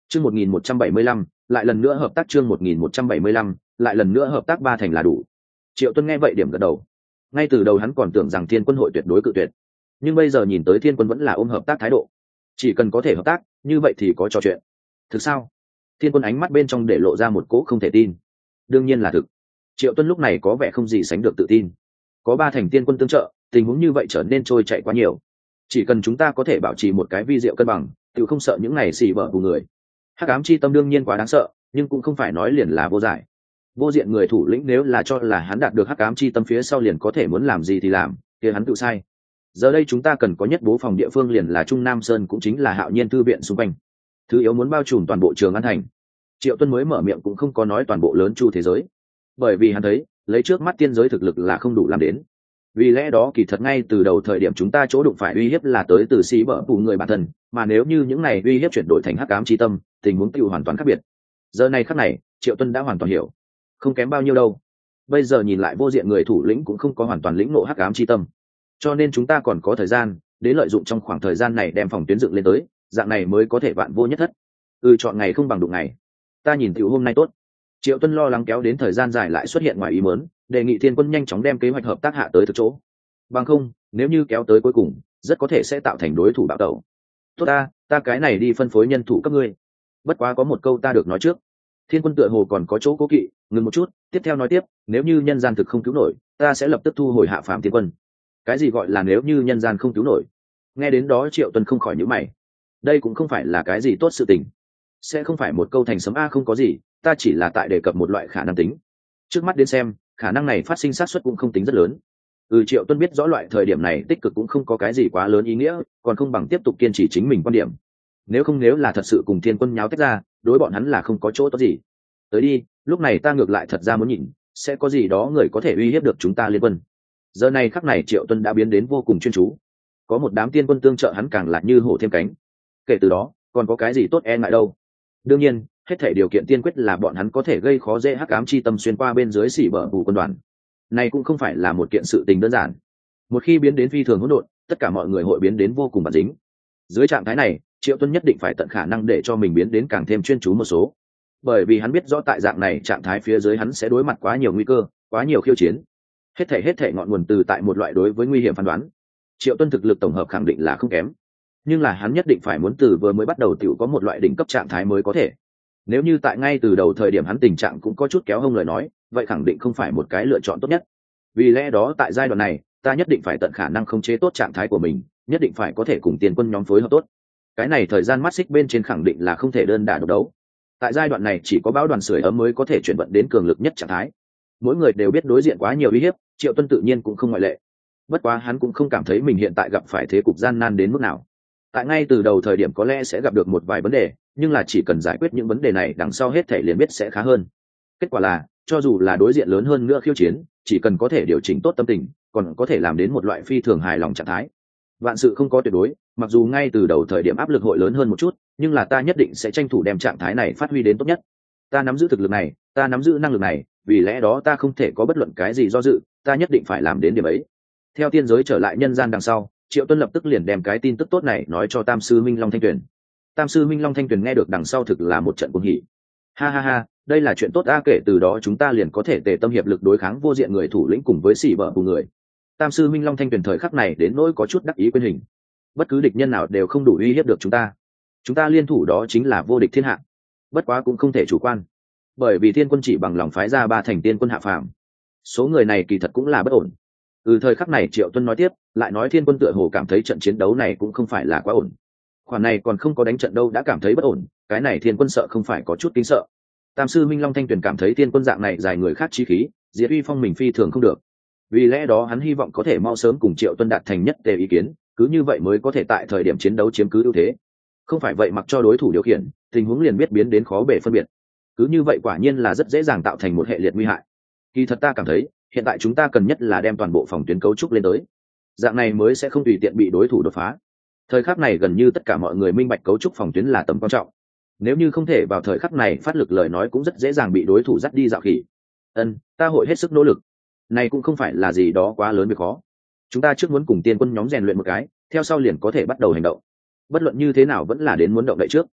Chương 1175, lại lần nữa hợp tác. Chương 1175, lại lần nữa hợp tác. Ba thành là đủ. Triệu Tuân nghe vậy điểm gật đầu. Ngay từ đầu hắn còn tưởng rằng Thiên Quân hội tuyệt đối cự tuyệt, nhưng bây giờ nhìn tới Thiên Quân vẫn là ôm hợp tác thái độ. Chỉ cần có thể hợp tác, như vậy thì có trò chuyện. Thực sao? Thiên Quân ánh mắt bên trong để lộ ra một cỗ không thể tin. Đương nhiên là thực. Triệu Tuân lúc này có vẻ không gì sánh được tự tin. Có ba thành Thiên Quân tương trợ, tình huống như vậy trở nên trôi chảy quá nhiều. Chỉ cần chúng ta có thể bảo trì một cái vi diệu cân bằng, tự không sợ những này xì vợ của người. Hắc ám chi tâm đương nhiên quá đáng sợ, nhưng cũng không phải nói liền là vô giải. Vô diện người thủ lĩnh nếu là cho là hắn đạt được hắc ám chi tâm phía sau liền có thể muốn làm gì thì làm, kia hắn tự sai. Giờ đây chúng ta cần có nhất bố phòng địa phương liền là Trung Nam Sơn, cũng chính là Hạo Nhiên thư viện xung quanh. Thứ yếu muốn bao trùm toàn bộ Trường An thành. Triệu Tuân mới mở miệng cũng không có nói toàn bộ lớn chu thế giới, bởi vì hắn thấy lấy trước mắt tiên giới thực lực là không đủ làm đến. Vì lẽ đó kỳ thật ngay từ đầu thời điểm chúng ta chỗ đụng phải uy hiếp là tới từ xí bở bù người bản thân, mà nếu như những này uy hiếp chuyển đổi thành hắc ám chi tâm, tình huống tiêu hoàn toàn khác biệt. Giờ này khắc này Triệu Tuân đã hoàn toàn hiểu, không kém bao nhiêu đâu. Bây giờ nhìn lại vô diện người thủ lĩnh cũng không có hoàn toàn lĩnh ngộ hắc ám chi tâm, cho nên chúng ta còn có thời gian đến lợi dụng trong khoảng thời gian này đem phòng tuyến dựng lên tới, dạng này mới có thể vạn vô nhất thất. Chọn ngày không bằng đụng ngày, ta nhìn tiểu hôm nay tốt. Triệu Tuân lo lắng kéo đến thời gian dài lại xuất hiện ngoài ý muốn, đề nghị Thiên Quân nhanh chóng đem kế hoạch hợp tác hạ tới thực chỗ. Bằng không, nếu như kéo tới cuối cùng, rất có thể sẽ tạo thành đối thủ bạo tẩu. Tốt ta cái này đi phân phối nhân thủ các ngươi. Bất quá có một câu ta được nói trước. Thiên Quân tựa hồ còn có chỗ cố kỵ, ngừng một chút, tiếp theo nói tiếp, nếu như nhân gian thực không cứu nổi, ta sẽ lập tức thu hồi hạ phàm Thiên Quân. Cái gì gọi là nếu như nhân gian không cứu nổi? Nghe đến đó Triệu Tuân không khỏi nhíu mày. Đây cũng không phải là cái gì tốt sự tình. Sẽ không phải một câu thành sấm không có gì, ta chỉ là tại đề cập một loại khả năng tính. Trước mắt đến xem, khả năng này phát sinh xác suất cũng không tính rất lớn. Triệu Tuân biết rõ loại thời điểm này tích cực cũng không có cái gì quá lớn ý nghĩa, còn không bằng tiếp tục kiên trì chính mình quan điểm. Nếu là thật sự cùng Thiên Quân nháo tách ra, đối bọn hắn là không có chỗ tốt gì. Tới đi, lúc này ta ngược lại thật ra muốn nhìn, sẽ có gì đó người có thể uy hiếp được chúng ta liên quân. Giờ này khắc này Triệu Tuân đã biến đến vô cùng chuyên chú. Có một đám tiên quân tương trợ hắn càng là như hổ thêm cánh. Kể từ đó, còn có cái gì tốt e ngại đâu. Đương nhiên, hết thể điều kiện tiên quyết là bọn hắn có thể gây khó dễ hắc ám chi tâm xuyên qua bên dưới xỉ bờ bù quân đoàn. Này cũng không phải là một kiện sự tình đơn giản. Một khi biến đến phi thường hỗn độn, tất cả mọi người hội biến đến vô cùng bản dính. Dưới trạng thái này, Triệu Tuân nhất định phải tận khả năng để cho mình biến đến càng thêm chuyên chú một số. Bởi vì hắn biết rõ tại dạng này trạng thái phía dưới hắn sẽ đối mặt quá nhiều nguy cơ, quá nhiều khiêu chiến. Hết thể ngọn nguồn từ tại một loại đối với nguy hiểm phán đoán. Triệu Tuân thực lực tổng hợp khẳng định là không kém, nhưng là hắn nhất định phải muốn từ vừa mới bắt đầu tiểu có một loại đỉnh cấp trạng thái mới có thể. Nếu như tại ngay từ đầu thời điểm hắn tình trạng cũng có chút kéo hông lời nói, vậy khẳng định không phải một cái lựa chọn tốt nhất. Vì lẽ đó tại giai đoạn này, ta nhất định phải tận khả năng khống chế tốt trạng thái của mình, nhất định phải có thể cùng tiền quân nhóm phối hợp tốt. Cái này thời gian mắt xích bên trên khẳng định là không thể đơn đả độc đấu. Tại giai đoạn này chỉ có bão đoàn sưởi ấm mới có thể chuyển vận đến cường lực nhất trạng thái. Mỗi người đều biết đối diện quá nhiều uy hiếp, Triệu Tuân tự nhiên cũng không ngoại lệ. Bất quá hắn cũng không cảm thấy mình hiện tại gặp phải thế cục gian nan đến mức nào. Tại ngay từ đầu thời điểm có lẽ sẽ gặp được một vài vấn đề, nhưng là chỉ cần giải quyết những vấn đề này đằng sau hết thể liền biết sẽ khá hơn. Kết quả là, cho dù là đối diện lớn hơn nữa khiêu chiến, chỉ cần có thể điều chỉnh tốt tâm tình, còn có thể làm đến một loại phi thường hài lòng trạng thái. Vạn sự không có tuyệt đối, mặc dù ngay từ đầu thời điểm áp lực hội lớn hơn một chút, nhưng là ta nhất định sẽ tranh thủ đem trạng thái này phát huy đến tốt nhất. Ta nắm giữ thực lực này, ta nắm giữ năng lực này, vì lẽ đó ta không thể có bất luận cái gì do dự, ta nhất định phải làm đến điểm ấy. Theo tiên giới trở lại nhân gian đằng sau, Triệu Tuân lập tức liền đem cái tin tức tốt này nói cho Tam sư Minh Long Thanh Tuyền. Tam sư Minh Long Thanh Tuyền nghe được đằng sau thực là một trận cuồng hỉ. Ha, đây là chuyện tốt kể từ đó chúng ta liền có thể tề tâm hiệp lực đối kháng vô diện người thủ lĩnh cùng với xỉ bờ bù người. Tam sư Minh Long Thanh Tuyền thời khắc này đến nỗi có chút đắc ý quên hình. Bất cứ địch nhân nào đều không đủ uy hiếp được chúng ta liên thủ đó chính là vô địch thiên hạ. Bất quá cũng không thể chủ quan, bởi vì Thiên Quân chỉ bằng lòng phái ra 3 thành tiên quân hạ phàm, số người này kỳ thật cũng là bất ổn. Thời khắc này Triệu Tuân nói tiếp, lại nói Thiên Quân tựa hồ cảm thấy trận chiến đấu này cũng không phải là quá ổn. Khoản này còn không có đánh trận đâu đã cảm thấy bất ổn, cái này Thiên Quân sợ không phải có chút kinh sợ. Tam sư Minh Long Thanh Tuyền cảm thấy Thiên Quân dạng này dài người khác chí khí, diệt uy phong mình phi thường không được. Vì lẽ đó hắn hy vọng có thể mau sớm cùng Triệu Tuân đạt thành nhất tề ý kiến, cứ như vậy mới có thể tại thời điểm chiến đấu chiếm cứ ưu thế. Không phải vậy mặc cho đối thủ điều khiển, tình huống liền biết biến đến khó bề phân biệt. Cứ như vậy quả nhiên là rất dễ dàng tạo thành một hệ liệt nguy hại. Kỳ thật ta cảm thấy, hiện tại chúng ta cần nhất là đem toàn bộ phòng tuyến cấu trúc lên tới. Dạng này mới sẽ không tùy tiện bị đối thủ đột phá. Thời khắc này gần như tất cả mọi người minh bạch cấu trúc phòng tuyến là tầm quan trọng. Nếu như không thể vào thời khắc này phát lực lời nói cũng rất dễ dàng bị đối thủ dắt đi dạo khỉ. Ta hội hết sức nỗ lực. Này cũng không phải là gì đó quá lớn việc khó. Chúng ta trước muốn cùng tiên quân nhóm rèn luyện một cái, theo sau liền có thể bắt đầu hành động. Bất luận như thế nào vẫn là đến muốn động đậy trước.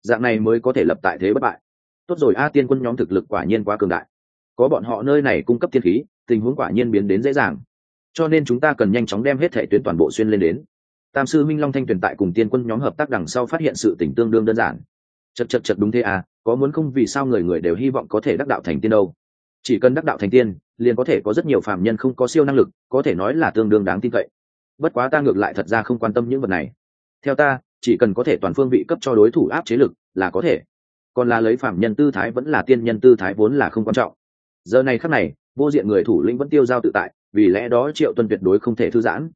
dạng này mới có thể lập tại thế bất bại. Tốt rồi, tiên quân nhóm thực lực quả nhiên quá cường đại, có bọn họ nơi này cung cấp tiên khí, tình huống quả nhiên biến đến dễ dàng, cho nên chúng ta cần nhanh chóng đem hết thể tuyến toàn bộ xuyên lên đến. Tam sư minh Long Thanh Tuyền tại cùng tiên quân nhóm hợp tác đằng sau phát hiện sự tình tương đương đơn giản. Chật đúng thế có muốn không, vì sao người người đều hy vọng có thể đắc đạo thành tiên đâu? Chỉ cần đắc đạo thành tiên, liền có thể có rất nhiều phàm nhân không có siêu năng lực, có thể nói là tương đương đáng tin cậy. Bất quá ta ngược lại thật ra không quan tâm những vật này. Theo ta, chỉ cần có thể toàn phương vị cấp cho đối thủ áp chế lực là có thể. Còn là lấy phàm nhân tư thái vẫn là tiên nhân tư thái vốn là không quan trọng. Giờ này khắc này, vô diện người thủ lĩnh vẫn tiêu dao tự tại, vì lẽ đó Triệu Tuân tuyệt đối không thể thư giãn.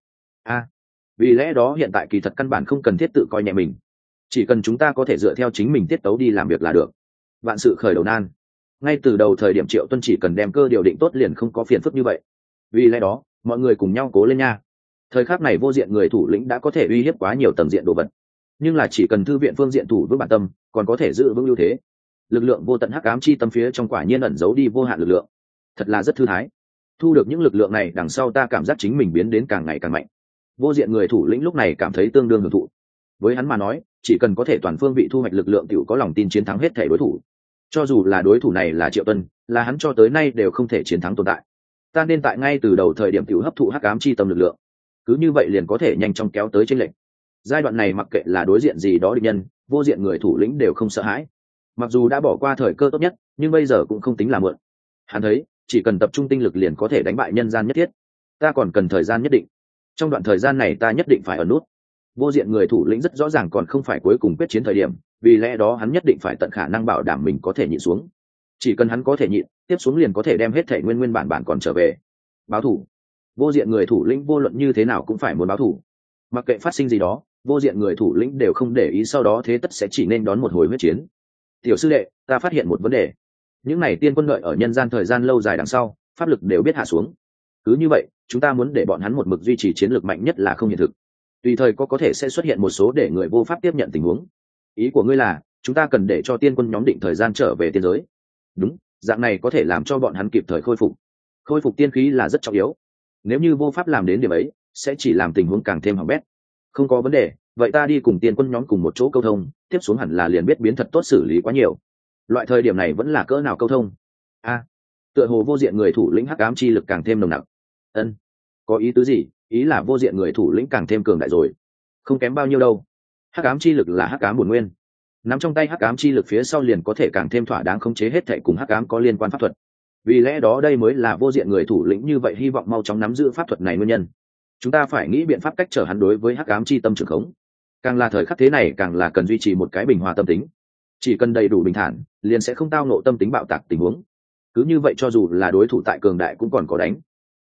Vì lẽ đó hiện tại kỳ thật căn bản không cần thiết tự coi nhẹ mình, chỉ cần chúng ta có thể dựa theo chính mình tiết tấu đi làm việc là được. Vạn sự khởi đầu nan, ngay từ đầu thời điểm Triệu Tuân chỉ cần đem cơ điều định tốt liền không có phiền phức như vậy. Vì lẽ đó mọi người cùng nhau cố lên nha. Thời khắc này vô diện người thủ lĩnh đã có thể uy hiếp quá nhiều tầng diện đồ vật, nhưng là chỉ cần thư viện phương diện thủ vững bản tâm, còn có thể giữ vững ưu thế. Lực lượng vô tận hắc ám chi tâm phía trong quả nhiên ẩn giấu đi vô hạn lực lượng, thật là rất thư thái. Thu được những lực lượng này đằng sau, ta cảm giác chính mình biến đến càng ngày càng mạnh. Vô diện người thủ lĩnh lúc này cảm thấy tương đương hưởng thụ. Với hắn mà nói, chỉ cần có thể toàn phương vị thu hoạch lực lượng tiểu có lòng tin chiến thắng hết thể đối thủ. Cho dù là đối thủ này là Triệu Tuân, là hắn cho tới nay đều không thể chiến thắng tồn tại. Ta nên tại ngay từ đầu thời điểm tiểu hấp thụ hắc ám chi tâm lực lượng, cứ như vậy liền có thể nhanh chóng kéo tới chênh lệch. Giai đoạn này mặc kệ là đối diện gì đó địch nhân, vô diện người thủ lĩnh đều không sợ hãi. Mặc dù đã bỏ qua thời cơ tốt nhất, nhưng bây giờ cũng không tính là muộn. Hắn thấy, chỉ cần tập trung tinh lực liền có thể đánh bại nhân gian nhất thiết. Ta còn cần thời gian nhất định. Trong đoạn thời gian này ta nhất định phải ở nút. Vô diện người thủ lĩnh rất rõ ràng còn không phải cuối cùng quyết chiến thời điểm, vì lẽ đó hắn nhất định phải tận khả năng bảo đảm mình có thể nhịn xuống. Chỉ cần hắn có thể nhịn, tiếp xuống liền có thể đem hết thể nguyên bản còn trở về. Báo thủ. Vô diện người thủ lĩnh vô luận như thế nào cũng phải muốn báo thủ. Mặc kệ phát sinh gì đó, vô diện người thủ lĩnh đều không để ý, sau đó thế tất sẽ chỉ nên đón một hồi huyết chiến. Tiểu sư đệ, ta phát hiện một vấn đề. Những này tiên quân đợi ở nhân gian thời gian lâu dài đằng sau, pháp lực đều biết hạ xuống. Cứ như vậy, chúng ta muốn để bọn hắn một mực duy trì chiến lược mạnh nhất là không hiện thực. Tùy thời có thể sẽ xuất hiện một số để người vô pháp tiếp nhận tình huống. Ý của ngươi là, chúng ta cần để cho tiên quân nhóm định thời gian trở về tiên giới. Đúng, dạng này có thể làm cho bọn hắn kịp thời khôi phục. Khôi phục tiên khí là rất trọng yếu. Nếu như vô pháp làm đến điểm ấy, sẽ chỉ làm tình huống càng thêm hỏng bét. Không có vấn đề, vậy ta đi cùng tiên quân nhóm cùng một chỗ câu thông, tiếp xuống hẳn là liền biết biến thật tốt, xử lý quá nhiều. Loại thời điểm này vẫn là cỡ nào câu thông? Tựa hồ vô diện người thủ lĩnh hắc ám chi lực càng thêm nồng nặc. Có ý tứ gì? Ý là vô diện người thủ lĩnh càng thêm cường đại rồi. Không kém bao nhiêu đâu. Hắc ám chi lực là hắc ám bổn nguyên, nắm trong tay hắc ám chi lực phía sau liền có thể càng thêm thỏa đáng khống chế hết thảy cùng hắc ám có liên quan pháp thuật. Vì lẽ đó đây mới là vô diện người thủ lĩnh như vậy hy vọng mau chóng nắm giữ pháp thuật này nguyên nhân. Chúng ta phải nghĩ biện pháp cách trở hắn đối với hắc ám chi tâm trường khống. Càng là thời khắc thế này càng là cần duy trì một cái bình hòa tâm tính. Chỉ cần đầy đủ bình thản, liền sẽ không tao nộ tâm tính bạo tạc tình huống. Cứ như vậy cho dù là đối thủ tại cường đại cũng còn có đánh.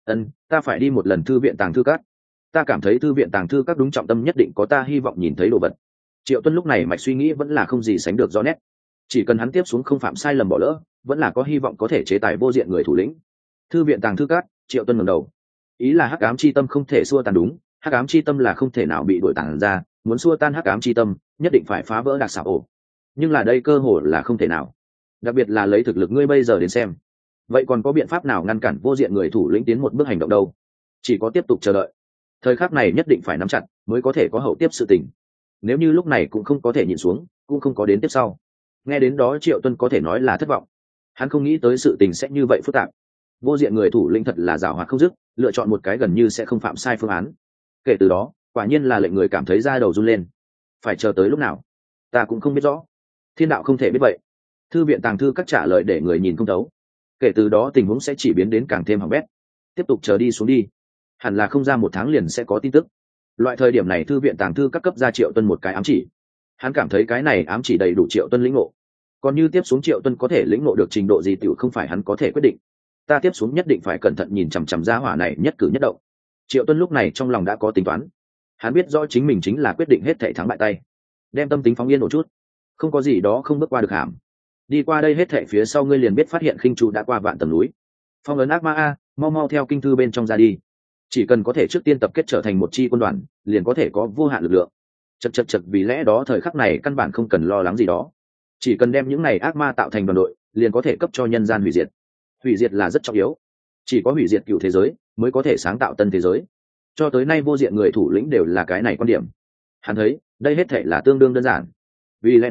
Ta phải đi một lần thư viện tàng thư các. Ta cảm thấy thư viện tàng thư các đúng trọng tâm nhất định có ta hy vọng nhìn thấy đồ vật. Triệu Tuân lúc này mạch suy nghĩ vẫn là không gì sánh được rõ nét. Chỉ cần hắn tiếp xuống không phạm sai lầm bỏ lỡ, vẫn là có hy vọng có thể chế tài vô diện người thủ lĩnh. Thư viện tàng thư các, Triệu Tuân ngẩng đầu. Ý là hắc ám chi tâm không thể xua tan, đúng, hắc ám chi tâm là không thể nào bị đuổi tản ra, muốn xua tan hắc ám chi tâm, nhất định phải phá vỡ đặc xảo ổ. Nhưng là đây cơ hội là không thể nào. Đặc biệt là lấy thực lực ngươi bây giờ đến xem. Vậy còn có biện pháp nào ngăn cản vô diện người thủ lĩnh tiến một bước hành động đâu? Chỉ có tiếp tục chờ đợi. Thời khắc này nhất định phải nắm chặt, mới có thể có hậu tiếp sự tình. Nếu như lúc này cũng không có thể nhịn xuống, cũng không có đến tiếp sau. Nghe đến đó Triệu Tuân có thể nói là thất vọng. Hắn không nghĩ tới sự tình sẽ như vậy phức tạp. Vô diện người thủ lĩnh thật là giàu hoạt không dứt, lựa chọn một cái gần như sẽ không phạm sai phương án. Kể từ đó, quả nhiên là lệnh người cảm thấy da đầu run lên. Phải chờ tới lúc nào? Ta cũng không biết rõ. Thiên đạo không thể biết vậy. Thư viện tàng thư các trả lời để người nhìn không thấu. Kể từ đó tình huống sẽ chỉ biến đến càng thêm hỏng bét. Tiếp tục chờ đi xuống đi. Hẳn là không ra một tháng liền sẽ có tin tức. Loại thời điểm này thư viện tàng thư các cấp ra Triệu Tuân một cái ám chỉ. Hắn cảm thấy cái này ám chỉ đầy đủ Triệu Tuân lĩnh ngộ. Còn như tiếp xuống Triệu Tuân có thể lĩnh ngộ được trình độ gì tiểu không phải hắn có thể quyết định. Ta tiếp xuống nhất định phải cẩn thận nhìn chằm chằm gia hỏa này nhất cử nhất động. Triệu Tuân lúc này trong lòng đã có tính toán. Hắn biết rõ chính mình chính là quyết định hết thảy thắng bại tay. Đem tâm tính phóng yên một chút, không có gì đó không bước qua được hàm. Đi qua đây hết thảy phía sau ngươi liền biết phát hiện khinh trụ đã qua vạn tầng núi. Phong ấn ác ma a, mau theo kinh thư bên trong ra đi. Chỉ cần có thể trước tiên tập kết trở thành một chi quân đoàn, liền có thể có vô hạn lực lượng. Chật vì lẽ đó thời khắc này căn bản không cần lo lắng gì đó. Chỉ cần đem những này ác ma tạo thành đoàn đội, liền có thể cấp cho nhân gian hủy diệt. Hủy diệt là rất trọng yếu. Chỉ có hủy diệt cựu thế giới mới có thể sáng tạo tân thế giới. Cho tới nay vô diện người thủ lĩnh đều là cái này quan điểm. Hắn thấy đây hết thảy là tương đương đơn giản. Vì lẽ đó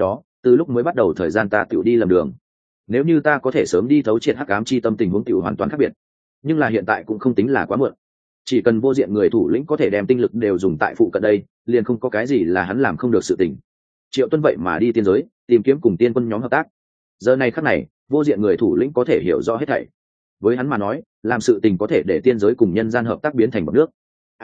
từ lúc mới bắt đầu thời gian ta tự đi lầm đường. Nếu như ta có thể sớm đi thấu triệt hắc ám chi tâm, tình huống tiểu hoàn toàn khác biệt. Nhưng là hiện tại cũng không tính là quá muộn. Chỉ cần vô diện người thủ lĩnh có thể đem tinh lực đều dùng tại phụ cận đây, liền không có cái gì là hắn làm không được sự tình. Triệu Tuân vậy mà đi tiên giới, tìm kiếm cùng tiên quân nhóm hợp tác. Giờ này khắc này, vô diện người thủ lĩnh có thể hiểu rõ hết thảy. Với hắn mà nói, làm sự tình có thể để tiên giới cùng nhân gian hợp tác biến thành một nước.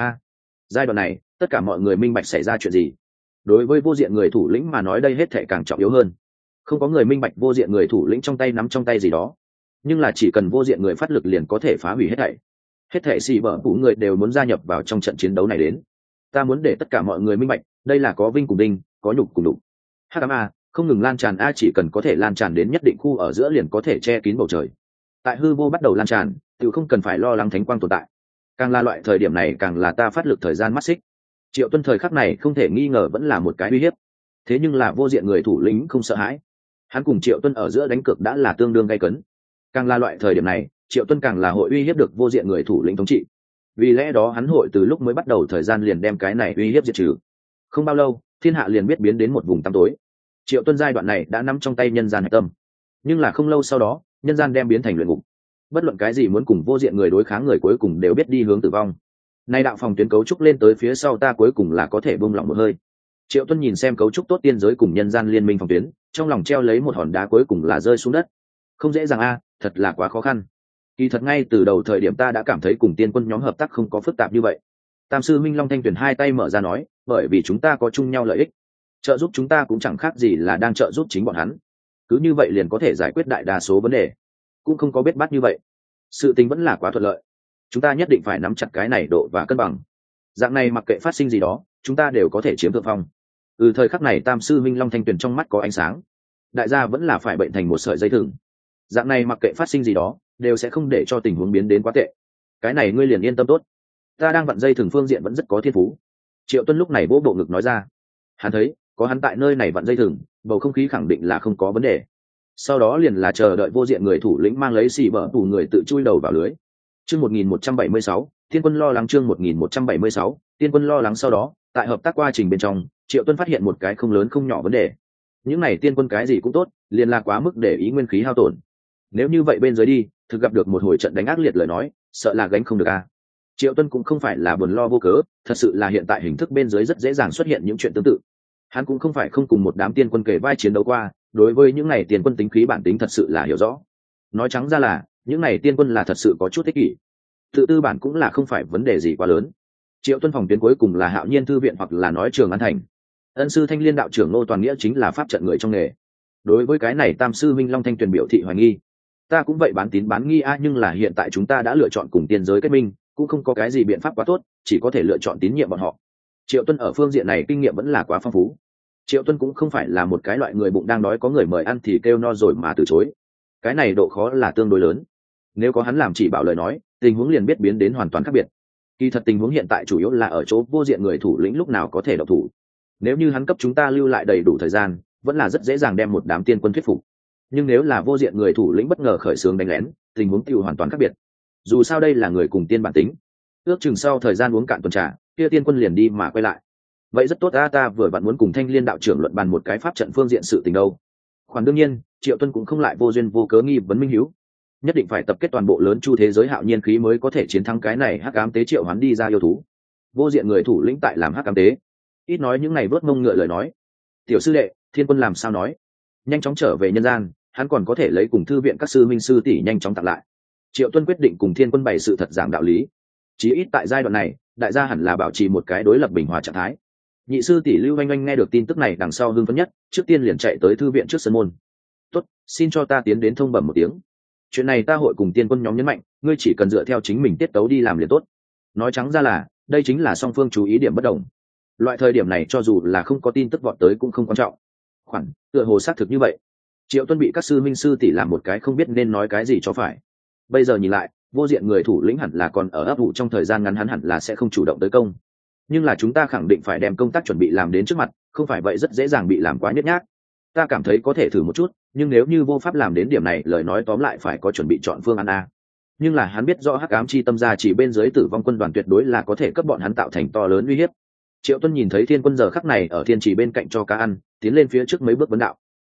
Giai đoạn này, tất cả mọi người minh bạch xảy ra chuyện gì. Đối với vô diện người thủ lĩnh mà nói, đây hết thảy càng trọng yếu hơn. Không có người minh bạch vô diện người thủ lĩnh trong tay nắm trong tay gì đó, nhưng là chỉ cần vô diện người phát lực liền có thể phá hủy hết thảy. Hết thảy xì bở phụ người đều muốn gia nhập vào trong trận chiến đấu này đến. Ta muốn để tất cả mọi người minh bạch, đây là có vinh cùng đinh, có nhục cùng đục. Hắc ám không ngừng lan tràn, chỉ cần có thể lan tràn đến nhất định khu ở giữa liền có thể che kín bầu trời. Tại hư vô bắt đầu lan tràn, tự không cần phải lo lắng thánh quang tồn tại. Càng là loại thời điểm này càng là ta phát lực thời gian mắt xích. Triệu Tuân thời khắc này không thể nghi ngờ vẫn là một cái uy hiếp. Thế nhưng là vô diện người thủ lĩnh không sợ hãi. Hắn cùng Triệu Tuân ở giữa đánh cược đã là tương đương gay cấn. Càng là loại thời điểm này, Triệu Tuân càng là hội uy hiếp được vô diện người thủ lĩnh thống trị. Vì lẽ đó hắn hội từ lúc mới bắt đầu thời gian liền đem cái này uy hiếp diệt trừ. Không bao lâu, thiên hạ liền biết biến đến một vùng tăm tối. Triệu Tuân giai đoạn này đã nắm trong tay nhân gian hạch tâm, nhưng là không lâu sau đó, nhân gian đem biến thành luyện ngục. Bất luận cái gì muốn cùng vô diện người đối kháng người cuối cùng đều biết đi hướng tử vong. Nay đạo phòng tuyến cấu trúc lên tới phía sau ta cuối cùng là có thể buông lỏng một hơi. Triệu Tuân nhìn xem cấu trúc tốt tiên giới cùng nhân gian liên minh phòng tuyến, trong lòng treo lấy một hòn đá cuối cùng là rơi xuống đất. Không dễ dàng thật là quá khó khăn. Kỳ thật ngay từ đầu thời điểm ta đã cảm thấy cùng tiên quân nhóm hợp tác không có phức tạp như vậy. Tam sư Minh Long Thanh Tuyền hai tay mở ra nói, bởi vì chúng ta có chung nhau lợi ích, trợ giúp chúng ta cũng chẳng khác gì là đang trợ giúp chính bọn hắn. Cứ như vậy liền có thể giải quyết đại đa số vấn đề, cũng không có bết bát như vậy. Sự tình vẫn là quá thuận lợi. Chúng ta nhất định phải nắm chặt cái này độ và cân bằng. Dạng này mặc kệ phát sinh gì đó, chúng ta đều có thể chiếm thượng phong. Thời khắc này Tam sư Minh Long Thanh Tuyền trong mắt có ánh sáng. Đại gia vẫn là phải bệnh thành một sợi dây thừng. Dạng này mặc kệ phát sinh gì đó, đều sẽ không để cho tình huống biến đến quá tệ. Cái này ngươi liền yên tâm tốt. Ta đang vặn dây thừng phương diện vẫn rất có thiên phú. Triệu Tuân lúc này vỗ bộ ngực nói ra. Hắn thấy, có hắn tại nơi này vặn dây thừng, bầu không khí khẳng định là không có vấn đề. Sau đó liền là chờ đợi vô diện người thủ lĩnh mang lấy xì bở tù người tự chui đầu vào lưới. Chương 1176, Tiên quân lo lắng. Chương 1176, Tiên quân lo lắng. Sau đó, tại hợp tác quá trình bên trong, Triệu Tuân phát hiện một cái không lớn không nhỏ vấn đề. Những này tiên quân cái gì cũng tốt, liền là quá mức để ý nguyên khí hao tổn. Nếu như vậy bên dưới đi, thực gặp được một hồi trận đánh ác liệt lời nói, sợ là gánh không được Triệu Tuân cũng không phải là buồn lo vô cớ, thật sự là hiện tại hình thức bên dưới rất dễ dàng xuất hiện những chuyện tương tự. Hắn cũng không phải không cùng một đám tiên quân kể vai chiến đấu qua, đối với những này tiên quân tính khí bản tính thật sự là hiểu rõ. Nói trắng ra là, những này tiên quân là thật sự có chút ích kỷ. Tự tư bản cũng là không phải vấn đề gì quá lớn. Triệu Tuân phòng tuyến cuối cùng là Hạo Nhiên thư viện hoặc là nói Trường An thành. Ân sư Thanh Liên đạo trưởng Ngô Toàn Nghĩa chính là pháp trận người trong nghề. Đối với cái này Tam sư Minh Long Thanh Tuyền biểu thị hoài nghi. Ta cũng vậy bán tín bán nghi nhưng là hiện tại chúng ta đã lựa chọn cùng tiên giới kết minh, cũng không có cái gì biện pháp quá tốt, chỉ có thể lựa chọn tín nhiệm bọn họ. Triệu Tuân ở phương diện này kinh nghiệm vẫn là quá phong phú. Triệu Tuân cũng không phải là một cái loại người bụng đang đói có người mời ăn thì kêu no rồi mà từ chối. Cái này độ khó là tương đối lớn. Nếu có hắn làm chỉ bảo lời nói, tình huống liền biết biến đến hoàn toàn khác biệt. Kỳ thật tình huống hiện tại chủ yếu là ở chỗ vô diện người thủ lĩnh lúc nào có thể động thủ. Nếu như hắn cấp chúng ta lưu lại đầy đủ thời gian, vẫn là rất dễ dàng đem một đám tiên quân thuyết phục. Nhưng nếu là vô diện người thủ lĩnh bất ngờ khởi xướng đánh lén, tình huống tiêu hoàn toàn khác biệt. Dù sao đây là người cùng tiên bản tính, ước chừng sau thời gian uống cạn tuần trà, kia tiên quân liền đi mà quay lại. Vậy rất tốt, ta vừa vặn muốn cùng Thanh Liên đạo trưởng luận bàn một cái pháp trận phương diện sự tình đâu. Khoản đương nhiên, Triệu Tuân cũng không lại vô duyên vô cớ nghi vấn Minh Hiếu, nhất định phải tập kết toàn bộ lớn chu thế giới Hạo Nhiên khí mới có thể chiến thắng cái này hắc ám tế triệu hắn đi ra yêu thú. Vô diện người thủ lĩnh tại làm hắc ám tế, ít nói những ngày vớt mông ngựa lời nói. Tiểu sư đệ, Thiên quân làm sao nói? Nhanh chóng trở về nhân gian, hắn còn có thể lấy cùng thư viện các sư minh sư tỷ nhanh chóng tặng lại. Triệu Tuân quyết định cùng Thiên quân bày sự thật giảng đạo lý. Chí ít tại giai đoạn này, đại gia hẳn là bảo trì một cái đối lập bình hòa trạng thái. Nhị sư tỷ Lưu Oanh Oanh nghe được tin tức này đằng sau hưng phấn nhất, trước tiên liền chạy tới thư viện trước sân môn. Tốt, xin cho ta tiến đến thông bẩm một tiếng. Chuyện này ta hội cùng tiên quân nhóm nhấn mạnh, ngươi chỉ cần dựa theo chính mình tiết tấu đi làm liền tốt. Nói trắng ra là, đây chính là song phương chú ý điểm bất đồng. Loại thời điểm này cho dù là không có tin tức vọt tới cũng không quan trọng. Khoản, tựa hồ xác thực như vậy. Triệu Tuân bị các sư minh sư tỷ làm một cái không biết nên nói cái gì cho phải. Bây giờ nhìn lại, vô diện người thủ lĩnh hẳn là còn ở ấp ủ trong thời gian ngắn, hắn hẳn là sẽ không chủ động tới công. Nhưng là chúng ta khẳng định phải đem công tác chuẩn bị làm đến trước mặt, không phải vậy rất dễ dàng bị làm quá nhếch nhác. Ta cảm thấy có thể thử một chút, nhưng nếu như vô pháp làm đến điểm này, lời nói tóm lại phải có chuẩn bị chọn phương án A. Nhưng là hắn biết rõ hắc ám chi tâm gia chỉ bên dưới Tử Vong quân đoàn tuyệt đối là có thể cấp bọn hắn tạo thành to lớn uy hiếp. Triệu Tuân nhìn thấy Thiên quân giờ khắc này ở thiên trì bên cạnh cho cá ăn, tiến lên phía trước mấy bước vấn đạo.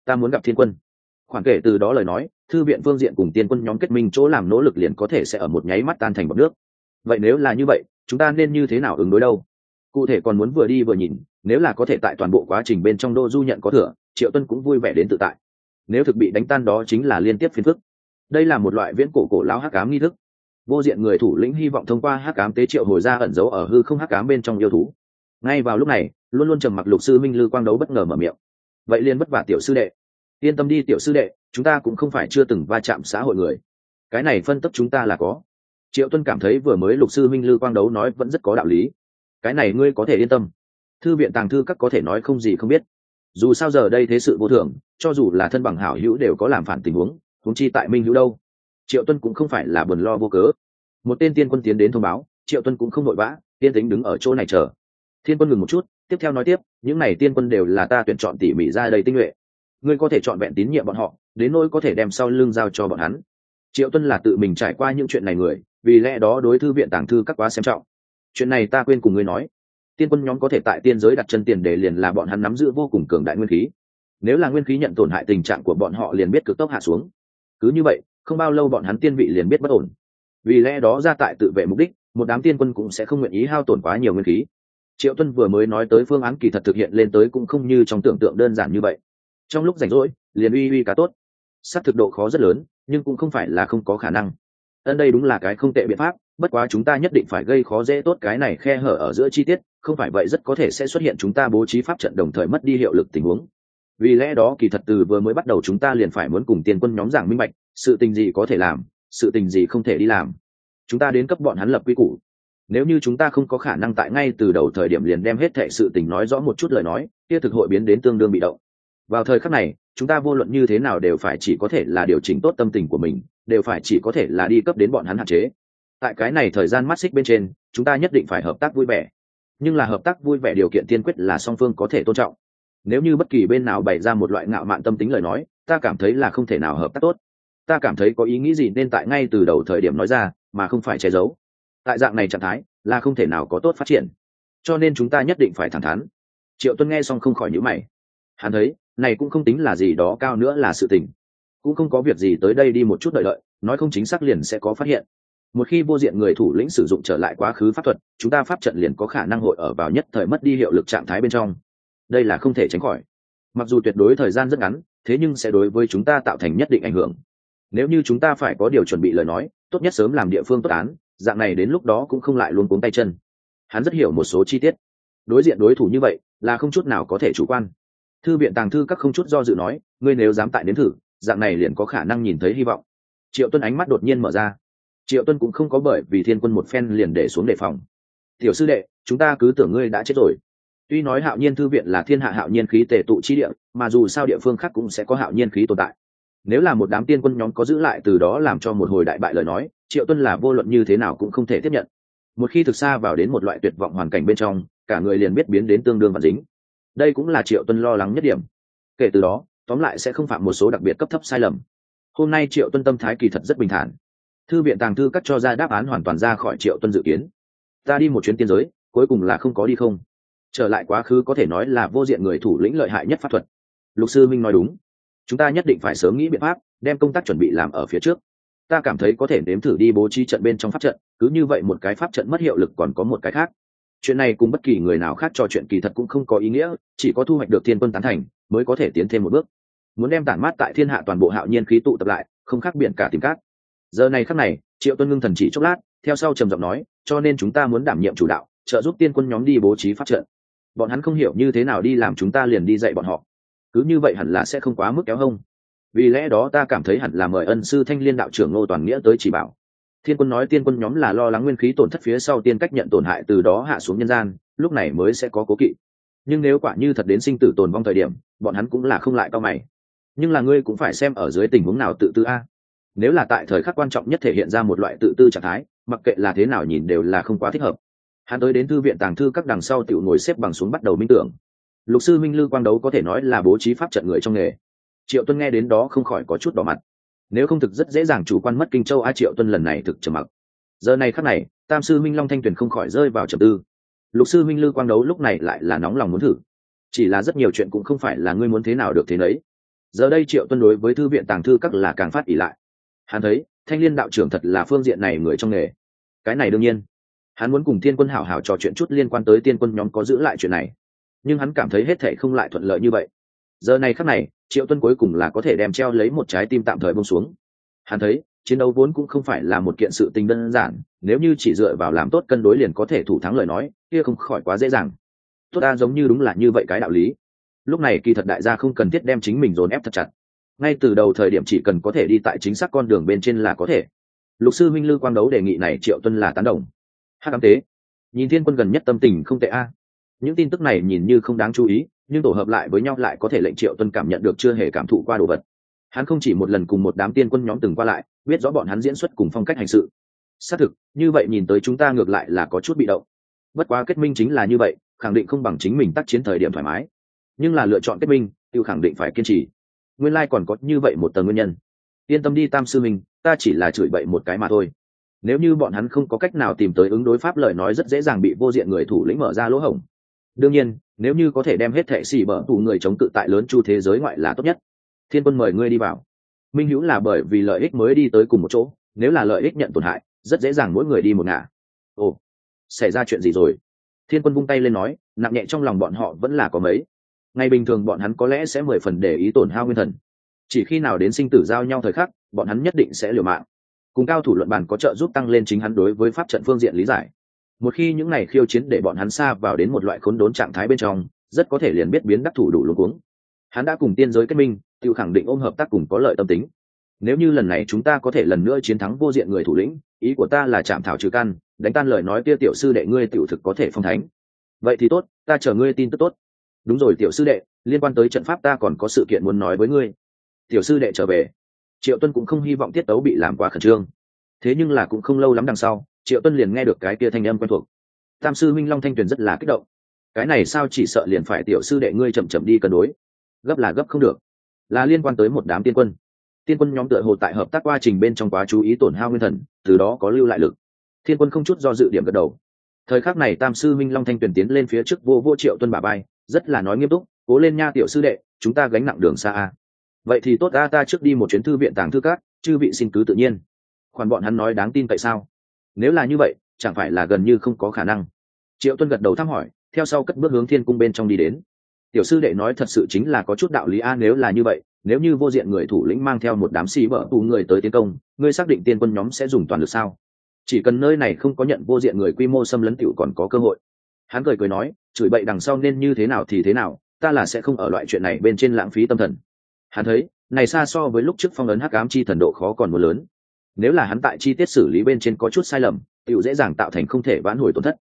Ta muốn gặp thiên quân. Khoảng kể từ đó lời nói, thư viện phương diện cùng tiên quân nhóm kết minh chỗ làm nỗ lực liền có thể sẽ ở một nháy mắt tan thành bọt nước. Vậy nếu là như vậy, chúng ta nên như thế nào ứng đối đâu? Cụ thể còn muốn vừa đi vừa nhìn, nếu là có thể tại toàn bộ quá trình bên trong Đô Du nhận có thừa, Triệu Tuân cũng vui vẻ đến tự tại. Nếu thực bị đánh tan đó chính là liên tiếp phiền phức. Đây là một loại viễn cổ lão hắc ám nghi thức. Vô diện người thủ lĩnh hy vọng thông qua hắc ám tế triệu hồi ra ẩn giấu ở hư không hắc ám bên trong yêu thú. Ngay vào lúc này, luôn luôn trầm mặc Lục sư Minh Lư Quang Đấu bất ngờ mở miệng. Vậy liền vất vả tiểu sư đệ. Yên tâm đi tiểu sư đệ, chúng ta cũng không phải chưa từng va chạm xã hội người. Cái này phân tích chúng ta là có. Triệu Tuân cảm thấy vừa mới Lục sư Minh Lư Quang Đấu nói vẫn rất có đạo lý. Cái này ngươi có thể yên tâm. Thư viện tàng thư các có thể nói không gì không biết. Dù sao giờ đây thế sự vô thường, cho dù là thân bằng hảo hữu đều có làm phản tình huống, huống chi tại Minh hữu đâu. Triệu Tuân cũng không phải là buồn lo vô cớ. Một tên tiên quân tiến đến thông báo, Triệu Tuân cũng không vội vã, yên tĩnh đứng ở chỗ này chờ. Thiên quân ngừng một chút, tiếp theo nói tiếp, những này tiên quân đều là ta tuyển chọn tỉ mỉ ra đầy tinh nhuệ. Ngươi có thể chọn vẹn tín nhiệm bọn họ, đến nỗi có thể đem sau lưng giao cho bọn hắn. Triệu Tuân là tự mình trải qua những chuyện này người, vì lẽ đó đối thư viện tàng thư các quá xem trọng. Chuyện này ta quên cùng ngươi nói, tiên quân nhóm có thể tại tiên giới đặt chân tiền để liền là bọn hắn nắm giữ vô cùng cường đại nguyên khí. Nếu là nguyên khí nhận tổn hại, tình trạng của bọn họ liền biết cực tốc hạ xuống. Cứ như vậy, không bao lâu bọn hắn tiên vị liền biết bất ổn. Vì lẽ đó ra tại tự vệ mục đích, một đám tiên quân cũng sẽ không nguyện ý hao tổn quá nhiều nguyên khí. Triệu Tuân vừa mới nói tới phương án kỳ thật thực hiện lên tới cũng không như trong tưởng tượng đơn giản như vậy. Trong lúc rảnh rỗi, liền uy cá tốt. Sát thực độ khó rất lớn, nhưng cũng không phải là không có khả năng. Đây đúng là cái không tệ biện pháp, bất quá chúng ta nhất định phải gây khó dễ tốt cái này khe hở ở giữa chi tiết, không phải vậy rất có thể sẽ xuất hiện chúng ta bố trí pháp trận đồng thời mất đi hiệu lực tình huống. Vì lẽ đó kỳ thật từ vừa mới bắt đầu chúng ta liền phải muốn cùng tiên quân nhóm giảng minh bạch, sự tình gì có thể làm, sự tình gì không thể đi làm. Chúng ta đến cấp bọn hắn lập quy củ. Nếu như chúng ta không có khả năng tại ngay từ đầu thời điểm liền đem hết thệ sự tình nói rõ một chút lời nói, kia thực hội biến đến tương đương bị động. Vào thời khắc này, chúng ta vô luận như thế nào đều phải chỉ có thể là điều chỉnh tốt tâm tình của mình, đều phải chỉ có thể là đi cấp đến bọn hắn hạn chế. Tại cái này thời gian mắt xích bên trên, chúng ta nhất định phải hợp tác vui vẻ. Nhưng là hợp tác vui vẻ điều kiện tiên quyết là song phương có thể tôn trọng. Nếu như bất kỳ bên nào bày ra một loại ngạo mạn tâm tính lời nói, ta cảm thấy là không thể nào hợp tác tốt. Ta cảm thấy có ý nghĩ gì nên tại ngay từ đầu thời điểm nói ra, mà không phải che giấu. Tại dạng này trạng thái là không thể nào có tốt phát triển. Cho nên chúng ta nhất định phải thẳng thắn. Triệu Tuân nghe xong không khỏi nhíu mày. Hắn thấy, này cũng không tính là gì đó cao nữa là sự tình. Cũng không có việc gì tới đây đi một chút đợi đợi, nói không chính xác liền sẽ có phát hiện. Một khi vô diện người thủ lĩnh sử dụng trở lại quá khứ pháp thuật, chúng ta pháp trận liền có khả năng hội ở vào nhất thời mất đi hiệu lực trạng thái bên trong. Đây là không thể tránh khỏi. Mặc dù tuyệt đối thời gian rất ngắn, thế nhưng sẽ đối với chúng ta tạo thành nhất định ảnh hưởng. Nếu như chúng ta phải có điều chuẩn bị lời nói, tốt nhất sớm làm địa phương tốt án, dạng này đến lúc đó cũng không lại luôn cuống tay chân. Hắn rất hiểu một số chi tiết. Đối diện đối thủ như vậy, là không chút nào có thể chủ quan. Thư viện tàng thư các không chút do dự nói, ngươi nếu dám tại đến thử, dạng này liền có khả năng nhìn thấy hy vọng. Triệu Tuân ánh mắt đột nhiên mở ra. Triệu Tuân cũng không có bởi vì thiên quân một phen liền để xuống đề phòng. Tiểu sư đệ, chúng ta cứ tưởng ngươi đã chết rồi. Tuy nói Hạo Nhiên thư viện là thiên hạ hạo nhiên khí tề tụ chi địa, mà dù sao địa phương khác cũng sẽ có hạo nhiên khí tồn tại. Nếu là một đám tiên quân nhóm có giữ lại từ đó làm cho một hồi đại bại lời nói, Triệu Tuân là vô luận như thế nào cũng không thể tiếp nhận. Một khi thực xa vào đến một loại tuyệt vọng hoàn cảnh bên trong, cả người liền biết biến đến tương đương và dính. Đây cũng là Triệu Tuân lo lắng nhất điểm. Kể từ đó, tóm lại sẽ không phạm một số đặc biệt cấp thấp sai lầm. Hôm nay Triệu Tuân tâm thái kỳ thật rất bình thản. Thư viện tàng thư các cho ra đáp án hoàn toàn ra khỏi Triệu Tuân dự kiến. Ta đi một chuyến tiên giới, cuối cùng là không có đi không. Trở lại quá khứ có thể nói là vô diện người thủ lĩnh lợi hại nhất pháp thuật. Lục sư Minh nói đúng. Chúng ta nhất định phải sớm nghĩ biện pháp, đem công tác chuẩn bị làm ở phía trước. Ta cảm thấy có thể nếm thử đi bố trí trận bên trong pháp trận, cứ như vậy một cái pháp trận mất hiệu lực còn có một cái khác. Chuyện này cùng bất kỳ người nào khác trò chuyện kỳ thật cũng không có ý nghĩa, chỉ có thu hoạch được thiên quân tán thành mới có thể tiến thêm một bước. Muốn đem tản mát tại thiên hạ toàn bộ hạo nhiên khí tụ tập lại, không khác biển cả tìm cát. Giờ này khắc này, Triệu Tuân ngưng thần chỉ chốc lát, theo sau trầm giọng nói, cho nên chúng ta muốn đảm nhiệm chủ đạo, trợ giúp tiên quân nhóm đi bố trí pháp trận. Bọn hắn không hiểu như thế nào đi làm, chúng ta liền đi dạy bọn họ. Cứ như vậy hẳn là sẽ không quá mức kéo hông. Vì lẽ đó ta cảm thấy hẳn là mời ân sư Thanh Liên đạo trưởng Ngô Toàn Nghĩa tới chỉ bảo. Thiên quân nói tiên quân nhóm là lo lắng nguyên khí tổn thất phía sau tiên cách nhận tổn hại từ đó hạ xuống nhân gian, lúc này mới sẽ có cố kỵ. Nhưng nếu quả như thật đến sinh tử tồn vong thời điểm, bọn hắn cũng là không lại cao mày. Nhưng là ngươi cũng phải xem ở dưới tình huống nào tự tư a. Nếu là tại thời khắc quan trọng nhất thể hiện ra một loại tự tư trạng thái, mặc kệ là thế nào nhìn đều là không quá thích hợp. Hắn tới đến thư viện tàng thư các đằng sau tiểu ngồi xếp bằng xuống bắt đầu minh tưởng. Lục sư Minh Lư Quang Đấu có thể nói là bố trí pháp trận người trong nghề. Triệu Tuân nghe đến đó không khỏi có chút đỏ mặt. Nếu không thực rất dễ dàng chủ quan mất kinh châu a. Triệu Tuân lần này thực trầm mặc. Giờ này khắc này, tam sư Minh Long Thanh Tuyền không khỏi rơi vào trầm tư. Lục sư Minh Lư Quang Đấu lúc này lại là nóng lòng muốn thử. Chỉ là rất nhiều chuyện cũng không phải là ngươi muốn thế nào được thế nấy. Giờ đây Triệu Tuân đối với thư viện tàng thư các là càng phát ỷ lại. Hắn thấy Thanh Liên đạo trưởng thật là phương diện này người trong nghề. Cái này đương nhiên, hắn muốn cùng Tiên Quân hảo hảo trò chuyện chút liên quan tới Tiên Quân nhóm có giữ lại chuyện này, nhưng hắn cảm thấy hết thảy không lại thuận lợi như vậy. Giờ này khắc này, Triệu Tuân cuối cùng là có thể đem treo lấy một trái tim tạm thời buông xuống. Hắn thấy chiến đấu vốn cũng không phải là một kiện sự tình đơn giản, nếu như chỉ dựa vào làm tốt cân đối liền có thể thủ thắng lời nói, kia không khỏi quá dễ dàng. Tốt ta giống như đúng là như vậy cái đạo lý. Lúc này kỳ thật đại gia không cần thiết đem chính mình dồn ép thật chặt, ngay từ đầu thời điểm chỉ cần có thể đi tại chính xác con đường bên trên là có thể. Lục sư minh Lư Quang Đấu đề nghị này Triệu Tuân là tán đồng. Hắc ám tế, nhìn Thiên Quân gần nhất tâm tình không tệ a. Những tin tức này nhìn như không đáng chú ý, nhưng tổ hợp lại với nhau lại có thể lệnh Triệu Tuân cảm nhận được chưa hề cảm thụ qua đồ vật. Hắn không chỉ một lần cùng một đám tiên quân nhóm từng qua lại, biết rõ bọn hắn diễn xuất cùng phong cách hành sự. Xác thực, như vậy nhìn tới chúng ta ngược lại là có chút bị động. Bất quá kết minh chính là như vậy, khẳng định không bằng chính mình tác chiến thời điểm thoải mái. Nhưng là lựa chọn kết minh, tự khẳng định phải kiên trì. Nguyên lai còn có như vậy một tầng nguyên nhân. Yên tâm đi Tam sư minh, ta chỉ là chửi bậy một cái mà thôi. Nếu như bọn hắn không có cách nào tìm tới ứng đối pháp lời nói rất dễ dàng bị vô diện người thủ lĩnh mở ra lỗ hổng. Đương nhiên, nếu như có thể đem hết thệ xỉ bở tù người chống tự tại lớn chu thế giới ngoại là tốt nhất. Thiên Quân mời ngươi đi vào. Minh hữu là bởi vì lợi ích mới đi tới cùng một chỗ, nếu là lợi ích nhận tổn hại, rất dễ dàng mỗi người đi một ngả. Ồ, xảy ra chuyện gì rồi? Thiên Quân vung tay lên nói, nặng nhẹ trong lòng bọn họ vẫn là có mấy. Ngày bình thường bọn hắn có lẽ sẽ 10 phần để ý tổn hao nguyên thần, chỉ khi nào đến sinh tử giao nhau thời khắc, bọn hắn nhất định sẽ liều mạng. Cùng cao thủ luận bàn có trợ giúp tăng lên chính hắn đối với pháp trận phương diện lý giải. Một khi những này khiêu chiến để bọn hắn xa vào đến một loại khốn đốn trạng thái bên trong, rất có thể liền biết biến đắc thủ đủ luống cuống. Hắn đã cùng tiên giới kết minh, tự khẳng định ôm hợp tác cùng có lợi tâm tính. Nếu như lần này chúng ta có thể lần nữa chiến thắng vô diện người thủ lĩnh, ý của ta là chạm thảo trừ căn, đánh tan lời nói kia tiểu sư đệ ngươi tiểu thực có thể phong thánh. Vậy thì tốt, ta chờ ngươi tin tức tốt. Đúng rồi tiểu sư đệ, liên quan tới trận pháp ta còn có sự kiện muốn nói với ngươi. Tiểu sư đệ trở về. Triệu Tuân cũng không hy vọng tiết tấu bị làm quá khẩn trương. Thế nhưng là cũng không lâu lắm đằng sau, Triệu Tuân liền nghe được cái kia thanh âm quen thuộc. Tam sư Minh Long Thanh Tuyền rất là kích động. Cái này sao chỉ sợ liền phải tiểu sư đệ ngươi chậm chậm đi cân đối. Gấp là gấp không được. Là liên quan tới một đám tiên quân. Tiên quân nhóm tựa hồ tại hợp tác quá trình bên trong quá chú ý tổn hao nguyên thần, từ đó có lưu lại lực. Thiên Quân không chút do dự điểm gật đầu. Thời khắc này Tam sư Minh Long Thanh Tuyền tiến lên phía trước vô Triệu Tuân bả vai, rất là nói nghiêm túc, cố lên nha tiểu sư đệ, chúng ta gánh nặng đường xa a. Vậy thì tốt ta trước đi một chuyến thư viện tàng thư các, chư vị xin cứ tự nhiên. Khoản bọn hắn nói đáng tin tại sao? Nếu là như vậy, chẳng phải là gần như không có khả năng. Triệu Tuân gật đầu thăm hỏi, theo sau cất bước hướng Thiên Cung bên trong đi đến. Tiểu sư đệ nói thật sự chính là có chút đạo lý a, nếu là như vậy, nếu như vô diện người thủ lĩnh mang theo một đám xì bở tù người tới tiến công, ngươi xác định tiên quân nhóm sẽ dùng toàn lực sao? Chỉ cần nơi này không có nhận vô diện người quy mô xâm lấn tiểu còn có cơ hội. Hắn cười nói, chửi bậy đằng sau nên như thế nào thì thế nào, ta là sẽ không ở loại chuyện này bên trên lãng phí tâm thần. Hắn thấy, này xa so với lúc trước phong ấn hắc ám chi thần độ khó còn một lớn. Nếu là hắn tại chi tiết xử lý bên trên có chút sai lầm, tiểu dễ dàng tạo thành không thể vãn hồi tổn thất.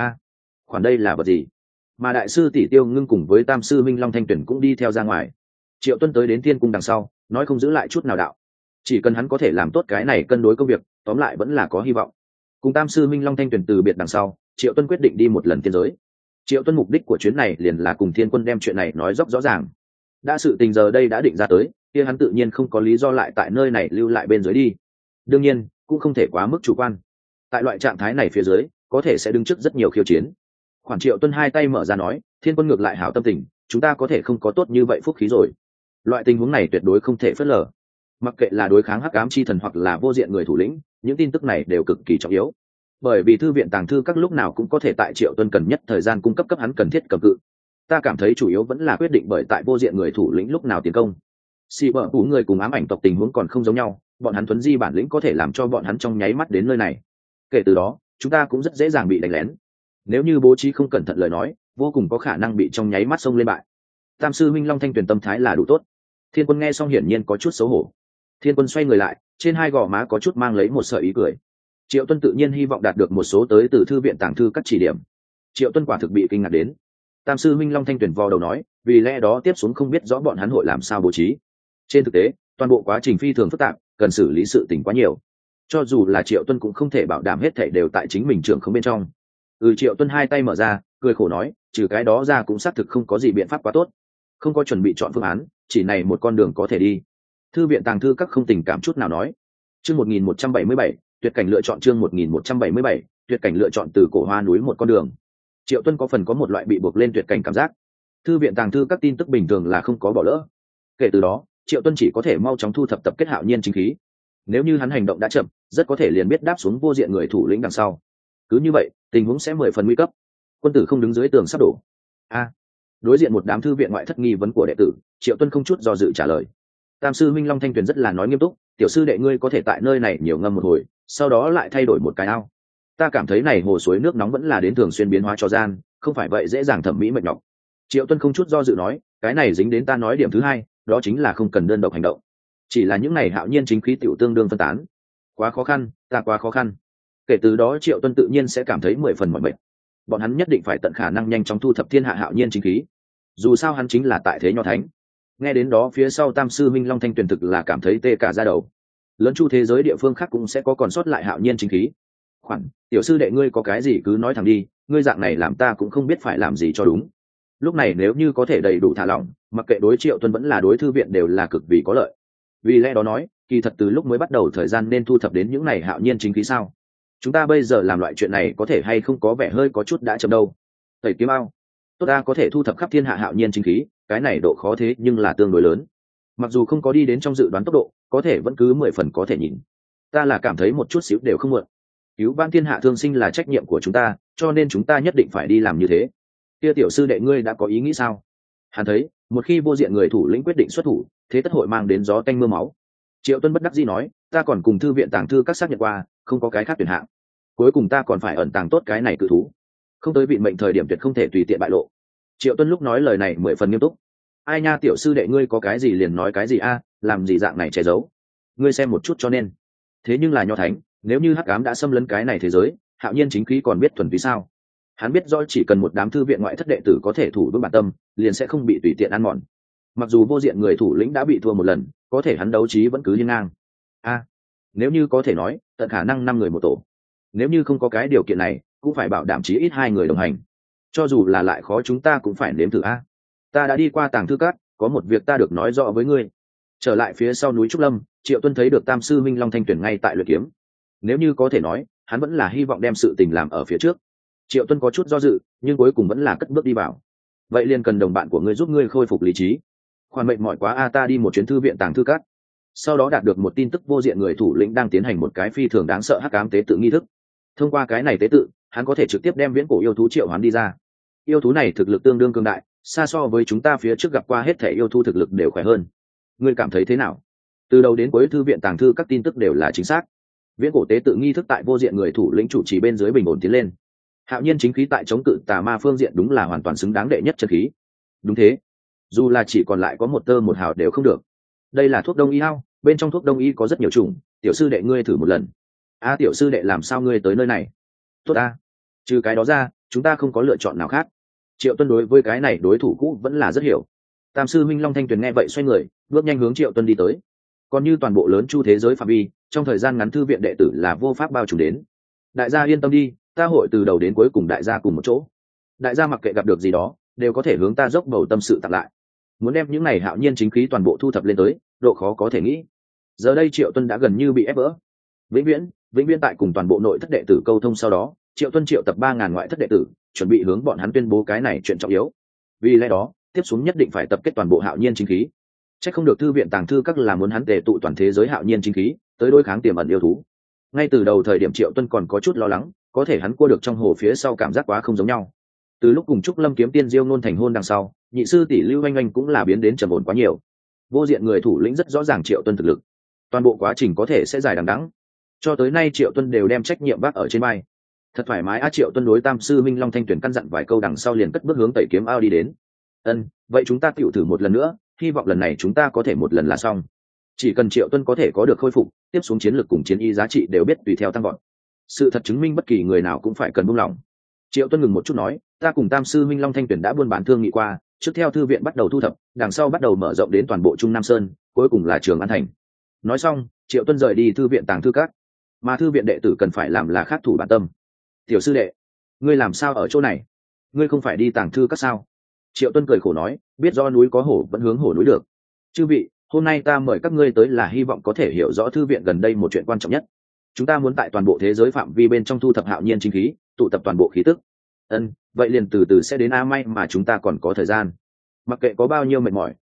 Khoản đây là vật gì? Mà đại sư tỷ Tiêu Ngưng cùng với tam sư Minh Long Thanh Tuyển cũng đi theo ra ngoài. Triệu Tuân tới đến Thiên Cung đằng sau, nói không giữ lại chút nào đạo. Chỉ cần hắn có thể làm tốt cái này cân đối công việc, tóm lại vẫn là có hy vọng. Cùng tam sư Minh Long Thanh Tuyển từ biệt đằng sau, Triệu Tuân quyết định đi một lần tiên giới. Triệu Tuân mục đích của chuyến này liền là cùng Thiên Quân đem chuyện này nói rõ ràng. Đã sự tình giờ đây đã định ra tới, kia hắn tự nhiên không có lý do lại tại nơi này lưu lại bên dưới đi. Đương nhiên, cũng không thể quá mức chủ quan. Tại loại trạng thái này phía dưới, có thể sẽ đứng trước rất nhiều khiêu chiến. Khoản Triệu Tuân hai tay mở ra nói, Thiên Quân ngược lại hảo tâm tình, chúng ta có thể không có tốt như vậy phúc khí rồi. Loại tình huống này tuyệt đối không thể phớt lờ. Mặc kệ là đối kháng hắc ám chi thần hoặc là vô diện người thủ lĩnh, những tin tức này đều cực kỳ trọng yếu. Bởi vì thư viện tàng thư các lúc nào cũng có thể tại Triệu Tuân cần nhất thời gian cung cấp hắn cần thiết cầm cự. Ta cảm thấy chủ yếu vẫn là quyết định bởi tại vô diện người thủ lĩnh lúc nào tiến công. Xì bở cũ người cùng ám ảnh tộc tình huống còn không giống nhau, bọn hắn thuấn di bản lĩnh có thể làm cho bọn hắn trong nháy mắt đến nơi này. Kể từ đó, chúng ta cũng rất dễ dàng bị đánh lén. Nếu như bố trí không cẩn thận lời nói, vô cùng có khả năng bị trong nháy mắt xông lên bại. Tam sư Minh Long Thanh Tuyền tâm thái là đủ tốt. Thiên Quân nghe xong hiển nhiên có chút xấu hổ. Thiên Quân xoay người lại, trên hai gò má có chút mang lấy một sợi ý cười. Triệu Tuân tự nhiên hy vọng đạt được một số tới từ thư viện tàng thư các chỉ điểm. Triệu Tuân quả thực bị kinh ngạc đến. Tam sư Minh Long Thanh Tuyền vò đầu nói, vì lẽ đó tiếp xuống không biết rõ bọn hắn hội làm sao bố trí. Trên thực tế, toàn bộ quá trình phi thường phức tạp, cần xử lý sự tình quá nhiều. Cho dù là Triệu Tuân cũng không thể bảo đảm hết thảy đều tại chính mình trưởng không bên trong. Triệu Tuân hai tay mở ra, cười khổ nói, trừ cái đó ra cũng xác thực không có gì biện pháp quá tốt. Không có chuẩn bị chọn phương án, chỉ này một con đường có thể đi. Thư viện tàng thư các không tình cảm chút nào nói. Chương 1177, tuyệt cảnh lựa chọn chương 1177, tuyệt cảnh lựa chọn từ cổ hoa núi một con đường. Triệu Tuân có phần có một loại bị buộc lên tuyệt cảnh cảm giác. Thư viện tàng thư các tin tức bình thường là không có bỏ lỡ. Kể từ đó Triệu Tuân chỉ có thể mau chóng thu thập tập kết hạo nhiên chính khí. Nếu như hắn hành động đã chậm, rất có thể liền biết đáp xuống vô diện người thủ lĩnh đằng sau. Cứ như vậy tình huống sẽ 10 phần nguy cấp. Quân tử không đứng dưới tường sắp đổ. Đối diện một đám thư viện ngoại thất nghi vấn của đệ tử, Triệu Tuân không chút do dự trả lời. Tam sư Minh Long Thanh Tuyền rất là nói nghiêm túc, tiểu sư đệ ngươi có thể tại nơi này nhiều ngâm một hồi, sau đó lại thay đổi một cái ao. Ta cảm thấy này hồ suối nước nóng vẫn là đến thường xuyên biến hóa cho gian, không phải vậy dễ dàng thẩm mỹ mệt nhọc. Triệu Tuân không chút do dự nói, cái này dính đến ta nói điểm thứ hai, đó chính là không cần đơn độc hành động. Chỉ là những này hạo nhiên chính khí tiểu tương đương phân tán. Quá khó khăn, ta quá khó khăn. Kể từ đó Triệu Tuân tự nhiên sẽ cảm thấy 10 phần mỏi mệt. Bọn hắn nhất định phải tận khả năng nhanh chóng thu thập thiên hạ hạo nhiên chính khí. Dù sao hắn chính là tại thế nho thánh. Nghe đến đó phía sau Tam sư Minh Long Thanh Tuyền thực là cảm thấy tê cả da đầu. Lớn chu thế giới địa phương khác cũng sẽ có còn sót lại hạo nhiên chính khí. Khoản, tiểu sư đệ ngươi có cái gì cứ nói thẳng đi, ngươi dạng này làm ta cũng không biết phải làm gì cho đúng. Lúc này nếu như có thể đầy đủ thả lỏng, mặc kệ đối Triệu Tuân vẫn là đối thư viện đều là cực vì có lợi. Vì lẽ đó nói, kỳ thật từ lúc mới bắt đầu thời gian nên thu thập đến những này hạo nhiên chính khí sao? Chúng ta bây giờ làm loại chuyện này có thể hay không có vẻ hơi có chút đã chậm đâu. Tẩy kiếm ao, tốt ta có thể thu thập khắp thiên hạ hạo nhiên chính khí, cái này độ khó thế nhưng là tương đối lớn. Mặc dù không có đi đến trong dự đoán tốc độ, có thể vẫn cứ 10 phần có thể nhìn. Ta là cảm thấy một chút xíu đều không muộn. Cứu vãn thiên hạ thương sinh là trách nhiệm của chúng ta, cho nên chúng ta nhất định phải đi làm như thế. Kia tiểu sư đệ ngươi đã có ý nghĩ sao? Hắn thấy, một khi vô diện người thủ lĩnh quyết định xuất thủ, thế tất hội mang đến gió tanh mưa máu. Triệu Tuân bất đắc dĩ nói, ta còn cùng thư viện tàng thư các xác nhận qua, không có cái khác tuyển hạng. Cuối cùng ta còn phải ẩn tàng tốt cái này cự thú, không tới vị mệnh thời điểm tuyệt không thể tùy tiện bại lộ. Triệu Tuân lúc nói lời này 10 phần nghiêm túc. Ai nha tiểu sư đệ ngươi có cái gì liền nói cái gì a, làm gì dạng này che giấu. Ngươi xem một chút cho nên. Thế nhưng là nho thánh, nếu như hắc ám đã xâm lấn cái này thế giới, hạo nhiên chính khí còn biết thuần túy sao? Hắn biết rõ chỉ cần một đám thư viện ngoại thất đệ tử có thể thủ vững bản tâm, liền sẽ không bị tùy tiện ăn mòn. Mặc dù vô diện người thủ lĩnh đã bị thua một lần, có thể hắn đấu trí vẫn cứ hiên ngang. Nếu như có thể nói, tận khả năng 5 người một tổ. Nếu như không có cái điều kiện này, cũng phải bảo đảm chí ít 2 người đồng hành. Cho dù là lại khó chúng ta cũng phải nếm thử a. Ta đã đi qua tàng thư các, có một việc ta được nói rõ với ngươi. Trở lại phía sau núi Trúc Lâm, Triệu Tuân thấy được Tam sư Minh Long Thanh Tuyển ngay tại luyện kiếm. Nếu như có thể nói, hắn vẫn là hy vọng đem sự tình làm ở phía trước. Triệu Tuân có chút do dự, nhưng cuối cùng vẫn là cất bước đi vào. Vậy liền cần đồng bạn của ngươi giúp ngươi khôi phục lý trí. Khoan mệnh mỏi quá a, ta đi một chuyến thư viện tàng thư các. Sau đó đạt được một tin tức vô diện người thủ lĩnh đang tiến hành một cái phi thường đáng sợ hắc ám tế tự nghi thức. Thông qua cái này tế tự, hắn có thể trực tiếp đem viễn cổ yêu thú triệu hoán đi ra. Yêu thú này thực lực tương đương cường đại, xa so với chúng ta phía trước gặp qua hết thể yêu thú thực lực đều khỏe hơn. Ngươi cảm thấy thế nào? Từ đầu đến cuối thư viện tàng thư các tin tức đều là chính xác. Viễn cổ tế tự nghi thức tại vô diện người thủ lĩnh chủ trì bên dưới bình ổn tiến lên. Hạo nhiên chính khí tại chống cự tà ma phương diện đúng là hoàn toàn xứng đáng đệ nhất chân khí. Đúng thế, dù là chỉ còn lại có một tơ một hào đều không được. Đây là thuốc đông y hao, bên trong thuốc đông y có rất nhiều chủng, tiểu sư đệ ngươi thử một lần. Tiểu sư đệ làm sao ngươi tới nơi này? Tốt trừ cái đó ra chúng ta không có lựa chọn nào khác. Triệu Tuân đối với cái này đối thủ cũ vẫn là rất hiểu. Tam sư Minh Long Thanh Tuyền nghe vậy xoay người, bước nhanh hướng Triệu Tuân đi tới. Còn như toàn bộ lớn chu thế giới phạm vi, trong thời gian ngắn thư viện đệ tử là vô pháp bao trùm đến. Đại gia yên tâm đi, ta hội từ đầu đến cuối cùng đại gia cùng một chỗ. Đại gia mặc kệ gặp được gì đó, đều có thể hướng ta dốc bầu tâm sự tặng lại. Muốn đem những này hạo nhiên chính khí toàn bộ thu thập lên tới, độ khó có thể nghĩ. Giờ đây Triệu Tuân đã gần như bị ép vỡ. Vĩnh viễn tại cùng toàn bộ nội thất đệ tử câu thông sau đó, Triệu Tuân triệu tập 3.000 ngoại thất đệ tử, chuẩn bị hướng bọn hắn tuyên bố cái này chuyện trọng yếu. Vì lẽ đó, tiếp xuống nhất định phải tập kết toàn bộ hạo nhiên chính khí. Chắc không được thư viện tàng thư các là muốn hắn tề tụ toàn thế giới hạo nhiên chính khí, tới đối kháng tiềm ẩn yêu thú. Ngay từ đầu thời điểm Triệu Tuân còn có chút lo lắng, có thể hắn cua được trong hồ phía sau cảm giác quá không giống nhau. Từ lúc cùng Trúc Lâm kiếm tiên Diêu Nôn thành hôn đằng sau, nhị sư tỷ Lưu Oanh Oanh cũng là biến đến trầm ổn quá nhiều. Vô diện người thủ lĩnh rất rõ ràng Triệu Tuân thực lực, toàn bộ quá trình có thể sẽ dài đằng đẵng. Cho tới nay Triệu Tuân đều đem trách nhiệm vác ở trên vai. Thật thoải mái Triệu Tuân đối Tam sư Minh Long Thanh Tuyển căn dặn vài câu đằng sau liền cất bước hướng tẩy kiếm ao đi đến. Vậy chúng ta tiểu thử một lần nữa, hy vọng lần này chúng ta có thể một lần là xong. Chỉ cần Triệu Tuân có thể có được khôi phục, tiếp xuống chiến lược cùng chiến y giá trị đều biết tùy theo tăng vọt. Sự thật chứng minh bất kỳ người nào cũng phải cần buông lỏng. Triệu Tuân ngừng một chút nói, ta cùng Tam sư Minh Long Thanh Tuyển đã buôn bán thương nghị qua, trước theo thư viện bắt đầu thu thập, đằng sau bắt đầu mở rộng đến toàn bộ Trung Nam Sơn, cuối cùng là Trường An Thành. Nói xong, Triệu Tuân rời đi thư viện tàng thư các, mà thư viện đệ tử cần phải làm là khắc thủ bản tâm. Tiểu sư đệ, ngươi làm sao ở chỗ này? Ngươi không phải đi tàng thư các sao? Triệu Tuân cười khổ nói, biết do núi có hổ vẫn hướng hổ núi được. Chư vị, hôm nay ta mời các ngươi tới là hy vọng có thể hiểu rõ thư viện gần đây một chuyện quan trọng nhất. Chúng ta muốn tại toàn bộ thế giới phạm vi bên trong thu thập hạo nhiên chính khí, tụ tập toàn bộ khí tức. Vậy liền từ từ sẽ đến may mà chúng ta còn có thời gian. Mặc kệ có bao nhiêu mệt mỏi,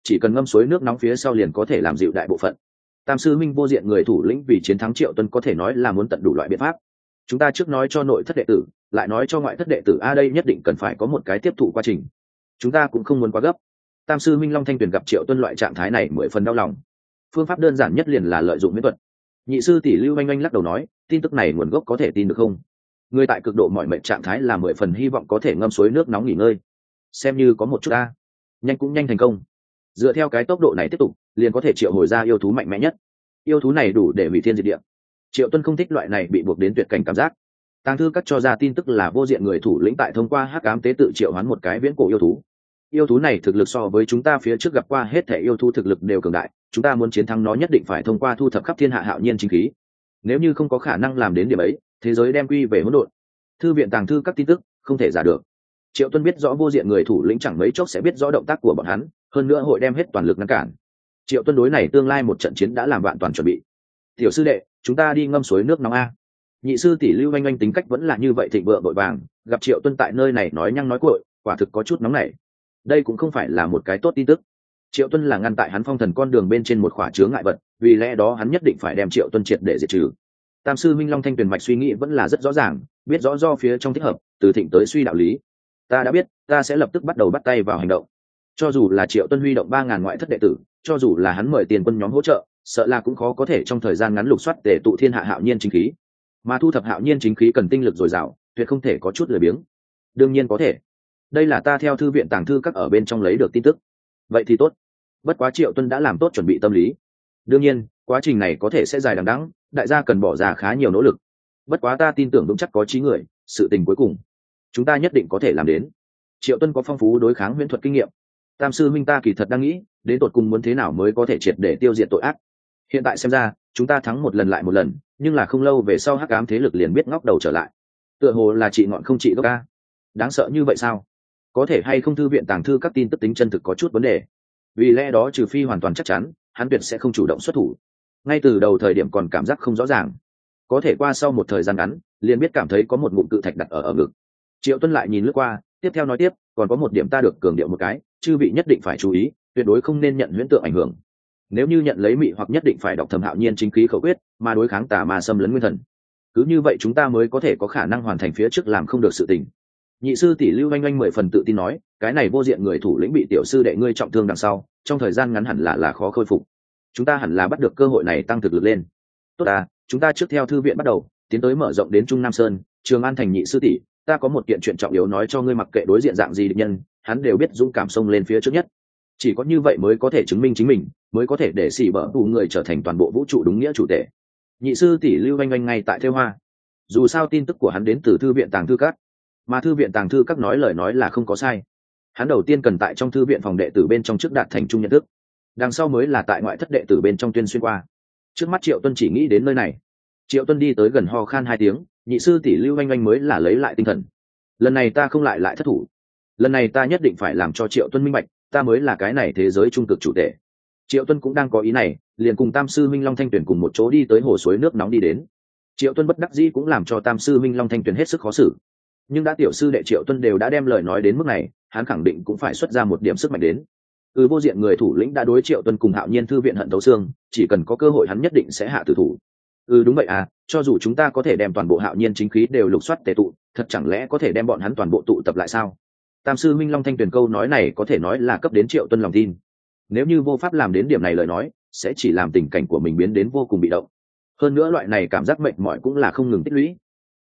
chỉ cần ngâm suối nước nóng phía sau liền có thể làm dịu đại bộ phận. Tam sư minh vô diện người thủ lĩnh vì chiến thắng Triệu Tuân có thể nói là muốn tận đủ loại biện pháp. Chúng ta trước nói cho nội thất đệ tử, lại nói cho ngoại thất đệ tử, đây nhất định cần phải có một cái tiếp thụ quá trình. Chúng ta cũng không muốn quá gấp. Tam sư minh Long Thanh Tuyền gặp Triệu Tuân loại trạng thái này 10 phần đau lòng. Phương pháp đơn giản nhất liền là lợi dụng miễn thuật. Nhị sư tỷ Lưu Oanh Oanh lắc đầu nói, tin tức này nguồn gốc có thể tin được không? Người tại cực độ mọi mệnh trạng thái là 10 phần hy vọng có thể ngâm suối nước nóng nghỉ ngơi. Xem như có một chút nhanh cũng nhanh thành công. Dựa theo cái tốc độ này tiếp tục, liền có thể triệu hồi ra yêu thú mạnh mẽ nhất. Yêu thú này đủ để hủy thiên diệt địa. Triệu Tuân không thích loại này bị buộc đến tuyệt cảnh cảm giác. Tàng thư các cho ra tin tức là vô diện người thủ lĩnh tại thông qua hắc ám tế tự triệu hoán một cái viễn cổ yêu thú. Yêu thú này thực lực so với chúng ta phía trước gặp qua hết thể yêu thú thực lực đều cường đại, chúng ta muốn chiến thắng nó nhất định phải thông qua thu thập khắp thiên hạ hạo nhiên chính khí. Nếu như không có khả năng làm đến điểm ấy, thế giới đem quy về hỗn độn. Thư viện tàng thư các tin tức không thể giả được. Triệu Tuân biết rõ vô diện người thủ lĩnh chẳng mấy chốc sẽ biết rõ động tác của bọn hắn, hơn nữa hội đem hết toàn lực ngăn cản. Triệu Tuân đối này tương lai một trận chiến đã làm vạn toàn chuẩn bị. Tiểu sư đệ, chúng ta đi ngâm suối nước nóng a. Nhị sư tỷ Lưu Oanh Oanh tính cách vẫn là như vậy thịnh vượng vội vàng, gặp Triệu Tuân tại nơi này nói nhăng nói cuội, quả thực có chút nóng nảy. Đây cũng không phải là một cái tốt tin tức. Triệu Tuân là ngăn tại hắn phong thần con đường bên trên một khỏa chướng ngại vật, vì lẽ đó hắn nhất định phải đem Triệu Tuân triệt để diệt trừ. Tam sư minh Long Thanh Tuyền mạch suy nghĩ vẫn là rất rõ ràng, biết rõ do phía trong thích hợp, từ thịnh tới suy đạo lý. Ta đã biết, ta sẽ lập tức bắt đầu bắt tay vào hành động. Cho dù là Triệu Tuân huy động 3.000 ngoại thất đệ tử, cho dù là hắn mời tiền quân nhóm hỗ trợ, sợ là cũng khó có thể trong thời gian ngắn lục soát để tụ thiên hạ hạo nhiên chính khí. Mà thu thập hạo nhiên chính khí cần tinh lực dồi dào, tuyệt không thể có chút lười biếng. Đương nhiên có thể. Đây là ta theo thư viện tàng thư các ở bên trong lấy được tin tức. Vậy thì tốt. Bất quá Triệu Tuân đã làm tốt chuẩn bị tâm lý. Đương nhiên, quá trình này có thể sẽ dài đằng đẵng, đại gia cần bỏ ra khá nhiều nỗ lực. Bất quá ta tin tưởng vững chắc có trí người, sự tình cuối cùng chúng ta nhất định có thể làm đến. Triệu Tuân có phong phú đối kháng huyễn thuật kinh nghiệm. Tam sư minh ta kỳ thật đang nghĩ, đến tột cùng muốn thế nào mới có thể triệt để tiêu diệt tội ác. Hiện tại xem ra, chúng ta thắng một lần lại một lần, nhưng là không lâu về sau hắc ám thế lực liền biết ngóc đầu trở lại. Tựa hồ là trị ngọn không trị gốc a. Đáng sợ như vậy sao? Có thể hay không thư viện tàng thư các tin tức tính chân thực có chút vấn đề. Vì lẽ đó trừ phi hoàn toàn chắc chắn, hắn tuyệt sẽ không chủ động xuất thủ. Ngay từ đầu thời điểm còn cảm giác không rõ ràng, có thể qua sau một thời gian ngắn, liền biết cảm thấy có một ngụm cự thạch đặt ở ngực. Triệu Tuân lại nhìn lướt qua, tiếp theo nói tiếp, còn có một điểm ta được cường điệu một cái, chư vị nhất định phải chú ý, tuyệt đối không nên nhận huyễn tượng ảnh hưởng. Nếu như nhận lấy mị hoặc nhất định phải đọc thầm hạo nhiên chính khí khẩu quyết, mà đối kháng tà ma xâm lấn nguyên thần. Cứ như vậy chúng ta mới có thể có khả năng hoàn thành phía trước làm không được sự tình. Nhị sư tỷ Lưu Oanh Oanh 10 phần tự tin nói, cái này vô diện người thủ lĩnh bị tiểu sư đệ ngươi trọng thương đằng sau, trong thời gian ngắn hẳn là khó khôi phục. Chúng ta hẳn là bắt được cơ hội này tăng thực lực lên. Tốt à, chúng ta trước theo thư viện bắt đầu, tiến tới mở rộng đến Trung Nam Sơn, Trường An thành. Nhị sư tỷ, ta có một kiện chuyện trọng yếu nói cho ngươi, mặc kệ đối diện dạng gì địch nhân, hắn đều biết dũng cảm xông lên phía trước nhất. Chỉ có như vậy mới có thể chứng minh chính mình, mới có thể để xỉ bở đủ người trở thành toàn bộ vũ trụ đúng nghĩa chủ tể. Nhị sư tỷ Lưu Oanh Oanh ngay tại Thêu Hoa. Dù sao tin tức của hắn đến từ thư viện tàng thư các, mà thư viện tàng thư các nói lời nói là không có sai. Hắn đầu tiên cần tại trong thư viện phòng đệ tử bên trong trước đạt thành chung nhận thức, đằng sau mới là tại ngoại thất đệ tử bên trong tuyên xuyên qua. Trước mắt Triệu Tuân chỉ nghĩ đến nơi này. Triệu Tuân đi tới gần ho khan 2 tiếng, nhị sư tỷ Lưu Oanh Oanh mới là lấy lại tinh thần. Lần này ta không lại thất thủ, lần này ta nhất định phải làm cho Triệu Tuân minh bạch, ta mới là cái này thế giới trung cực chủ tể. Triệu Tuân cũng đang có ý này, liền cùng Tam sư minh Long Thanh Tuyền cùng một chỗ đi tới hồ suối nước nóng đi đến. Triệu Tuân bất đắc dĩ cũng làm cho Tam sư minh Long Thanh Tuyền hết sức khó xử, nhưng đã tiểu sư đệ Triệu Tuân đều đã đem lời nói đến mức này, hắn khẳng định cũng phải xuất ra một điểm sức mạnh đến. Vô diện người thủ lĩnh đã đối Triệu Tuân cùng hạo nhiên thư viện hận thấu xương, chỉ cần có cơ hội hắn nhất định sẽ hạ tử thủ. Đúng vậy à, cho dù chúng ta có thể đem toàn bộ hạo nhiên chính khí đều lục soát tề tụ, thật chẳng lẽ có thể đem bọn hắn toàn bộ tụ tập lại sao? Tam sư minh Long Thanh Tuyền câu nói này có thể nói là cấp đến Triệu Tuân lòng tin. Nếu như vô pháp làm đến điểm này lời nói, sẽ chỉ làm tình cảnh của mình biến đến vô cùng bị động. Hơn nữa loại này cảm giác mệt mỏi cũng là không ngừng tích lũy.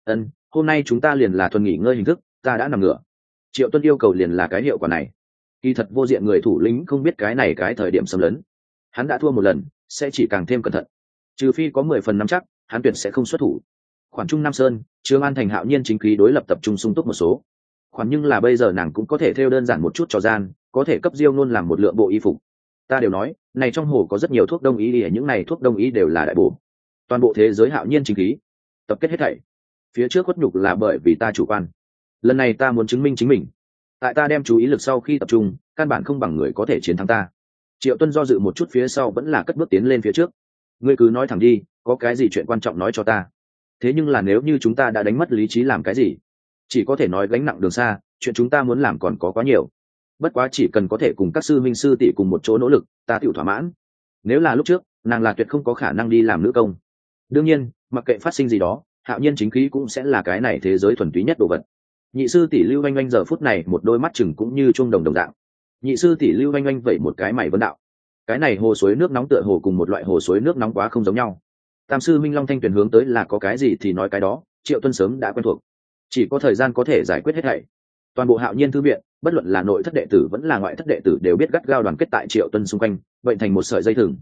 Hôm nay chúng ta liền là thuần nghỉ ngơi hình thức, ta đã nằm ngửa. Triệu Tuân yêu cầu liền là cái hiệu quả này. Kỳ thật vô diện người thủ lĩnh không biết cái này cái thời điểm xâm lấn, hắn đã thua một lần, sẽ chỉ càng thêm cẩn thận. Trừ phi có 10 phần nắm chắc, hắn tuyệt sẽ không xuất thủ. Khoảng Trung Nam Sơn, Trường An thành hạo nhiên chính khí đối lập tập trung sung túc một số. Khoản nhưng là bây giờ nàng cũng có thể theo đơn giản một chút trò gian, có thể cấp Diêu Nôn làm một lượng bộ y phục. Ta đều nói, này trong hồ có rất nhiều thuốc đông y, những này thuốc đông y đều là đại bổ. Toàn bộ thế giới hạo nhiên chính khí, tập kết hết thảy. Phía trước khuất nhục là bởi vì ta chủ quan. Lần này ta muốn chứng minh chính mình. Tại ta đem chú ý lực sau khi tập trung, căn bản không bằng người có thể chiến thắng ta. Triệu Tuân do dự một chút phía sau vẫn là cất bước tiến lên phía trước. Ngươi cứ nói thẳng đi, có cái gì chuyện quan trọng nói cho ta. Thế nhưng là nếu như chúng ta đã đánh mất lý trí làm cái gì? Chỉ có thể nói gánh nặng đường xa, chuyện chúng ta muốn làm còn có quá nhiều. bất quá chỉ cần có thể cùng các sư minh sư tỷ cùng một chỗ nỗ lực ta tự thỏa mãn. Nếu là lúc trước nàng là tuyệt không có khả năng đi làm nữ công. Đương nhiên mặc kệ phát sinh gì đó, Hạo Nhiên chính khí cũng sẽ là cái này thế giới thuần túy nhất đồ vật. Nhị sư tỷ Lưu Oanh Oanh giờ phút này một đôi mắt chừng cũng như chuông đồng đồng dạng. Nhị sư tỷ Lưu Oanh Oanh vẩy một cái mày vấn đạo, cái này hồ suối nước nóng tựa hồ cùng một loại hồ suối nước nóng quá không giống nhau. Tam sư Minh Long Thanh Tuyền hướng tới là có cái gì thì nói cái đó, Triệu Tuân sớm đã quen thuộc, chỉ có thời gian có thể giải quyết hết thảy. Toàn bộ Hạo Nhiên thư viện, bất luận là nội thất đệ tử vẫn là ngoại thất đệ tử đều biết gắt gao đoàn kết tại Triệu Tuân xung quanh, vậy thành một sợi dây thừng.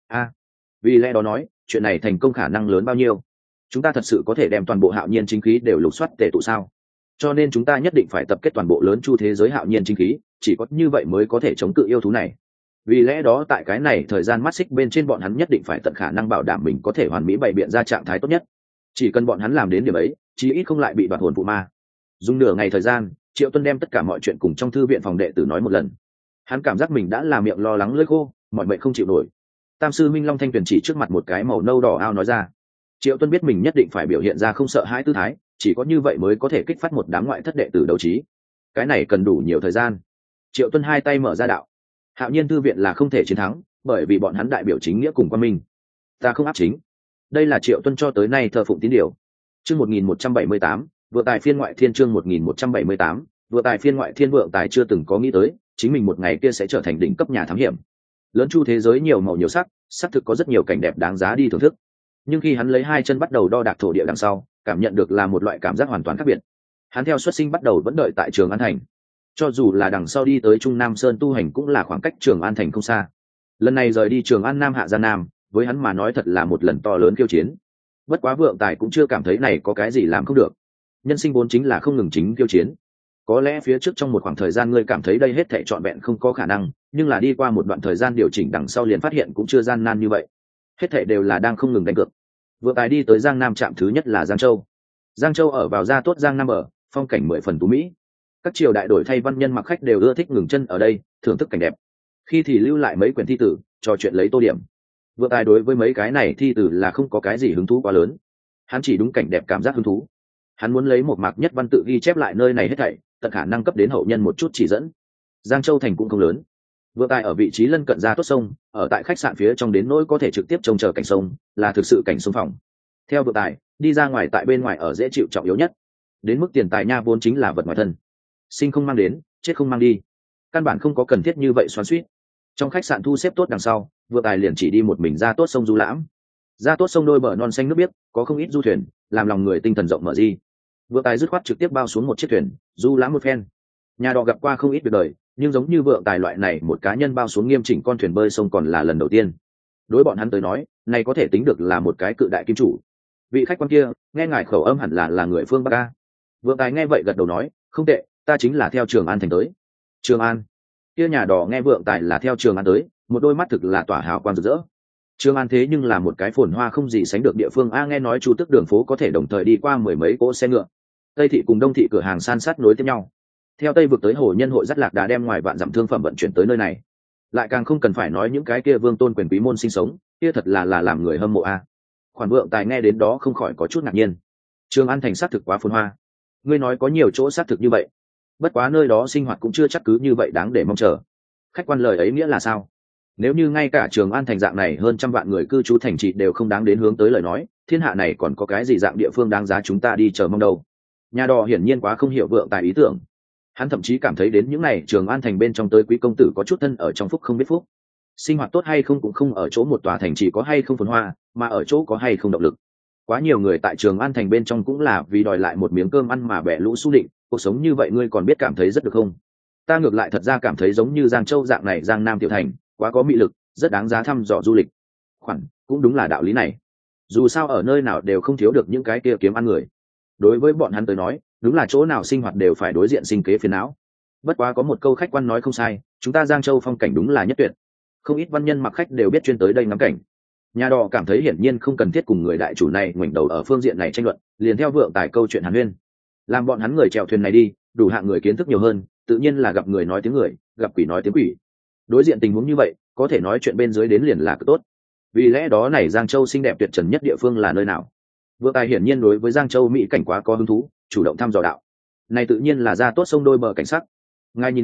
Vì lẽ đó nói, chuyện này thành công khả năng lớn bao nhiêu? Chúng ta thật sự có thể đem toàn bộ Hạo Nhiên chính khí đều lục soát tề tụ sao? Cho nên chúng ta nhất định phải tập kết toàn bộ lớn chu thế giới Hạo Nhiên chính khí, chỉ có như vậy mới có thể chống cự yêu thú này. Vì lẽ đó tại cái này thời gian mắt xích bên trên, bọn hắn nhất định phải tận khả năng bảo đảm mình có thể hoàn mỹ bày biện ra trạng thái tốt nhất. Chỉ cần bọn hắn làm đến điểm ấy, chí ít không lại bị đoạt hồn phụ ma. Dùng nửa ngày thời gian, Triệu Tuân đem tất cả mọi chuyện cùng trong thư viện phòng đệ tử nói một lần. Hắn cảm giác mình đã là miệng lo lắng lưỡi khô, mọi mệnh không chịu nổi. Tam sư Minh Long Thanh Tuyền chỉ trước mặt một cái màu nâu đỏ ao nói ra. Triệu Tuân biết mình nhất định phải biểu hiện ra không sợ hãi tư thái, chỉ có như vậy mới có thể kích phát một đám ngoại thất đệ tử đấu trí. Cái này cần đủ nhiều thời gian. Triệu Tuân hai tay mở ra đạo. Hạo Nhiên thư viện là không thể chiến thắng, bởi vì bọn hắn đại biểu chính nghĩa cùng quan minh. Ta không áp chính. Đây là Triệu Tuân cho tới nay thờ phụng tín điều. Chương 1178, vừa tài phiên ngoại thiên chương 1178, vừa tài phiên ngoại thiên vượng tài chưa từng có nghĩ tới, chính mình một ngày kia sẽ trở thành đỉnh cấp nhà thám hiểm. Lớn chu thế giới nhiều màu nhiều sắc, xác thực có rất nhiều cảnh đẹp đáng giá đi thưởng thức. Nhưng khi hắn lấy hai chân bắt đầu đo đạc thổ địa đằng sau, cảm nhận được là một loại cảm giác hoàn toàn khác biệt. Hắn theo xuất sinh bắt đầu vẫn đợi tại Trường An Thành. Cho dù là đằng sau đi tới Trung Nam Sơn tu hành cũng là khoảng cách Trường An Thành không xa. Lần này rời đi Trường An Nam hạ Giang Nam, với hắn mà nói thật là một lần to lớn khiêu chiến. Bất quá Vượng Tài cũng chưa cảm thấy này có cái gì làm không được. Nhân sinh vốn chính là không ngừng chính khiêu chiến. Có lẽ phía trước trong một khoảng thời gian ngươi cảm thấy đây hết thảy trọn vẹn không có khả năng, nhưng là đi qua một đoạn thời gian điều chỉnh đằng sau liền phát hiện cũng chưa gian nan như vậy. Hết thảy đều là đang không ngừng đánh cược. Vượng Tài đi tới Giang Nam trạm thứ nhất là Giang Châu. Giang Châu ở vào gia tốt Giang Nam ở, phong cảnh 10 phần tú mỹ. Các triều đại đổi thay văn nhân mặc khách đều ưa thích ngừng chân ở đây, thưởng thức cảnh đẹp. Khi thì lưu lại mấy quyển thi tử, trò chuyện lấy tô điểm. Vượng Tài đối với mấy cái này thi tử là không có cái gì hứng thú quá lớn. Hắn chỉ đúng cảnh đẹp cảm giác hứng thú. Hắn muốn lấy một mạc nhất văn tự ghi chép lại nơi này hết thảy, tận khả năng cấp đến hậu nhân một chút chỉ dẫn. Giang Châu thành cũng không lớn. Vượng Tài ở vị trí lân cận ra tốt sông, ở tại khách sạn phía trong đến nỗi có thể trực tiếp trông chờ cảnh sông, là thực sự cảnh sông phòng. Theo Vượng Tài, đi ra ngoài tại bên ngoài ở dễ chịu trọng yếu nhất. Đến mức tiền tài nha vốn chính là vật ngoài thân. Sinh không mang đến, chết không mang đi. Căn bản không có cần thiết như vậy xoắn xuýt. Trong khách sạn thu xếp tốt đằng sau, Vượng Tài liền chỉ đi một mình ra tốt sông du lãm. Ra tốt sông đôi bờ non xanh nước biếc, có không ít du thuyền, làm lòng người tinh thần rộng mở di. Vượng Tài dứt khoát trực tiếp bao xuống một chiếc thuyền, du lãm một phen. Nhà đò gặp qua không ít việc đời, nhưng giống như Vượng Tài loại này một cá nhân bao xuống nghiêm chỉnh con thuyền bơi sông còn là lần đầu tiên. Đối bọn hắn tới nói, này có thể tính được là một cái cự đại kim chủ. Vị khách quan kia, nghe ngài khẩu âm hẳn là người phương Bắc a. Vượng Tài nghe vậy gật đầu nói, không tệ, ta chính là theo Trường An thành tới. Trường An? Kia nhà đò nghe Vượng Tài là theo Trường An tới, một đôi mắt thực là tỏa hào quang rực rỡ. Trường An thế nhưng là một cái phồn hoa không gì sánh được địa phương a, nghe nói Chu Tước đường phố có thể đồng thời đi qua 10 mấy cỗ xe ngựa. Tây thị cùng Đông thị cửa hàng san sát nối tiếp nhau. Theo Tây vực tới Hồ Nhân hội dắt lạc đà đem ngoài vạn dặm thương phẩm vận chuyển tới nơi này. Lại càng không cần phải nói những cái kia vương tôn quyền quý môn sinh sống, kia thật là làm người hâm mộ a. Khoản Vượng Tài nghe đến đó không khỏi có chút ngạc nhiên. Trường An thành xác thực quá phồn hoa. Ngươi nói có nhiều chỗ xác thực như vậy. Bất quá nơi đó sinh hoạt cũng chưa chắc cứ như vậy đáng để mong chờ. Khách quan lời ấy nghĩa là sao? Nếu như ngay cả Trường An thành dạng này hơn trăm vạn người cư trú thành trì đều không đáng đến hướng tới lời nói, thiên hạ này còn có cái gì dạng địa phương đáng giá chúng ta đi chờ mong đâu? Nhà đò hiển nhiên quá không hiểu Vượng Tài ý tưởng. Hắn thậm chí cảm thấy đến những này Trường An thành bên trong tới quý công tử có chút thân ở trong phúc không biết phúc. Sinh hoạt tốt hay không cũng không ở chỗ một tòa thành trì có hay không phồn hoa, mà ở chỗ có hay không động lực. Quá nhiều người tại Trường An thành bên trong cũng là vì đòi lại một miếng cơm ăn mà bẻ lũ xu định, cuộc sống như vậy ngươi còn biết cảm thấy rất được không? Ta ngược lại thật ra cảm thấy giống như Giang Châu dạng này Giang Nam tiểu thành, quá có mị lực, rất đáng giá thăm dò du lịch. Khoản cũng đúng là đạo lý này. Dù sao ở nơi nào đều không thiếu được những cái kia kiếm ăn người. Đối với bọn hắn tới nói, đúng là chỗ nào sinh hoạt đều phải đối diện sinh kế phiền não. Bất quá có một câu khách quan nói không sai, chúng ta Giang Châu phong cảnh đúng là nhất tuyệt. Không ít văn nhân mặc khách đều biết chuyên tới đây ngắm cảnh. Nhà đò cảm thấy hiển nhiên không cần thiết cùng người đại chủ này ngoảnh đầu ở phương diện này tranh luận, liền theo Vượng Tài câu chuyện hàn huyên. Làm bọn hắn người chèo thuyền này đi, đủ hạng người kiến thức nhiều hơn, tự nhiên là gặp người nói tiếng người, gặp quỷ nói tiếng quỷ. Đối diện tình huống như vậy, có thể nói chuyện bên dưới đến liền là cực tốt. Vì lẽ đó này Giang Châu xinh đẹp tuyệt trần nhất địa phương là nơi nào? Vượng Tài hiển nhiên đối với Giang Châu mỹ cảnh quá có hứng thú, chủ động thăm dò đạo. Này tự nhiên là ra tốt sông đôi bờ cảnh sắc. Ngay nhìn à,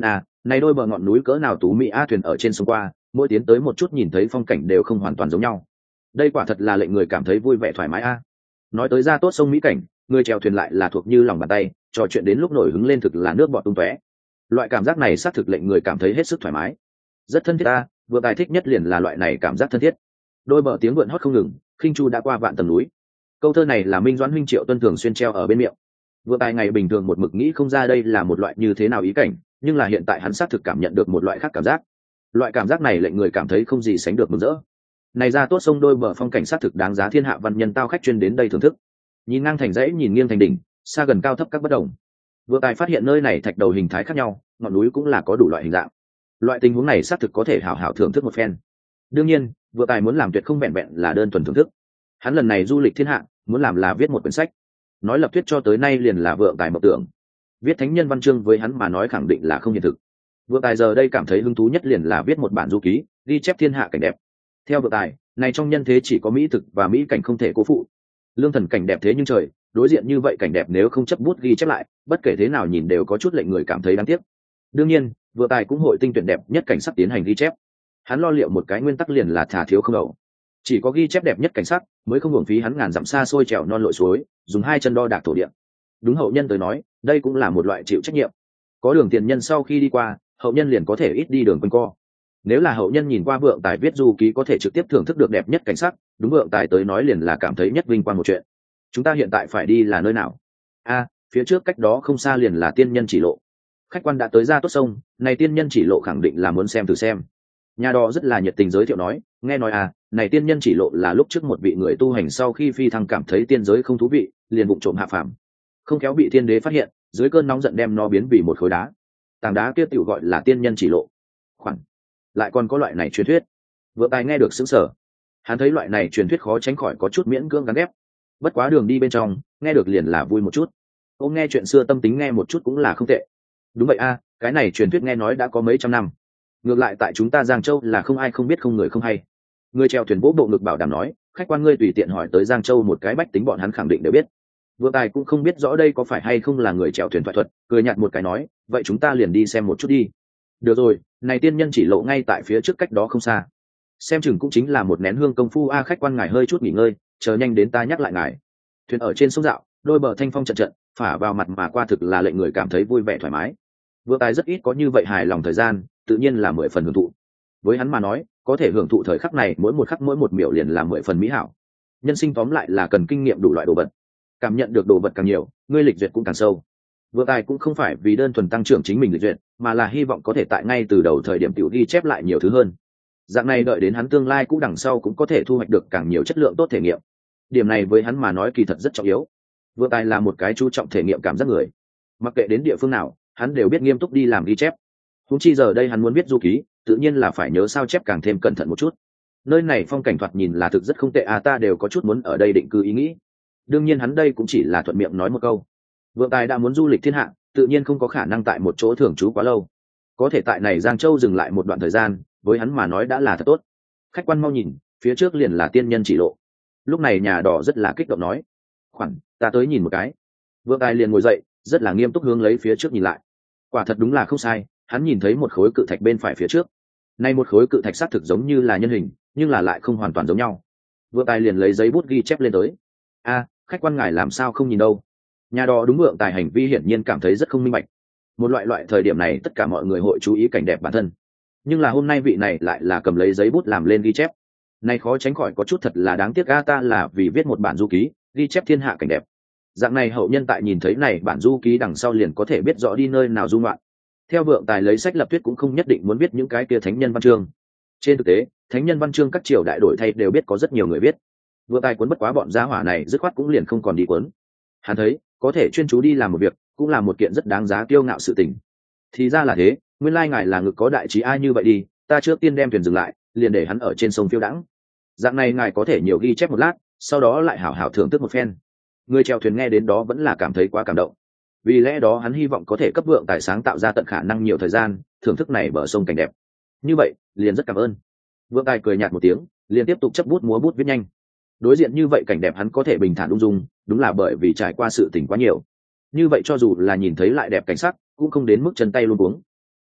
Này đôi bờ ngọn núi cỡ nào tú mỹ a, thuyền ở trên sông qua, mỗi tiến tới một chút nhìn thấy phong cảnh đều không hoàn toàn giống nhau. Đây quả thật là lệnh người cảm thấy vui vẻ thoải mái a. Nói tới ra tốt sông mỹ cảnh, người chèo thuyền lại là thuộc như lòng bàn tay, trò chuyện đến lúc nổi hứng lên thực là nước bọt tung tóe. Loại cảm giác này xác thực lệnh người cảm thấy hết sức thoải mái, rất thân thiết a. Vừa tài thích nhất liền là loại này cảm giác thân thiết. Đôi bờ tiếng vượn hót không ngừng, khinh chu đã qua vạn tầng núi. Câu thơ này là Minh Doãn huynh Triệu Tuân thường xuyên treo ở bên miệng. Vừa tài ngày bình thường một mực nghĩ không ra đây là một loại như thế nào ý cảnh, nhưng là hiện tại hắn xác thực cảm nhận được một loại khác cảm giác. Loại cảm giác này lệnh người cảm thấy không gì sánh được mừng rỡ. Này ra tốt sông đôi bờ phong cảnh xác thực đáng giá thiên hạ văn nhân tao khách chuyên đến đây thưởng thức. Nhìn ngang thành dãy, nhìn nghiêng thành đỉnh, xa gần cao thấp các bất đồng. Vừa tài phát hiện nơi này thạch đầu hình thái khác nhau, ngọn núi cũng là có đủ loại hình dạng. Loại tình huống này xác thực có thể hảo hảo thưởng thức một phen. Đương nhiên, vừa tài muốn làm tuyệt không vẹn vẹn là đơn thuần thưởng thức. Hắn lần này du lịch thiên hạ, muốn làm là viết một quyển sách. Nói lập thuyết cho tới nay liền là vượng tài mộng tưởng. Viết thánh nhân văn chương với hắn mà nói khẳng định là không hiện thực. Vượng tài giờ đây cảm thấy hứng thú nhất liền là viết một bản du ký, ghi chép thiên hạ cảnh đẹp. Theo vượng tài, này trong nhân thế chỉ có mỹ thực và mỹ cảnh không thể cố phụ. Lương thần cảnh đẹp thế nhưng trời, đối diện như vậy cảnh đẹp nếu không chấp bút ghi chép lại, bất kể thế nào nhìn đều có chút lệnh người cảm thấy đáng tiếc. Đương nhiên, vượng tài cũng hội tinh tuyển đẹp nhất cảnh sắc tiến hành ghi chép. Hắn lo liệu một cái nguyên tắc liền là thả thiếu không đầu, chỉ có ghi chép đẹp nhất cảnh sắc mới không hưởng phí hắn ngàn dặm xa xôi trèo non lội suối, dùng hai chân đo đạc thổ địa. Đúng hậu nhân tới nói, đây cũng là một loại chịu trách nhiệm. Có đường tiền nhân sau khi đi qua, hậu nhân liền có thể ít đi đường quanh co. Nếu là hậu nhân nhìn qua vượng tài viết du ký có thể trực tiếp thưởng thức được đẹp nhất cảnh sắc, đúng vượng tài tới nói liền là cảm thấy nhất vinh quang một chuyện. Chúng ta hiện tại phải đi là nơi nào? Phía trước cách đó không xa liền là tiên nhân chỉ lộ. Khách quan đã tới ra tốt sông, này tiên nhân chỉ lộ khẳng định là muốn xem thử xem. Nhà đò rất là nhiệt tình giới thiệu nói, nghe nói này tiên nhân chỉ lộ là lúc trước một vị người tu hành sau khi phi thăng cảm thấy tiên giới không thú vị, liền vụng trộm hạ phàm, không khéo bị thiên đế phát hiện, dưới cơn nóng giận đem nó biến vì một khối đá. Tảng đá kia tiểu gọi là tiên nhân chỉ lộ. Khoản lại còn có loại này truyền thuyết. Vượng tài nghe được sững sờ, hắn thấy loại này truyền thuyết khó tránh khỏi có chút miễn cưỡng gắn ghép. Bất quá đường đi bên trong nghe được liền là vui một chút. Ông nghe chuyện xưa tâm tính nghe một chút cũng là không tệ. Đúng vậy cái này truyền thuyết nghe nói đã có mấy trăm năm. Ngược lại tại chúng ta Giang Châu là không ai không biết không người không hay. Người chèo thuyền vỗ bộ ngực bảo đảm nói, khách quan ngươi tùy tiện hỏi tới Giang Châu một cái bách tính bọn hắn khẳng định đều biết. Vượng tài cũng không biết rõ đây có phải hay không là người chèo thuyền thoại thuật, cười nhạt một cái nói, vậy chúng ta liền đi xem một chút đi. Được rồi, này tiên nhân chỉ lộ ngay tại phía trước cách đó không xa. Xem chừng cũng chính là một nén hương công phu khách quan ngài hơi chút nghỉ ngơi, chờ nhanh đến ta nhắc lại ngài. Thuyền ở trên sông dạo, đôi bờ thanh phong trận trận, phả vào mặt mà qua thực là lệnh người cảm thấy vui vẻ thoải mái. Vượng tài rất ít có như vậy hài lòng thời gian, tự nhiên là 10 phần hưởng thụ. Với hắn mà nói, có thể hưởng thụ thời khắc này mỗi một khắc mỗi một miểu liền là 10 phần mỹ hảo. Nhân sinh tóm lại là cần kinh nghiệm đủ loại đồ vật. Cảm nhận được đồ vật càng nhiều, ngươi lịch duyệt cũng càng sâu. Vượng tài cũng không phải vì đơn thuần tăng trưởng chính mình lịch duyệt, mà là hy vọng có thể tại ngay từ đầu thời điểm tiểu ghi chép lại nhiều thứ hơn. Dạng này đợi đến hắn tương lai cũng đằng sau cũng có thể thu hoạch được càng nhiều chất lượng tốt thể nghiệm. Điểm này với hắn mà nói kỳ thật rất trọng yếu. Vượng tài là một cái chú trọng thể nghiệm cảm giác người. Mặc kệ đến địa phương nào, hắn đều biết nghiêm túc đi làm ghi chép. Huống chi giờ đây hắn muốn viết du ký, tự nhiên là phải nhớ sao chép càng thêm cẩn thận một chút. Nơi này phong cảnh thoạt nhìn là thực rất không tệ ta đều có chút muốn ở đây định cư ý nghĩ. Đương nhiên hắn đây cũng chỉ là thuận miệng nói một câu. Vượng tài đã muốn du lịch thiên hạ, tự nhiên không có khả năng tại một chỗ thường trú quá lâu. Có thể tại này Giang Châu dừng lại một đoạn thời gian, với hắn mà nói đã là thật tốt. Khách quan mau nhìn, phía trước liền là tiên nhân chỉ lộ. Lúc này nhà đỏ rất là kích động nói, khoản ta tới nhìn một cái. Vượng tài liền ngồi dậy, rất là nghiêm túc hướng lấy phía trước nhìn lại. Quả thật đúng là không sai, hắn nhìn thấy một khối cự thạch bên phải phía trước. Nay một khối cự thạch xác thực giống như là nhân hình, nhưng là lại không hoàn toàn giống nhau. Vượng tài liền lấy giấy bút ghi chép lên tới. Khách quan ngài làm sao không nhìn đâu? Nhà đò đúng vượng tài hành vi hiển nhiên cảm thấy rất không minh bạch. Một loại thời điểm này tất cả mọi người hội chú ý cảnh đẹp bản thân, nhưng là hôm nay vị này lại là cầm lấy giấy bút làm lên ghi chép. Này khó tránh khỏi có chút thật là đáng tiếc ta là vì viết một bản du ký, ghi chép thiên hạ cảnh đẹp. Dạng này hậu nhân tại nhìn thấy này bản du ký đằng sau liền có thể biết rõ đi nơi nào du ngoạn. Theo vượng tài lấy sách lập thuyết cũng không nhất định muốn viết những cái kia thánh nhân văn chương. Trên thực tế, thánh nhân văn chương các triều đại đổi thay đều biết có rất nhiều người viết. Vượng tài cuốn bất quá bọn gia hỏa này dứt khoát cũng liền không còn đi cuốn. Hắn thấy có thể chuyên chú đi làm một việc cũng là một kiện rất đáng giá kiêu ngạo sự tình. Thì ra là thế, nguyên lai ngài là ngực có đại trí ai như vậy đi, ta trước tiên đem thuyền dừng lại, liền để hắn ở trên sông phiêu đãng. Dạng này ngài có thể nhiều ghi chép một lát, sau đó lại hảo hảo thưởng thức một phen. Người chèo thuyền nghe đến đó vẫn là cảm thấy quá cảm động. Vì lẽ đó hắn hy vọng có thể cấp vượng tài sáng tạo ra tận khả năng nhiều thời gian thưởng thức này bờ sông cảnh đẹp. Như vậy liền rất cảm ơn. Vượng tài cười nhạt một tiếng, liền tiếp tục chấp bút múa bút viết nhanh. Đối diện như vậy cảnh đẹp hắn có thể bình thản ung dung, đúng là bởi vì trải qua sự tình quá nhiều. Như vậy cho dù là nhìn thấy lại đẹp cảnh sắc cũng không đến mức chân tay luống cuống.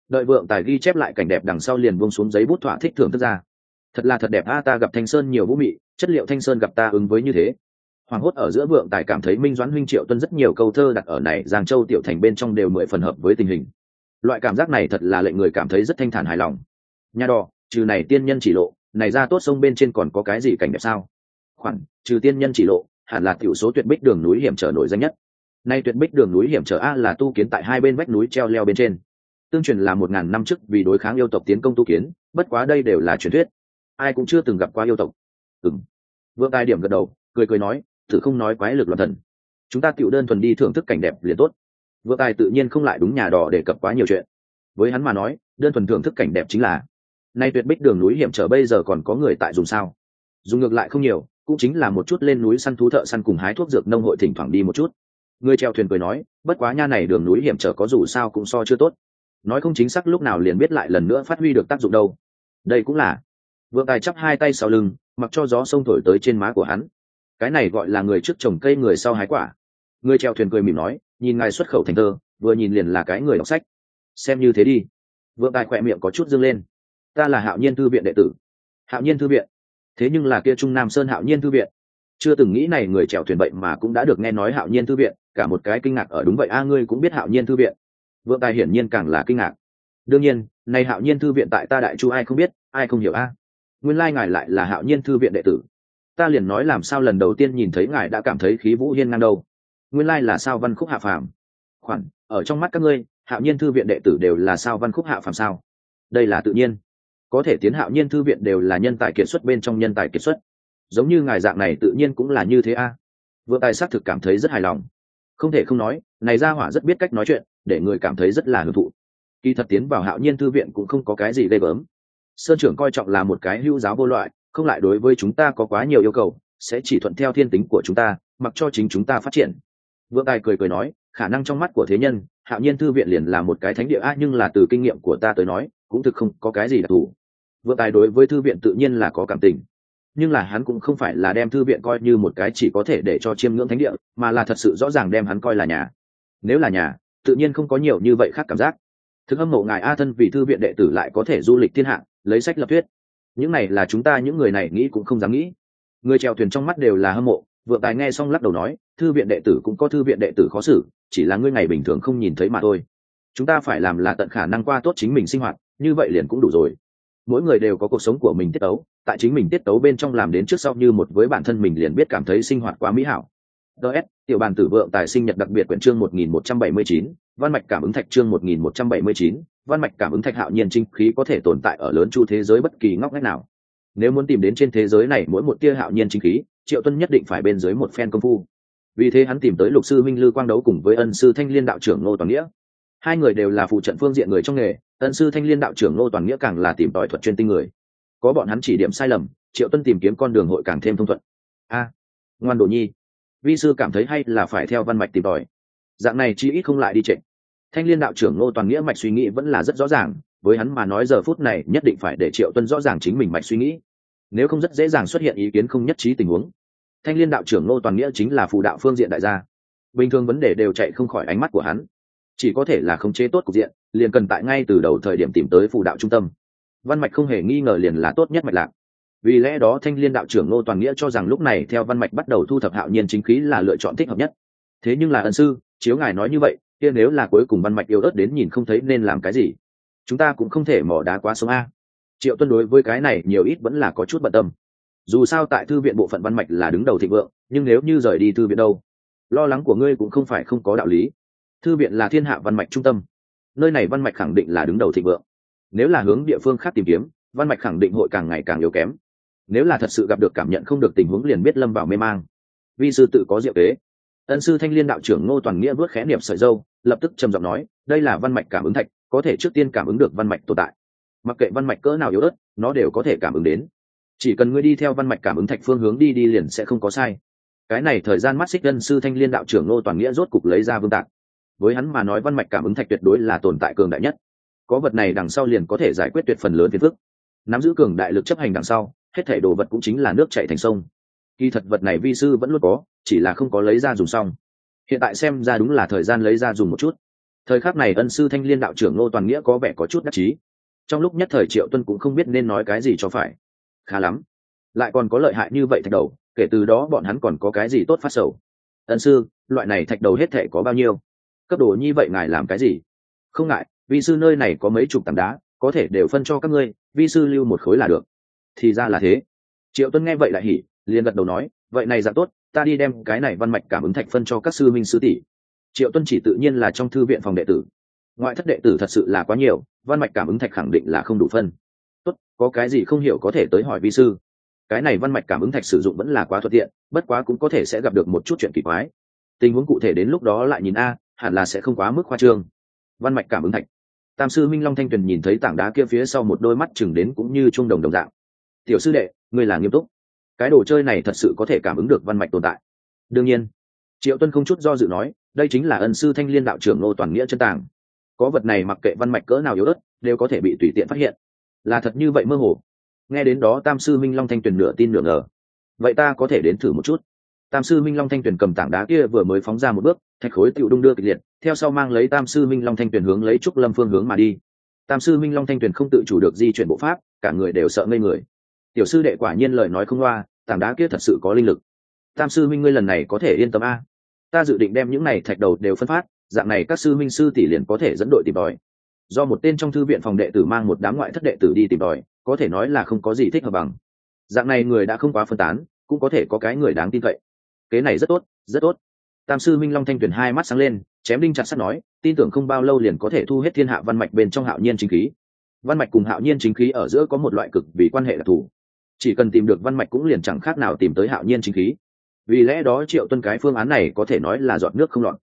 đợi vượng tài ghi chép lại cảnh đẹp đằng sau liền buông xuống giấy bút thỏa thích thưởng thức ra. Thật là thật đẹp a, ta gặp thanh sơn nhiều vũ mị, chất liệu thanh sơn gặp ta ứng với như thế. Hoàng hốt ở giữa vượng tài cảm thấy Minh Doãn huynh Triệu Tuân rất nhiều câu thơ đặt ở này Giang Châu tiểu thành bên trong đều mười phần hợp với tình hình. Loại cảm giác này thật là lệnh người cảm thấy rất thanh thản hài lòng. Nhà đò, trừ này tiên nhân chỉ lộ, này ra tốt sông bên trên còn có cái gì cảnh đẹp sao? Khoản, trừ tiên nhân chỉ lộ, hẳn là tiểu số tuyệt bích đường núi hiểm trở nổi danh nhất. Nay tuyệt bích đường núi hiểm trở a là tu kiến tại hai bên vách núi treo leo bên trên. Tương truyền là 1000 năm trước vì đối kháng yêu tộc tiến công tu kiến, bất quá đây đều là truyền thuyết. Ai cũng chưa từng gặp qua yêu tộc. Vượng tài điểm gật đầu, cười cười nói, thử không nói quái lực loạn thần. Chúng ta tiểu đơn thuần đi thưởng thức cảnh đẹp liền tốt. Vượng tài tự nhiên không lại đúng nhà đò để cập quá nhiều chuyện. Với hắn mà nói, đơn thuần thưởng thức cảnh đẹp chính là. Nay tuyệt bích đường núi hiểm trở bây giờ còn có người tại dùng sao? Dùng ngược lại không nhiều, cũng chính là một chút lên núi săn thú thợ săn cùng hái thuốc dược nông hội thỉnh thoảng đi một chút. Người chèo thuyền cười nói, bất quá nha này đường núi hiểm trở có dù sao cũng so chưa tốt. Nói không chính xác lúc nào liền biết lại lần nữa phát huy được tác dụng đâu. Đây cũng là. Vượng tài chắp hai tay sau lưng, mặc cho gió sông thổi tới trên má của hắn. Cái này gọi là người trước trồng cây người sau hái quả. Người chèo thuyền cười mỉm nói, nhìn ngài xuất khẩu thành thơ, vừa nhìn liền là cái người đọc sách. Xem như thế đi. Vượng tài khỏe miệng có chút dương lên. Ta là Hạo Nhiên thư viện đệ tử. Hạo Nhiên thư viện? Thế nhưng là kia Trung Nam Sơn Hạo Nhiên thư viện. Chưa từng nghĩ này người chèo thuyền vậy mà cũng đã được nghe nói Hạo Nhiên thư viện, cả một cái kinh ngạc ở đúng vậy a, ngươi cũng biết Hạo Nhiên thư viện? Vượng tài hiển nhiên càng là kinh ngạc. Đương nhiên, này Hạo Nhiên thư viện tại ta Đại Chu ai không biết, ai không hiểu a? Nguyên lai ngài lại là Hạo Nhiên thư viện đệ tử. Ta liền nói làm sao lần đầu tiên nhìn thấy ngài đã cảm thấy khí vũ hiên ngang đâu. Nguyên lai là sao văn khúc hạ phàm. Khoản, ở trong mắt các ngươi, Hạo Nhiên thư viện đệ tử đều là sao văn khúc hạ phàm sao? Đây là tự nhiên. Có thể tiến Hạo Nhiên thư viện đều là nhân tài kiệt xuất bên trong nhân tài kiệt xuất. Giống như ngài dạng này tự nhiên cũng là như thế a. Vượng tài xác thực cảm thấy rất hài lòng. Không thể không nói, này gia hỏa rất biết cách nói chuyện, để người cảm thấy rất là hưởng thụ. Kỳ thật tiến vào Hạo Nhiên thư viện cũng không có cái gì ghê gớm. Sơn trưởng coi trọng là một cái hữu giáo vô loại, không lại đối với chúng ta có quá nhiều yêu cầu, sẽ chỉ thuận theo thiên tính của chúng ta, mặc cho chính chúng ta phát triển. Vượng tài cười cười nói, khả năng trong mắt của thế nhân, Hạo Nhiên thư viện liền là một cái thánh địa a, nhưng là từ kinh nghiệm của ta tới nói, cũng thực không có cái gì đặc thù. Vượng tài đối với thư viện tự nhiên là có cảm tình, nhưng là hắn cũng không phải là đem thư viện coi như một cái chỉ có thể để cho chiêm ngưỡng thánh địa, mà là thật sự rõ ràng đem hắn coi là nhà. Nếu là nhà, tự nhiên không có nhiều như vậy khác cảm giác. Thực hâm mộ ngài a, thân vì thư viện đệ tử lại có thể du lịch thiên hạ, lấy sách lập thuyết. Những này là chúng ta những người này nghĩ cũng không dám nghĩ. Người chèo thuyền trong mắt đều là hâm mộ. Vượng tài nghe xong lắc đầu nói, thư viện đệ tử cũng có thư viện đệ tử khó xử, chỉ là ngươi ngày bình thường không nhìn thấy mà thôi. Chúng ta phải làm là tận khả năng qua tốt chính mình sinh hoạt, như vậy liền cũng đủ rồi. Mỗi người đều có cuộc sống của mình tiết tấu, tại chính mình tiết tấu bên trong làm đến trước sau như một với bản thân mình liền biết cảm thấy sinh hoạt quá mỹ hảo. DS, tiểu bàn tử Vượng tài sinh nhật đặc biệt quyển chương 1179, văn mạch cảm ứng thạch chương 1179, văn mạch cảm ứng thạch. Hạo nhiên chính khí có thể tồn tại ở lớn chu thế giới bất kỳ ngóc ngách nào. Nếu muốn tìm đến trên thế giới này mỗi một tia hạo nhiên chính khí, Triệu Tuân nhất định phải bên dưới một phen công phu. Vì thế hắn tìm tới lục sư minh Lư Quang Đấu cùng với ân sư Thanh Liên đạo trưởng Ngô Toàn Nghĩa. Hai người đều là phụ trận phương diện người trong nghề, ân sư Thanh Liên đạo trưởng Ngô Toàn Nghĩa càng là tìm tòi thuật chuyên tinh người. Có bọn hắn chỉ điểm sai lầm, Triệu Tuân tìm kiếm con đường hội càng thêm thông thuận. Ngoan đồ nhi, vi sư cảm thấy hay là phải theo văn mạch tìm tòi, dạng này chi ít không lại đi trệ. Thanh Liên đạo trưởng Ngô Toàn Nghĩa mạch suy nghĩ vẫn là rất rõ ràng, với hắn mà nói giờ phút này nhất định phải để Triệu Tuân rõ ràng chính mình mạch suy nghĩ, nếu không rất dễ dàng xuất hiện ý kiến không nhất trí tình huống. Thanh Liên đạo trưởng Ngô Toàn Nghĩa chính là phù đạo phương diện đại gia, bình thường vấn đề đều chạy không khỏi ánh mắt của hắn, chỉ có thể là khống chế tốt cục diện, liền cần tại ngay từ đầu thời điểm tìm tới phù đạo trung tâm. Văn mạch không hề nghi ngờ liền là tốt nhất mạch lạc. Vì lẽ đó Thanh Liên đạo trưởng Ngô Toàn Nghĩa cho rằng lúc này theo văn mạch bắt đầu thu thập hạo nhiên chính khí là lựa chọn thích hợp nhất. Thế nhưng là ân sư, chiếu ngài nói như vậy, kia nếu là cuối cùng văn mạch yếu ớt đến nhìn không thấy nên làm cái gì, chúng ta cũng không thể mỏ đá quá sống a. Triệu Tuân đối với cái này nhiều ít vẫn là có chút bận tâm. Dù sao tại thư viện bộ phận văn mạch là đứng đầu thịnh vượng, nhưng nếu như rời đi thư viện đâu, lo lắng của ngươi cũng không phải không có đạo lý. Thư viện là thiên hạ văn mạch trung tâm, nơi này văn mạch khẳng định là đứng đầu thịnh vượng. Nếu là hướng địa phương khác tìm kiếm, văn mạch khẳng định hội càng ngày càng yếu kém. Nếu là thật sự gặp được cảm nhận không được tình huống liền biết lâm vào mê mang. Vi sư tự có diệu kế. Ân sư Thanh Liên đạo trưởng Ngô Toàn Nghĩa vớt khẽ niệm sợi dâu, lập tức trầm giọng nói, đây là văn mạch cảm ứng thạch, có thể trước tiên cảm ứng được văn mạch tồn tại. Mặc kệ văn mạch cỡ nào yếu ớt, nó đều có thể cảm ứng đến. Chỉ cần ngươi đi theo văn mạch cảm ứng thạch phương hướng đi liền sẽ không có sai. Cái này thời gian mắt xích ân sư Thanh Liên đạo trưởng Ngô Toàn Nghĩa rốt cục lấy ra vương tạc. Với hắn mà nói văn mạch cảm ứng thạch tuyệt đối là tồn tại cường đại nhất. Có vật này đằng sau liền có thể giải quyết tuyệt phần lớn phiền phức. Nắm giữ cường đại lực chấp hành đằng sau, hết thảy đồ vật cũng chính là nước chảy thành sông. Kỳ thật vật này vi sư vẫn luôn có, chỉ là không có lấy ra dùng xong. Hiện tại xem ra đúng là thời gian lấy ra dùng một chút. Thời khắc này ân sư thanh liên đạo trưởng Ngô Toàn Nghĩa có vẻ có chút đắc chí. Trong lúc nhất thời Triệu Tuân cũng không biết nên nói cái gì cho phải. Khá lắm, lại còn có lợi hại như vậy thạch đầu, kể từ đó bọn hắn còn có cái gì tốt phát sầu. Ân sư, loại này thạch đầu hết thể có bao nhiêu? Cấp độ như vậy ngài làm cái gì? Không ngại, vi sư nơi này có mấy chục tảng đá, có thể đều phân cho các ngươi, vi sư lưu một khối là được. Thì ra là thế. Triệu Tuân nghe vậy lại hỉ, liền gật đầu nói, vậy này dạ tốt, ta đi đem cái này văn mạch cảm ứng thạch phân cho các sư minh sư tỷ. Triệu Tuân chỉ tự nhiên là trong thư viện phòng đệ tử, ngoại thất đệ tử thật sự là quá nhiều, văn mạch cảm ứng thạch khẳng định là không đủ phân. Tốt, có cái gì không hiểu có thể tới hỏi vi sư. Cái này văn mạch cảm ứng thạch sử dụng vẫn là quá thuận tiện, bất quá cũng có thể sẽ gặp được một chút chuyện kỳ quái. Tình huống cụ thể đến lúc đó lại nhìn a, hẳn là sẽ không quá mức khoa trương. Văn mạch cảm ứng thạch. Tam sư Minh Long Thanh Tuyền nhìn thấy tảng đá kia phía sau một đôi mắt chừng đến cũng như trung đồng đồng dạng. Tiểu sư đệ, ngươi là nghiêm túc? Cái đồ chơi này thật sự có thể cảm ứng được văn mạch tồn tại? Đương nhiên. Triệu Tuân không chút do dự nói, đây chính là ân sư Thanh Liên đạo trưởng Ngô Toàn Nghĩa chân tàng. Có vật này mặc kệ văn mạch cỡ nào yếu ớt, đều có thể bị tùy tiện phát hiện. Là thật như vậy mơ hồ. Nghe đến đó Tam sư Minh Long Thanh Tuyền nửa tin nửa ngờ. Vậy ta có thể đến thử một chút. Tam sư Minh Long Thanh Tuyền cầm tảng đá kia vừa mới phóng ra một bước, thạch khối tựu đung đưa kịch liệt, theo sau mang lấy Tam sư Minh Long Thanh Tuyền hướng lấy Trúc Lâm phương hướng mà đi. Tam sư Minh Long Thanh Tuyền không tự chủ được di chuyển bộ pháp, cả người đều sợ ngây người. Tiểu sư đệ quả nhiên lời nói không loa, tảng đá kia thật sự có linh lực. Tam sư Minh ngươi lần này có thể yên tâm a. Ta dự định đem những này thạch đầu đều phân phát, dạng này các sư minh sư tỷ liền có thể dẫn đội tìm tòi. Do một tên trong thư viện phòng đệ tử mang một đám ngoại thất đệ tử đi tìm tòi, có thể nói là không có gì thích hợp bằng. Dạng này người đã không quá phân tán, cũng có thể có cái người đáng tin cậy. Kế này rất tốt, rất tốt. Tam sư Minh Long Thanh Tuyền hai mắt sáng lên, chém đinh chặt sắt nói, tin tưởng không bao lâu liền có thể thu hết thiên hạ văn mạch bên trong hạo nhiên chính khí. Văn mạch cùng hạo nhiên chính khí ở giữa có một loại cực vì quan hệ đặc thù, chỉ cần tìm được văn mạch cũng liền chẳng khác nào tìm tới hạo nhiên chính khí. Vì lẽ đó Triệu Tuân cái phương án này có thể nói là giọt nước không lọt.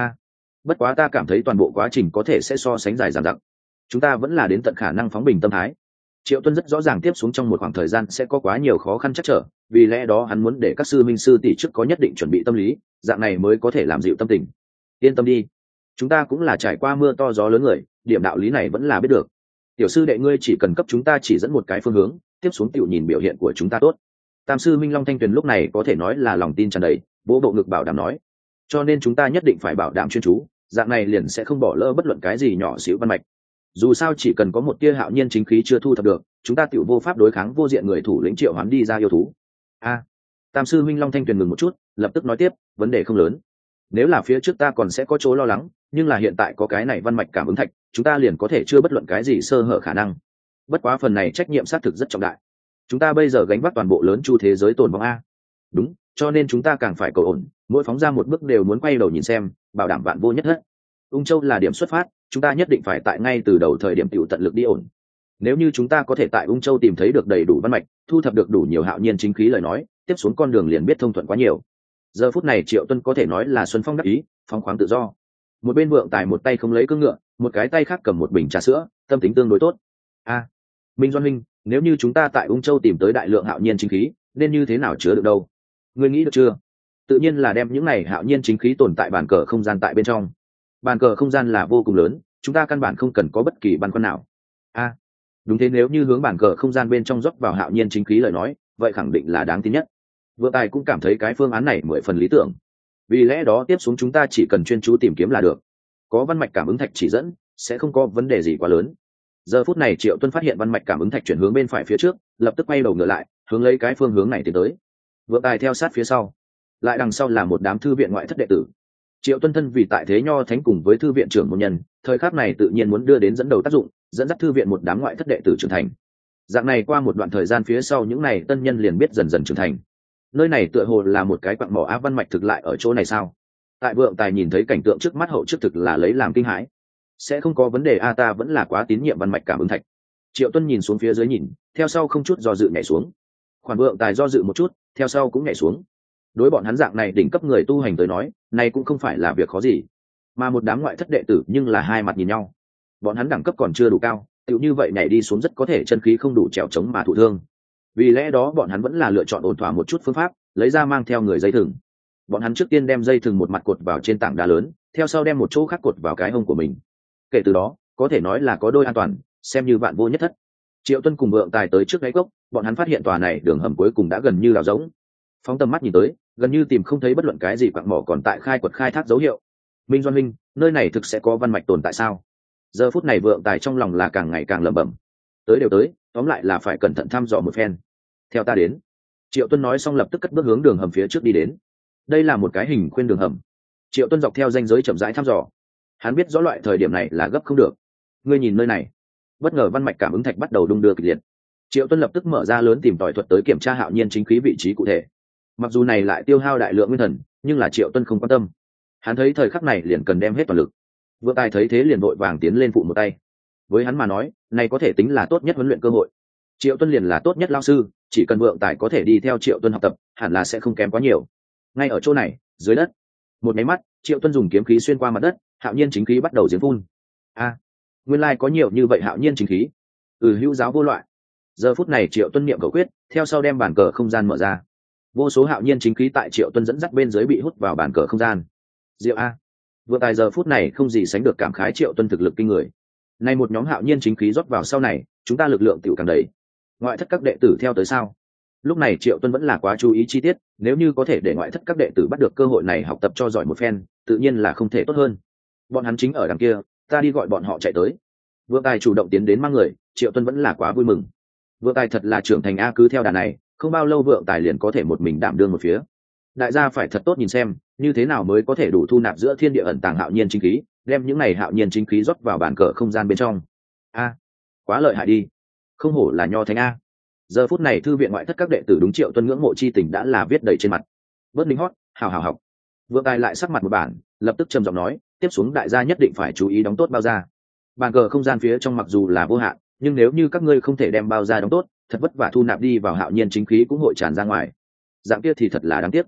Bất quá ta cảm thấy toàn bộ quá trình có thể sẽ so sánh dài dằng dặc. Chúng ta vẫn là đến tận khả năng phóng bình tâm thái. Triệu Tuân rất rõ ràng tiếp xuống trong một khoảng thời gian sẽ có quá nhiều khó khăn chắc trở, vì lẽ đó hắn muốn để các sư minh sư tỷ trước có nhất định chuẩn bị tâm lý, dạng này mới có thể làm dịu tâm tình. Yên tâm đi, chúng ta cũng là trải qua mưa to gió lớn người, điểm đạo lý này vẫn là biết được. Tiểu sư đệ ngươi chỉ cần cấp chúng ta chỉ dẫn một cái phương hướng, tiếp xuống tiểu nhìn biểu hiện của chúng ta tốt. Tam sư Minh Long Thanh Tuyền lúc này có thể nói là lòng tin tràn đầy, vỗ bộ ngực bảo đảm nói, cho nên chúng ta nhất định phải bảo đảm chuyên chú, dạng này liền sẽ không bỏ lỡ bất luận cái gì nhỏ xíu văn mạch. Dù sao chỉ cần có một tia hạo nhiên chính khí chưa thu thập được, chúng ta tiểu vô pháp đối kháng vô diện người thủ lĩnh triệu hoán đi ra yêu thú. Tam sư Minh Long Thanh Tuyền ngừng một chút, lập tức nói tiếp, vấn đề không lớn. Nếu là phía trước ta còn sẽ có chỗ lo lắng, nhưng là hiện tại có cái này văn mạch cảm ứng thạch, chúng ta liền có thể chưa bất luận cái gì sơ hở khả năng. Bất quá phần này trách nhiệm xác thực rất trọng đại. Chúng ta bây giờ gánh vác toàn bộ lớn chu thế giới tồn vong a. Đúng, cho nên chúng ta càng phải cầu ổn, mỗi phóng ra một bước đều muốn quay đầu nhìn xem, bảo đảm vạn vô nhất hết. Ung Châu là điểm xuất phát, chúng ta nhất định phải tại ngay từ đầu thời điểm tiểu tận lực đi ổn. Nếu như chúng ta có thể tại Ung Châu tìm thấy được đầy đủ văn mạch, thu thập được đủ nhiều hạo nhiên chính khí lời nói, tiếp xuống con đường liền biết thông thuận quá nhiều. Giờ phút này Triệu Tuân có thể nói là xuân phong đắc ý, phóng khoáng tự do. Một bên Vượng Tài một tay không lấy cưỡng ngựa, một cái tay khác cầm một bình trà sữa, tâm tính tương đối tốt. Minh Doan Minh, nếu như chúng ta tại Ung Châu tìm tới đại lượng hạo nhiên chính khí, nên như thế nào chứa được đâu? Ngươi nghĩ được chưa? Tự nhiên là đem những này hạo nhiên chính khí tồn tại bàn cờ không gian tại bên trong. Bàn cờ không gian là vô cùng lớn, chúng ta căn bản không cần có bất kỳ băn khoăn nào. Đúng thế, nếu như hướng bàn cờ không gian bên trong dốc vào hạo nhiên chính khí lời nói, vậy khẳng định là đáng tin nhất. Vượng Tài cũng cảm thấy cái phương án này 10 phần lý tưởng. Vì lẽ đó tiếp xuống chúng ta chỉ cần chuyên chú tìm kiếm là được. Có văn mạch cảm ứng thạch chỉ dẫn, sẽ không có vấn đề gì quá lớn. Giờ phút này Triệu Tuân phát hiện văn mạch cảm ứng thạch chuyển hướng bên phải phía trước, lập tức quay đầu ngựa lại, hướng lấy cái phương hướng này tiến tới. Vượng Tài theo sát phía sau, lại đằng sau là một đám thư viện ngoại thất đệ tử. Triệu Tuân thân vì tại thế nho thánh cùng với thư viện trưởng môn nhân, thời khắc này tự nhiên muốn đưa đến dẫn đầu tác dụng, dẫn dắt thư viện một đám ngoại thất đệ tử trưởng thành. Dạng này qua một đoạn thời gian phía sau những này tân nhân liền biết dần dần trưởng thành. Nơi này tựa hồ là một cái quặng mỏ á văn mạch thực lại ở chỗ này sao? Tại Vượng Tài nhìn thấy cảnh tượng trước mắt hậu trước thực là lấy làm kinh hãi. Sẽ không có vấn đề a, ta vẫn là quá tín nhiệm văn mạch cảm ứng thạch. Triệu Tuân nhìn xuống phía dưới nhìn, theo sau không chút do dự nhảy xuống. Khoản Vượng Tài do dự một chút, theo sau cũng nhảy xuống. Đối bọn hắn dạng này đỉnh cấp người tu hành tới nói, này cũng không phải là việc khó gì. Mà một đám ngoại thất đệ tử nhưng là hai mặt nhìn nhau. Bọn hắn đẳng cấp còn chưa đủ cao, tựu như vậy nhảy đi xuống rất có thể chân khí không đủ trèo chống mà thụ thương. Vì lẽ đó bọn hắn vẫn là lựa chọn ổn thỏa một chút phương pháp, lấy ra mang theo người dây thừng. Bọn hắn trước tiên đem dây thừng một mặt cột vào trên tảng đá lớn, theo sau đem một chỗ khác cột vào cái hông của mình. Kể từ đó, có thể nói là có đôi an toàn, xem như vạn vô nhất thất. Triệu Tuân cùng Vượng Tài tới trước đáy cốc, bọn hắn phát hiện tòa này đường hầm cuối cùng đã gần như đào rỗng. Phóng tầm mắt nhìn tới, gần như tìm không thấy bất luận cái gì quặng mỏ còn tại khai quật khai thác dấu hiệu. Minh Doan Minh, nơi này thực sẽ có văn mạch tồn tại sao? Giờ phút này Vượng Tài trong lòng là càng ngày càng lẩm bẩm. Tới đều tới, tóm lại là phải cẩn thận thăm dò một phen. Theo ta đến. Triệu Tuân nói xong lập tức cất bước hướng đường hầm phía trước đi đến. Đây là một cái hình khuyên đường hầm. Triệu Tuân dọc theo ranh giới chậm rãi thăm dò. Hắn biết rõ loại thời điểm này là gấp không được. Ngươi nhìn nơi này. Bất ngờ văn mạch cảm ứng thạch bắt đầu đung đưa kịch liệt. Triệu Tuân lập tức mở ra lớn tìm tòi thuật tới kiểm tra Hạo Nhiên chính khí vị trí cụ thể. Mặc dù này lại tiêu hao đại lượng nguyên thần, nhưng là Triệu Tuân không quan tâm. Hắn thấy thời khắc này liền cần đem hết toàn lực. Vượng Tài thấy thế liền vội vàng tiến lên phụ một tay. Với hắn mà nói, này có thể tính là tốt nhất huấn luyện cơ hội. Triệu Tuân liền là tốt nhất lao sư, chỉ cần Vượng Tài có thể đi theo Triệu Tuân học tập, hẳn là sẽ không kém quá nhiều. Ngay ở chỗ này, dưới đất, một máy mắt, Triệu Tuân dùng kiếm khí xuyên qua mặt đất, Hạo Nhiên chính khí bắt đầu giếng phun. Nguyên lai có nhiều như vậy Hạo Nhiên chính khí. Hữu giáo vô loại. Giờ phút này Triệu Tuân niệm cầu quyết, theo sau đem bản cờ không gian mở ra. Vô số Hạo Nhiên chính khí tại Triệu Tuân dẫn dắt bên dưới bị hút vào bản cờ không gian. Diệu a. Vượng Tài giờ phút này không gì sánh được cảm khái Triệu Tuân thực lực kinh người. Này một nhóm Hạo Nhiên chính khí rót vào sau này, chúng ta lực lượng tiểu càng đầy. Ngoại thất các đệ tử theo tới sao? Lúc này Triệu Tuân vẫn là quá chú ý chi tiết, nếu như có thể để ngoại thất các đệ tử bắt được cơ hội này học tập cho giỏi một phen, tự nhiên là không thể tốt hơn. Bọn hắn chính ở đằng kia, ta đi gọi bọn họ chạy tới. Vượng Tài chủ động tiến đến mang người, Triệu Tuân vẫn là quá vui mừng. Vượng Tài thật là trưởng thành a, cứ theo đà này, không bao lâu Vượng Tài liền có thể một mình đảm đương một phía. Đại gia phải thật tốt nhìn xem, như thế nào mới có thể đủ thu nạp giữa thiên địa ẩn tàng Hạo Nhiên chính khí, đem những này Hạo Nhiên chính khí rót vào bản cờ không gian bên trong. Quá lợi hại đi, không hổ là nho thánh a. Giờ phút này thư viện ngoại thất các đệ tử đúng Triệu Tuân ngưỡng mộ chi tình đã là viết đầy trên mặt. Bớt linh hót, hào hào học. Vượng Tài lại sắc mặt một bản, lập tức trầm giọng nói, tiếp xuống đại gia nhất định phải chú ý đóng tốt bao gia. Bàn cờ không gian phía trong mặc dù là vô hạn, nhưng nếu như các ngươi không thể đem bao gia đóng tốt, thật vất vả thu nạp đi vào Hạo Nhiên chính khí cũng hội tràn ra ngoài. Dạng kia thì thật là đáng tiếc.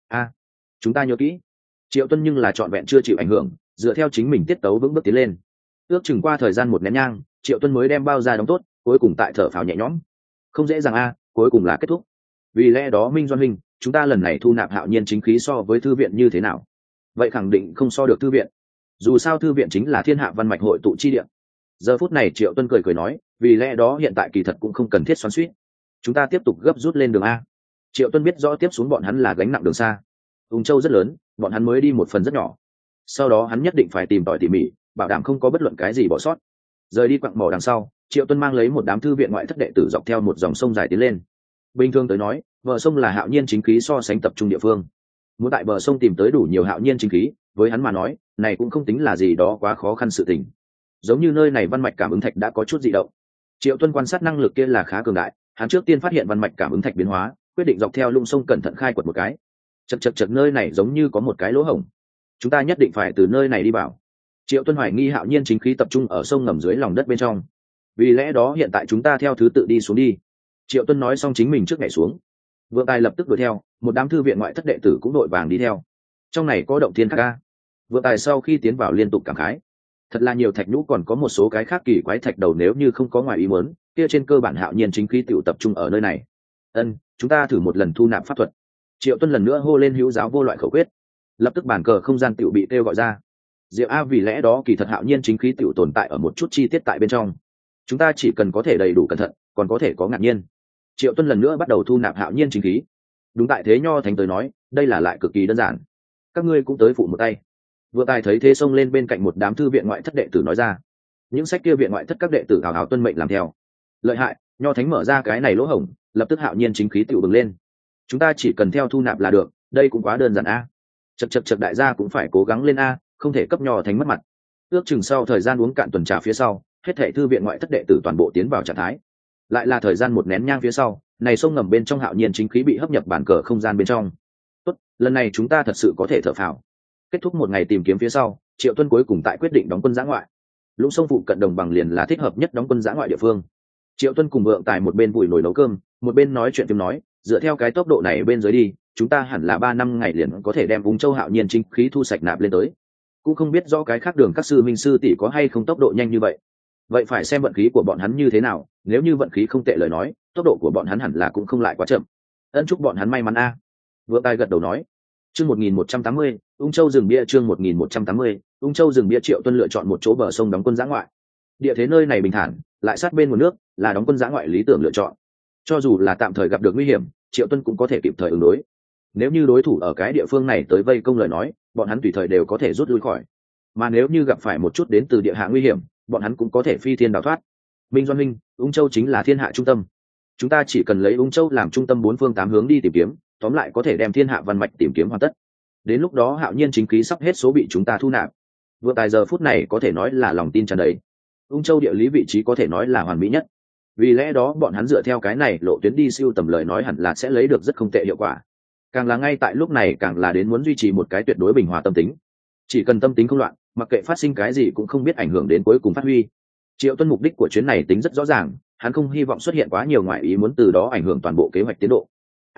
Chúng ta nhớ kỹ. Triệu Tuân nhưng là trọn vẹn chưa chịu ảnh hưởng, dựa theo chính mình tiết tấu vững bước tiến lên. Ước chừng qua thời gian một nén nhang, Triệu Tuân mới đem bao gia đóng tốt, cuối cùng tại thở phào nhẹ nhõm. Không dễ dàng cuối cùng là kết thúc. Vì lẽ đó Minh Doan Huynh, chúng ta lần này thu nạp Hạo Nhiên chính khí so với thư viện như thế nào? Vậy khẳng định không so được thư viện. Dù sao thư viện chính là thiên hạ văn mạch hội tụ chi địa. Giờ phút này Triệu Tuân cười nói, vì lẽ đó hiện tại kỳ thật cũng không cần thiết xoắn xuýt. Chúng ta tiếp tục gấp rút lên đường a. Triệu Tuân biết rõ tiếp xuống bọn hắn là gánh nặng đường xa. Ung Châu rất lớn, bọn hắn mới đi một phần rất nhỏ. Sau đó hắn nhất định phải tìm tòi tỉ mỉ, bảo đảm không có bất luận cái gì bỏ sót. Rời đi quặng mỏ đằng sau, Triệu Tuân mang lấy một đám thư viện ngoại thất đệ tử dọc theo một dòng sông dài tiến lên. Bình thường tới nói, bờ sông là Hạo Nhiên chính khí so sánh tập trung địa phương. Muốn tại bờ sông tìm tới đủ nhiều Hạo Nhiên chính khí, với hắn mà nói, này cũng không tính là gì đó quá khó khăn sự tình. Giống như nơi này văn mạch cảm ứng thạch đã có chút dị động. Triệu Tuân quan sát năng lực kia là khá cường đại, hắn trước tiên phát hiện văn mạch cảm ứng thạch biến hóa, quyết định dọc theo lũng sông cẩn thận khai quật một cái. Chật nơi này giống như có một cái lỗ hổng. Chúng ta nhất định phải từ nơi này đi vào. Triệu Tuân hoài nghi Hạo Nhiên chính khí tập trung ở sông ngầm dưới lòng đất bên trong. Vì lẽ đó hiện tại chúng ta theo thứ tự đi xuống đi. Triệu Tuân nói xong chính mình trước nhảy xuống. Vượng Tài lập tức đuổi theo, một đám thư viện ngoại thất đệ tử cũng đội vàng đi theo. Trong này có động thiên khắc ca. Vượng Tài sau khi tiến vào liên tục cảm khái. Thật là nhiều thạch nhũ, còn có một số cái khác kỳ quái thạch đầu, nếu như không có ngoài ý muốn, kia trên cơ bản Hạo Nhiên chính khí tiểu tập trung ở nơi này. Chúng ta thử một lần thu nạp pháp thuật. Triệu Tuân lần nữa hô lên hữu giáo vô loại khẩu quyết. Lập tức bản cờ không gian tiểu bị kêu gọi ra. Diệu a, vì lẽ đó kỳ thật Hạo Nhiên chính khí tiểu tồn tại ở một chút chi tiết tại bên trong. Chúng ta chỉ cần có thể đầy đủ cẩn thận, còn có thể có ngạc nhiên. Triệu Tuân lần nữa bắt đầu thu nạp Hạo Nhiên chính khí. Đúng tại thế nho thánh tới nói, đây là lại cực kỳ đơn giản. Các ngươi cũng tới phụ một tay. Vừa Tài thấy thế xông lên bên cạnh một đám thư viện ngoại thất đệ tử nói ra. Những sách kia viện ngoại thất các đệ tử hào hào tuân mệnh làm theo. Lợi hại, nho thánh mở ra cái này lỗ hổng, lập tức Hạo Nhiên chính khí tiểu bừng lên. Chúng ta chỉ cần theo thu nạp là được, đây cũng quá đơn giản a. Chật đại gia cũng phải cố gắng lên a, không thể cấp nho thánh mất mặt. Ước chừng sau thời gian uống cạn tuần trà phía sau, hết thảy thư viện ngoại thất đệ tử toàn bộ tiến vào trạng thái. Lại là thời gian một nén nhang phía sau, này sông ngầm bên trong Hạo Nhiên chính khí bị hấp nhập bản cờ không gian bên trong. Tốt, lần này chúng ta thật sự có thể thở phào. Kết thúc một ngày tìm kiếm phía sau, Triệu Tuân cuối cùng tại quyết định đóng quân dã ngoại. Lũng sông phụ cận đồng bằng liền là thích hợp nhất đóng quân dã ngoại địa phương. Triệu Tuân cùng Vượng Tài một bên vùi nồi nấu cơm, một bên nói chuyện phím nói, dựa theo cái tốc độ này bên dưới đi, chúng ta hẳn là 3 năm ngày liền có thể đem Ung Châu Hạo Nhiên chính khí thu sạch nạp lên tới. Cũng không biết rõ cái khác đường các sư minh sư tỷ có hay không tốc độ nhanh như vậy. Vậy phải xem vận khí của bọn hắn như thế nào, nếu như vận khí không tệ lời nói, tốc độ của bọn hắn hẳn là cũng không lại quá chậm. Ân chúc bọn hắn may mắn a. Vượng Tài gật đầu nói. Chương 1180, Ung Châu rừng bia. Chương 1180, Ung Châu rừng bia. Triệu Tuân lựa chọn một chỗ bờ sông đóng quân dã ngoại. Địa thế nơi này bình thản, lại sát bên nguồn nước, là đóng quân dã ngoại lý tưởng lựa chọn. Cho dù là tạm thời gặp được nguy hiểm, Triệu Tuân cũng có thể kịp thời ứng đối. Nếu như đối thủ ở cái địa phương này tới vây công lời nói, bọn hắn tùy thời đều có thể rút lui khỏi, mà nếu như gặp phải một chút đến từ địa hạ nguy hiểm, bọn hắn cũng có thể phi thiên đào thoát. Minh Doan Minh, Ung Châu chính là thiên hạ trung tâm, chúng ta chỉ cần lấy Ung Châu làm trung tâm, 4 phương 8 hướng đi tìm kiếm, tóm lại có thể đem thiên hạ văn mạch tìm kiếm hoàn tất. Đến lúc đó Hạo Nhiên chính khí sắp hết số bị chúng ta thu nạp. Vừa tài giờ phút này có thể nói là lòng tin tràn đầy. Ung Châu địa lý vị trí có thể nói là hoàn mỹ nhất, vì lẽ đó bọn hắn dựa theo cái này lộ tuyến đi siêu tầm lời nói hẳn là sẽ lấy được rất không tệ hiệu quả. Càng là ngay tại lúc này càng là đến muốn duy trì một cái tuyệt đối bình hòa tâm tính. Chỉ cần tâm tính không loạn, mặc kệ phát sinh cái gì cũng không biết ảnh hưởng đến cuối cùng phát huy. Triệu Tuân mục đích của chuyến này tính rất rõ ràng, hắn không hy vọng xuất hiện quá nhiều ngoại ý muốn từ đó ảnh hưởng toàn bộ kế hoạch tiến độ.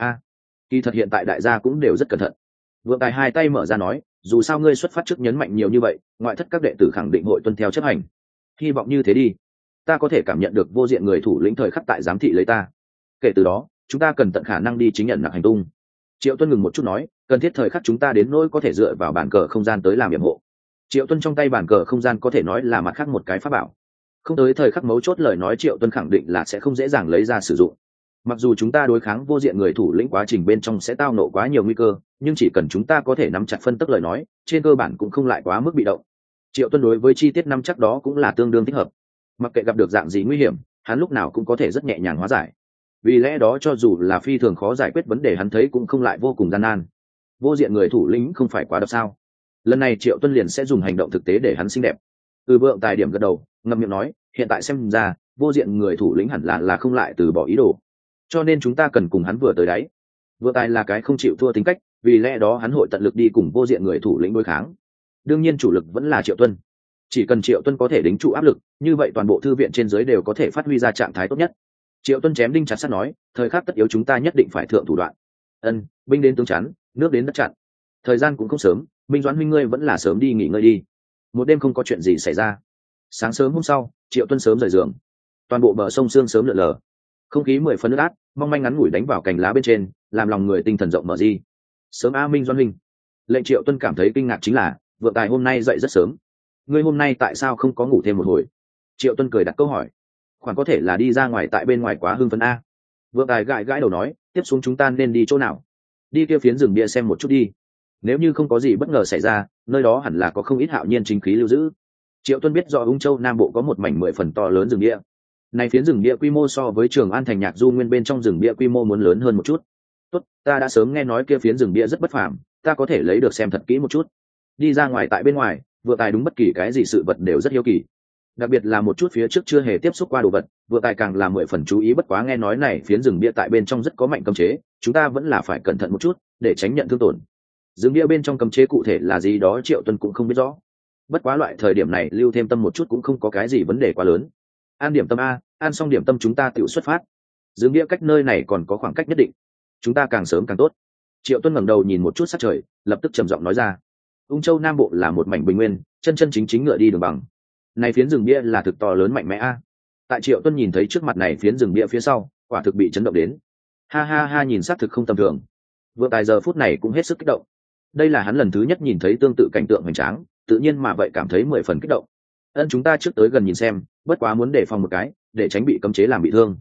Kỳ thật hiện tại đại gia cũng đều rất cẩn thận. Vượng Tài hai tay mở ra nói, dù sao ngươi xuất phát trước nhấn mạnh nhiều như vậy, ngoại thất các đệ tử khẳng định hội tuân theo chấp hành. Hy vọng như thế đi. Ta có thể cảm nhận được vô diện người thủ lĩnh thời khắc tại giám thị lấy ta. Kể từ đó, chúng ta cần tận khả năng đi chính nhận nặc hành tung. Triệu Tuân ngừng một chút nói, cần thiết thời khắc chúng ta đến nỗi có thể dựa vào bản cờ không gian tới làm yểm hộ. Triệu Tuân trong tay bản cờ không gian có thể nói là mặt khác một cái pháp bảo. Không tới thời khắc mấu chốt lời nói Triệu Tuân khẳng định là sẽ không dễ dàng lấy ra sử dụng. Mặc dù chúng ta đối kháng vô diện người thủ lĩnh quá trình bên trong sẽ tao nộ quá nhiều nguy cơ, nhưng chỉ cần chúng ta có thể nắm chặt phân tích lời nói, trên cơ bản cũng không lại quá mức bị động. Triệu Tuân đối với chi tiết nắm chắc đó cũng là tương đương thích hợp. Mặc kệ gặp được dạng gì nguy hiểm, hắn lúc nào cũng có thể rất nhẹ nhàng hóa giải. Vì lẽ đó cho dù là phi thường khó giải quyết vấn đề hắn thấy cũng không lại vô cùng gian nan. Vô diện người thủ lĩnh không phải quá độc sao? Lần này Triệu Tuân liền sẽ dùng hành động thực tế để hắn xinh đẹp. Vượng Tài điểm gật đầu, ngậm miệng nói, hiện tại xem ra, vô diện người thủ lĩnh hẳn là không lại từ bỏ ý đồ. Cho nên chúng ta cần cùng hắn vừa tới đáy. Vượng Tài là cái không chịu thua tính cách, vì lẽ đó hắn hội tận lực đi cùng vô diện người thủ lĩnh đối kháng. Đương nhiên chủ lực vẫn là Triệu Tuân. Chỉ cần Triệu Tuân có thể đính trụ áp lực, như vậy toàn bộ thư viện trên dưới đều có thể phát huy ra trạng thái tốt nhất. Triệu Tuân chém đinh chặt sắt nói, thời khắc tất yếu chúng ta nhất định phải thượng thủ đoạn. Binh đến tướng chắn, nước đến đất chặn. Thời gian cũng không sớm, Minh Doãn huynh ngươi vẫn là sớm đi nghỉ ngơi đi. Một đêm không có chuyện gì xảy ra. Sáng sớm hôm sau, Triệu Tuân sớm rời giường. Toàn bộ bờ sông sương sớm lượn lờ, không khí 10 phần ướt át, mong manh ngắn ngủi đánh vào cành lá bên trên, làm lòng người tinh thần rộng mở di. Sớm a Minh Doãn huynh. Lệnh Triệu Tuân cảm thấy kinh ngạc chính là, Vượng Tài hôm nay dậy rất sớm. Ngươi hôm nay tại sao không có ngủ thêm một hồi? Triệu Tuân cười đặt câu hỏi. Khoản có thể là đi ra ngoài tại bên ngoài quá hưng phấn a. Vượng Tài gãi gãi đầu nói, tiếp xuống chúng ta nên đi chỗ nào? Đi kia phiến rừng bia xem một chút đi. Nếu như không có gì bất ngờ xảy ra, nơi đó hẳn là có không ít Hạo Nhiên chính khí lưu giữ. Triệu Tuân biết rõ Ung Châu Nam Bộ có một mảnh 10 phần to lớn rừng bia. Này phiến rừng bia quy mô so với Trường An thành Nhạc Du Nguyên bên trong rừng bia quy mô muốn lớn hơn một chút. Tốt, ta đã sớm nghe nói kia phiến rừng bia rất bất phàm, ta có thể lấy được xem thật kỹ một chút. Đi ra ngoài tại bên ngoài, Vượng Tài đúng bất kỳ cái gì sự vật đều rất hiếu kỳ. Đặc biệt là một chút phía trước chưa hề tiếp xúc qua đồ vật, Vượng Tài càng là 10 phần chú ý. Bất quá nghe nói này phiến rừng bia tại bên trong rất có mạnh cấm chế, chúng ta vẫn là phải cẩn thận một chút để tránh nhận thương tổn. Rừng bia bên trong cấm chế cụ thể là gì đó Triệu Tuân cũng không biết rõ. Bất quá loại thời điểm này lưu thêm tâm một chút cũng không có cái gì vấn đề quá lớn. An điểm tâm a, ăn xong điểm tâm chúng ta tự xuất phát. Rừng bia cách nơi này còn có khoảng cách nhất định, chúng ta càng sớm càng tốt. Triệu Tuân ngẩng đầu nhìn một chút sát trời, lập tức trầm giọng nói ra. Ung Châu Nam Bộ là một mảnh bình nguyên, chân chân chính chính ngựa đi đường bằng. Này phiến rừng bia là thực to lớn mạnh mẽ a. Tại Triệu Tuân nhìn thấy trước mặt này phiến rừng bia phía sau, quả thực bị chấn động đến. Ha ha ha, nhìn sát thực không tầm thường. Vượng Tài giờ phút này cũng hết sức kích động. Đây là hắn lần thứ nhất nhìn thấy tương tự cảnh tượng hoành tráng, tự nhiên mà vậy cảm thấy 10 phần kích động. Chúng ta trước tới gần nhìn xem, bất quá muốn đề phòng một cái, để tránh bị cấm chế làm bị thương.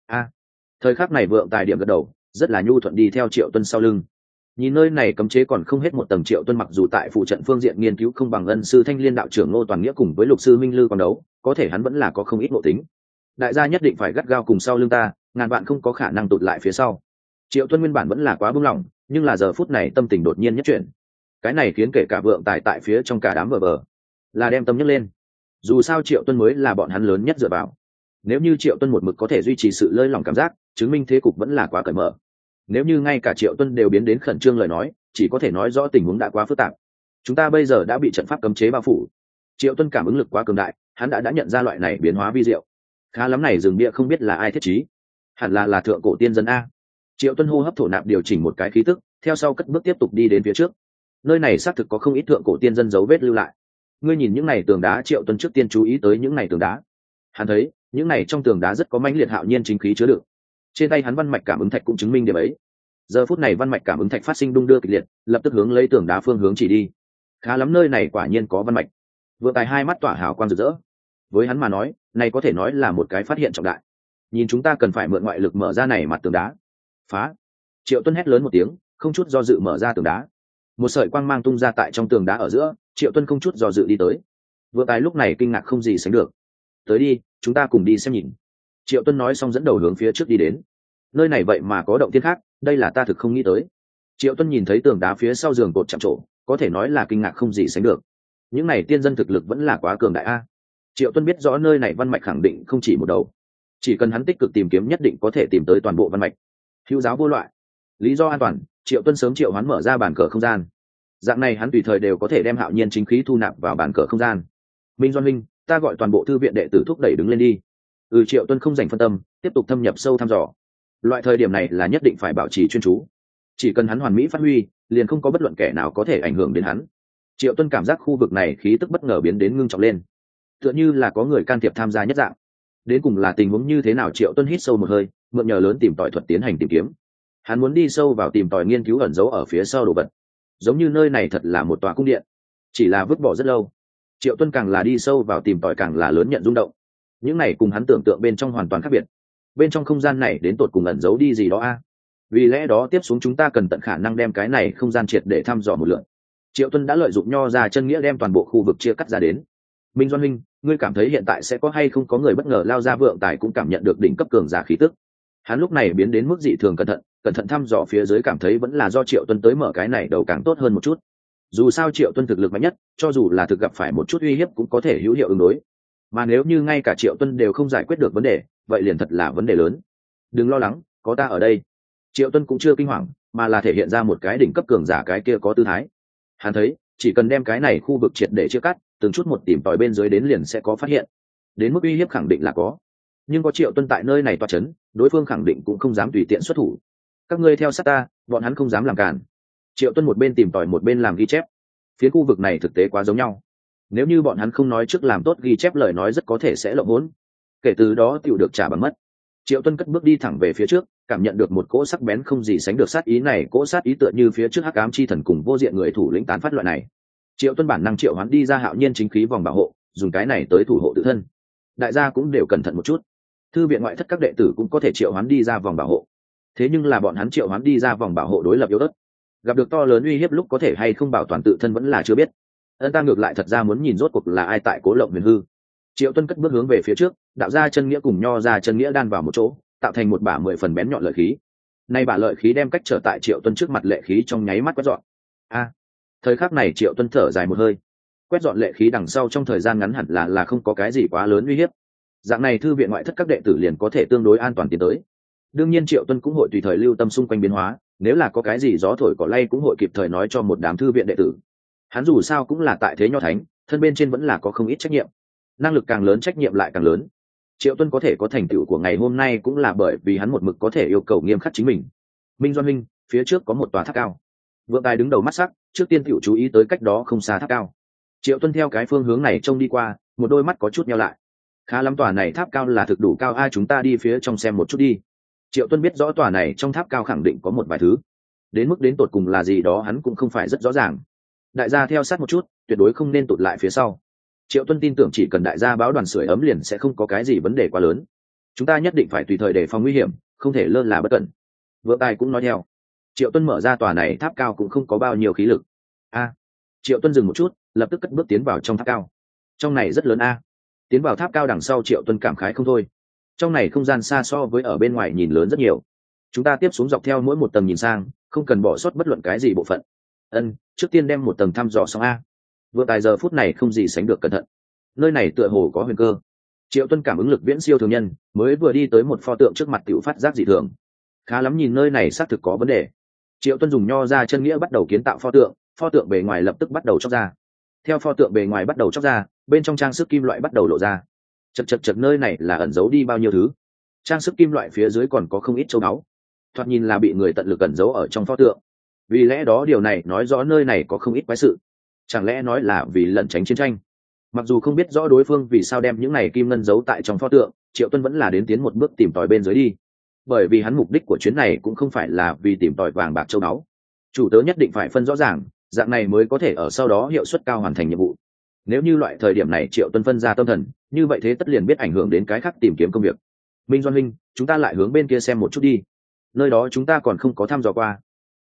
Thời khắc này Vượng Tài điểm gật đầu, rất là nhu thuận đi theo Triệu Tuân sau lưng. Nhìn nơi này cấm chế còn không hết một tầng, Triệu Tuân mặc dù tại phụ trận phương diện nghiên cứu không bằng ân sư Thanh Liên đạo trưởng Ngô Toàn Nghĩa cùng với lục sư Minh Lư còn đấu, có thể hắn vẫn là có không ít nội tính. Đại gia nhất định phải gắt gao cùng sau lưng ta, ngàn vạn không có khả năng tụt lại phía sau. Triệu Tuân nguyên bản vẫn là quá buông lỏng, nhưng là giờ phút này tâm tình đột nhiên nhất chuyển. Cái này khiến kể cả Vượng Tài tại phía trong cả đám vờ là đem tâm nhấc lên. Dù sao Triệu Tuân mới là bọn hắn lớn nhất dựa vào. Nếu như Triệu Tuân một mực có thể duy trì sự lơi lỏng cảm giác, chứng minh thế cục vẫn là quá cởi mở. Nếu như ngay cả Triệu Tuân đều biến đến khẩn trương lời nói, chỉ có thể nói rõ tình huống đã quá phức tạp. Chúng ta bây giờ đã bị trận pháp cấm chế bao phủ. Triệu Tuân cảm ứng lực quá cường đại, hắn đã nhận ra loại này biến hóa vi diệu. Khá lắm, này rừng bia không biết là ai thiết trí, hẳn là thượng cổ tiên dân a. Triệu Tuân hô hấp thổ nạp điều chỉnh một cái khí tức, theo sau cất bước tiếp tục đi đến phía trước. Nơi này xác thực có không ít thượng cổ tiên dân dấu vết lưu lại. Ngươi nhìn những này tường đá, Triệu Tuân trước tiên chú ý tới những này tường đá. Hắn thấy những này trong tường đá rất có mãnh liệt Hạo Nhiên chính khí chứa đựng. Trên tay hắn văn mạch cảm ứng thạch cũng chứng minh điểm ấy. Giờ phút này văn mạch cảm ứng thạch phát sinh đung đưa kịch liệt, lập tức hướng lấy tường đá phương hướng chỉ đi. Khá lắm, nơi này quả nhiên có văn mạch. Vượng Tài hai mắt tỏa hào quang rực rỡ. Với hắn mà nói, này có thể nói là một cái phát hiện trọng đại. Nhìn chúng ta cần phải mượn ngoại lực mở ra này mặt tường đá. Phá! Triệu Tuân hét lớn một tiếng, không chút do dự mở ra tường đá. Một sợi quang mang tung ra tại trong tường đá ở giữa, Triệu Tuân không chút do dự đi tới. Vượng Tài lúc này kinh ngạc không gì sánh được. Tới đi, chúng ta cùng đi xem nhìn. Triệu Tuân nói xong dẫn đầu hướng phía trước đi đến. Nơi này vậy mà có động thiên khác, đây là ta thực không nghĩ tới. Triệu Tuân nhìn thấy tường đá phía sau giường cột chạm trổ, có thể nói là kinh ngạc không gì sánh được. Những này tiên dân thực lực vẫn là quá cường đại a. Triệu Tuân biết rõ nơi này văn mạch khẳng định không chỉ một đầu, chỉ cần hắn tích cực tìm kiếm nhất định có thể tìm tới toàn bộ văn mạch. Hữu giáo vô loại. Lý do an toàn, Triệu Tuân sớm triệu hoán mở ra bàn cờ không gian. Dạng này hắn tùy thời đều có thể đem hạo nhiên chính khí thu nạp vào bàn cờ không gian. Minh Doan Minh, ta gọi toàn bộ thư viện đệ tử thúc đẩy đứng lên đi. Triệu Tuân không dành phân tâm, tiếp tục thâm nhập sâu thăm dò. Loại thời điểm này là nhất định phải bảo trì chuyên chú. Chỉ cần hắn hoàn mỹ phát huy, liền không có bất luận kẻ nào có thể ảnh hưởng đến hắn. Triệu Tuân cảm giác khu vực này khí tức bất ngờ biến đến ngưng trọng lên, tựa như là có người can thiệp tham gia nhất dạng. Đến cùng là tình huống như thế nào? Triệu Tuân hít sâu một hơi, mượn nhờ lớn tìm tòi thuật tiến hành tìm kiếm. Hắn muốn đi sâu vào tìm tòi nghiên cứu ẩn giấu ở phía sau đồ vật, giống như nơi này thật là một tòa cung điện, chỉ là vứt bỏ rất lâu. Triệu Tuân càng là đi sâu vào tìm tòi càng là lớn nhận rung động. Những này cùng hắn tưởng tượng bên trong hoàn toàn khác biệt. Bên trong không gian này đến tột cùng ẩn giấu đi gì đó a? Vì lẽ đó tiếp xuống chúng ta cần tận khả năng đem cái này không gian triệt để thăm dò một lượt. Triệu Tuân đã lợi dụng nho ra chân nghĩa đem toàn bộ khu vực chia cắt ra đến. Minh Doan Minh, ngươi cảm thấy hiện tại sẽ có hay không có người bất ngờ lao ra? Vượng Tài cũng cảm nhận được đỉnh cấp cường giả khí tức. Hắn lúc này biến đến mức dị thường cẩn thận thăm dò phía dưới, cảm thấy vẫn là do Triệu Tuân tới mở cái này đầu càng tốt hơn một chút. Dù sao Triệu Tuân thực lực mạnh nhất, cho dù là thực gặp phải một chút uy hiếp cũng có thể hữu hiệu ứng đối. Mà nếu như ngay cả Triệu Tuân đều không giải quyết được vấn đề, vậy liền thật là vấn đề lớn. Đừng lo lắng, có ta ở đây. Triệu Tuân cũng chưa kinh hoàng, mà là thể hiện ra một cái đỉnh cấp cường giả cái kia có tư thái. Hắn thấy, chỉ cần đem cái này khu vực triệt để chia cắt, từng chút một tìm tòi bên dưới đến liền sẽ có phát hiện. Đến mức uy hiếp khẳng định là có, nhưng có Triệu Tuân tại nơi này toa chấn, đối phương khẳng định cũng không dám tùy tiện xuất thủ. Các ngươi theo sát ta, bọn hắn không dám làm cản. Triệu Tuân một bên tìm tòi một bên làm ghi chép. Phía khu vực này thực tế quá giống nhau, nếu như bọn hắn không nói trước làm tốt ghi chép lời nói rất có thể sẽ lộng vốn, kể từ đó tiểu được trả bằng mất. Triệu Tuân cất bước đi thẳng về phía trước, cảm nhận được một cỗ sắc bén không gì sánh được sát ý này, cỗ sát ý tựa như phía trước hắc ám chi thần cùng vô diện người thủ lĩnh tán phát loại này. Triệu Tuân bản năng triệu hoán đi ra hạo nhiên chính khí vòng bảo hộ, dùng cái này tới thủ hộ tự thân. Đại gia cũng đều cẩn thận một chút. Thư viện ngoại thất các đệ tử cũng có thể triệu hoán đi ra vòng bảo hộ. Thế nhưng là bọn hắn triệu hoán đi ra vòng bảo hộ đối lập yếu ớt, gặp được to lớn uy hiếp lúc có thể hay không bảo toàn tự thân vẫn là chưa biết. Ta ngược lại thật ra muốn nhìn rốt cuộc là ai tại Cố Lộng Huyền Hư. Triệu Tuân cất bước hướng về phía trước, đạo ra chân nghĩa cùng nho ra chân nghĩa đan vào một chỗ, tạo thành một bả 10 phần bén nhọn lợi khí. Nay bả lợi khí đem cách trở tại Triệu Tuân trước mặt lệ khí trong nháy mắt quét dọn. Thời khắc này Triệu Tuân thở dài một hơi. Quét dọn lệ khí đằng sau trong thời gian ngắn hẳn là không có cái gì quá lớn uy hiếp. Dạng này thư viện ngoại thất các đệ tử liền có thể tương đối an toàn tiến tới. Đương nhiên Triệu Tuân cũng hội tùy thời lưu tâm xung quanh biến hóa, nếu là có cái gì gió thổi cỏ lay cũng hội kịp thời nói cho một đám thư viện đệ tử. Hắn dù sao cũng là tại thế nho thánh, thân bên trên vẫn là có không ít trách nhiệm. Năng lực càng lớn trách nhiệm lại càng lớn. Triệu Tuân có thể có thành tựu của ngày hôm nay cũng là bởi vì hắn một mực có thể yêu cầu nghiêm khắc chính mình. Minh Doan Minh, phía trước có một tòa tháp cao. Vượng Tài đứng đầu mắt sắc, trước tiên tiểu chú ý tới cách đó không xa tháp cao. Triệu Tuân theo cái phương hướng này trông đi qua, một đôi mắt có chút nheo lại. Khá lắm, tòa này tháp cao là thực đủ cao, ai chúng ta đi phía trong xem một chút đi. Triệu Tuân biết rõ tòa này trong tháp cao khẳng định có một vài thứ, đến mức đến tột cùng là gì đó hắn cũng không phải rất rõ ràng. Đại gia theo sát một chút, tuyệt đối không nên tụt lại phía sau. Triệu Tuân tin tưởng chỉ cần đại gia báo đoàn sưởi ấm liền sẽ không có cái gì vấn đề quá lớn. Chúng ta nhất định phải tùy thời đề phòng nguy hiểm, không thể lơ là bất cẩn. Vượng Tài cũng nói theo. Triệu Tuân mở ra tòa này tháp cao cũng không có bao nhiêu khí lực. Triệu Tuân dừng một chút, lập tức cất bước tiến vào trong tháp cao. Trong này rất lớn Tiến vào tháp cao đằng sau Triệu Tuân cảm khái không thôi. Trong này không gian xa so với ở bên ngoài nhìn lớn rất nhiều. Chúng ta tiếp xuống dọc theo mỗi một tầng nhìn sang, không cần bỏ sót bất luận cái gì bộ phận. Trước tiên đem một tầng thăm dò xong a. Vượng Tài giờ phút này không gì sánh được cẩn thận. Nơi này tựa hồ có huyền cơ. Triệu Tuân cảm ứng lực viễn siêu thường nhân, mới vừa đi tới một pho tượng trước mặt tiểu phát giác dị thường. Khá lắm, nhìn nơi này xác thực có vấn đề. Triệu Tuân dùng nho ra chân nghĩa bắt đầu kiến tạo pho tượng bề ngoài lập tức bắt đầu chóc ra. Theo pho tượng bề ngoài bắt đầu chóc ra, bên trong trang sức kim loại bắt đầu lộ ra. Chật nơi này là ẩn giấu đi bao nhiêu thứ. Trang sức kim loại phía dưới còn có không ít châu báu, thoạt nhìn là bị người tận lực ẩn giấu ở trong pho tượng. Vì lẽ đó điều này nói rõ nơi này có không ít quái sự. Chẳng lẽ nói là vì lẩn tránh chiến tranh? Mặc dù không biết rõ đối phương vì sao đem những này kim ngân giấu tại trong pho tượng, Triệu Tuân vẫn là đến tiến một bước tìm tòi bên dưới đi. Bởi vì hắn mục đích của chuyến này cũng không phải là vì tìm tòi vàng bạc châu báu. Chủ tớ nhất định phải phân rõ ràng, dạng này mới có thể ở sau đó hiệu suất cao hoàn thành nhiệm vụ. Nếu như loại thời điểm này Triệu Tuân phân ra tâm thần, như vậy thế tất liền biết ảnh hưởng đến cái khác tìm kiếm công việc. Minh Doan Minh, chúng ta lại hướng bên kia xem một chút đi. Nơi đó chúng ta còn không có thăm dò qua.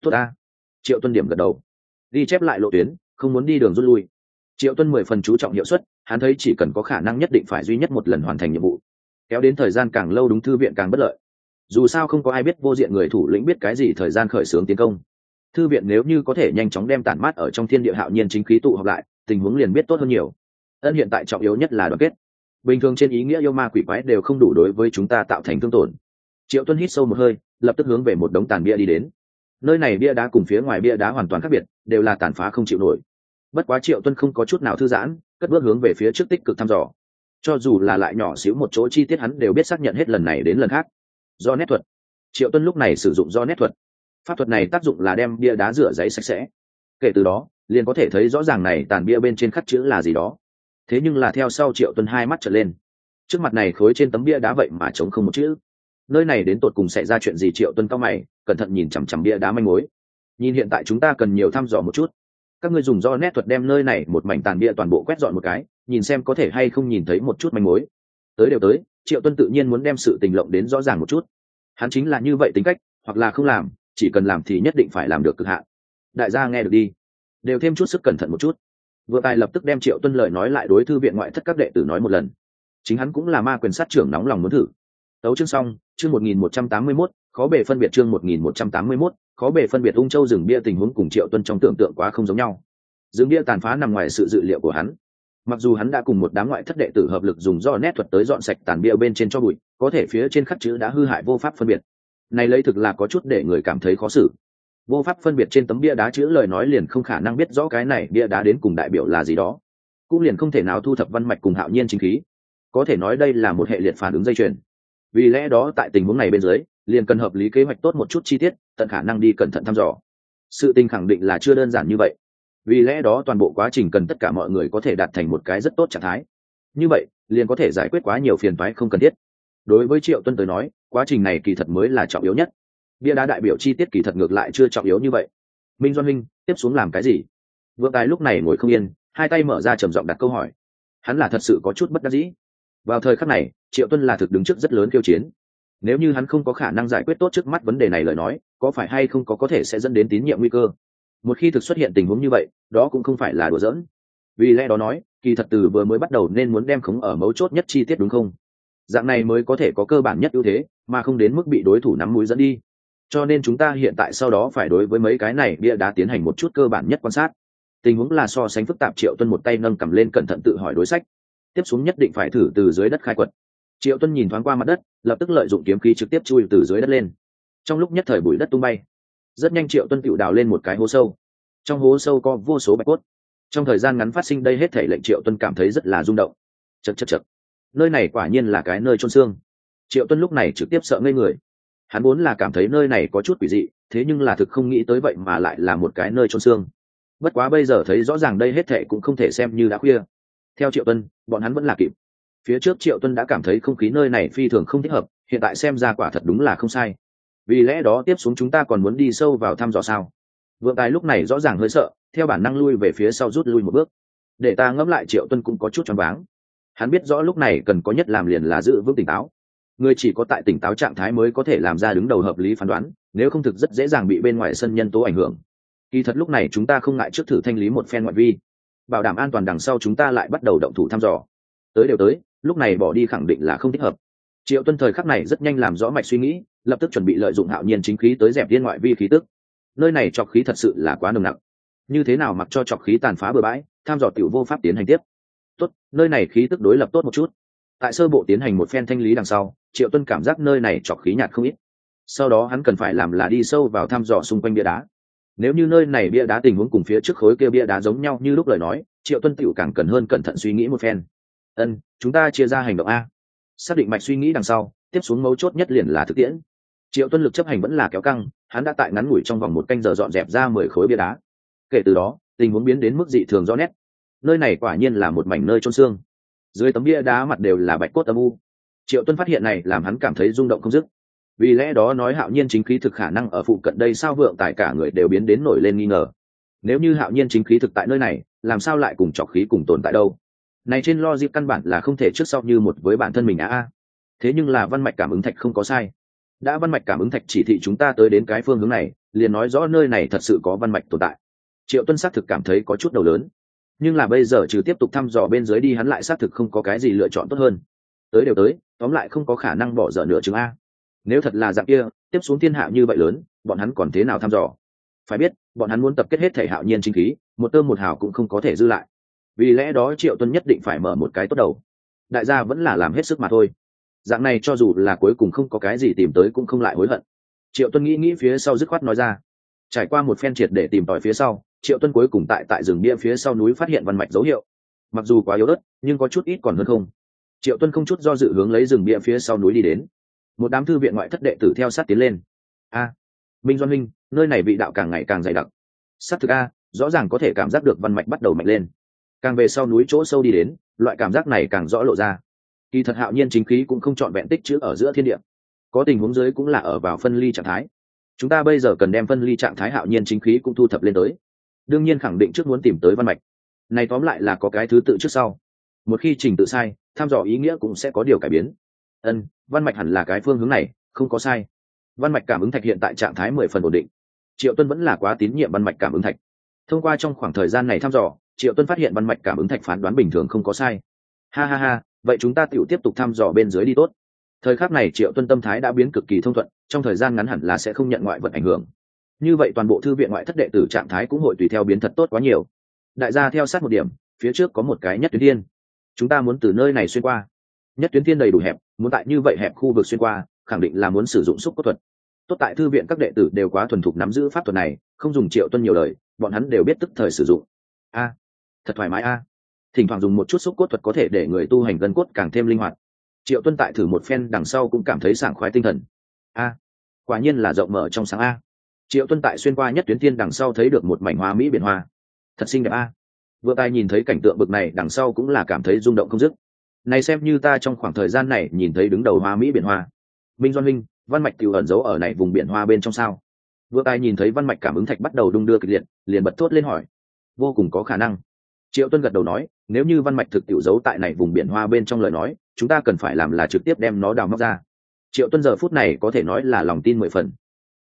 tốt ta. Triệu Tuân điểm gật đầu, ghi chép lại lộ tuyến, không muốn đi đường rút lui. Triệu Tuân 10 phần chú trọng hiệu suất, hắn thấy chỉ cần có khả năng nhất định phải duy nhất một lần hoàn thành nhiệm vụ, kéo đến thời gian càng lâu đúng thư viện càng bất lợi. Dù sao không có ai biết vô diện người thủ lĩnh biết cái gì thời gian khởi xướng tiến công. Thư viện nếu như có thể nhanh chóng đem tản mát ở trong thiên địa hạo nhiên chính khí tụ họp lại, tình huống liền biết tốt hơn nhiều. Ân hiện tại trọng yếu nhất là đoàn kết. Bình thường trên ý nghĩa yêu ma quỷ quái đều không đủ đối với chúng ta tạo thành thương tổn. Triệu Tuân hít sâu một hơi, lập tức hướng về một đống tàn bia đi đến. Nơi này bia đá cùng phía ngoài bia đá hoàn toàn khác biệt, đều là tàn phá không chịu nổi. Bất quá Triệu Tuân không có chút nào thư giãn, cất bước hướng về phía trước tích cực thăm dò. Cho dù là lại nhỏ xíu một chỗ chi tiết hắn đều biết xác nhận hết lần này đến lần khác. Do nét thuật. Triệu Tuân lúc này sử dụng do nét thuật. Pháp thuật này tác dụng là đem bia đá rửa giấy sạch sẽ. Kể từ đó, liền có thể thấy rõ ràng này tàn bia bên trên khắc chữ là gì đó. Thế nhưng là theo sau Triệu Tuân hai mắt trở lên, trước mặt này khối trên tấm bia đá vậy mà trống không một chữ. Nơi này đến tột cùng xảy ra chuyện gì? Triệu Tuân cao mày, cẩn thận nhìn chằm chằm bia đá manh mối. Nhìn hiện tại chúng ta cần nhiều thăm dò một chút. Các ngươi dùng do nét thuật đem nơi này một mảnh tàn bia toàn bộ quét dọn một cái, nhìn xem có thể hay không nhìn thấy một chút manh mối. Tới đều tới, Triệu Tuân tự nhiên muốn đem sự tình lộng đến rõ ràng một chút. Hắn chính là như vậy tính cách, hoặc là không làm, chỉ cần làm thì nhất định phải làm được cực hạn. Đại gia nghe được đi, đều thêm chút sức cẩn thận một chút. Vừa tài lập tức đem Triệu Tuân lời nói lại đối thư viện ngoại thất các đệ tử nói một lần. Chính hắn cũng là ma quyền sát trưởng nóng lòng muốn thử. Tấu chương xong, chương 1181, khó bề phân biệt chương 1181, khó bề phân biệt Ung Châu rừng bia tình huống cùng Triệu Tuân trong tưởng tượng quá không giống nhau. Rừng bia tàn phá nằm ngoài sự dự liệu của hắn. Mặc dù hắn đã cùng một đám ngoại thất đệ tử hợp lực dùng do nét thuật tới dọn sạch tàn bia bên trên cho bụi, có thể phía trên khắc chữ đã hư hại vô pháp phân biệt. Này lấy thực là có chút để người cảm thấy khó xử. Vô pháp phân biệt trên tấm bia đá chữ lời nói liền không khả năng biết rõ cái này bia đá đến cùng đại biểu là gì đó, cũng liền không thể nào thu thập văn mạch cùng hạo nhiên chính khí. Có thể nói đây là một hệ liệt phản ứng dây chuyền. Vì lẽ đó tại tình huống này bên dưới, liền cần hợp lý kế hoạch tốt một chút chi tiết, tận khả năng đi cẩn thận thăm dò. Sự tình khẳng định là chưa đơn giản như vậy. Vì lẽ đó toàn bộ quá trình cần tất cả mọi người có thể đạt thành một cái rất tốt trạng thái. Như vậy, liền có thể giải quyết quá nhiều phiền toái không cần thiết. Đối với Triệu Tuân tới nói, quá trình này kỳ thật mới là trọng yếu nhất. Bia đá đại biểu chi tiết kỳ thật ngược lại chưa trọng yếu như vậy. Minh Doan Minh, tiếp xuống làm cái gì? Vượng Tài lúc này ngồi không yên, hai tay mở ra trầm giọng đặt câu hỏi. Hắn là thật sự có chút bất đắc dĩ. Vào thời khắc này, Triệu Tuân là thực đứng trước rất lớn khiêu chiến. Nếu như hắn không có khả năng giải quyết tốt trước mắt vấn đề này lời nói, có phải hay không có thể sẽ dẫn đến tín nhiệm nguy cơ. Một khi thực xuất hiện tình huống như vậy, đó cũng không phải là đùa giỡn. Vì lẽ đó nói, kỳ thật từ vừa mới bắt đầu nên muốn đem khống ở mấu chốt nhất chi tiết đúng không? Dạng này mới có thể có cơ bản nhất ưu thế, mà không đến mức bị đối thủ nắm mũi dẫn đi. Cho nên chúng ta hiện tại sau đó phải đối với mấy cái này bia đá tiến hành một chút cơ bản nhất quan sát. Tình huống là so sánh phức tạp. Triệu Tuân một tay nâng cầm lên cẩn thận tự hỏi đối sách. Tiếp xuống nhất định phải thử từ dưới đất khai quật. Triệu Tuân nhìn thoáng qua mặt đất, lập tức lợi dụng kiếm khí trực tiếp chui từ dưới đất lên. Trong lúc nhất thời bụi đất tung bay, rất nhanh Triệu Tuân tự đào lên một cái hố sâu. Trong hố sâu có vô số bạch cốt. Trong thời gian ngắn phát sinh đây hết thảy lệnh Triệu Tuân cảm thấy rất là rung động. Chậc, nơi này quả nhiên là cái nơi chôn xương. Triệu Tuân lúc này trực tiếp sợ ngây người. Hắn vốn là cảm thấy nơi này có chút quỷ dị, thế nhưng là thực không nghĩ tới vậy mà lại là một cái nơi chôn xương. Bất quá bây giờ thấy rõ ràng đây hết thảy cũng không thể xem như đã khuya. Theo Triệu Tuân, bọn hắn vẫn là kịp. Phía trước Triệu Tuân đã cảm thấy không khí nơi này phi thường không thích hợp, hiện tại xem ra quả thật đúng là không sai. Vì lẽ đó tiếp xuống chúng ta còn muốn đi sâu vào thăm dò sao? Vượng Tài lúc này rõ ràng hơi sợ, theo bản năng lui về phía sau rút lui một bước. Để ta ngẫm lại. Triệu Tuân cũng có chút choáng váng. Hắn biết rõ lúc này cần có nhất làm liền là giữ vững tỉnh táo. Người chỉ có tại tỉnh táo trạng thái mới có thể làm ra đứng đầu hợp lý phán đoán, nếu không thực rất dễ dàng bị bên ngoài sân nhân tố ảnh hưởng. Kỳ thật lúc này chúng ta không ngại trước thử thanh lý một phen ngoại vi, bảo đảm an toàn, đằng sau chúng ta lại bắt đầu động thủ thăm dò. Tới đều tới, lúc này bỏ đi khẳng định là không thích hợp. Triệu Tuân thời khắc này rất nhanh làm rõ mạch suy nghĩ, lập tức chuẩn bị lợi dụng hạo nhiên chính khí tới dẹp điên ngoại vi khí tức. Nơi này trọc khí thật sự là quá nồng nặc, như thế nào mặc cho trọc khí tàn phá bừa bãi, tham dò tiểu vô pháp tiến hành tiếp. Tốt, nơi này khí tức đối lập tốt một chút. Tại sơ bộ tiến hành một phen thanh lý đằng sau, Triệu Tuân cảm giác nơi này trọc khí nhạt không ít. Sau đó hắn cần phải làm là đi sâu vào thăm dò xung quanh bia đá. Nếu như nơi này bia đá tình huống cùng phía trước khối kia bia đá giống nhau như lúc lời nói, Triệu Tuân tiểu càng cần hơn cẩn thận suy nghĩ một phen. Chúng ta chia ra hành động a. Xác định mạch suy nghĩ đằng sau, tiếp xuống mấu chốt nhất liền là thực tiễn. Triệu Tuân lực chấp hành vẫn là kéo căng, hắn đã tại ngắn ngủi trong vòng 1 canh giờ dọn dẹp ra 10 khối bia đá. Kể từ đó, tình huống biến đến mức dị thường rõ nét. Nơi này quả nhiên là một mảnh nơi chôn xương. Dưới tấm bia đá mặt đều là bạch cốt âm u. Triệu Tuân phát hiện này làm hắn cảm thấy rung động không dứt. Vì lẽ đó nói hạo nhiên chính khí thực khả năng ở phụ cận đây sao? Vượng Tài cả người đều biến đến nổi lên nghi ngờ. Nếu như hạo nhiên chính khí thực tại nơi này, làm sao lại cùng trọc khí cùng tồn tại đâu? Này trên logic căn bản là không thể trước sau như một với bản thân mình a. Thế nhưng là văn mạch cảm ứng thạch không có sai. Đã văn mạch cảm ứng thạch chỉ thị chúng ta tới đến cái phương hướng này, liền nói rõ nơi này thật sự có văn mạch tồn tại. Triệu Tuân xác thực cảm thấy có chút đầu lớn, nhưng là bây giờ trừ tiếp tục thăm dò bên dưới đi, hắn lại xác thực không có cái gì lựa chọn tốt hơn. Tới đều tới, tóm lại không có khả năng bỏ dở nửa chừng a. Nếu thật là dạng kia, tiếp xuống thiên hạ như vậy lớn, bọn hắn còn thế nào thăm dò? Phải biết, bọn hắn muốn tập kết hết thể hạo nhiên chính khí, một tơ một hào cũng không có thể dư lại. Vì lẽ đó Triệu Tuân nhất định phải mở một cái tốt đầu. Đại gia vẫn là làm hết sức mà thôi. Dạng này cho dù là cuối cùng không có cái gì tìm tới cũng không lại hối hận. Triệu Tuân nghĩ phía sau dứt khoát nói ra. Trải qua một phen triệt để tìm tòi phía sau, Triệu Tuân cuối cùng tại rừng bia phía sau núi phát hiện văn mạch dấu hiệu. Mặc dù quá yếu ớt, nhưng có chút ít còn hơn không. Triệu Tuân không chút do dự hướng lấy rừng bia phía sau núi đi đến. Một đám thư viện ngoại thất đệ tử theo sát tiến lên. Minh Doan Minh, nơi này vị đạo càng ngày càng dày đặc. Sát thực rõ ràng có thể cảm giác được văn mạch bắt đầu mạnh lên. Càng về sau núi chỗ sâu đi đến, loại cảm giác này càng rõ lộ ra. Kỳ thật hạo nhiên chính khí cũng không trọn vẹn tích trữ ở giữa thiên địa, có tình huống dưới cũng là ở vào phân ly trạng thái. Chúng ta bây giờ cần đem phân ly trạng thái hạo nhiên chính khí cũng thu thập lên tới. Đương nhiên khẳng định trước muốn tìm tới văn mạch này, tóm lại là có cái thứ tự trước sau. Một khi trình tự sai, tham dò ý nghĩa cũng sẽ có điều cải biến. Văn mạch hẳn là cái phương hướng này, không có sai. Văn mạch cảm ứng thạch hiện tại trạng thái 10 phần ổn định. Triệu Tuân vẫn là quá tín nhiệm văn mạch cảm ứng thạch. Thông qua trong khoảng thời gian này thăm dò, Triệu Tuân phát hiện văn mạch cảm ứng thạch phán đoán bình thường không có sai. Ha, vậy chúng ta tiếp tục thăm dò bên dưới đi tốt. Thời khắc này Triệu Tuân tâm thái đã biến cực kỳ thông thuận, trong thời gian ngắn hẳn là sẽ không nhận ngoại vật ảnh hưởng. Như vậy toàn bộ thư viện ngoại thất đệ tử trạng thái cũng hội tùy theo biến thật tốt quá nhiều. Đại gia theo sát một điểm, phía trước có một cái nhất tuyến thiên, chúng ta muốn từ nơi này xuyên qua. Nhất tuyến thiên đầy đủ hẹp, muốn tại như vậy hẹp khu vực xuyên qua, khẳng định là muốn sử dụng xúc cốt thuật. Tốt tại thư viện các đệ tử đều quá thuần thục nắm giữ pháp thuật này, không dùng Triệu Tuân nhiều lời, bọn hắn đều biết tức thời sử dụng. Thật thoải mái thỉnh thoảng dùng một chút xúc cốt thuật có thể để người tu hành gân cốt càng thêm linh hoạt. Triệu Tuân tại thử một phen đằng sau cũng cảm thấy sảng khoái tinh thần. Quả nhiên là rộng mở trong sáng Triệu Tuân tại xuyên qua nhất tuyến thiên đằng sau thấy được một mảnh hoa mỹ biển hoa, thật xinh đẹp Vừa tai nhìn thấy cảnh tượng bực này đằng sau cũng là cảm thấy rung động không dứt. Này xem như ta trong khoảng thời gian này nhìn thấy đứng đầu hoa mỹ biển hoa. Minh Doan Minh, văn mạch tiểu ẩn giấu ở này vùng biển hoa bên trong sao? Vừa tai nhìn thấy văn mạch cảm ứng thạch bắt đầu đung đưa kịch liệt, liền bật thốt lên hỏi. Vô cùng có khả năng. Triệu Tuân gật đầu nói, nếu như văn mạch thực tiểu giấu tại này vùng biển hoa bên trong lời nói, chúng ta cần phải làm là trực tiếp đem nó đào móc ra. Triệu Tuân giờ phút này có thể nói là lòng tin 10 phần.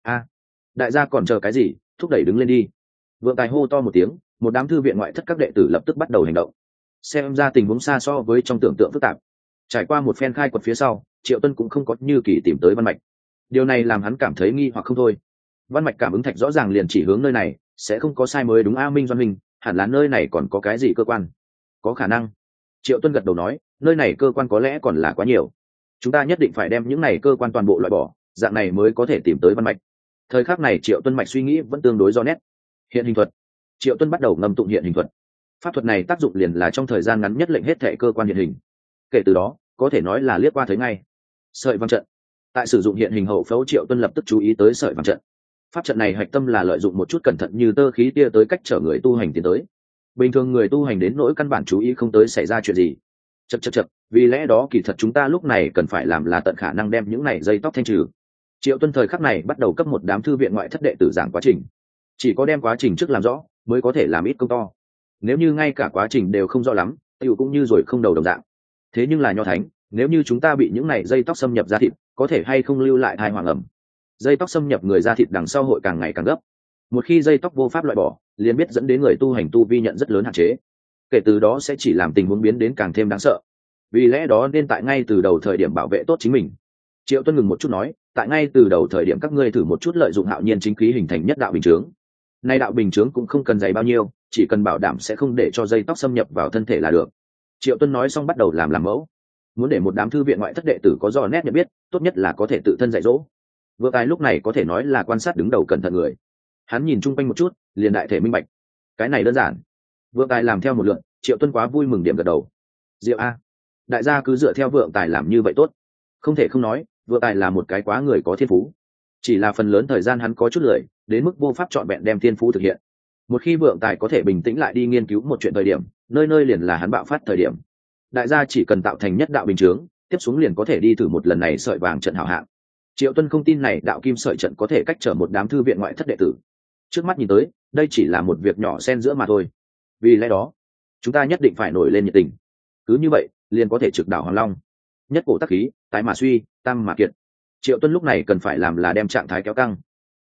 Đại gia còn chờ cái gì, thúc đẩy đứng lên đi. Vượng Tài hô to một tiếng, một đám thư viện ngoại thất các đệ tử lập tức bắt đầu hành động. Xem ra tình huống xa so với trong tưởng tượng phức tạp. Trải qua một phen khai quật phía sau, Triệu Tuân cũng không có như kỳ tìm tới văn mạch. Điều này làm hắn cảm thấy nghi hoặc không thôi. Văn mạch cảm ứng thạch rõ ràng liền chỉ hướng nơi này, sẽ không có sai mới đúng Minh Doan Minh, hẳn là nơi này còn có cái gì cơ quan. Có khả năng. Triệu Tuân gật đầu nói, nơi này cơ quan có lẽ còn là quá nhiều. Chúng ta nhất định phải đem những này cơ quan toàn bộ loại bỏ, dạng này mới có thể tìm tới văn mạch. Thời khắc này Triệu Tuân mạch suy nghĩ vẫn tương đối do nét. Hiện hình thuật. Triệu Tuân bắt đầu ngâm tụng hiện hình thuật. Pháp thuật này tác dụng liền là trong thời gian ngắn nhất lệnh hết thảy cơ quan hiện hình. Kể từ đó, có thể nói là liếc qua thấy ngay. Sợi vàng trận. Tại sử dụng hiện hình hậu phẫu, Triệu Tuân lập tức chú ý tới sợi vàng trận. Pháp trận này hạch tâm là lợi dụng một chút cẩn thận như tơ khí tia tới cách trở người tu hành tiến tới. Bình thường người tu hành đến nỗi căn bản chú ý không tới xảy ra chuyện gì. Chậc, vì lẽ đó kỳ thật chúng ta lúc này cần phải làm là tận khả năng đem những này dây tóc thanh trừ. Triệu Tuân thời khắc này bắt đầu cấp một đám thư viện ngoại thất đệ tử giảng quá trình. Chỉ có đem quá trình trước làm rõ, mới có thể làm ít công to. Nếu như ngay cả quá trình đều không rõ lắm, tiểu cũng như rồi không đầu đồng dạng. Thế nhưng là nho thánh, nếu như chúng ta bị những này dây tóc xâm nhập da thịt, có thể hay không lưu lại thai hoàng ẩm. Dây tóc xâm nhập người da thịt đằng sau hội càng ngày càng gấp. Một khi dây tóc vô pháp loại bỏ, liền biết dẫn đến người tu hành tu vi nhận rất lớn hạn chế. Kể từ đó sẽ chỉ làm tình huống biến đến càng thêm đáng sợ. Vì lẽ đó nên tại ngay từ đầu thời điểm bảo vệ tốt chính mình. Triệu Tuân ngừng một chút nói, tại ngay từ đầu thời điểm các ngươi thử một chút lợi dụng hạo nhiên chính khí hình thành nhất đạo bình chướng. Nay đạo bình chướng cũng không cần dày bao nhiêu, chỉ cần bảo đảm sẽ không để cho dây tóc xâm nhập vào thân thể là được. Triệu Tuân nói xong bắt đầu làm mẫu. Muốn để một đám thư viện ngoại thất đệ tử có rõ nét nhận biết, tốt nhất là có thể tự thân dạy dỗ. Vừa Tài lúc này có thể nói là quan sát đứng đầu cẩn thận người. Hắn nhìn chung quanh một chút, liền đại thể minh bạch. Cái này đơn giản. Vượng Tài làm theo một lượt, Triệu Tuân quá vui mừng điểm gật đầu. Diệu đại gia cứ dựa theo Vượng Tài làm như vậy tốt. Không thể không nói, Vượng Tài là một cái quá người có thiên phú. Chỉ là phần lớn thời gian hắn có chút lười, đến mức vô pháp trọn vẹn đem thiên phú thực hiện. Một khi Vượng Tài có thể bình tĩnh lại đi nghiên cứu một chuyện thời điểm, nơi nơi liền là hắn bạo phát thời điểm. Đại gia chỉ cần tạo thành nhất đạo bình chướng, tiếp xuống liền có thể đi thử một lần này sợi vàng trận hảo hạng. Triệu Tuân không tin này đạo kim sợi trận có thể cách trở một đám thư viện ngoại thất đệ tử. Trước mắt nhìn tới, đây chỉ là một việc nhỏ xen giữa mà thôi. Vì lẽ đó, chúng ta nhất định phải nổi lên nhiệt tình. Cứ như vậy, liền có thể trực đảo Hoàng Long. Nhất cổ tắc khí, tái mà suy, tam mà kiệt. Triệu Tuân lúc này cần phải làm là đem trạng thái kéo căng.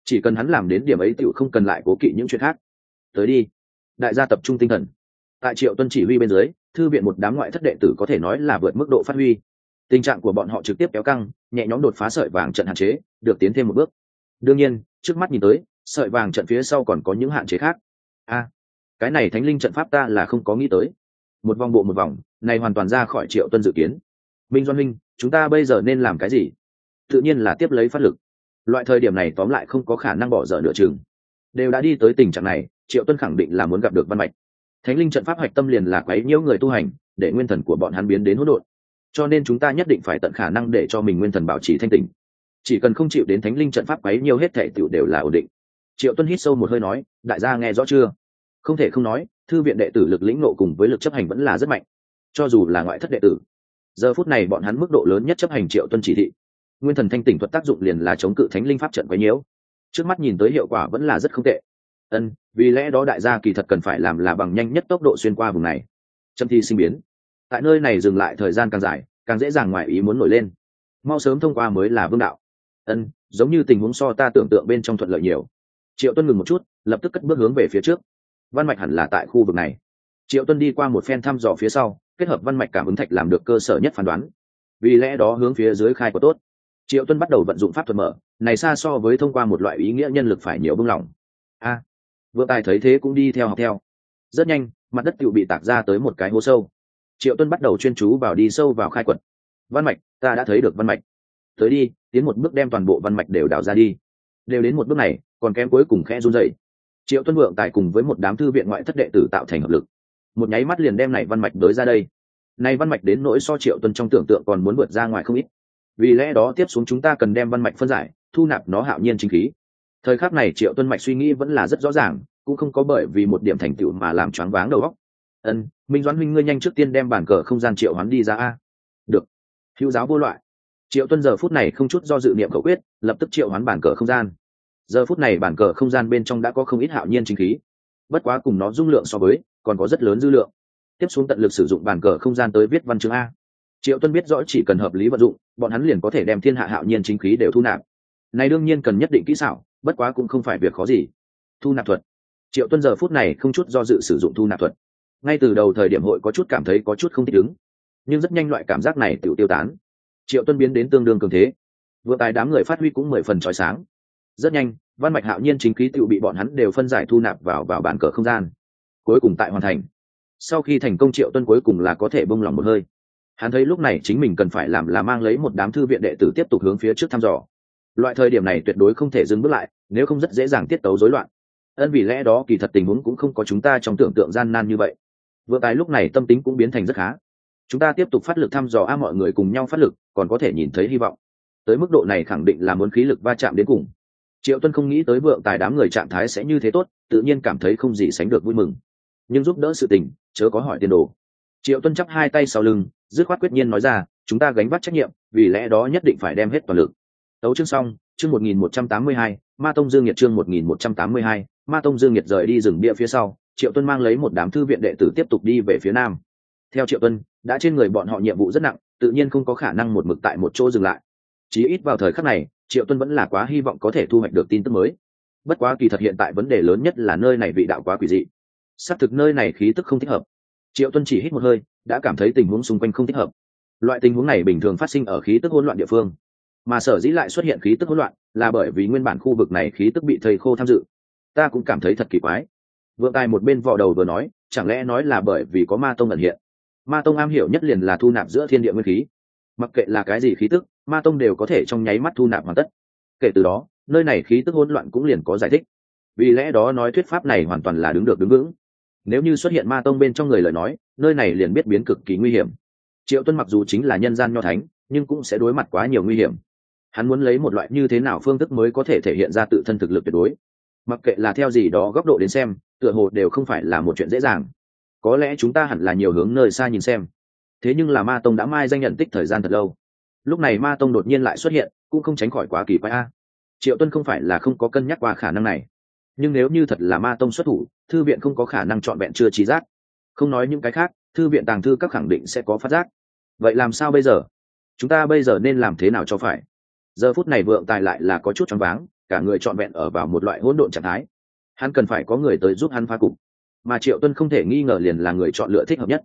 chỉ cần hắn làm đến điểm ấy tựu không cần lại cố kỵ những chuyện khác. Tới đi, đại gia tập trung tinh thần. Tại Triệu Tuân chỉ huy bên dưới, thư viện một đám ngoại thất đệ tử có thể nói là vượt mức độ phát huy. Tình trạng của bọn họ trực tiếp kéo căng, nhẹ nhõm đột phá sợi vàng trận hạn chế, được tiến thêm một bước. Đương nhiên, trước mắt nhìn tới, sợi vàng trận phía sau còn có những hạn chế khác. Cái này thánh linh trận pháp ta là không có nghĩ tới. Một vòng bộ một vòng, này hoàn toàn ra khỏi Triệu Tuân dự kiến. Minh Doan Minh, chúng ta bây giờ nên làm cái gì? Tự nhiên là tiếp lấy phát lực. Loại thời điểm này tóm lại không có khả năng bỏ dở nửa chừng. Đều đã đi tới tình trạng này, Triệu Tuân khẳng định là muốn gặp được Văn Mạch. Thánh linh trận pháp hoạch tâm liền là quấy nhiễu người tu hành, để nguyên thần của bọn hắn biến đến hỗn độn. Cho nên chúng ta nhất định phải tận khả năng để cho mình nguyên thần bảo trì thanh tỉnh. Chỉ cần không chịu đến thánh linh trận pháp quấy nhiễu hết thảy tiểu đều là ổn định. Triệu Tuân hít sâu một hơi nói, đại gia nghe rõ chưa? Không thể không nói, thư viện đệ tử lực lĩnh ngộ cùng với lực chấp hành vẫn là rất mạnh. Cho dù là ngoại thất đệ tử, giờ phút này bọn hắn mức độ lớn nhất chấp hành Triệu Tuân chỉ thị. Nguyên thần thanh tỉnh thuật tác dụng liền là chống cự thánh linh pháp trận quấy nhiễu. Trước mắt nhìn tới hiệu quả vẫn là rất không tệ. Vì lẽ đó đại gia kỳ thật cần phải làm là bằng nhanh nhất tốc độ xuyên qua vùng này. Châm thi sinh biến. Tại nơi này dừng lại thời gian càng dài, càng dễ dàng ngoài ý muốn nổi lên. Mau sớm thông qua mới là vương đạo. Giống như tình huống so ta tưởng tượng bên trong thuận lợi nhiều. Triệu Tuân ngừng một chút, lập tức cất bước hướng về phía trước. Văn mạch hẳn là tại khu vực này. Triệu Tuân đi qua một phen thăm dò phía sau, kết hợp văn mạch cảm ứng thạch làm được cơ sở nhất phán đoán. Vì lẽ đó hướng phía dưới khai có tốt. Triệu Tuân bắt đầu vận dụng pháp thuật mở, này xa so với thông qua một loại ý nghĩa nhân lực phải nhiều bưng lỏng. Vượng Tài thấy thế cũng đi theo học theo. Rất nhanh, mặt đất tựu bị tạc ra tới một cái hố sâu. Triệu Tuân bắt đầu chuyên chú vào đi sâu vào khai quật. Văn mạch, ta đã thấy được văn mạch. Tới đi, tiến một bước đem toàn bộ văn mạch đều đào ra đi. Đều đến một bước này, còn kém cuối cùng khẽ run rẩy. Triệu Tuân Vượng Tài cùng với một đám thư viện ngoại thất đệ tử tạo thành hợp lực. Một nháy mắt liền đem này văn mạch đới ra đây. Này văn mạch đến nỗi so Triệu Tuân trong tưởng tượng còn muốn vượt ra ngoài không ít. Vì lẽ đó tiếp xuống chúng ta cần đem văn mạch phân giải, thu nạp nó hạo nhiên chính khí. Thời khắc này Triệu Tuân mạch suy nghĩ vẫn là rất rõ ràng, cũng không có bởi vì một điểm thành tựu mà làm choáng váng đầu óc. Minh Doãn huynh, ngươi nhanh trước tiên đem bản cờ không gian triệu hoán đi ra a. Được. Hữu giáo vô loại. Triệu Tuân giờ phút này không chút do dự niệm khẩu quyết, lập tức triệu hoán bản cờ không gian. Giờ phút này bản cờ không gian bên trong đã có không ít hạo nhiên chính khí, bất quá cùng nó dung lượng so với, còn có rất lớn dư lượng. Tiếp xuống tận lực sử dụng bản cờ không gian tới viết văn chương a. Triệu Tuân biết rõ chỉ cần hợp lý vận dụng, bọn hắn liền có thể đem thiên hạ hạo nhiên chính khí đều thu nạp. Này đương nhiên cần nhất định kỹ xảo, bất quá cũng không phải việc khó gì. Thu nạp thuật. Triệu Tuân giờ phút này không chút do dự sử dụng thu nạp thuật. Ngay từ đầu thời điểm hội có chút cảm thấy có chút không thích ứng, nhưng rất nhanh loại cảm giác này tự tiêu tán. Triệu Tuân biến đến tương đương cường thế. Vừa tài đám người phát huy cũng 10 phần chói sáng. Rất nhanh, văn mạch hạo nhiên chính khí tự bị bọn hắn đều phân giải thu nạp vào bản cờ không gian. Cuối cùng tại hoàn thành. Sau khi thành công, Triệu Tuân cuối cùng là có thể bông lòng một hơi. Hắn thấy lúc này chính mình cần phải làm là mang lấy một đám thư viện đệ tử tiếp tục hướng phía trước thăm dò. Loại thời điểm này tuyệt đối không thể dừng bước lại, nếu không rất dễ dàng tiết tấu rối loạn. Vì lẽ đó kỳ thật tình huống cũng không có chúng ta trong tưởng tượng gian nan như vậy. Vượng Tài lúc này tâm tính cũng biến thành rất khá. Chúng ta tiếp tục phát lực thăm dò mọi người cùng nhau phát lực, còn có thể nhìn thấy hy vọng. Tới mức độ này khẳng định là muốn khí lực va chạm đến cùng. Triệu Tuân không nghĩ tới Vượng Tài đám người trạng thái sẽ như thế tốt, tự nhiên cảm thấy không gì sánh được vui mừng. Nhưng giúp đỡ sự tình, chớ có hỏi tiền đồ. Triệu Tuân chắp hai tay sau lưng, dứt khoát quyết nhiên nói ra, chúng ta gánh vác trách nhiệm, vì lẽ đó nhất định phải đem hết toàn lực. Tấu chương xong, chương 1182, Ma Tông Dương Nghiệt chương 1182, Ma Tông Dương Nghiệt rời đi rừng bia phía sau, Triệu Tuân mang lấy một đám thư viện đệ tử tiếp tục đi về phía nam. Theo Triệu Tuân, đã trên người bọn họ nhiệm vụ rất nặng, tự nhiên không có khả năng một mực tại một chỗ dừng lại. Chí ít vào thời khắc này, Triệu Tuân vẫn là quá hy vọng có thể thu hoạch được tin tức mới. Bất quá kỳ thật hiện tại vấn đề lớn nhất là nơi này vị đạo quá quỷ dị. Xác thực nơi này khí tức không thích hợp. Triệu Tuân chỉ hít một hơi, đã cảm thấy tình huống xung quanh không thích hợp. Loại tình huống này bình thường phát sinh ở khí tức hỗn loạn địa phương, mà sở dĩ lại xuất hiện khí tức hỗn loạn là bởi vì nguyên bản khu vực này khí tức bị thầy khô tham dự. Ta cũng cảm thấy thật kỳ quái. Vượng Tài một bên vò đầu vừa nói, chẳng lẽ nói là bởi vì có Ma Tông ẩn hiện. Ma Tông am hiểu nhất liền là thu nạp giữa thiên địa nguyên khí, mặc kệ là cái gì khí tức, Ma Tông đều có thể trong nháy mắt thu nạp hoàn tất. Kể từ đó, nơi này khí tức hỗn loạn cũng liền có giải thích. Vì lẽ đó nói thuyết pháp này hoàn toàn là đứng được đứng vững. Nếu như xuất hiện Ma Tông bên trong người lời nói, nơi này liền biết biến cực kỳ nguy hiểm. Triệu Tuân mặc dù chính là nhân gian nho thánh, nhưng cũng sẽ đối mặt quá nhiều nguy hiểm. Hắn muốn lấy một loại như thế nào phương thức mới có thể thể hiện ra tự thân thực lực tuyệt đối. Mặc kệ là theo gì đó góc độ đến xem, tựa hồ đều không phải là một chuyện dễ dàng. Có lẽ chúng ta hẳn là nhiều hướng nơi xa nhìn xem. Thế nhưng là Ma Tông đã mai danh nhận tích thời gian thật lâu. Lúc này Ma Tông đột nhiên lại xuất hiện, cũng không tránh khỏi quá kỳ quái a. Triệu Tuân không phải là không có cân nhắc qua khả năng này, nhưng nếu như thật là Ma Tông xuất thủ, thư viện không có khả năng trọn vẹn chưa trí giác. Không nói những cái khác, thư viện tàng thư các khẳng định sẽ có phát giác. Vậy làm sao bây giờ? Chúng ta bây giờ nên làm thế nào cho phải? Giờ phút này Vượng Tài lại là có chút choáng váng, cả người trọn vẹn ở vào một loại hỗn độn trạng thái. Hắn cần phải có người tới giúp hắn phá cục, mà Triệu Tuân không thể nghi ngờ liền là người chọn lựa thích hợp nhất.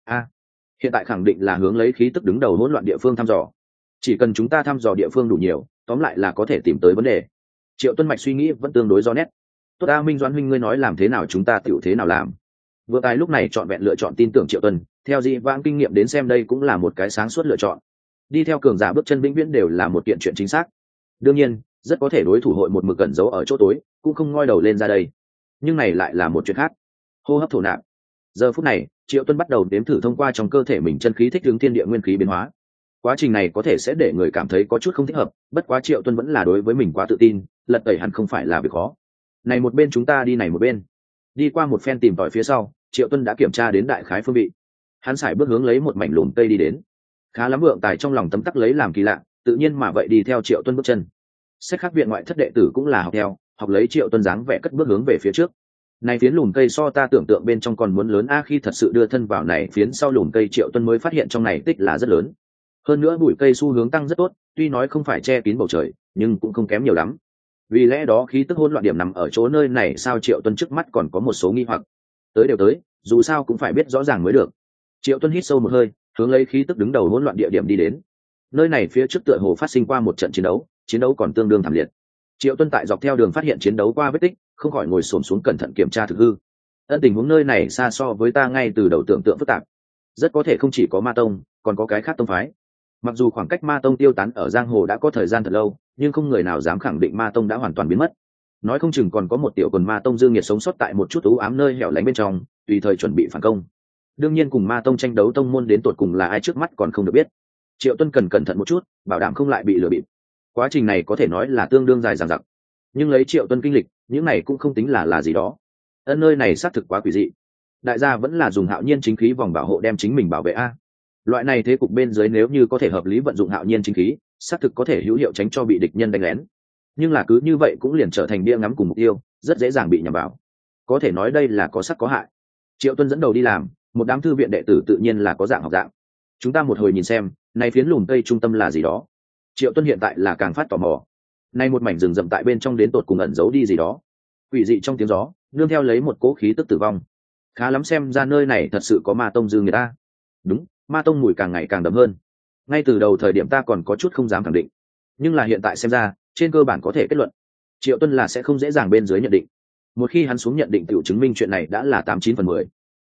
Hiện tại khẳng định là hướng lấy khí tức đứng đầu hỗn loạn địa phương thăm dò. Chỉ cần chúng ta thăm dò địa phương đủ nhiều, tóm lại là có thể tìm tới vấn đề. Triệu Tuân mạch suy nghĩ vẫn tương đối rõ nét. Tốt a, Minh Doãn huynh, ngươi nói làm thế nào chúng ta tựu thế nào làm. Vừa tài lúc này chọn vẹn lựa chọn tin tưởng Triệu Tuân, theo dị vãng kinh nghiệm đến xem đây cũng là một cái sáng suốt lựa chọn. Đi theo cường giả bước chân vĩnh viễn đều là một kiện chuyện chính xác. Đương nhiên, rất có thể đối thủ hội một mực cẩn giấu ở chỗ tối, cũng không ngoi đầu lên ra đây. Nhưng này lại là một chuyện khác. Hô hấp thổ nạp. Giờ phút này, Triệu Tuân bắt đầu đếm thử thông qua trong cơ thể mình chân khí thích ứng thiên địa nguyên khí biến hóa. Quá trình này có thể sẽ để người cảm thấy có chút không thích hợp, bất quá Triệu Tuân vẫn là đối với mình quá tự tin, lật tẩy hẳn không phải là việc khó. Này một bên chúng ta đi này một bên. Đi qua một phen tìm tòi phía sau, Triệu Tuân đã kiểm tra đến đại khái phương vị. Hắn sải bước hướng lấy một mảnh lùm cây đi đến. Khá lắm vượng tài trong lòng tấm tắc lấy làm kỳ lạ, tự nhiên mà vậy đi theo Triệu Tuân bước chân. Sách khác viện ngoại thất đệ tử cũng là học theo, học lấy Triệu Tuân dáng vẻ cất bước hướng về phía trước. Này phiến lùm cây so ta tưởng tượng bên trong còn muốn lớn a, khi thật sự đưa thân vào này phiến sau lùm cây, Triệu Tuân mới phát hiện trong này tích là rất lớn. Hơn nữa bụi cây xu hướng tăng rất tốt, tuy nói không phải che kín bầu trời, nhưng cũng không kém nhiều lắm. Vì lẽ đó khí tức hỗn loạn điểm nằm ở chỗ nơi này sao? Triệu Tuân trước mắt còn có một số nghi hoặc. Tới đều tới, dù sao cũng phải biết rõ ràng mới được. Triệu Tuân hít sâu một hơi, hướng lấy khí tức đứng đầu hỗn loạn địa điểm đi đến. Nơi này phía trước tựa hồ phát sinh qua một trận chiến đấu còn tương đương thảm liệt. Triệu Tuân tại dọc theo đường phát hiện chiến đấu qua vết tích, không khỏi ngồi xổm xuống cẩn thận kiểm tra thực hư. Tình huống nơi này xa so với ta ngay từ đầu tưởng tượng phức tạp, rất có thể không chỉ có Ma Tông, còn có cái khác tông phái. Mặc dù khoảng cách Ma Tông tiêu tán ở giang hồ đã có thời gian thật lâu, nhưng không người nào dám khẳng định Ma Tông đã hoàn toàn biến mất. Nói không chừng còn có một tiểu quần Ma Tông dương nhiệt sống sót tại một chút u ám nơi hẻo lánh bên trong, tùy thời chuẩn bị phản công. Đương nhiên cùng Ma Tông tranh đấu tông môn đến tột cùng là ai trước mắt còn không được biết. Triệu Tuân cần cẩn thận một chút, bảo đảm không lại bị lừa bịp. Quá trình này có thể nói là tương đương dài dằng dặc, nhưng lấy Triệu Tuân kinh lịch, những này cũng không tính là gì đó. Nơi này xác thực quá quỷ dị. Đại gia vẫn là dùng hạo nhiên chính khí vòng bảo hộ đem chính mình bảo vệ a. Loại này thế cục bên dưới nếu như có thể hợp lý vận dụng hạo nhiên chính khí, xác thực có thể hữu hiệu tránh cho bị địch nhân đánh lén. Nhưng là cứ như vậy cũng liền trở thành bia ngắm cùng mục tiêu, rất dễ dàng bị nhầm vào. Có thể nói đây là có sắc có hại. Triệu Tuân dẫn đầu đi làm, một đám thư viện đệ tử tự nhiên là có dạng học dạng. Chúng ta một hồi nhìn xem, này phiến lùm cây trung tâm là gì đó. Triệu Tuân hiện tại là càng phát tò mò. Nay một mảnh rừng rậm tại bên trong đến tột cùng ẩn giấu đi gì đó. Quỷ dị trong tiếng gió, nương theo lấy một cỗ khí tức tử vong. Khá lắm, xem ra nơi này thật sự có Ma Tông dư người ta. Đúng, Ma Tông mùi càng ngày càng đậm hơn. Ngay từ đầu thời điểm ta còn có chút không dám khẳng định, nhưng là hiện tại xem ra, trên cơ bản có thể kết luận, Triệu Tuân là sẽ không dễ dàng bên dưới nhận định. Một khi hắn xuống nhận định tự chứng minh chuyện này đã là 89/10.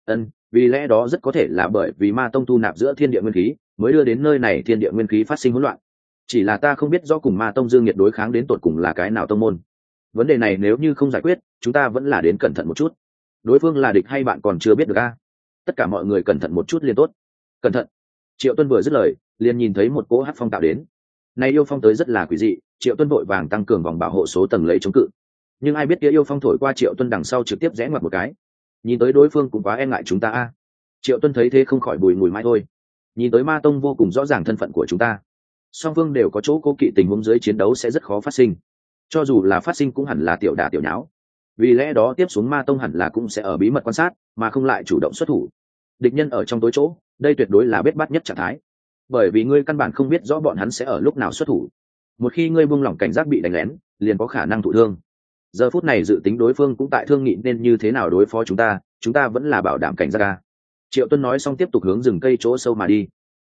Vì lẽ đó rất có thể là bởi vì Ma Tông thu nạp giữa thiên địa nguyên khí, mới đưa đến nơi này thiên địa nguyên khí phát sinh hỗn loạn. Chỉ là ta không biết rõ cùng Ma Tông dương nhiệt đối kháng đến tột cùng là cái nào tông môn. Vấn đề này nếu như không giải quyết, chúng ta vẫn là đến cẩn thận một chút. Đối phương là địch hay bạn còn chưa biết được a. Tất cả mọi người cẩn thận một chút liền tốt. Cẩn thận. Triệu Tuân vừa dứt lời, liền nhìn thấy một cỗ hắc phong tạo đến. Này yêu phong tới rất là quỷ dị, Triệu Tuân vội vàng tăng cường vòng bảo hộ số tầng lấy chống cự. Nhưng ai biết kia yêu phong thổi qua Triệu Tuân đằng sau trực tiếp rẽ ngoặt một cái. Nhìn tới đối phương cũng quá e ngại chúng ta a. Triệu Tuân thấy thế không khỏi bùi ngùi mãi thôi. Nhìn tới Ma Tông vô cùng rõ ràng thân phận của chúng ta. Song phương đều có chỗ cố kỵ, tình huống dưới chiến đấu sẽ rất khó phát sinh. Cho dù là phát sinh cũng hẳn là tiểu đả tiểu nháo. Vì lẽ đó tiếp xuống Ma Tông hẳn là cũng sẽ ở bí mật quan sát, mà không lại chủ động xuất thủ. Địch nhân ở trong tối chỗ, đây tuyệt đối là bết bát nhất trạng thái. Bởi vì ngươi căn bản không biết rõ bọn hắn sẽ ở lúc nào xuất thủ. Một khi ngươi buông lỏng cảnh giác bị đánh lén, liền có khả năng thụ thương. Giờ phút này dự tính đối phương cũng tại thương nghị nên như thế nào đối phó chúng ta vẫn là bảo đảm cảnh giác a. Triệu Tuân nói xong tiếp tục hướng rừng cây chỗ sâu mà đi.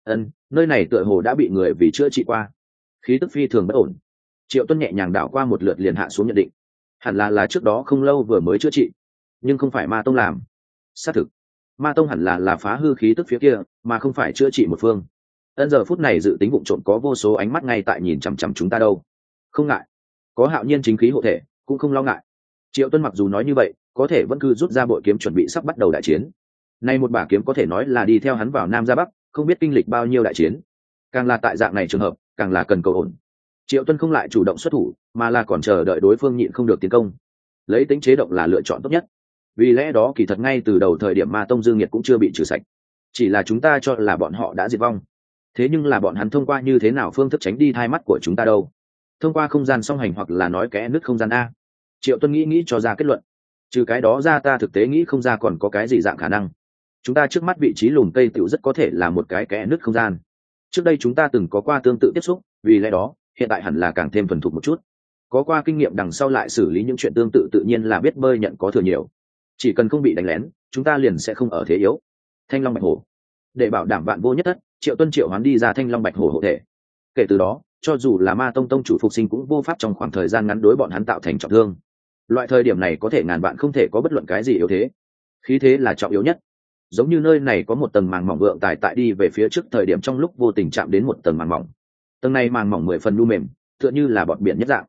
Nơi này tựa hồ đã bị người vì chữa trị qua, khí tức phi thường bất ổn. Triệu Tuân nhẹ nhàng đảo qua một lượt liền hạ xuống nhận định, hẳn là trước đó không lâu vừa mới chữa trị, nhưng không phải Ma Tông làm. Xác thực, Ma Tông hẳn là phá hư khí tức phía kia, mà không phải chữa trị một phương. Giờ phút này dự tính vụng trộm có vô số ánh mắt ngay tại nhìn chằm chằm chúng ta đâu. Không ngại, có hạo nhiên chính khí hộ thể, cũng không lo ngại. Triệu Tuân mặc dù nói như vậy, có thể vẫn cứ rút ra bội kiếm chuẩn bị sắp bắt đầu đại chiến. Nay một bả kiếm có thể nói là đi theo hắn vào Nam ra Bắc, không biết kinh lịch bao nhiêu đại chiến. Càng là tại dạng này trường hợp, càng là cần cầu ổn. Triệu Tuân không lại chủ động xuất thủ, mà là còn chờ đợi đối phương nhịn không được tiến công. Lấy tính chế động là lựa chọn tốt nhất. Vì lẽ đó kỳ thật ngay từ đầu thời điểm Ma Tông dương nhiệt cũng chưa bị trừ sạch, chỉ là chúng ta cho là bọn họ đã diệt vong. Thế nhưng là bọn hắn thông qua như thế nào phương thức tránh đi thai mắt của chúng ta đâu? Thông qua không gian song hành hoặc là nói kẽ nứt không gian a. Triệu Tuân nghĩ cho ra kết luận. Trừ cái đó ra ta thực tế nghĩ không ra còn có cái gì dạng khả năng. Chúng ta trước mắt vị trí lùm cây tiểu rất có thể là một cái kẽ nứt không gian. Trước đây chúng ta từng có qua tương tự tiếp xúc, vì lẽ đó hiện tại hẳn là càng thêm thuần thục một chút. có qua kinh nghiệm đằng sau lại xử lý những chuyện tương tự tự nhiên là biết bơi nhận có thừa nhiều. Chỉ cần không bị đánh lén, chúng ta liền sẽ không ở thế yếu. Thanh long bạch hổ, để bảo đảm vạn vô nhất thất, Triệu Tuân triệu hoán đi ra thanh long bạch hổ hộ thể. Kể từ đó, cho dù là ma tông tông chủ phục sinh cũng vô pháp trong khoảng thời gian ngắn đối bọn hắn tạo thành trọng thương. Loại thời điểm này có thể ngàn vạn không thể có bất luận cái gì yếu thế, khí thế là trọng yếu nhất. Giống như nơi này có một tầng màng mỏng vượng tài tại đi về phía trước thời điểm trong lúc vô tình chạm đến một tầng màng mỏng. Tầng này màng mỏng 10 phần nhu mềm, tựa như là bọn biển nhất dạng.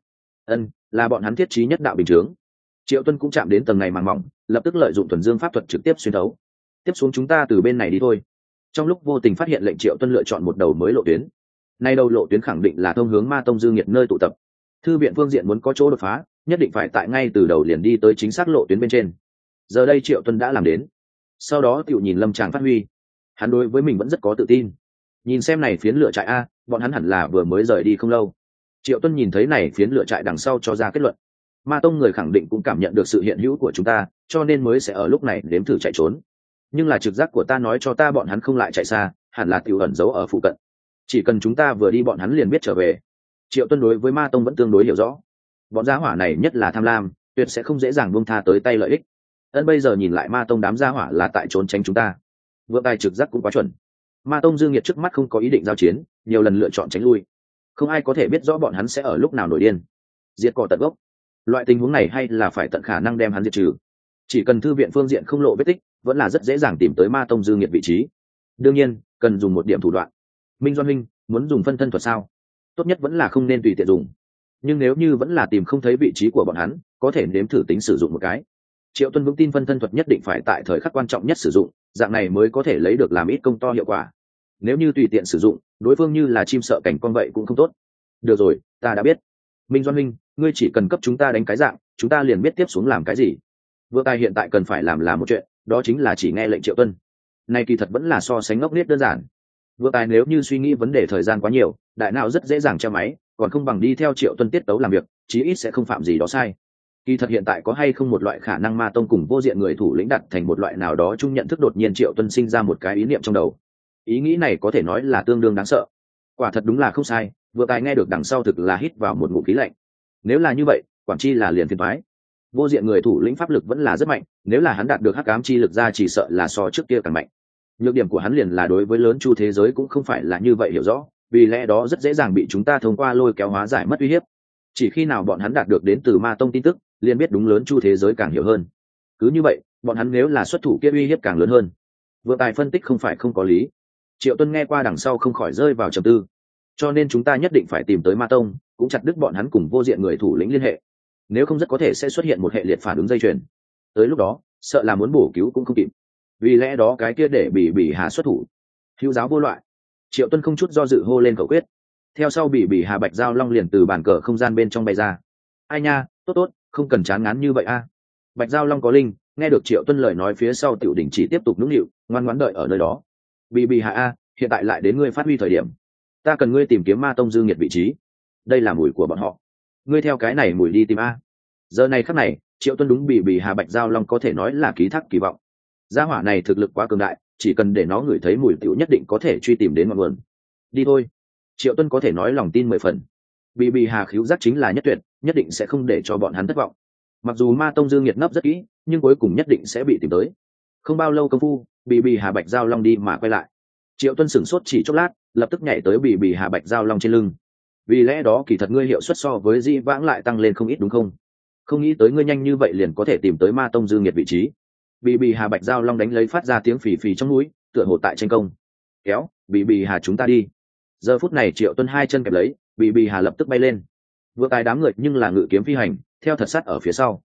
Là bọn hắn thiết trí nhất đạo bình chướng. Triệu Tuân cũng chạm đến tầng này màng mỏng, lập tức lợi dụng thuần dương pháp thuật trực tiếp xuyên thấu. Tiếp xuống chúng ta từ bên này đi thôi. Trong lúc vô tình phát hiện lệnh Triệu Tuân lựa chọn một đầu mới lộ tuyến. Nay đầu lộ tuyến khẳng định là thông hướng ma tông dư nghiệt nơi tụ tập. Thư viện phương diện muốn có chỗ đột phá, nhất định phải tại ngay từ đầu liền đi tới chính xác lộ tuyến bên trên. Giờ đây Triệu Tuân đã làm đến. Sau đó tiểu nhìn Lâm Tràng phát huy. Hắn đối với mình vẫn rất có tự tin. Nhìn xem này phiến lửa trại a, bọn hắn hẳn là vừa mới rời đi không lâu. Triệu Tuân nhìn thấy này phiến lửa trại đằng sau cho ra kết luận. Ma tông người khẳng định cũng cảm nhận được sự hiện hữu của chúng ta, cho nên mới sẽ ở lúc này nếm thử chạy trốn. Nhưng là trực giác của ta nói cho ta bọn hắn không lại chạy xa, hẳn là tiểu ẩn giấu ở phụ cận. Chỉ cần chúng ta vừa đi bọn hắn liền biết trở về. Triệu Tuân đối với ma tông vẫn tương đối hiểu rõ. Bọn gia hỏa này nhất là tham lam, tuyệt sẽ không dễ dàng buông tha tới tay lợi ích. Bây giờ nhìn lại ma tông đám gia hỏa là tại trốn tránh chúng ta. Vượng tài trực giác cũng quá chuẩn. Ma tông dương nghiệt trước mắt không có ý định giao chiến, nhiều lần lựa chọn tránh lui. Không ai có thể biết rõ bọn hắn sẽ ở lúc nào nổi điên, diệt cỏ tận gốc. Loại tình huống này hay là phải tận khả năng đem hắn diệt trừ. Chỉ cần thư viện phương diện không lộ vết tích, vẫn là rất dễ dàng tìm tới ma tông dương nghiệt vị trí. Đương nhiên cần dùng một điểm thủ đoạn. Minh Doan Minh muốn dùng phân thân thuật sao? Tốt nhất vẫn là không nên tùy tiện dùng. Nhưng nếu như vẫn là tìm không thấy vị trí của bọn hắn, có thể nếm thử tính sử dụng một cái. Triệu Tuân vững tin phân thân thuật nhất định phải tại thời khắc quan trọng nhất sử dụng, dạng này mới có thể lấy được làm ít công to hiệu quả. Nếu như tùy tiện sử dụng, đối phương như là chim sợ cảnh con vậy cũng không tốt. Được rồi, ta đã biết. Minh Doan Minh, ngươi chỉ cần cấp chúng ta đánh cái dạng, chúng ta liền biết tiếp xuống làm cái gì. Vừa tài hiện tại cần phải làm là một chuyện, đó chính là chỉ nghe lệnh Triệu Tuân. Này kỳ thật vẫn là so sánh ngốc nghếch đơn giản. Vừa tài nếu như suy nghĩ vấn đề thời gian quá nhiều, đại não rất dễ dàng che máy, còn không bằng đi theo Triệu Tuân tiết tấu làm việc, chí ít sẽ không phạm gì đó sai. Kỳ thật hiện tại có hay không một loại khả năng ma tông cùng vô diện người thủ lĩnh đặt thành một loại nào đó chung nhận thức, đột nhiên Triệu Tuân sinh ra một cái ý niệm trong đầu. Ý nghĩ này có thể nói là tương đương đáng sợ. Quả thật đúng là không sai, vừa tài nghe được đằng sau thực là hít vào một ngụm khí lạnh. Nếu là như vậy, quản chi là liền phiền toái. Vô diện người thủ lĩnh pháp lực vẫn là rất mạnh, nếu là hắn đạt được hắc ám chi lực ra chỉ sợ là so trước kia càng mạnh. Nhược điểm của hắn liền là đối với lớn chu thế giới cũng không phải là như vậy hiểu rõ, vì lẽ đó rất dễ dàng bị chúng ta thông qua lôi kéo hóa giải mất uy hiếp. Chỉ khi nào bọn hắn đạt được đến từ ma tông tin tức, liền biết đúng lớn chu thế giới càng hiểu hơn. Cứ như vậy, bọn hắn nếu là xuất thủ kia uy hiếp càng lớn hơn. Vừa tài phân tích không phải không có lý. Triệu Tuân nghe qua đằng sau không khỏi rơi vào trầm tư. Cho nên chúng ta nhất định phải tìm tới ma tông, cũng chặt đứt bọn hắn cùng vô diện người thủ lĩnh liên hệ. Nếu không rất có thể sẽ xuất hiện một hệ liệt phản ứng dây chuyền. Tới lúc đó, sợ là muốn bổ cứu cũng không kịp. Vì lẽ đó cái kia để Bỉ Hà xuất thủ. Hữu giáo vô loại. Triệu Tuân không chút do dự hô lên khẩu quyết. Theo sau Bỉ Hà Bạch Giao Long liền từ bàn cờ không gian bên trong bay ra. Ai nha, tốt, không cần chán ngán như vậy a. Bạch Giao Long có linh, nghe được Triệu Tuân lời nói phía sau tiểu đỉnh chỉ tiếp tục nũng nịu, ngoan ngoãn đợi ở nơi đó. Bỉ Hà a, hiện tại lại đến ngươi phát huy thời điểm. Ta cần ngươi tìm kiếm ma tông dương nghiệt vị trí. Đây là mùi của bọn họ. Ngươi theo cái này mùi đi tìm a. Giờ này khắc này, Triệu Tuân đúng Bỉ Hà Bạch Giao Long có thể nói là ký thác kỳ vọng. Gia hỏa này thực lực quá cường đại, chỉ cần để nó ngửi thấy mùi tiểu nhất định có thể truy tìm đến ngọn nguồn. Đi thôi. Triệu Tuân có thể nói lòng tin 10 phần. Bỉ Hà khíu giác chính là nhất tuyệt, nhất định sẽ không để cho bọn hắn thất vọng. Mặc dù ma tông dương nghiệt nấp rất kỹ, nhưng cuối cùng nhất định sẽ bị tìm tới. Không bao lâu công phu, Bỉ Hà Bạch Giao Long đi mà quay lại. Triệu Tuân sửng sốt chỉ chốc lát, lập tức nhảy tới Bỉ Hà Bạch Giao Long trên lưng. Vì lẽ đó kỳ thật ngươi hiệu suất so với Di Vãng lại tăng lên không ít đúng không? Không nghĩ tới ngươi nhanh như vậy liền có thể tìm tới ma tông dương nghiệt vị trí. Bỉ Hà Bạch Giao Long đánh lấy phát ra tiếng phì phì trong núi, tựa hồ tại tranh công. Kéo, Bỉ Hà chúng ta đi. Giờ phút này Triệu Tuân hai chân kẹp lấy, Bỉ Hà lập tức bay lên. Vừa tài đám người nhưng là ngự kiếm phi hành, theo thật sát ở phía sau.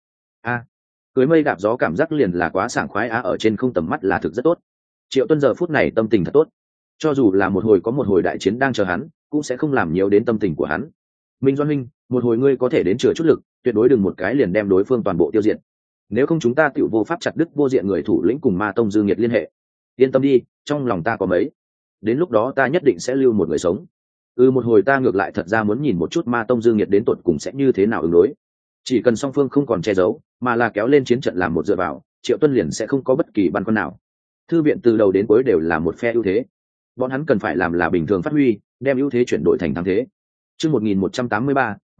Cưới mây đạp gió cảm giác liền là quá sảng khoái ở trên không tầm mắt là thực rất tốt. Triệu Tuân giờ phút này tâm tình thật tốt. Cho dù là một hồi có một hồi đại chiến đang chờ hắn, cũng sẽ không làm nhiều đến tâm tình của hắn. Minh Doan Minh, một hồi ngươi có thể đến chừa chút lực, tuyệt đối đừng một cái liền đem đối phương toàn bộ tiêu diệt. Nếu không chúng ta tiểu vô pháp chặt đứt vô diện người thủ lĩnh cùng ma tông dương nghiệt liên hệ. Yên tâm đi, trong lòng ta có mấy. Đến lúc đó ta nhất định sẽ lưu một người sống. Một hồi ta ngược lại thật ra muốn nhìn một chút ma tông dương nghiệt đến tột cùng sẽ như thế nào ứng đối. Chỉ cần song phương không còn che giấu, mà là kéo lên chiến trận làm một dựa vào, Triệu Tuân liền sẽ không có bất kỳ băn khoăn nào. Thư viện từ đầu đến cuối đều là một phe ưu thế. Bọn hắn cần phải làm là bình thường phát huy, đem ưu thế chuyển đổi thành thắng thế. Chương 1183,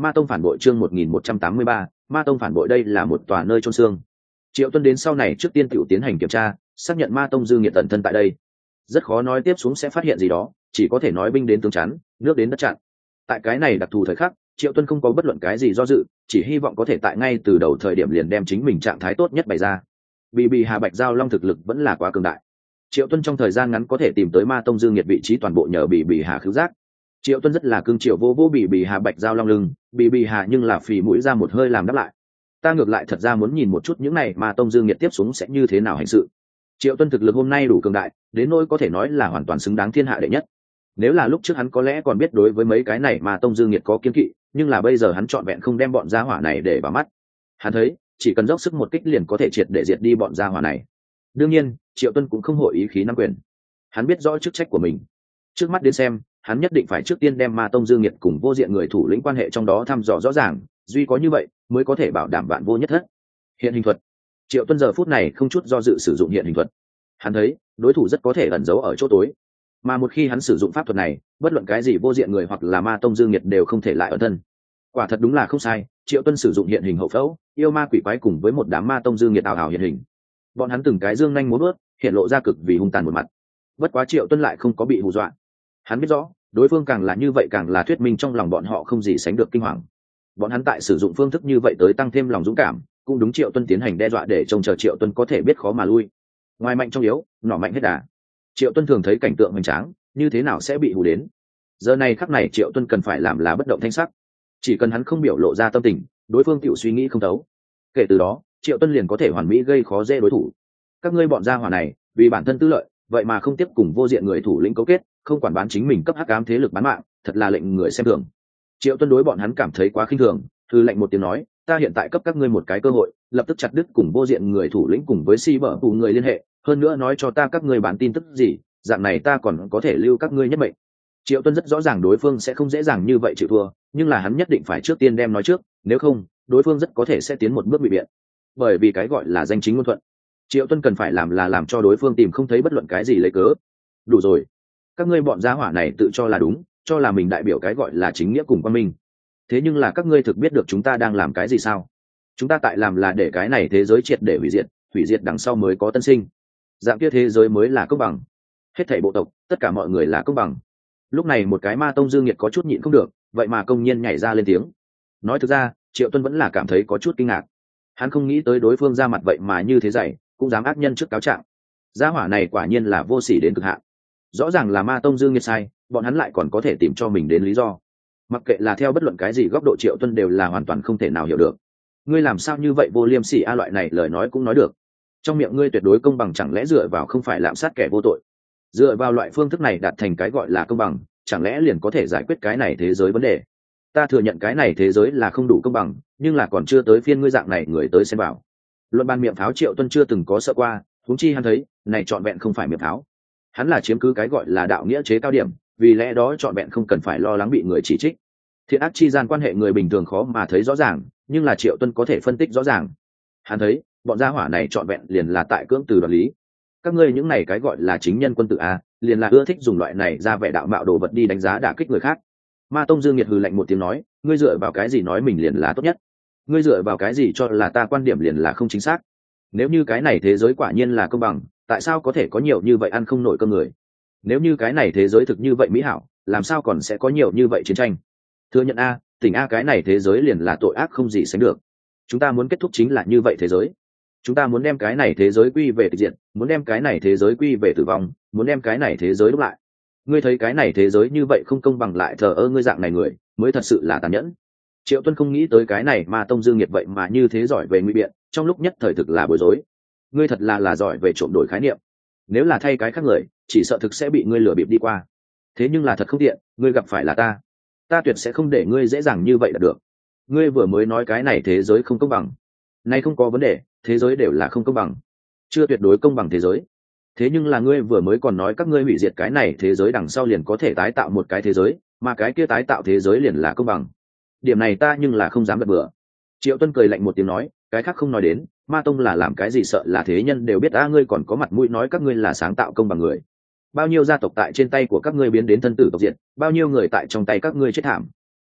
Ma tông phản bội chương 1183, Ma tông phản bội đây là một tòa nơi chôn xương. Triệu Tuân đến sau này trước tiên tiểu tiến hành kiểm tra, xác nhận Ma tông dư nghiệt tận thân tại đây. Rất khó nói tiếp xuống sẽ phát hiện gì đó, chỉ có thể nói binh đến tướng chắn, nước đến đất chặn. Tại cái này đặc thù thời khắc, Triệu Tuân không có bất luận cái gì do dự, chỉ hy vọng có thể tại ngay từ đầu thời điểm liền đem chính mình trạng thái tốt nhất bày ra. Vì Hà Bạch Giao Long thực lực vẫn là quá cường đại. Triệu Tuân trong thời gian ngắn có thể tìm tới Ma tông dư nghiệt vị trí toàn bộ nhờ Bị Hà khứu giác. Triệu Tuân rất là cương triệu vô vô Bị Hà Bạch Giao Long lưng, Bị Hà nhưng là phì mũi ra một hơi làm đáp lại. Ta ngược lại thật ra muốn nhìn một chút những này Ma tông dư nghiệt tiếp xuống sẽ như thế nào hành sự. Triệu Tuân thực lực hôm nay đủ cường đại, đến nỗi có thể nói là hoàn toàn xứng đáng thiên hạ đệ nhất. Nếu là lúc trước hắn có lẽ còn biết đối với mấy cái này Ma tông dư nghiệt có kiêng kỵ, nhưng là bây giờ hắn trọn vẹn không đem bọn gia hỏa này để vào mắt. Hắn thấy, chỉ cần dốc sức một kích liền có thể triệt để diệt đi bọn gia hỏa này. Đương nhiên, Triệu Tuân cũng không hội ý khí nắm quyền. Hắn biết rõ chức trách của mình. Trước mắt đến xem, hắn nhất định phải trước tiên đem Ma tông dư nghiệt cùng vô diện người thủ lĩnh quan hệ trong đó thăm dò rõ ràng, duy có như vậy mới có thể bảo đảm vạn vô nhất thất. Hiện hình thuật. Triệu Tuân giờ phút này không chút do dự sử dụng hiện hình thuật. Hắn thấy, đối thủ rất có thể ẩn giấu ở chỗ tối, mà một khi hắn sử dụng pháp thuật này, bất luận cái gì vô diện người hoặc là Ma tông dư nghiệt đều không thể lại ẩn thân. Quả thật đúng là không sai, Triệu Tuân sử dụng hiện hình hậu phẫu, yêu ma quỷ quái cùng với một đám Ma tông dư nghiệt ảo ảo hiện hình. Bọn hắn từng cái dương nhanh múa vớt, hiện lộ ra cực vì hung tàn một mặt. Bất quá Triệu Tuân lại không có bị hù dọa. Hắn biết rõ, đối phương càng là như vậy càng là thuyết minh trong lòng bọn họ không gì sánh được kinh hoàng. Bọn hắn tại sử dụng phương thức như vậy tới tăng thêm lòng dũng cảm, cũng đúng Triệu Tuân tiến hành đe dọa để trông chờ Triệu Tuân có thể biết khó mà lui. Ngoài mạnh trong yếu, nỏ mạnh hết đà. Triệu Tuân thường thấy cảnh tượng hoành tráng, như thế nào sẽ bị hù đến. Giờ này khắc này Triệu Tuân cần phải làm là bất động thanh sắc. Chỉ cần hắn không biểu lộ ra tâm tình, đối phương tự suy nghĩ không thấu. Kể từ đó, Triệu Tuân liền có thể hoàn mỹ gây khó dễ đối thủ. Các ngươi bọn gia hỏa này, vì bản thân tư lợi, vậy mà không tiếp cùng vô diện người thủ lĩnh cấu kết, không quản bán chính mình cấp hắc ám thế lực bán mạng, thật là lệnh người xem thường. Triệu Tuân đối bọn hắn cảm thấy quá khinh thường, thư lệnh một tiếng nói, ta hiện tại cấp các ngươi một cái cơ hội, lập tức chặt đứt cùng vô diện người thủ lĩnh cùng với si bở tù người liên hệ, hơn nữa nói cho ta các ngươi bán tin tức gì, dạng này ta còn có thể lưu các ngươi nhất mệnh. Triệu Tuân rất rõ ràng đối phương sẽ không dễ dàng như vậy chịu thua, nhưng là hắn nhất định phải trước tiên đem nói trước, nếu không, đối phương rất có thể sẽ tiến một bước bị biện. Bởi vì cái gọi là danh chính ngôn thuận, Triệu Tuân cần phải làm là làm cho đối phương tìm không thấy bất luận cái gì lấy cớ. Đủ rồi, các ngươi bọn gia hỏa này tự cho là đúng, cho là mình đại biểu cái gọi là chính nghĩa cùng quan minh. Thế nhưng là các ngươi thực biết được chúng ta đang làm cái gì sao? Chúng ta tại làm là để cái này thế giới triệt để hủy diệt đằng sau mới có tân sinh. Dạng kia thế giới mới là công bằng. Hết thảy bộ tộc, tất cả mọi người là công bằng. Lúc này một cái Ma tông dư nghiệt có chút nhịn không được, vậy mà công nhiên nhảy ra lên tiếng. Nói thực ra, Triệu Tuân vẫn là cảm thấy có chút kinh ngạc. Hắn không nghĩ tới đối phương ra mặt vậy mà như thế dày, cũng dám ác nhân trước cáo trạng. Gia hỏa này quả nhiên là vô sỉ đến cực hạn. Rõ ràng là Ma tông dư nghiệt sai, bọn hắn lại còn có thể tìm cho mình đến lý do. Mặc kệ là theo bất luận cái gì góc độ, Triệu Tuân đều là hoàn toàn không thể nào hiểu được. Ngươi làm sao như vậy vô liêm sỉ a, loại này lời nói cũng nói được. Trong miệng ngươi tuyệt đối công bằng chẳng lẽ dựa vào không phải lạm sát kẻ vô tội? Dựa vào loại phương thức này đạt thành cái gọi là công bằng, chẳng lẽ liền có thể giải quyết cái này thế giới vấn đề? Ta thừa nhận cái này thế giới là không đủ công bằng, nhưng là còn chưa tới phiên ngươi dạng này người tới xem bảo. Luận ban miệng pháo Triệu Tuân chưa từng có sợ qua, huống chi hắn thấy này trọn vẹn không phải miệng pháo, hắn là chiếm cứ cái gọi là đạo nghĩa chế cao điểm, vì lẽ đó trọn vẹn không cần phải lo lắng bị người chỉ trích. Thiện ác chi gian quan hệ người bình thường khó mà thấy rõ ràng, nhưng là Triệu Tuân có thể phân tích rõ ràng. Hắn thấy bọn gia hỏa này trọn vẹn liền là tại cưỡng từ đoạt lý. Các ngươi những này cái gọi là chính nhân quân tử a, liền là ưa thích dùng loại này ra vẻ đạo mạo đồ vật đi đánh giá đả kích người khác. Ma tông dương nghiệt hừ lạnh một tiếng nói, ngươi dựa vào cái gì nói mình liền là tốt nhất? Ngươi dựa vào cái gì cho là ta quan điểm liền là không chính xác? Nếu như cái này thế giới quả nhiên là công bằng, tại sao có thể có nhiều như vậy ăn không nổi cơm người? Nếu như cái này thế giới thực như vậy mỹ hảo, làm sao còn sẽ có nhiều như vậy chiến tranh? Thừa nhận a, tỉnh a, cái này thế giới liền là tội ác không gì sánh được. Chúng ta muốn kết thúc chính là như vậy thế giới. Chúng ta muốn đem cái này thế giới quy về tịch diệt, muốn đem cái này thế giới quy về tử vong, muốn đem cái này thế giới đúc lại. Ngươi thấy cái này thế giới như vậy không công bằng lại thờ ơ ngươi dạng này người, mới thật sự là tàn nhẫn. Triệu Tuân không nghĩ tới cái này mà tông dương nghiệt vậy mà như thế giỏi về ngụy biện, trong lúc nhất thời thực là bối rối. Ngươi thật là giỏi về trộm đổi khái niệm. Nếu là thay cái khác người, chỉ sợ thực sẽ bị ngươi lừa bịp đi qua. Thế nhưng là thật không tiện, ngươi gặp phải là ta tuyệt sẽ không để ngươi dễ dàng như vậy là được. Ngươi vừa mới nói cái này thế giới không công bằng, nay không có vấn đề, thế giới đều là không công bằng, chưa tuyệt đối công bằng thế giới. Thế nhưng là ngươi vừa mới còn nói các ngươi hủy diệt cái này thế giới đằng sau liền có thể tái tạo một cái thế giới, mà cái kia tái tạo thế giới liền là công bằng. Điểm này ta nhưng là không dám gật bừa. Triệu Tuân cười lạnh một tiếng nói, cái khác không nói đến, ma tông là làm cái gì sợ là thế nhân đều biết, ngươi còn có mặt mũi nói các ngươi là sáng tạo công bằng người. Bao nhiêu gia tộc tại trên tay của các ngươi biến đến thân tử tộc diệt, bao nhiêu người tại trong tay các ngươi chết thảm.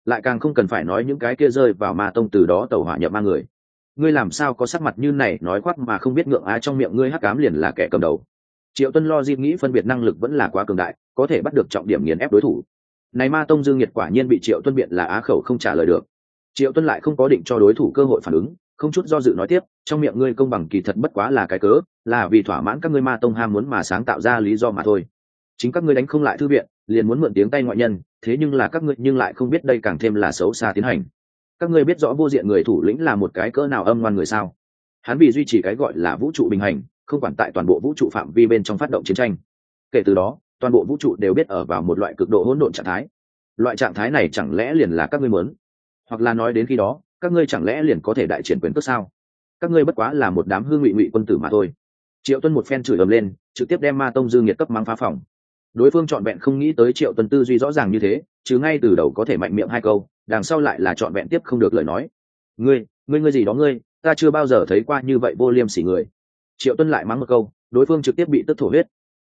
lại càng không cần phải nói những cái kia rơi vào ma tông từ đó tẩu hỏa nhập ma người. Ngươi làm sao có sắc mặt như này nói khoác mà không biết ngượng á, trong miệng ngươi hắc ám liền là kẻ cầm đầu. Triệu Tuân lo dịp nghĩ phân biệt năng lực vẫn là quá cường đại, có thể bắt được trọng điểm nghiền ép đối thủ. Này ma tông Dương Nhiệt quả nhiên bị Triệu Tuân biện là á khẩu không trả lời được. Triệu Tuân lại không có định cho đối thủ cơ hội phản ứng, không chút do dự nói tiếp, trong miệng ngươi công bằng kỳ thật bất quá là cái cớ, là vì thỏa mãn các ngươi ma tông ham muốn mà sáng tạo ra lý do mà thôi. Chính các ngươi đánh không lại thư viện, liền muốn mượn tiếng tay ngoại nhân, thế nhưng là các ngươi nhưng lại không biết đây càng thêm là xấu xa tiến hành. Các ngươi biết rõ vô diện người thủ lĩnh là một cái cỡ nào âm ngoan người sao? Hắn vì duy trì cái gọi là vũ trụ bình hành, không quản tại toàn bộ vũ trụ phạm vi bên trong phát động chiến tranh. Kể từ đó, toàn bộ vũ trụ đều biết ở vào một loại cực độ hỗn độn trạng thái. Loại trạng thái này chẳng lẽ liền là các ngươi muốn? Hoặc là nói đến khi đó, các ngươi chẳng lẽ liền có thể đại triển quyền cước sao? Các ngươi bất quá là một đám hư ngụy quân tử mà thôi. Triệu Tuân một phen chửi ầm lên, trực tiếp đem ma tông Dương Nhiệt cấp mắng phá phòng. Đối phương trọn vẹn không nghĩ tới Triệu Tuân tư duy rõ ràng như thế, chứ ngay từ đầu có thể mạnh miệng hai câu, đằng sau lại là trọn vẹn tiếp không được lời nói. Ngươi gì đó ngươi, ta chưa bao giờ thấy qua như vậy vô liêm sỉ người. Triệu Tuân lại mắng một câu, đối phương trực tiếp bị tức thổ huyết.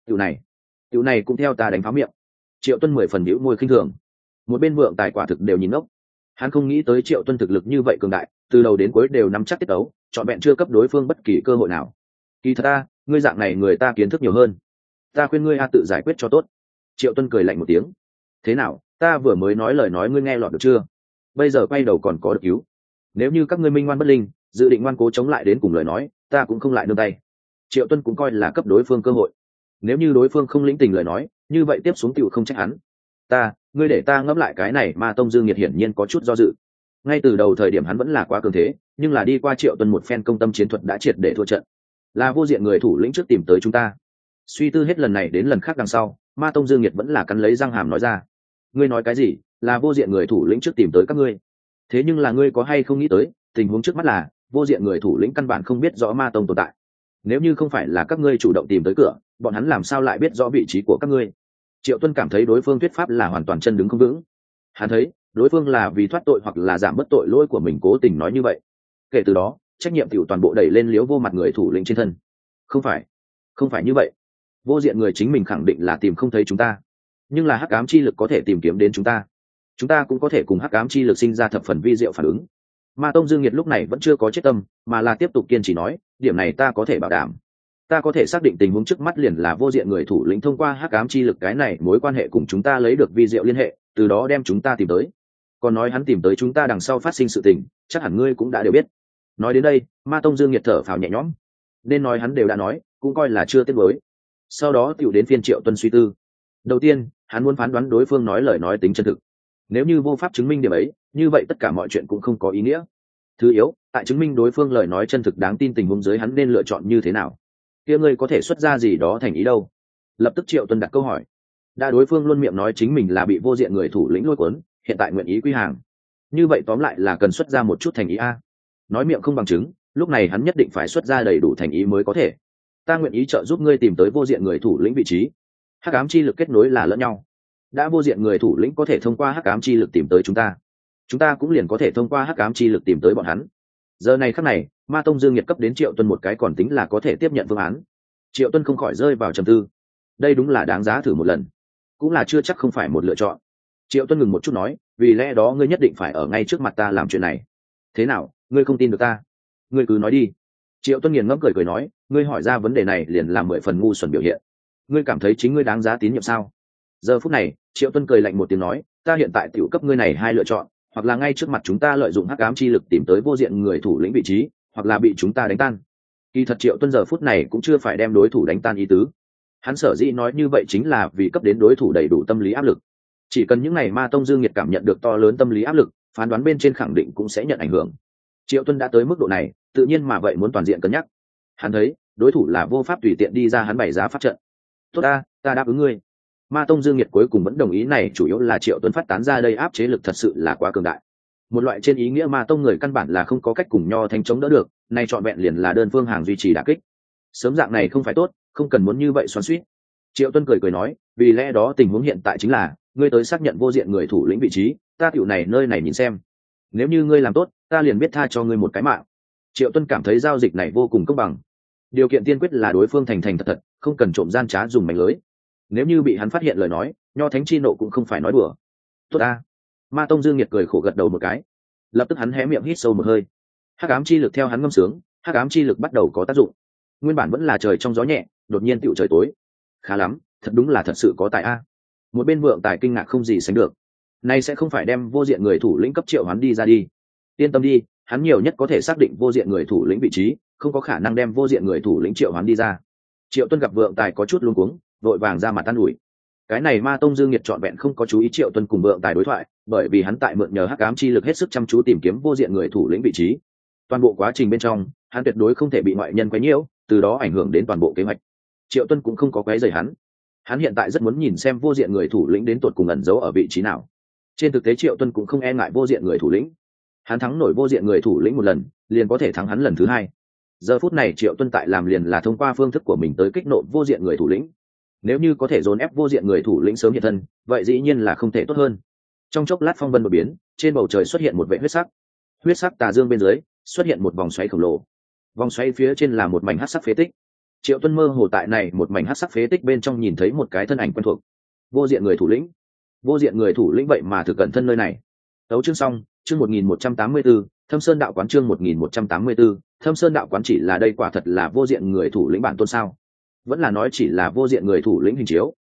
Tiểu này cũng theo ta đánh pháo miệng. Triệu Tuân 10 phần nhíu môi khinh thường. Một bên Vượng Tài quả thực đều nhìn ngốc. Hắn không nghĩ tới Triệu Tuân thực lực như vậy cường đại, từ đầu đến cuối đều nắm chắc tiết tấu, trọn vẹn chưa cấp đối phương bất kỳ cơ hội nào. Kỳ thật ta, ngươi dạng này người ta kiến thức nhiều hơn, ta khuyên ngươi tự giải quyết cho tốt. Triệu Tuân cười lạnh một tiếng. Thế nào, ta vừa mới nói lời nói ngươi nghe lọt được chưa? Bây giờ quay đầu còn có được cứu. Nếu như các ngươi minh ngoan bất linh, dự định ngoan cố chống lại đến cùng lời nói, ta cũng không lại nương tay. Triệu Tuân cũng coi là cấp đối phương cơ hội. Nếu như đối phương không lĩnh tình lời nói, như vậy tiếp xuống tiểu không trách hắn. Ngươi để ta ngẫm lại cái này, ma tông Dương Nhiệt hiển nhiên có chút do dự. Ngay từ đầu thời điểm hắn vẫn là quá cường thế, nhưng là đi qua Triệu Tuân một phen công tâm chiến thuật đã triệt để thua trận. Là vô diện người thủ lĩnh trước tìm tới chúng ta. Suy tư hết lần này đến lần khác đằng sau, ma tông Dương Nhiệt vẫn là cắn lấy răng hàm nói ra. Ngươi nói cái gì? Là vô diện người thủ lĩnh trước tìm tới các ngươi? Thế nhưng là ngươi có hay không nghĩ tới, tình huống trước mắt là vô diện người thủ lĩnh căn bản không biết rõ ma tông tồn tại. Nếu như không phải là các ngươi chủ động tìm tới cửa, bọn hắn làm sao lại biết rõ vị trí của các ngươi? Triệu Tuân cảm thấy đối phương thuyết pháp là hoàn toàn chân đứng không vững. Hắn thấy đối phương là vì thoát tội hoặc là giảm bớt tội lỗi của mình cố tình nói như vậy. Kể từ đó, trách nhiệm tiểu toàn bộ đẩy lên Liễu Vô Mặt người thủ lĩnh trên thân. Không phải như vậy. Vô diện người chính mình khẳng định là tìm không thấy chúng ta, nhưng là hắc ám chi lực có thể tìm kiếm đến chúng ta cũng có thể cùng hắc ám chi lực sinh ra thập phần vi diệu phản ứng. Ma tông Dương Nhiệt lúc này vẫn chưa có chết tâm, mà là tiếp tục kiên trì nói, điểm này ta có thể bảo đảm. Ta có thể xác định tình huống trước mắt liền là vô diện người thủ lĩnh thông qua hắc ám chi lực cái này mối quan hệ cùng chúng ta lấy được vi diệu liên hệ, từ đó đem chúng ta tìm tới. Còn nói hắn tìm tới chúng ta đằng sau phát sinh sự tình, chắc hẳn ngươi cũng đã đều biết. Nói đến đây, ma tông Dương Nhiệt thở phào nhẹ nhõm. Nên nói hắn đều đã nói, cũng coi là chưa tiếc nuối. Sau đó tiểu đến phiên Triệu Tuân suy tư. Đầu tiên, hắn muốn phán đoán đối phương nói lời nói tính chân thực. Nếu như vô pháp chứng minh điểm ấy, như vậy tất cả mọi chuyện cũng không có ý nghĩa. Thứ yếu, tại chứng minh đối phương lời nói chân thực đáng tin tình huống dưới hắn nên lựa chọn như thế nào? Kia ngươi có thể xuất ra gì đó thành ý đâu? Lập tức Triệu Tuân đặt câu hỏi. Đã đối phương luôn miệng nói chính mình là bị vô diện người thủ lĩnh lôi cuốn, hiện tại nguyện ý quy hàng. Như vậy tóm lại là cần xuất ra một chút thành ý a. Nói miệng không bằng chứng, lúc này hắn nhất định phải xuất ra đầy đủ thành ý mới có thể. Ta nguyện ý trợ giúp ngươi tìm tới vô diện người thủ lĩnh vị trí. Hắc ám chi lực kết nối là lẫn nhau. Đã vô diện người thủ lĩnh có thể thông qua hắc ám chi lực tìm tới chúng ta cũng liền có thể thông qua hắc ám chi lực tìm tới bọn hắn. Giờ này khắc này, ma tông Dương Nhiệt cấp đến Triệu Tuân một cái còn tính là có thể tiếp nhận phương án. Triệu Tuân không khỏi rơi vào trầm tư. Đây đúng là đáng giá thử một lần, cũng là chưa chắc không phải một lựa chọn. Triệu Tuân ngừng một chút nói, vì lẽ đó ngươi nhất định phải ở ngay trước mặt ta làm chuyện này. Thế nào, ngươi không tin được ta? Ngươi cứ nói đi. Triệu Tuân nghiền ngẫm cười nói, ngươi hỏi ra vấn đề này liền làm 10 phần ngu xuẩn biểu hiện. Ngươi cảm thấy chính ngươi đáng giá tín nhiệm sao? Giờ phút này, Triệu Tuân cười lạnh một tiếng nói, ta hiện tại tiểu cấp ngươi này hai lựa chọn, hoặc là ngay trước mặt chúng ta lợi dụng hắc ám chi lực tìm tới vô diện người thủ lĩnh vị trí, hoặc là bị chúng ta đánh tan. Kỳ thật Triệu Tuân giờ phút này cũng chưa phải đem đối thủ đánh tan ý tứ. Hắn sở dĩ nói như vậy chính là vì cấp đến đối thủ đầy đủ tâm lý áp lực. Chỉ cần những ngày ma tông Dương Nhiệt cảm nhận được to lớn tâm lý áp lực, phán đoán bên trên khẳng định cũng sẽ nhận ảnh hưởng. Triệu Tuân đã tới mức độ này, tự nhiên mà vậy muốn toàn diện cân nhắc. Hắn thấy đối thủ là vô pháp tùy tiện đi ra hắn bày giá pháp trận. Tốt ta đáp ứng ngươi. Ma tông Dương Nhiệt cuối cùng vẫn đồng ý, này chủ yếu là Triệu Tuân phát tán ra đây áp chế lực thật sự là quá cường đại. Một loại trên ý nghĩa ma tông người căn bản là không có cách cùng nho thanh chống đỡ được, nay trọn vẹn liền là đơn phương hàng duy trì đả kích. Sớm dạng này không phải tốt, không cần muốn như vậy xoắn xuýt. Triệu Tuân cười nói, vì lẽ đó tình huống hiện tại chính là ngươi tới xác nhận vô diện người thủ lĩnh vị trí, ta tiểu này nơi này nhìn xem. Nếu như ngươi làm tốt, ta liền biết tha cho ngươi một cái mạng. Triệu Tuân cảm thấy giao dịch này vô cùng công bằng. Điều kiện tiên quyết là đối phương thành thành thật thật, không cần trộm gian trá dùng mánh lưới. Nếu như bị hắn phát hiện lời nói, nho thánh chi nộ cũng không phải nói đùa. Tốt Ma Tông Dương Nhiệt cười khổ gật đầu một cái, lập tức hắn hé miệng hít sâu một hơi. Hắc ám chi lực theo hắn ngâm sướng, hắc ám chi lực bắt đầu có tác dụng. Nguyên bản vẫn là trời trong gió nhẹ, đột nhiên tựu trời tối. Khá lắm, thật đúng là thật sự có tài a. Một bên Vượng Tài kinh ngạc không gì sánh được. Nay sẽ không phải đem vô diện người thủ lĩnh cấp triệu hắn đi ra đi. Yên tâm đi, hắn nhiều nhất có thể xác định vô diện người thủ lĩnh vị trí, không có khả năng đem vô diện người thủ lĩnh triệu hắn đi ra. Triệu Tuân gặp Vượng Tài có chút luống cuống, vội vàng ra mặt tan ủi. Cái này Ma Tông Dương Nhiệt trọn vẹn không có chú ý Triệu Tuân cùng Vượng Tài đối thoại, bởi vì hắn tại mượn nhờ hắc ám chi lực hết sức chăm chú tìm kiếm vô diện người thủ lĩnh vị trí. Toàn bộ quá trình bên trong, hắn tuyệt đối không thể bị ngoại nhân quấy nhiễu, từ đó ảnh hưởng đến toàn bộ kế hoạch. Triệu Tuân cũng không có quấy rầy hắn hiện tại rất muốn nhìn xem vô diện người thủ lĩnh đến tột cùng ẩn giấu ở vị trí nào. Trên thực tế Triệu Tuân cũng không e ngại vô diện người thủ lĩnh, hắn thắng nổi vô diện người thủ lĩnh một lần liền có thể thắng hắn lần thứ hai. Giờ phút này Triệu Tuân tại làm liền là thông qua phương thức của mình tới kích nộ vô diện người thủ lĩnh. Nếu như có thể dồn ép vô diện người thủ lĩnh sớm hiện thân, vậy dĩ nhiên là không thể tốt hơn. Trong chốc lát phong vân đột biến, trên bầu trời xuất hiện một vệ huyết sắc tà dương bên dưới xuất hiện một vòng xoáy khổng lồ, vòng xoáy phía trên là một mảnh hắc sắc phế tích. Triệu Tuân mơ hồ tại này một mảnh hắc sắc phế tích bên trong nhìn thấy một cái thân ảnh quen thuộc, vô diện người thủ lĩnh. Vô diện người thủ lĩnh vậy mà thực cận thân nơi này. Tấu chương xong, chương 1184, Thâm Sơn đạo quán chương 1184, Thâm Sơn đạo quán. Chỉ là đây quả thật là vô diện người thủ lĩnh bản tôn sao? Vẫn là nói chỉ là vô diện người thủ lĩnh hình chiếu?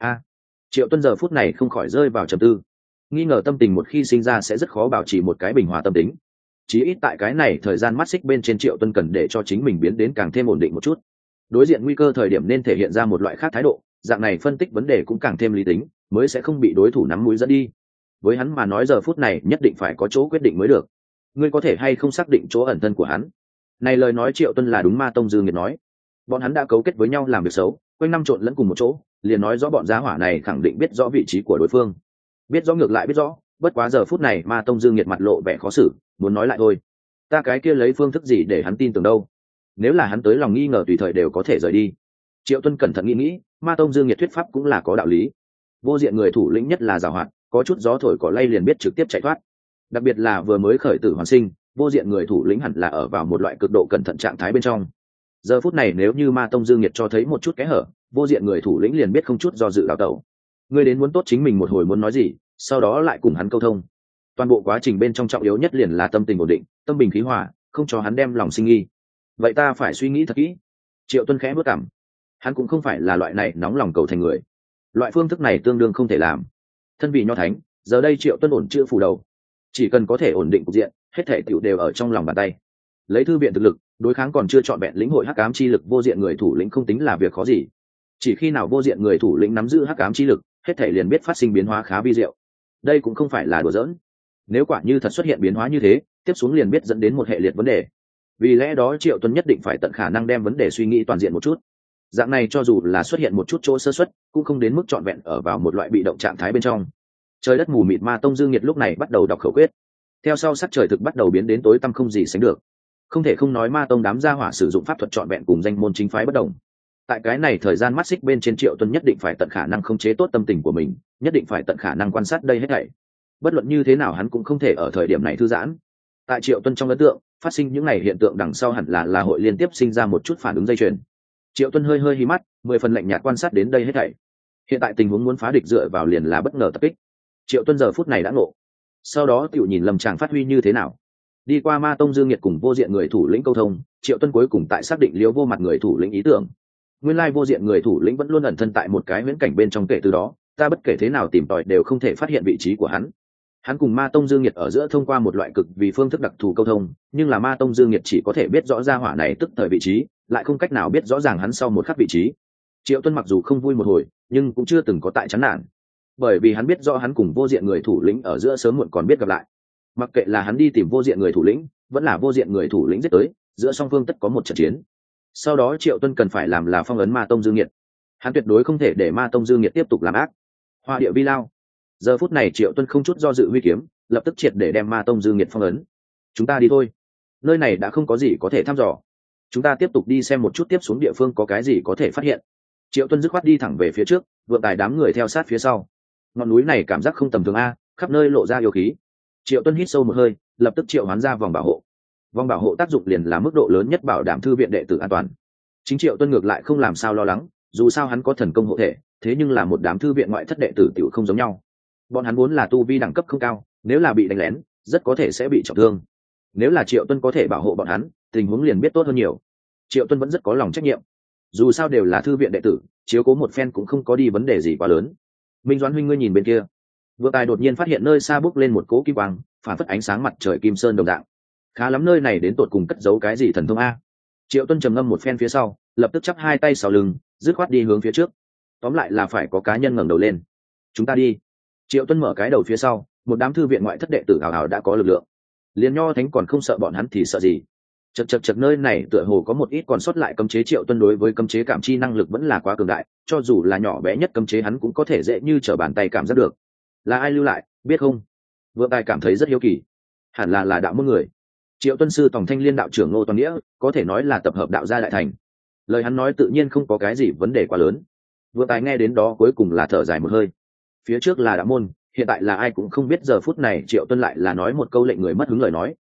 Triệu Tuân giờ phút này không khỏi rơi vào trầm tư. Nghi ngờ tâm tình một khi sinh ra sẽ rất khó bảo trì một cái bình hòa tâm tính. Chí ít tại cái này thời gian mắt xích bên trên, Triệu Tuân cần để cho chính mình biến đến càng thêm ổn định một chút. Đối diện nguy cơ thời điểm nên thể hiện ra một loại khác thái độ, dạng này phân tích vấn đề cũng càng thêm lý tính, mới sẽ không bị đối thủ nắm mũi dẫn đi. Với hắn mà nói giờ phút này nhất định phải có chỗ quyết định mới được. Ngươi có thể hay không xác định chỗ ẩn thân của hắn? Này lời nói Triệu Tuân là đúng Ma Tông Dương Nhiệt nói. Bọn hắn đã cấu kết với nhau làm việc xấu, quanh năm trộn lẫn cùng một chỗ, liền nói rõ bọn gia hỏa này khẳng định biết rõ vị trí của đối phương. Biết rõ ngược lại biết rõ, bất quá giờ phút này Ma Tông Dương Nhiệt mặt lộ vẻ khó xử, muốn nói lại thôi. Ta cái kia lấy phương thức gì để hắn tin tưởng đâu? Nếu là hắn tới lòng nghi ngờ tùy thời đều có thể rời đi. Triệu Tuân cẩn thận nghĩ, Ma Tông Dương Nhiệt thuyết pháp cũng là có đạo lý. Vô diện người thủ lĩnh nhất là giàu hoạt, có chút gió thổi cỏ lay liền biết trực tiếp chạy thoát. Đặc biệt là vừa mới khởi tử hoàn sinh, vô diện người thủ lĩnh hẳn là ở vào một loại cực độ cẩn thận trạng thái bên trong. Giờ phút này nếu như Ma Tông Dương Nhiệt cho thấy một chút kẽ hở, vô diện người thủ lĩnh liền biết không chút do dự đào tẩu. Ngươi đến muốn tốt chính mình một hồi muốn nói gì, sau đó lại cùng hắn câu thông. Toàn bộ quá trình bên trong trọng yếu nhất liền là tâm tình ổn định, tâm bình khí hòa, không cho hắn đem lòng sinh nghi. Vậy ta phải suy nghĩ thật kỹ. Triệu Tuân khẽ bước cảm, hắn cũng không phải là loại này nóng lòng cầu thành người, loại phương thức này tương đương không thể làm. Thân vị nho thánh, giờ đây Triệu Tuân ổn chữa phủ đầu, chỉ cần có thể ổn định cục diện, hết thể tiểu đều ở trong lòng bàn tay. Lấy thư viện thực lực đối kháng còn chưa chọn vẹn lĩnh hội hắc ám chi lực vô diện người thủ lĩnh không tính là việc khó gì. Chỉ khi nào vô diện người thủ lĩnh nắm giữ hắc ám chi lực, hết thể liền biết phát sinh biến hóa khá vi diệu. Đây cũng không phải là đùa giỡn. Nếu quả như thật xuất hiện biến hóa như thế, tiếp xuống liền biết dẫn đến một hệ liệt vấn đề. Vì lẽ đó Triệu Tuân nhất định phải tận khả năng đem vấn đề suy nghĩ toàn diện một chút. Dạng này cho dù là xuất hiện một chút chỗ sơ suất, cũng không đến mức trọn vẹn ở vào một loại bị động trạng thái bên trong. Trời đất mù mịt, Ma Tông Dương Nhiệt lúc này bắt đầu đọc khẩu quyết. Theo sau sắc trời thực bắt đầu biến đến tối tăm không gì sánh được. Không thể không nói Ma Tông đám gia hỏa sử dụng pháp thuật trọn vẹn cùng danh môn chính phái bất đồng. Tại cái này thời gian mắt xích bên trên, Triệu Tuân nhất định phải tận khả năng khống chế tốt tâm tình của mình, nhất định phải tận khả năng quan sát đây hết thảy. Bất luận như thế nào hắn cũng không thể ở thời điểm này thư giãn. Tại Triệu Tuân trong ấn tượng, phát sinh những ngày hiện tượng đằng sau hẳn là hội liên tiếp sinh ra một chút phản ứng dây chuyền. Triệu Tuân hơi hí mắt, 10 phần lạnh nhạt quan sát đến đây hết thảy. Hiện tại tình huống muốn phá địch dựa vào liền là bất ngờ tập kích. Triệu Tuân giờ phút này đã ngộ. Sau đó tiểu nhìn Lâm Tràng phát huy như thế nào. Đi qua Ma Tông Dương Nhiệt cùng vô diện người thủ lĩnh câu thông, Triệu Tuân cuối cùng tại xác định liếu vô mặt người thủ lĩnh ý tưởng. Nguyên lai vô diện người thủ lĩnh vẫn luôn ẩn thân tại một cái huyễn cảnh bên trong, kể từ đó ta bất kể thế nào tìm tòi đều không thể phát hiện vị trí của hắn. Hắn cùng Ma Tông Dương Nhiệt ở giữa thông qua một loại cực vì phương thức đặc thù câu thông, nhưng là Ma Tông Dương Nhiệt chỉ có thể biết rõ ra hỏa này tức thời vị trí, lại không cách nào biết rõ ràng hắn sau một khắc vị trí. Triệu Tuân mặc dù không vui một hồi, nhưng cũng chưa từng có tại chán nản, bởi vì hắn biết rõ hắn cùng vô diện người thủ lĩnh ở giữa sớm muộn còn biết gặp lại. Mặc kệ là hắn đi tìm vô diện người thủ lĩnh, vẫn là vô diện người thủ lĩnh giết tới, giữa song phương tất có một trận chiến. Sau đó Triệu Tuân cần phải làm là phong ấn Ma Tông Dương Nhiệt. Hắn tuyệt đối không thể để Ma Tông Dương Nhiệt tiếp tục làm ác. Hoa địa vi lao. Giờ phút này Triệu Tuân không chút do dự huy kiếm, lập tức triệt để đem Ma Tông Dương Nhiệt phong ấn. Chúng ta đi thôi, nơi này đã không có gì có thể thăm dò. Chúng ta tiếp tục đi xem một chút tiếp xuống địa phương có cái gì có thể phát hiện. Triệu Tuân dứt khoát đi thẳng về phía trước, Vượng Tài đám người theo sát phía sau. Ngọn núi này cảm giác không tầm thường a, khắp nơi lộ ra yêu khí. Triệu Tuân hít sâu một hơi, lập tức triệu hoán ra vòng bảo hộ. Vòng bảo hộ tác dụng liền là mức độ lớn nhất bảo đảm thư viện đệ tử an toàn. Chính Triệu Tuân ngược lại không làm sao lo lắng, dù sao hắn có thần công hộ thể, thế nhưng là một đám thư viện ngoại thất đệ tử tiểu không giống nhau. Bọn hắn vốn là tu vi đẳng cấp không cao, nếu là bị đánh lén rất có thể sẽ bị trọng thương. Nếu là Triệu Tuân có thể bảo hộ bọn hắn, tình huống liền biết tốt hơn nhiều. Triệu Tuân vẫn rất có lòng trách nhiệm, dù sao đều là thư viện đệ tử, chiếu cố một phen cũng không có đi vấn đề gì quá lớn. Minh Doãn huynh, ngươi nhìn bên kia. Vừa tài đột nhiên phát hiện nơi xa bốc lên một cỗ kim quang, phản phất ánh sáng mặt trời kim sơn đồng dạng. Khá lắm, nơi này đến tột cùng cất giấu cái gì thần thông a? Triệu Tuân trầm ngâm một phen phía sau, lập tức chắp hai tay sau lưng, dứt khoát đi hướng phía trước. Tóm lại là phải có cá nhân ngẩng đầu lên. Chúng ta đi. Triệu Tuân mở cái đầu phía sau, một đám thư viện ngoại thất đệ tử hào hào đã có lực lượng. Liên Nho Thánh còn không sợ bọn hắn thì sợ gì? Chật nơi này tựa hồ có một ít còn sót lại cấm chế. Triệu Tuân đối với cấm chế cảm chi năng lực vẫn là quá cường đại, cho dù là nhỏ bé nhất cấm chế hắn cũng có thể dễ như trở bàn tay cảm giác được. Là ai lưu lại, biết không? Vượng Tài cảm thấy rất hiếu kỳ. Hẳn là đạo môn người. Triệu Tuân sư Tòng Thanh Liên đạo trưởng Ngô Toàn Nghĩa, có thể nói là tập hợp đạo gia đại thành. Lời hắn nói tự nhiên không có cái gì vấn đề quá lớn. Vượng Tài nghe đến đó cuối cùng là thở dài một hơi. Phía trước là đạo môn, hiện tại là ai cũng không biết. Giờ phút này Triệu Tuân lại là nói một câu lệnh người mất hứng lời nói.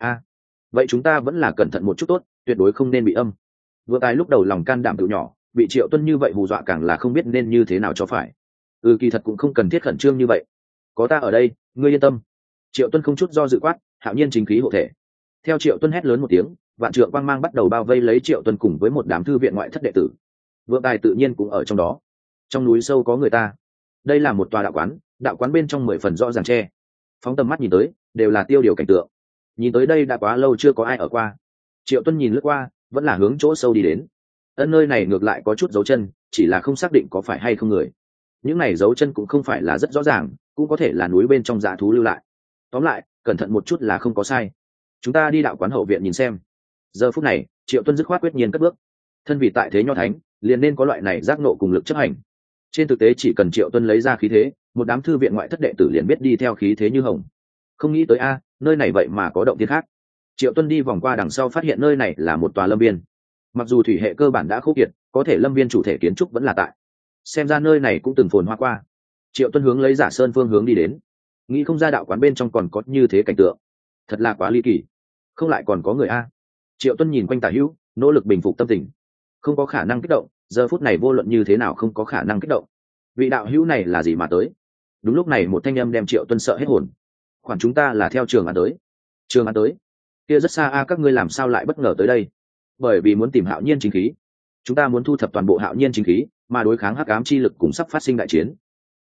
Vậy chúng ta vẫn là cẩn thận một chút tốt, tuyệt đối không nên bị âm. Vượng Tài lúc đầu lòng can đảm tự nhỏ, bị Triệu Tuân như vậy hù dọa càng là không biết nên như thế nào cho phải. Kỳ thật cũng không cần thiết khẩn trương như vậy, có ta ở đây, ngươi yên tâm. Triệu Tuân không chút do dự quát, hạo nhiên chính khí hộ thể. Theo Triệu Tuân hét lớn một tiếng, vạn trượng quang mang bắt đầu bao vây lấy Triệu Tuân cùng với một đám thư viện ngoại thất đệ tử. Vượng Tài tự nhiên cũng ở trong đó. Trong núi sâu có người ta. Đây là một tòa đạo quán bên trong 10 phần rõ ràng tre. Phóng tầm mắt nhìn tới, đều là tiêu điều cảnh tượng. Nhìn tới đây đã quá lâu chưa có ai ở qua. Triệu Tuân nhìn lướt qua, vẫn là hướng chỗ sâu đi đến. Nơi này ngược lại có chút dấu chân, chỉ là không xác định có phải hay không người. Những này dấu chân cũng không phải là rất rõ ràng, cũng có thể là núi bên trong dã thú lưu lại. Tóm lại, cẩn thận một chút là không có sai. Chúng ta đi đạo quán hậu viện nhìn xem. Giờ phút này, Triệu Tuân dứt khoát quyết nhiên cất bước. Thân vì tại thế Nho Thánh, liền nên có loại này giác nộ cùng lực chấp hành. Trên thực tế chỉ cần Triệu Tuân lấy ra khí thế, một đám thư viện ngoại thất đệ tử liền biết đi theo khí thế như hồng. Không nghĩ tới nơi này vậy mà có động thiên khác. Triệu Tuân đi vòng qua đằng sau phát hiện nơi này là một tòa lâm viên. Mặc dù thủy hệ cơ bản đã khô kiệt, có thể lâm viên chủ thể kiến trúc vẫn là tại. Xem ra nơi này cũng từng phồn hoa qua. Triệu Tuân hướng lấy Giả Sơn phương hướng đi đến. Nghĩ không ra đạo quán bên trong còn có như thế cảnh tượng, thật là quá ly kỳ. Không lại còn có người a? Triệu Tuân nhìn quanh tả hữu, nỗ lực bình phục tâm tình. Không có khả năng kích động, giờ phút này vô luận như thế nào không có khả năng kích động. Vị đạo hữu này là gì mà tới? Đúng lúc này một thanh âm đem Triệu Tuân sợ hết hồn. Khoản chúng ta là theo Trường An tới. Trường An tới? Kia rất xa các ngươi làm sao lại bất ngờ tới đây? Bởi vì muốn tìm hạo nhiên chính khí. Chúng ta muốn thu thập toàn bộ hạo nhiên chính khí, mà đối kháng hắc ám chi lực cùng sắp phát sinh đại chiến.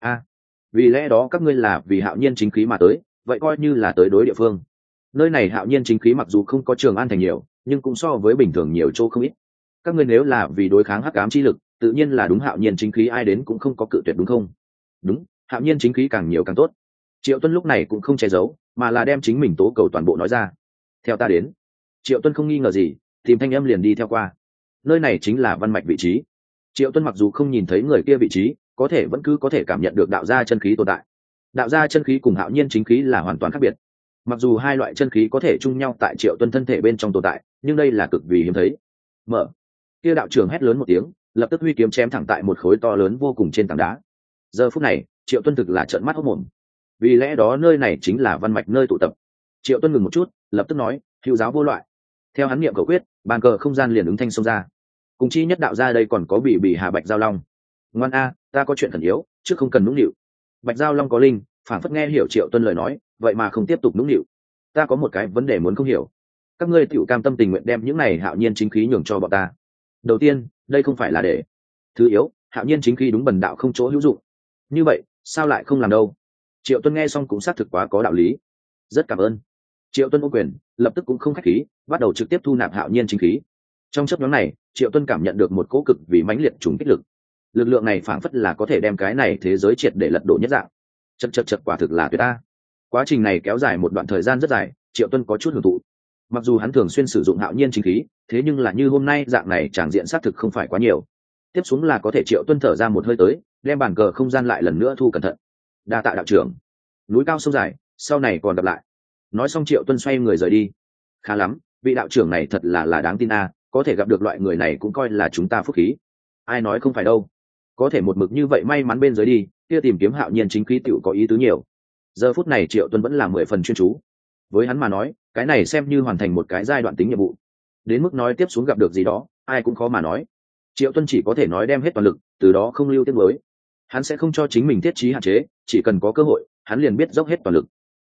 Vì lẽ đó các ngươi là vì hạo nhiên chính khí mà tới, vậy coi như là tới đối địa phương. Nơi này hạo nhiên chính khí mặc dù không có Trường An thành nhiều, nhưng cũng so với bình thường nhiều chỗ không ít. Các ngươi nếu là vì đối kháng hắc ám chi lực, tự nhiên là đúng, hạo nhiên chính khí ai đến cũng không có cự tuyệt đúng không? Đúng, hạo nhiên chính khí càng nhiều càng tốt. Triệu Tuân lúc này cũng không che giấu, mà là đem chính mình tố cầu toàn bộ nói ra. Theo ta đến. Triệu Tuân không nghi ngờ gì, tìm thanh âm liền đi theo qua. Nơi này chính là văn mạch vị trí. Triệu Tuân mặc dù không nhìn thấy người kia vị trí, có thể vẫn cứ có thể cảm nhận được đạo gia chân khí tồn tại. Đạo gia chân khí cùng hạo nhiên chính khí là hoàn toàn khác biệt. Mặc dù hai loại chân khí có thể chung nhau tại Triệu Tuân thân thể bên trong tồn tại, nhưng đây là cực vì hiếm thấy. Mở. Kia đạo trưởng hét lớn một tiếng, lập tức huy kiếm chém thẳng tại một khối to lớn vô cùng trên tảng đá. Giờ phút này, Triệu Tuân thực là trợn mắt hốt mồm. Vì lẽ đó nơi này chính là văn mạch nơi tụ tập. Triệu Tuân ngừng một chút, lập tức nói, hữu giáo vô loại. Theo hắn niệm cầu quyết, bàn cờ không gian liền ứng thanh xông ra. Cùng chi nhất đạo ra đây còn có bị Hà Bạch Giao Long. Ngoan ta có chuyện khẩn yếu, chứ không cần nũng nịu. Bạch Giao Long có linh, phản phất nghe hiểu Triệu Tuân lời nói, vậy mà không tiếp tục nũng nịu. Ta có một cái vấn đề muốn không hiểu. Các ngươi tiểu cam tâm tình nguyện đem những này hạo nhiên chính khí nhường cho bọn ta. Đầu tiên, đây không phải là để. Thứ yếu, hạo nhiên chính khí đúng bần đạo không chỗ hữu dụng. Như vậy, sao lại không làm đâu? Triệu Tuân nghe xong cũng xác thực quá có đạo lý. Rất cảm ơn. Triệu Tuân ô quyền, lập tức cũng không khách khí, bắt đầu trực tiếp thu nạp hạo nhiên chính khí. Trong chớp nhoáng này, Triệu Tuân cảm nhận được một cỗ cực vì mãnh liệt trùng kích lực. Lực lượng này phảng phất là có thể đem cái này thế giới triệt để lật đổ nhất dạng. Chật quả thực là tuyệt ta. Quá trình này kéo dài một đoạn thời gian rất dài, Triệu Tuân có chút hưởng thụ. Mặc dù hắn thường xuyên sử dụng hạo nhiên chính khí, thế nhưng là như hôm nay dạng này tràng diện xác thực không phải quá nhiều. Tiếp xuống là có thể Triệu Tuân thở ra một hơi tới, đem bàn cờ không gian lại lần nữa thu cẩn thận. Đa tạ đạo trưởng. Núi cao sông dài, sau này còn gặp lại. Nói xong Triệu Tuân xoay người rời đi. Khá lắm, vị đạo trưởng này thật là đáng tin có thể gặp được loại người này cũng coi là chúng ta phúc khí. Ai nói không phải đâu. Có thể một mực như vậy may mắn bên dưới đi, kia tìm kiếm hạo nhiên chính khí tựu có ý tứ nhiều. Giờ phút này Triệu Tuân vẫn là 10 phần chuyên chú. Với hắn mà nói, cái này xem như hoàn thành một cái giai đoạn tính nhiệm vụ. Đến mức nói tiếp xuống gặp được gì đó, ai cũng khó mà nói. Triệu Tuân chỉ có thể nói đem hết toàn lực, từ đó không lưu tiếc nuối. Hắn sẽ không cho chính mình thiết trí hạn chế, chỉ cần có cơ hội, hắn liền biết dốc hết toàn lực.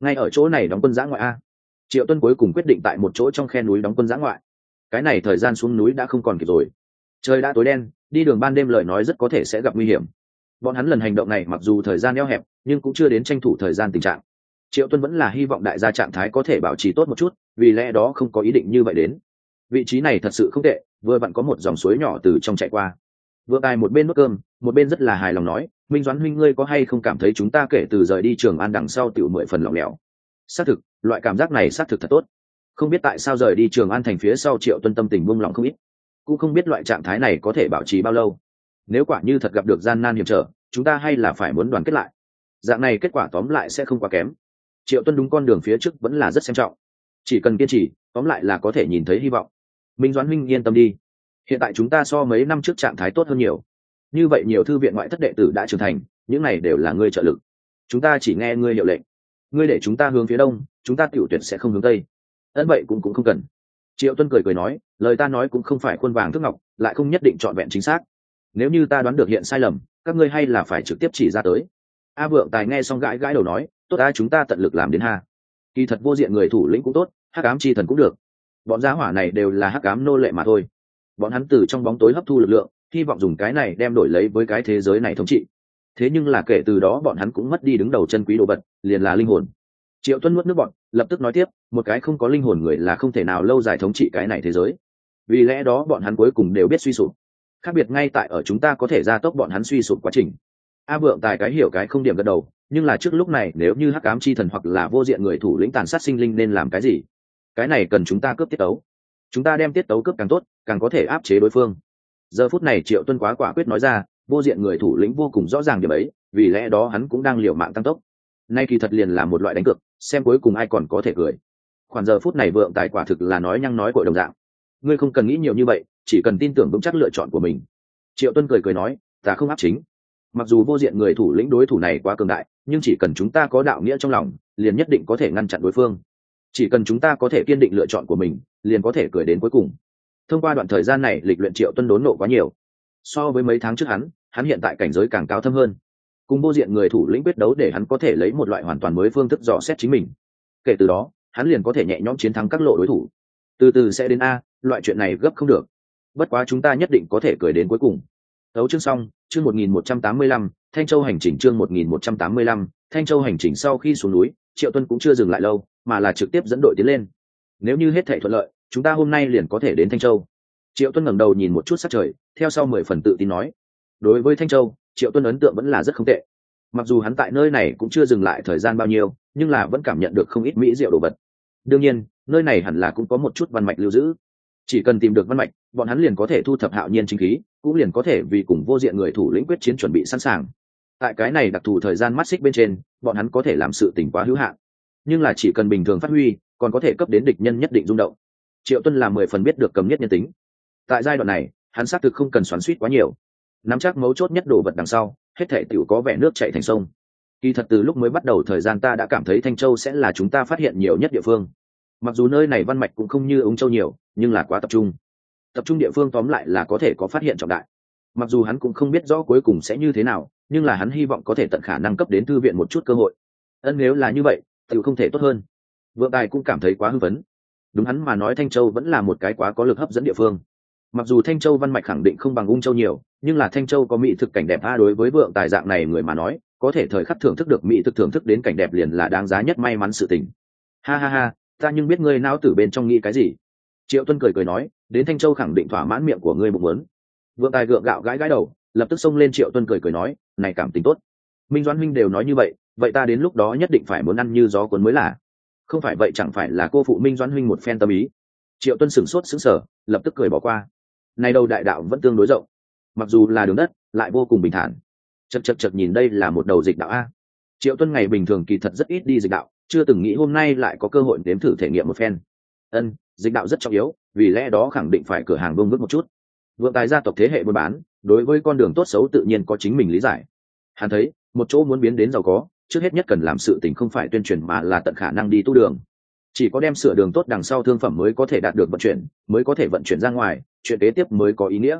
ngay ở chỗ này đóng quân giã ngoại a. Triệu Tuân cuối cùng quyết định tại một chỗ trong khe núi đóng quân giã ngoại. Cái này thời gian xuống núi đã không còn kịp rồi, trời đã tối đen, đi đường ban đêm lời nói rất có thể sẽ gặp nguy hiểm. Bọn hắn lần hành động này mặc dù thời gian eo hẹp nhưng cũng chưa đến tranh thủ thời gian tình trạng. Triệu Tuân vẫn là hy vọng đại gia trạng thái có thể bảo trì tốt một chút, vì lẽ đó không có ý định như vậy đến. Vị trí này thật sự không tệ, vừa vặn có một dòng suối nhỏ từ trong chạy qua. Vượng Tài một bên nuốt cơm một bên rất là hài lòng nói, Minh Doãn huynh, ngươi có hay không cảm thấy chúng ta kể từ rời đi Trường An đằng sau tiểu 10 phần lỏng lẻo? Xác thực, loại cảm giác này xác thực thật tốt. Không biết tại sao rời đi Trường An thành phía sau, Triệu Tuân tâm tình buông lỏng không ít. Cũng không biết loại trạng thái này có thể bảo trì bao lâu. Nếu quả như thật gặp được gian nan hiểm trở, chúng ta hay là phải muốn đoàn kết lại. Dạng này kết quả tóm lại sẽ không quá kém. Triệu Tuân đúng con đường phía trước vẫn là rất xem trọng, chỉ cần kiên trì, tóm lại là có thể nhìn thấy hy vọng. Minh Doãn huynh yên tâm đi, hiện tại chúng ta so mấy năm trước trạng thái tốt hơn nhiều. Như vậy nhiều thư viện ngoại thất đệ tử đã trưởng thành, những này đều là ngươi trợ lực. Chúng ta chỉ nghe ngươi hiệu lệnh, ngươi để chúng ta hướng phía đông, chúng ta tiểu tuyệt sẽ không hướng tây. Ấn vậy cũng không cần. Triệu Tuân cười nói, lời ta nói cũng không phải khuôn vàng thước ngọc, lại không nhất định trọn vẹn chính xác. Nếu như ta đoán được hiện sai lầm, các ngươi hay là phải trực tiếp chỉ ra tới. A Vượng Tài nghe xong gãi gãi đầu nói, tốt ta, chúng ta tận lực làm đến ha. Kỳ thật vô diện người thủ lĩnh cũng tốt, hắc ám chi thần cũng được, bọn gia hỏa này đều là hắc ám nô lệ mà thôi. Bọn hắn từ trong bóng tối hấp thu lực lượng, hy vọng dùng cái này đem đổi lấy với cái thế giới này thống trị. Thế nhưng là kể từ đó bọn hắn cũng mất đi đứng đầu chân quý đồ vật, liền là linh hồn. Triệu Tuân nuốt nước bọt, lập tức nói tiếp, một cái không có linh hồn người là không thể nào lâu dài thống trị cái này thế giới. Vì lẽ đó bọn hắn cuối cùng đều biết suy sụp. Khác biệt ngay tại ở chúng ta có thể gia tốc bọn hắn suy sụp quá trình. A Vượng Tài cái hiểu cái không điểm gật đầu, nhưng là trước lúc này nếu như hắc ám chi thần hoặc là vô diện người thủ lĩnh tàn sát sinh linh nên làm cái gì? Cái này cần chúng ta cướp tiết tấu. Chúng ta đem tiết tấu cướp càng tốt, càng có thể áp chế đối phương. Giờ phút này Triệu Tuân quá quả quyết nói ra, vô diện người thủ lĩnh vô cùng rõ ràng điểm ấy, vì lẽ đó hắn cũng đang liều mạng tăng tốc. Nay kỳ thật liền là một loại đánh cược, xem cuối cùng ai còn có thể cười. Khoản giờ phút này Vượng Tài quả thực là nói nhăng nói cội đồng dạng. Ngươi không cần nghĩ nhiều như vậy, chỉ cần tin tưởng vững chắc lựa chọn của mình. Triệu Tuân cười nói, ta không áp chính. Mặc dù vô diện người thủ lĩnh đối thủ này quá cường đại, nhưng chỉ cần chúng ta có đạo nghĩa trong lòng, liền nhất định có thể ngăn chặn đối phương. Chỉ cần chúng ta có thể kiên định lựa chọn của mình, liền có thể cười đến cuối cùng. Thông qua đoạn thời gian này lịch luyện, Triệu Tuân đốn nộ quá nhiều. So với mấy tháng trước hắn hiện tại cảnh giới càng cao thâm hơn. Cùng vô diện người thủ lĩnh quyết đấu để hắn có thể lấy một loại hoàn toàn mới phương thức dò xét chính mình. Kể từ đó, hắn liền có thể nhẹ nhõm chiến thắng các lộ đối thủ. Từ từ sẽ đến a, loại chuyện này gấp không được. Bất quá chúng ta nhất định có thể cười đến cuối cùng. Tấu chương xong, chương 1185, Thanh Châu hành trình, chương 1185, Thanh Châu hành trình. Sau khi xuống núi, Triệu Tuân cũng chưa dừng lại lâu, mà là trực tiếp dẫn đội tiến lên. Nếu như hết thảy thuận lợi, chúng ta hôm nay liền có thể đến Thanh Châu. Triệu Tuân ngẩng đầu nhìn một chút sắc trời, theo sau 10 phần tự tin nói. Đối với Thanh Châu, Triệu Tuân ấn tượng vẫn là rất không tệ. Mặc dù hắn tại nơi này cũng chưa dừng lại thời gian bao nhiêu, nhưng là vẫn cảm nhận được không ít mỹ diệu đồ vật. Đương nhiên, nơi này hẳn là cũng có một chút văn mạch lưu giữ. Chỉ cần tìm được văn mạch, bọn hắn liền có thể thu thập hạo nhiên chính khí, cũng liền có thể vì cùng vô diện người thủ lĩnh quyết chiến chuẩn bị sẵn sàng. Tại cái này đặc thù thời gian mắt xích bên trên, bọn hắn có thể làm sự tình quá hữu hạn, nhưng là chỉ cần bình thường phát huy, còn có thể cấp đến địch nhân nhất định rung động. Triệu Tuân là 10 phần biết được cầm nhất nhân tính. Tại giai đoạn này, hắn xác thực không cần xoắn xuýt quá nhiều, nắm chắc mấu chốt nhất đồ vật đằng sau, hết thảy tiểu có vẻ nước chảy thành sông. Kỳ thật từ lúc mới bắt đầu thời gian ta đã cảm thấy Thanh Châu sẽ là chúng ta phát hiện nhiều nhất địa phương. Mặc dù nơi này văn mạch cũng không như Ung Châu nhiều, nhưng là quá tập trung địa phương tóm lại là có thể có phát hiện trọng đại. Mặc dù hắn cũng không biết rõ cuối cùng sẽ như thế nào, nhưng là hắn hy vọng có thể tận khả năng cấp đến thư viện một chút cơ hội. Nếu là như vậy tiểu không thể tốt hơn. Vượng Tài cũng cảm thấy quá hưng phấn. Đúng hắn mà nói, Thanh Châu vẫn là một cái quá có lực hấp dẫn địa phương. Mặc dù Thanh Châu văn mạch khẳng định không bằng Ung Châu nhiều, nhưng là Thanh Châu có mỹ thực cảnh đẹp a, đối với Vượng Tài dạng này người mà nói, có thể thời khắc thưởng thức được mỹ thực, thưởng thức đến cảnh đẹp liền là đáng giá nhất may mắn sự tình. Ha ha ha, ta nhưng biết ngươi não tử bên trong nghĩ cái gì. Triệu Tuân cười nói, đến Thanh Châu khẳng định thỏa mãn miệng của ngươi bụng muốn. Vượng Tài gượng gạo gãi gãi đầu, lập tức xông lên. Triệu Tuân cười nói, này cảm tình tốt. Minh Doãn huynh đều nói như vậy, vậy ta đến lúc đó nhất định phải muốn ăn như gió cuốn mới là. Không phải vậy chẳng phải là cô phụ Minh Doãn huynh một phen tâm ý. Triệu Tuân sửng sốt sững sờ, lập tức cười bỏ qua. Này đầu đại đạo vẫn tương đối rộng, mặc dù là đường đất lại vô cùng bình thản. Chật nhìn đây là một đầu dịch đạo a. Triệu Tuân ngày bình thường kỳ thật rất ít đi dịch đạo, chưa từng nghĩ hôm nay lại có cơ hội nếm thử thể nghiệm một phen. Dịch đạo rất trọng yếu, vì lẽ đó khẳng định phải cửa hàng bông vứt một chút. Vượng Tài gia tộc thế hệ buôn bán, đối với con đường tốt xấu tự nhiên có chính mình lý giải. Hắn thấy một chỗ muốn biến đến giàu có, trước hết nhất cần làm sự tình không phải tuyên truyền mà là tận khả năng đi tu đường. Chỉ có đem sửa đường tốt đằng sau, thương phẩm mới có thể đạt được vận chuyển, mới có thể vận chuyển ra ngoài, chuyện kế tiếp mới có ý nghĩa.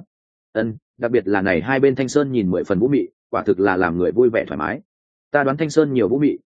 Đặc biệt là này hai bên Thanh Sơn nhìn 10 phần vũ mị, quả thực là làm người vui vẻ thoải mái. Ta đoán Thanh Sơn nhiều vũ mị,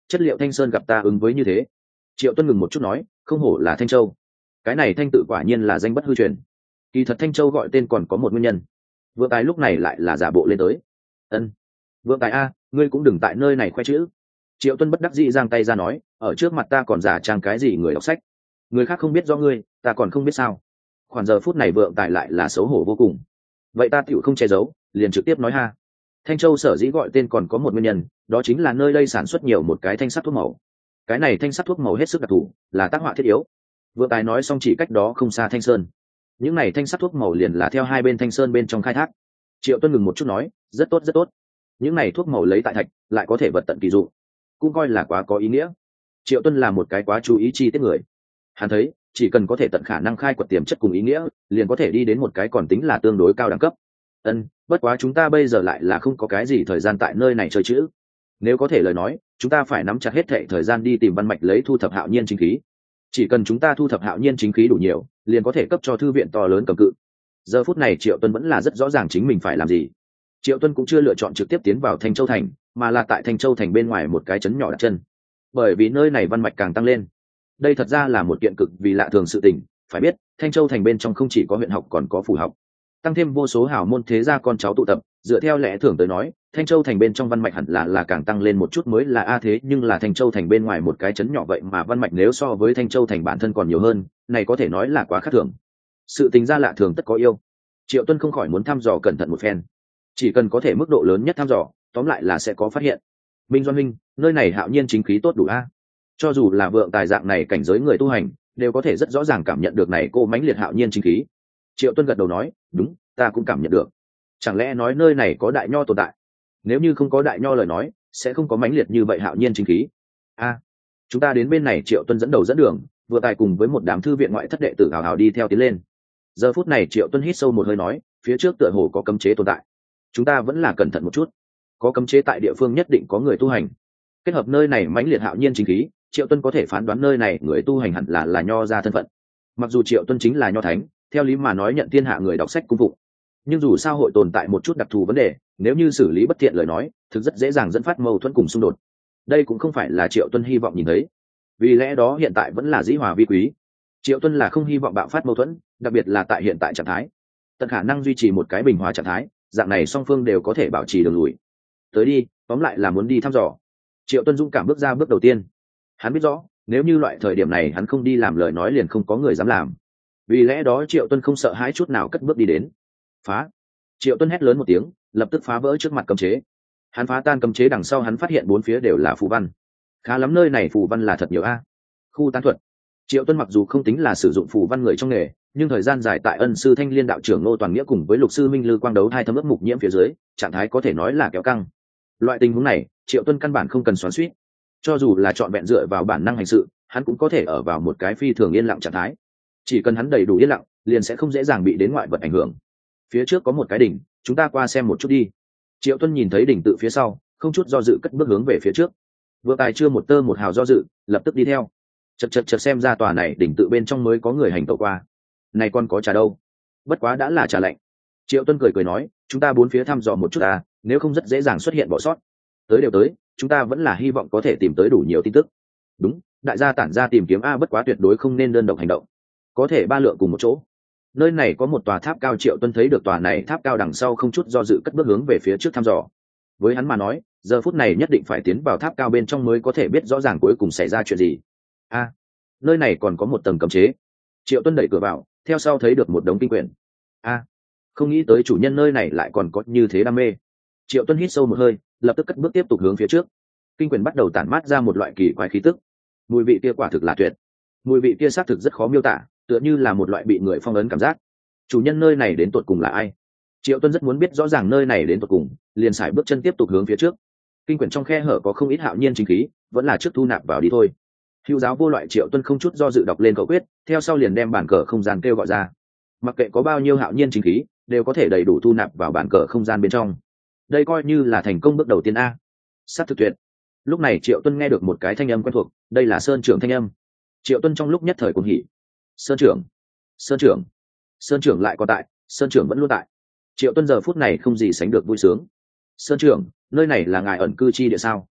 chất liệu Thanh Sơn gặp ta ứng với như thế. Triệu Tuân ngừng một chút nói, không hổ là Thanh Châu. Cái này Thanh tự quả nhiên là danh bất hư truyền. Kỳ thật Thanh Châu gọi tên còn có một nguyên nhân. Vượng Tài lúc này lại là giả bộ lên tới. Ân, Vượng Tài a, ngươi cũng đừng tại nơi này khoe chữ. Triệu Tuân bất đắc dĩ giang tay ra nói, ở trước mặt ta còn giả trang cái gì người đọc sách, người khác không biết do ngươi, ta còn không biết sao. Khoảng giờ phút này Vượng Tài lại là xấu hổ vô cùng. Vậy ta tựu không che giấu, liền trực tiếp nói ha. Thanh Châu sở dĩ gọi tên còn có một nguyên nhân, đó chính là nơi đây sản xuất nhiều một cái thanh sắt thuốc màu. Cái này thanh sắt thuốc màu hết sức đặc thù, là tác họa thiết yếu. Vượng Tài nói xong chỉ cách đó không xa Thanh Sơn. Những này thanh sắt thuốc màu liền là theo hai bên Thanh Sơn bên trong khai thác. Triệu Tuân ngừng một chút nói, rất tốt rất tốt. Những này thuốc màu lấy tại thạch, lại có thể vật tận kỳ dụng, cũng coi là quá có ý nghĩa. Triệu Tuân là một cái quá chú ý chi tiết người. Hắn thấy, chỉ cần có thể tận khả năng khai quật tiềm chất cùng ý nghĩa, liền có thể đi đến một cái còn tính là tương đối cao đẳng cấp. Bất quá chúng ta bây giờ lại là không có cái gì thời gian tại nơi này chơi chữ. Nếu có thể lời nói, chúng ta phải nắm chặt hết thệ thời gian đi tìm văn mạch lấy thu thập hạo nhiên chính khí. Chỉ cần chúng ta thu thập hạo nhiên chính khí đủ nhiều, liền có thể cấp cho thư viện to lớn cầm cự. Giờ phút này Triệu Tuân vẫn là rất rõ ràng chính mình phải làm gì. Triệu Tuân cũng chưa lựa chọn trực tiếp tiến vào Thanh Châu thành, mà là tại Thanh Châu thành bên ngoài một cái trấn nhỏ đặt chân. Bởi vì nơi này văn mạch càng tăng lên. Đây thật ra là một kiện cực vì lạ thường sự tình. Phải biết, Thanh Châu thành bên trong không chỉ có huyện học còn có phủ học, tăng thêm vô số hào môn thế gia con cháu tụ tập. Dựa theo lẽ thường tới nói, Thanh Châu thành bên trong văn mạch hẳn là càng tăng lên một chút mới là a, thế nhưng là Thanh Châu thành bên ngoài một cái trấn nhỏ vậy mà văn mạch nếu so với Thanh Châu thành bản thân còn nhiều hơn, này có thể nói là quá khác thường. Sự tình ra lạ thường tất có yêu. Triệu Tuân không khỏi muốn thăm dò cẩn thận một phen. Chỉ cần có thể mức độ lớn nhất thăm dò, tóm lại là sẽ có phát hiện. Minh Doan Minh, nơi này hạo nhiên chính khí tốt đủ a. Cho dù là Vượng Tài dạng này cảnh giới người tu hành, đều có thể rất rõ ràng cảm nhận được này cô mãnh liệt hạo nhiên chính khí. Triệu Tuân gật đầu nói, đúng, ta cũng cảm nhận được. Chẳng lẽ nói nơi này có đại nho tồn tại? Nếu như không có đại nho lời nói, sẽ không có mãnh liệt như vậy hạo nhiên chính khí. A, chúng ta đến bên này. Triệu Tuân dẫn đầu dẫn đường, Vượng Tài cùng với một đám thư viện ngoại thất đệ tử hào hào đi theo tiến lên. Giờ phút này Triệu Tuân hít sâu một hơi nói, phía trước tựa hồ có cấm chế tồn tại, chúng ta vẫn là cẩn thận một chút. Có cấm chế tại địa phương nhất định có người tu hành. Kết hợp nơi này mãnh liệt hạo nhiên chính khí, Triệu Tuân có thể phán đoán nơi này người tu hành hẳn là nho ra thân phận. Mặc dù Triệu Tuân chính là nho thánh, theo lý mà nói nhận thiên hạ người đọc sách cung phụng, nhưng dù sao hội tồn tại một chút đặc thù vấn đề, nếu như xử lý bất thiện lời nói, thực rất dễ dàng dẫn phát mâu thuẫn cùng xung đột. Đây cũng không phải là Triệu Tuân hy vọng nhìn thấy. Vì lẽ đó hiện tại vẫn là dĩ hòa vi quý. Triệu Tuân là không hy vọng bạo phát mâu thuẫn, đặc biệt là tại hiện tại trạng thái, tận khả năng duy trì một cái bình hòa trạng thái, dạng này song phương đều có thể bảo trì đường lùi. Tới đi, tóm lại là muốn đi thăm dò. Triệu Tuân dũng cảm bước ra bước đầu tiên. Hắn biết rõ, nếu như loại thời điểm này hắn không đi làm lời nói liền không có người dám làm. Vì lẽ đó Triệu Tuân không sợ hãi chút nào cất bước đi đến. Phá! Triệu Tuân hét lớn một tiếng, lập tức phá vỡ trước mặt cấm chế. Hắn phá tan cấm chế đằng sau, hắn phát hiện bốn phía đều là phù văn. Khá lắm, nơi này phù văn là thật nhiều a. Khu tán thuật. Triệu Tuân mặc dù không tính là sử dụng phù văn người trong nghề, nhưng thời gian dài tại ân sư Thanh Liên đạo trưởng Ngô Toàn Nghĩa cùng với lục sư Minh Lư Quang đấu hai thâm ướp mục nhiễm phía dưới, trạng thái có thể nói là kéo căng. Loại tình huống này, Triệu Tuân căn bản không cần xoắn xuýt. Cho dù là chọn vẹn dựa vào bản năng hành sự, hắn cũng có thể ở vào một cái phi thường yên lặng trạng thái. Chỉ cần hắn đầy đủ yên lặng, liền sẽ không dễ dàng bị đến ngoại vật ảnh hưởng. Phía trước có một cái đỉnh, chúng ta qua xem một chút đi. Triệu Tuân nhìn thấy đỉnh tự phía sau, không chút do dự cất bước hướng về phía trước. Vừa Tài chưa một tơ một hào do dự, lập tức đi theo. Chật xem ra tòa này đỉnh tự bên trong mới có người hành tẩu qua. Này con có trà đâu? Bất quá đã là trà lạnh. Triệu Tuân cười nói, chúng ta bốn phía thăm dò một chút à, nếu không rất dễ dàng xuất hiện bỏ sót. Tới đều tới, chúng ta vẫn là hy vọng có thể tìm tới đủ nhiều tin tức. Đúng, đại gia tản ra tìm kiếm a, bất quá tuyệt đối không nên đơn độc hành động, có thể ba lượng cùng một chỗ. Nơi này có một tòa tháp cao. Triệu Tuân thấy được tòa này tháp cao đằng sau, không chút do dự cất bước hướng về phía trước thăm dò. Với hắn mà nói, giờ phút này nhất định phải tiến vào tháp cao bên trong mới có thể biết rõ ràng cuối cùng xảy ra chuyện gì. A, nơi này còn có một tầng cấm chế. Triệu Tuân đẩy cửa vào, theo sau thấy được một đống kinh quyển. A, không nghĩ tới chủ nhân nơi này lại còn có như thế đam mê. Triệu Tuân hít sâu một hơi, lập tức cất bước tiếp tục hướng phía trước. Kinh quyển bắt đầu tản mát ra một loại kỳ quái khí tức. Mùi vị kia quả thực là tuyệt. Mùi vị kia xác thực rất khó miêu tả, tựa như là một loại bị người phong ấn cảm giác. Chủ nhân nơi này đến tột cùng là ai? Triệu Tuân rất muốn biết rõ ràng nơi này đến tột cùng, liền sải bước chân tiếp tục hướng phía trước. Kinh quyển trong khe hở có không ít hạo nhiên chính khí, vẫn là trước thu nạp vào đi thôi. Hữu giáo vô loại. Triệu Tuân không chút do dự đọc lên khẩu quyết, theo sau liền đem bản cờ không gian kêu gọi ra. Mặc kệ có bao nhiêu hạo nhiên chính khí, đều có thể đầy đủ thu nạp vào bản cờ không gian bên trong. Đây coi như là thành công bước đầu tiên a. Sát thực tuyệt. Lúc này Triệu Tuân nghe được một cái thanh âm quen thuộc, đây là Sơn trưởng thanh âm. Triệu Tuân trong lúc nhất thời cuồng hỉ. Sơn trưởng, Sơn trưởng, Sơn trưởng lại còn tại, Sơn trưởng vẫn luôn tại. Triệu Tuân giờ phút này không gì sánh được vui sướng. Sơn trưởng, nơi này là ngài ẩn cư chi địa sao?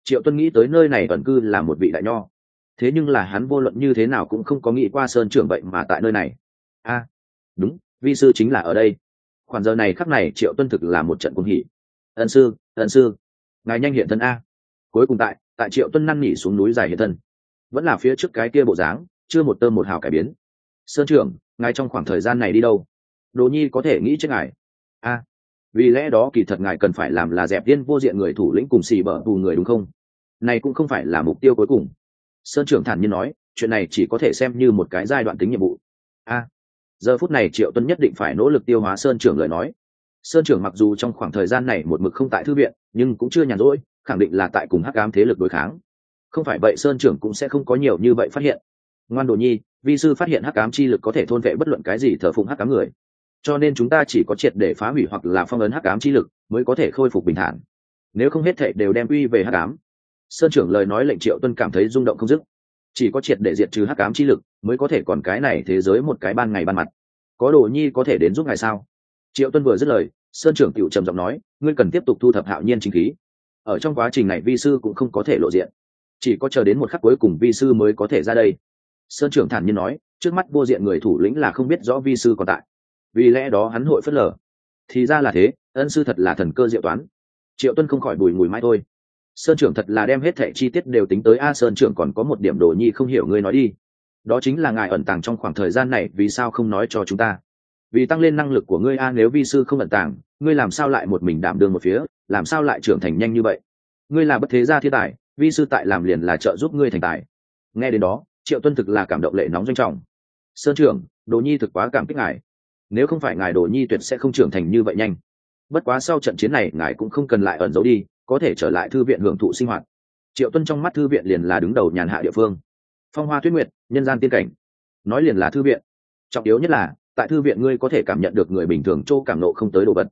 Triệu Tuân nghĩ tới nơi này ẩn cư là một vị đại nho, thế nhưng là hắn vô luận như thế nào cũng không có nghĩ qua Sơn trưởng vậy mà tại nơi này. Đúng, vi sư chính là ở đây. Khoảng giờ này khắc này Triệu Tuân thực là một trận cuồng hỉ. Ân sư, ngài nhanh hiện thân a. Cuối cùng tại Triệu Tuân năn nỉ xuống núi dài hiện thân, vẫn là phía trước cái kia bộ dáng, chưa một tơ một hào cải biến. Sơn trưởng, ngài trong khoảng thời gian này đi đâu? Đồ nhi có thể nghĩ chứ ngài. Vì lẽ đó kỳ thật ngài cần phải làm là dẹp viên vô diện người thủ lĩnh cùng xì bở tù người đúng không? Này cũng không phải là mục tiêu cuối cùng. Sơn trưởng thản nhiên nói, chuyện này chỉ có thể xem như một cái giai đoạn tính nhiệm vụ. Giờ phút này Triệu Tuân nhất định phải nỗ lực tiêu hóa Sơn trưởng lời nói. Sơn trưởng mặc dù trong khoảng thời gian này một mực không tại thư viện, nhưng cũng chưa nhàn rỗi, khẳng định là tại cùng hắc ám thế lực đối kháng. Không phải vậy Sơn trưởng cũng sẽ không có nhiều như vậy phát hiện. Ngoan đồ nhi, vi sư phát hiện hắc ám chi lực có thể thôn vệ bất luận cái gì thờ phụng hắc ám người, cho nên chúng ta chỉ có triệt để phá hủy hoặc là phong ấn hắc ám chi lực mới có thể khôi phục bình thản, nếu không hết thệ đều đem uy về hắc ám. Sơn trưởng lời nói lệnh Triệu Tuân cảm thấy rung động không dứt. Chỉ có triệt để diệt trừ hắc ám chi lực mới có thể còn cái này thế giới một cái ban ngày ban mặt. Có đồ nhi có thể đến giúp ngài sao? Triệu Tuân vừa dứt lời, Sơn trưởng tiểu trầm giọng nói, ngươi cần tiếp tục thu thập hạo nhiên chính khí. Ở trong quá trình này vi sư cũng không có thể lộ diện, chỉ có chờ đến một khắc cuối cùng vi sư mới có thể ra đây. Sơn trưởng thản nhiên nói, trước mắt vô diện người thủ lĩnh là không biết rõ vi sư còn tại, vì lẽ đó hắn hội phớt lờ. Thì ra là thế, ân sư thật là thần cơ diệu toán. Triệu Tuân không khỏi bùi ngùi mãi thôi. Sơn trưởng thật là đem hết thẻ chi tiết đều tính tới. Sơn trưởng còn có một điểm đồ nhi không hiểu, ngươi nói đi. Đó chính là ngài ẩn tàng trong khoảng thời gian này vì sao không nói cho chúng ta? Vì tăng lên năng lực của ngươi nếu vi sư không ẩn tàng, ngươi làm sao lại một mình đảm đương một phía, làm sao lại trưởng thành nhanh như vậy? Ngươi là bất thế gia thiên tài, vi sư tại làm liền là trợ giúp ngươi thành tài. Nghe đến đó, Triệu Tuân thực là cảm động lệ nóng doanh trọng. Sơn trưởng, đồ nhi thực quá cảm kích ngài. Nếu không phải ngài, đồ nhi tuyệt sẽ không trưởng thành như vậy nhanh. Bất quá sau trận chiến này ngài cũng không cần lại ẩn giấu đi, có thể trở lại thư viện hưởng thụ sinh hoạt. Triệu Tuân trong mắt thư viện liền là đứng đầu nhàn hạ địa phương. Phong hoa tuyết nguyệt, nhân gian tiên cảnh, nói liền là thư viện. Trọng yếu nhất là tại thư viện ngươi có thể cảm nhận được người bình thường chỗ cảm nộ không tới đồ vật.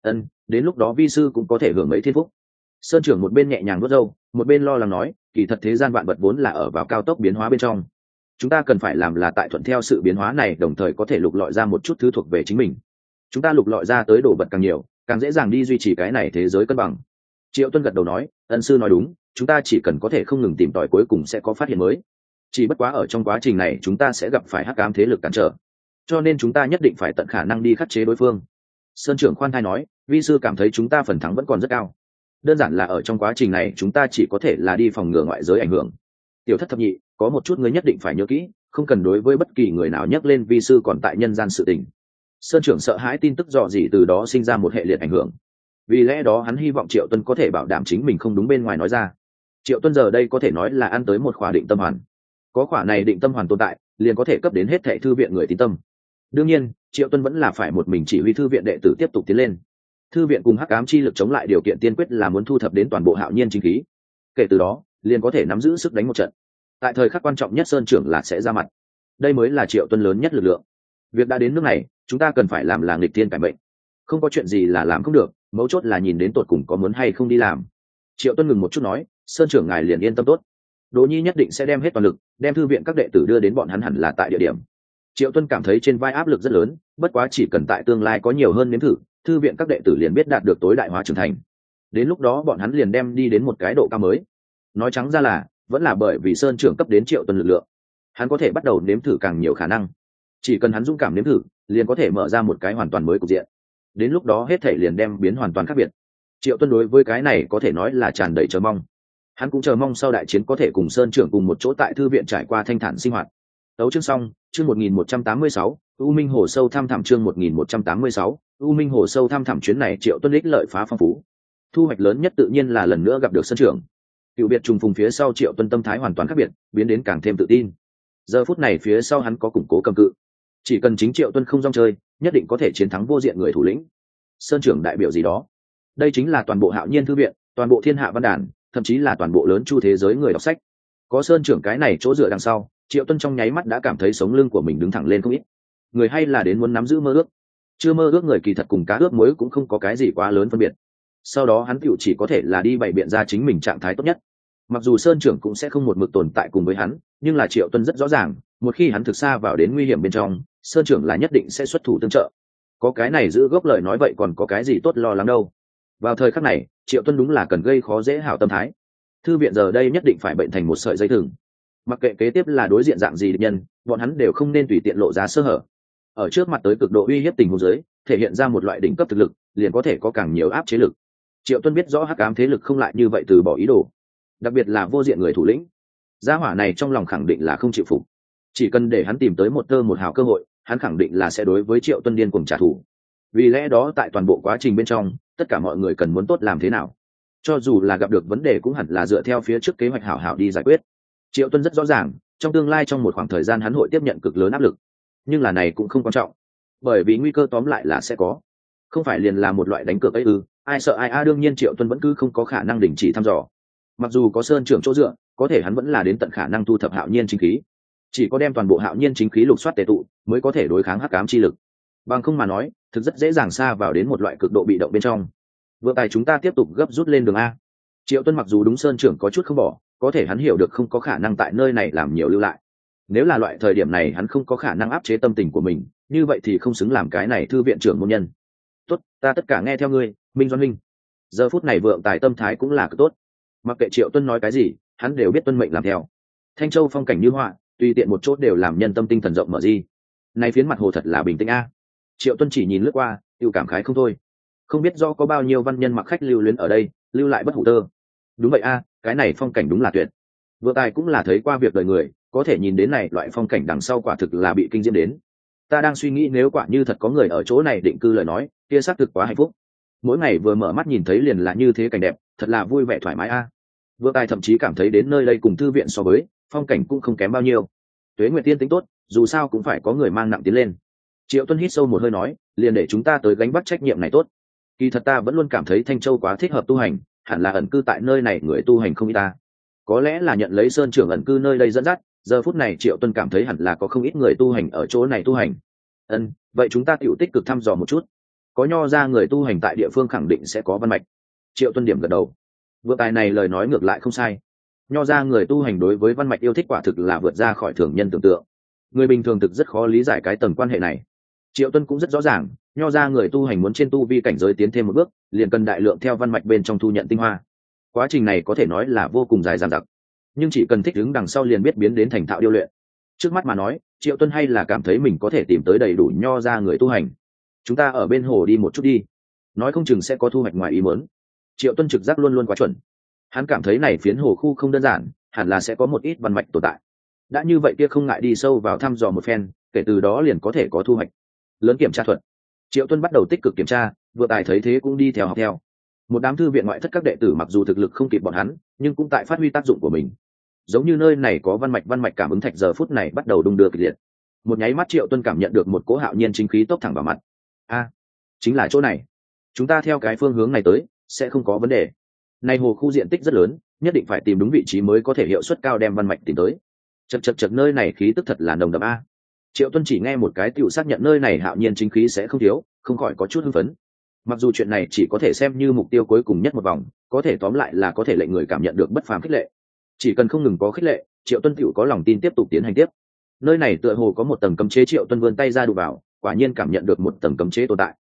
Đến lúc đó vi sư cũng có thể hưởng mấy thiên phúc. Sơn trưởng một bên nhẹ nhàng vuốt râu, một bên lo lắng nói, kỳ thật thế gian vạn vật vốn là ở vào cao tốc biến hóa bên trong. Chúng ta cần phải làm là tại thuận theo sự biến hóa này, đồng thời có thể lục lọi ra một chút thứ thuộc về chính mình. Chúng ta lục lọi ra tới đồ vật càng nhiều, càng dễ dàng đi duy trì cái này thế giới cân bằng. Triệu Tuân gật đầu nói, ân sư nói đúng, chúng ta chỉ cần có thể không ngừng tìm tòi, cuối cùng sẽ có phát hiện mới. Chỉ bất quá ở trong quá trình này chúng ta sẽ gặp phải hắc ám thế lực cản trở, cho nên chúng ta nhất định phải tận khả năng đi khắc chế đối phương. Sơn trưởng khoan thai nói, vi sư cảm thấy chúng ta phần thắng vẫn còn rất cao. Đơn giản là ở trong quá trình này chúng ta chỉ có thể là đi phòng ngừa ngoại giới ảnh hưởng. Tiểu thất thập nhị, có một chút ngươi nhất định phải nhớ kỹ, không cần đối với bất kỳ người nào nhắc lên vi sư còn tại nhân gian sự tình. Sơn trưởng sợ hãi tin tức dò dỉ từ đó sinh ra một hệ liệt ảnh hưởng, vì lẽ đó hắn hy vọng Triệu Tuân có thể bảo đảm chính mình không đúng bên ngoài nói ra. Triệu Tuân giờ đây có thể nói là ăn tới một khỏa định tâm hoàn. Có khỏa này định tâm hoàn tồn tại, liền có thể cấp đến hết thệ thư viện người tín tâm. Đương nhiên, Triệu Tuân vẫn là phải một mình chỉ huy thư viện đệ tử tiếp tục tiến lên. Thư viện cùng hắc ám chi lực chống lại điều kiện tiên quyết là muốn thu thập đến toàn bộ hạo nhiên chính khí. Kể từ đó, liền có thể nắm giữ sức đánh một trận. Tại thời khắc quan trọng nhất Sơn trưởng là sẽ ra mặt. Đây mới là Triệu Tuân lớn nhất lực lượng. Việc đã đến nước này, chúng ta cần phải làm là nghịch thiên cải mệnh. Không có chuyện gì là làm không được, mấu chốt là nhìn đến tột cùng có muốn hay không đi làm. Triệu Tuân ngừng một chút nói, Sơn trưởng ngài liền yên tâm tốt. Đỗ Nhi nhất định sẽ đem hết toàn lực, đem thư viện các đệ tử đưa đến bọn hắn hẳn là tại địa điểm. Triệu Tuân cảm thấy trên vai áp lực rất lớn, bất quá chỉ cần tại tương lai có nhiều hơn nếm thử, thư viện các đệ tử liền biết đạt được tối đại hóa trưởng thành. Đến lúc đó bọn hắn liền đem đi đến một cái độ cao mới. Nói trắng ra là, vẫn là bởi vì Sơn trưởng cấp đến Triệu Tuân lực lượng, hắn có thể bắt đầu nếm thử càng nhiều khả năng. Chỉ cần hắn dũng cảm nếm thử, liền có thể mở ra một cái hoàn toàn mới cục diện. Đến lúc đó hết thảy liền đem biến hoàn toàn khác biệt. Triệu Tuân đối với cái này có thể nói là tràn đầy chờ mong. Hắn cũng chờ mong sau đại chiến có thể cùng Sơn trưởng cùng một chỗ tại thư viện trải qua thanh thản sinh hoạt. Tấu chương xong, chương 1186, U Minh Hồ sâu thăm thẳm, chương 1186, U Minh Hồ sâu thăm thẳm. Chuyến này Triệu Tuân ích lợi phá phong phú. Thu hoạch lớn nhất tự nhiên là lần nữa gặp được Sơn trưởng. Cựu biệt trùng phùng phía sau Triệu Tuân tâm thái hoàn toàn khác biệt, biến đến càng thêm tự tin. Giờ phút này phía sau hắn có củng cố cầm cự. Chỉ cần chính Triệu Tuân không rong chơi, nhất định có thể chiến thắng vô diện người thủ lĩnh. Sơn trưởng đại biểu gì đó? Đây chính là toàn bộ Hạo Nhiên thư viện, toàn bộ Thiên Hạ văn đàn, thậm chí là toàn bộ lớn chu thế giới người đọc sách. Có Sơn trưởng cái này chỗ dựa đằng sau, Triệu Tuân trong nháy mắt đã cảm thấy sống lưng của mình đứng thẳng lên không ít. Người hay là đến muốn nắm giữ mơ ước. Chưa mơ ước người kỳ thật cùng cá ước muối cũng không có cái gì quá lớn phân biệt. Sau đó hắn tựu chỉ có thể là đi bày biện ra chính mình trạng thái tốt nhất. Mặc dù Sơn trưởng cũng sẽ không một mực tồn tại cùng với hắn, nhưng là Triệu Tuân rất rõ ràng, một khi hắn thực xa vào đến nguy hiểm bên trong, Sơn trưởng là nhất định sẽ xuất thủ tương trợ. Có cái này giữ gốc lời nói vậy còn có cái gì tốt lo lắng đâu. Vào thời khắc này, Triệu Tuân đúng là cần gây khó dễ hảo tâm thái. Thư viện giờ đây nhất định phải bệnh thành một sợi dây thừng. Mặc kệ kế tiếp là đối diện dạng gì địch nhân, bọn hắn đều không nên tùy tiện lộ ra sơ hở. Ở trước mặt tới cực độ uy hiếp tình huống dưới, thể hiện ra một loại đỉnh cấp thực lực, liền có thể có càng nhiều áp chế lực. Triệu Tuân biết rõ hắc ám thế lực không lại như vậy từ bỏ ý đồ, đặc biệt là vô diện người thủ lĩnh. Gia hỏa này trong lòng khẳng định là không chịu phục, chỉ cần để hắn tìm tới một tơ một hào cơ hội, hắn khẳng định là sẽ đối với Triệu Tuân điên cuồng trả thù. Vì lẽ đó tại toàn bộ quá trình bên trong, tất cả mọi người cần muốn tốt làm thế nào, cho dù là gặp được vấn đề cũng hẳn là dựa theo phía trước kế hoạch hảo hảo đi giải quyết. Triệu Tuân rất rõ ràng, trong tương lai trong một khoảng thời gian hắn hội tiếp nhận cực lớn áp lực, nhưng là này cũng không quan trọng, bởi vì nguy cơ tóm lại là sẽ có, không phải liền là một loại đánh cược ấy ư? Ai sợ ai a? Đương nhiên Triệu Tuân vẫn cứ không có khả năng đình chỉ thăm dò. Mặc dù có Sơn trưởng chỗ dựa, có thể hắn vẫn là đến tận khả năng thu thập hạo nhiên chính khí. Chỉ có đem toàn bộ hạo nhiên chính khí lục soát tề tụ, mới có thể đối kháng hắc ám chi lực. Bằng không mà nói, thực rất dễ dàng xa vào đến một loại cực độ bị động bên trong. Vừa tài chúng ta tiếp tục gấp rút lên đường a. Triệu Tuân mặc dù đúng Sơn trưởng có chút không bỏ, có thể hắn hiểu được không có khả năng tại nơi này làm nhiều lưu lại. Nếu là loại thời điểm này hắn không có khả năng áp chế tâm tình của mình, như vậy thì không xứng làm cái này thư viện trưởng môn nhân. Tốt, ta tất cả nghe theo ngươi, Minh Doãn Minh. Giờ phút này Vượng Tài tâm thái cũng là cực tốt, mặc kệ Triệu Tuân nói cái gì, hắn đều biết tuân mệnh làm theo. Thanh Châu phong cảnh như họa, tùy tiện một chỗ đều làm nhân tâm tinh thần rộng mở di. Này phiến mặt hồ thật là bình tĩnh a. Triệu Tuân chỉ nhìn lướt qua, tiêu cảm khái không thôi. Không biết do có bao nhiêu văn nhân mặc khách lưu luyến ở đây, lưu lại bất hủ tơ. Đúng vậy a, cái này phong cảnh đúng là tuyệt. Vượng Tài cũng là thấy qua việc đời người, có thể nhìn đến này loại phong cảnh đằng sau quả thực là bị kinh diễm đến. Ta đang suy nghĩ nếu quả như thật có người ở chỗ này định cư lời nói, kia xác thực quá hạnh phúc. Mỗi ngày vừa mở mắt nhìn thấy liền là như thế cảnh đẹp, thật là vui vẻ thoải mái a. Vượng Tài thậm chí cảm thấy đến nơi đây cùng thư viện so với, phong cảnh cũng không kém bao nhiêu. Tuế Nguyệt Tiên tính tốt, dù sao cũng phải có người mang nặng tiến lên. Triệu Tuân hít sâu một hơi nói, liền để chúng ta tới gánh vác trách nhiệm này tốt. Kỳ thật ta vẫn luôn cảm thấy Thanh Châu quá thích hợp tu hành, hẳn là ẩn cư tại nơi này người tu hành không ít ta. Có lẽ là nhận lấy Sơn trưởng ẩn cư nơi đây dẫn dắt, giờ phút này Triệu Tuân cảm thấy hẳn là có không ít người tu hành ở chỗ này tu hành. Vậy chúng ta tiểu tích cực thăm dò một chút. Có nho ra người tu hành tại địa phương khẳng định sẽ có văn mạch. Triệu Tuân điểm gật đầu. Vượng Tài này lời nói ngược lại không sai. Nho ra người tu hành đối với văn mạch yêu thích quả thực là vượt ra khỏi thường nhân tưởng tượng. Người bình thường thực rất khó lý giải cái tầng quan hệ này. Triệu Tuân cũng rất rõ ràng, nho ra người tu hành muốn trên tu vi cảnh giới tiến thêm một bước, liền cần đại lượng theo văn mạch bên trong thu nhận tinh hoa. Quá trình này có thể nói là vô cùng dài dằng dặc, nhưng chỉ cần thích ứng đằng sau liền biết biến đến thành thạo điêu luyện. Trước mắt mà nói, Triệu Tuân hay là cảm thấy mình có thể tìm tới đầy đủ nho ra người tu hành. Chúng ta ở bên hồ đi một chút đi, nói không chừng sẽ có thu hoạch ngoài ý muốn. Triệu Tuân trực giác luôn luôn quá chuẩn, hắn cảm thấy này phiến hồ khu không đơn giản, hẳn là sẽ có một ít văn mạch tồn tại. Đã như vậy kia không ngại đi sâu vào thăm dò một phen, kể từ đó liền có thể có thu hoạch lớn. Kiểm tra thuật, Triệu Tuân bắt đầu tích cực kiểm tra, Vừa Tài thấy thế cũng đi theo học theo. Một đám thư viện ngoại thất các đệ tử mặc dù thực lực không kịp bọn hắn, nhưng cũng tại phát huy tác dụng của mình. Giống như nơi này có văn mạch cảm ứng thạch giờ phút này bắt đầu đung đưa kịch liệt. Một nháy mắt Triệu Tuân cảm nhận được một cỗ hạo nhiên chính khí tốc thẳng vào mặt. Chính là chỗ này. Chúng ta theo cái phương hướng này tới, sẽ không có vấn đề. Này hồ khu diện tích rất lớn, nhất định phải tìm đúng vị trí mới có thể hiệu suất cao đem văn mạch tìm tới. Chật nơi này khí tức thật là nồng đậm a. Triệu Tuân chỉ nghe một cái tựu xác nhận nơi này hạo nhiên chính khí sẽ không thiếu, không khỏi có chút hưng phấn. Mặc dù chuyện này chỉ có thể xem như mục tiêu cuối cùng nhất một vòng, có thể tóm lại là có thể lệnh người cảm nhận được bất phàm khích lệ. Chỉ cần không ngừng có khích lệ, Triệu Tuân tựu có lòng tin tiếp tục tiến hành tiếp. Nơi này tựa hồ có một tầng cấm chế, Triệu Tuân vươn tay ra đụng vào, quả nhiên cảm nhận được một tầng cấm chế tồn tại.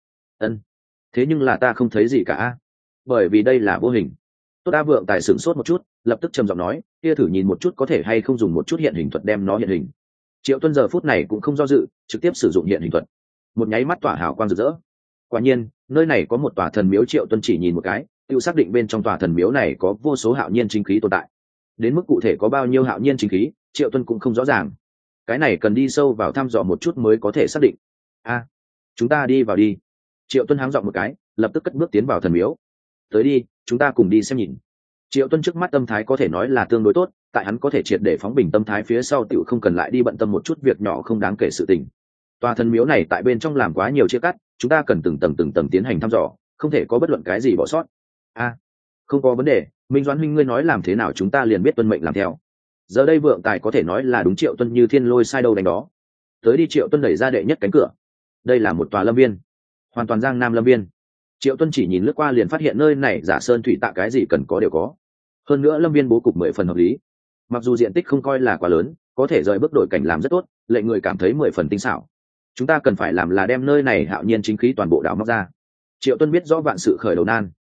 Thế nhưng là ta không thấy gì cả, bởi vì đây là vô hình. Tốt đa Vượng Tài sửng sốt một chút, lập tức trầm giọng nói, kia thử nhìn một chút có thể hay không dùng một chút hiện hình thuật đem nó hiện hình. Triệu Tuân giờ phút này cũng không do dự, trực tiếp sử dụng hiện hình thuật. Một nháy mắt tỏa hào quang rực rỡ. Quả nhiên, nơi này có một tòa thần miếu. Triệu Tuân chỉ nhìn một cái, tự xác định bên trong tòa thần miếu này có vô số hạo nhiên chính khí tồn tại. Đến mức cụ thể có bao nhiêu hạo nhiên chính khí, Triệu Tuân cũng không rõ ràng. Cái này cần đi sâu vào thăm dò một chút mới có thể xác định. Chúng ta đi vào đi. Triệu Tuân háng giọng một cái, lập tức cất bước tiến vào thần miếu. Tới đi, chúng ta cùng đi xem nhìn. Triệu Tuân trước mắt tâm thái có thể nói là tương đối tốt, tại hắn có thể triệt để phóng bình tâm thái phía sau tiểu không cần lại đi bận tâm một chút việc nhỏ không đáng kể sự tình. Tòa thần miếu này tại bên trong làm quá nhiều chia cắt, chúng ta cần từng tầng tiến hành thăm dò, không thể có bất luận cái gì bỏ sót. Không có vấn đề, Minh Doãn huynh ngươi nói làm thế nào chúng ta liền biết tuân mệnh làm theo. Giờ đây Vượng Tài có thể nói là đúng Triệu Tuân như thiên lôi sai đâu đánh đó. Tới đi. Triệu Tuân đẩy ra đệ nhất cánh cửa. Đây là một tòa lâm viên, hoàn toàn giang nam lâm viên. Triệu Tuân chỉ nhìn lướt qua liền phát hiện nơi này giả sơn thủy tạ cái gì cần có đều có. Hơn nữa lâm viên bố cục 10 phần hợp lý. Mặc dù diện tích không coi là quá lớn, có thể rời bước đổi cảnh làm rất tốt, lệnh người cảm thấy 10 phần tinh xảo. Chúng ta cần phải làm là đem nơi này hạo nhiên chính khí toàn bộ đào móc ra. Triệu Tuân biết rõ vạn sự khởi đầu nan,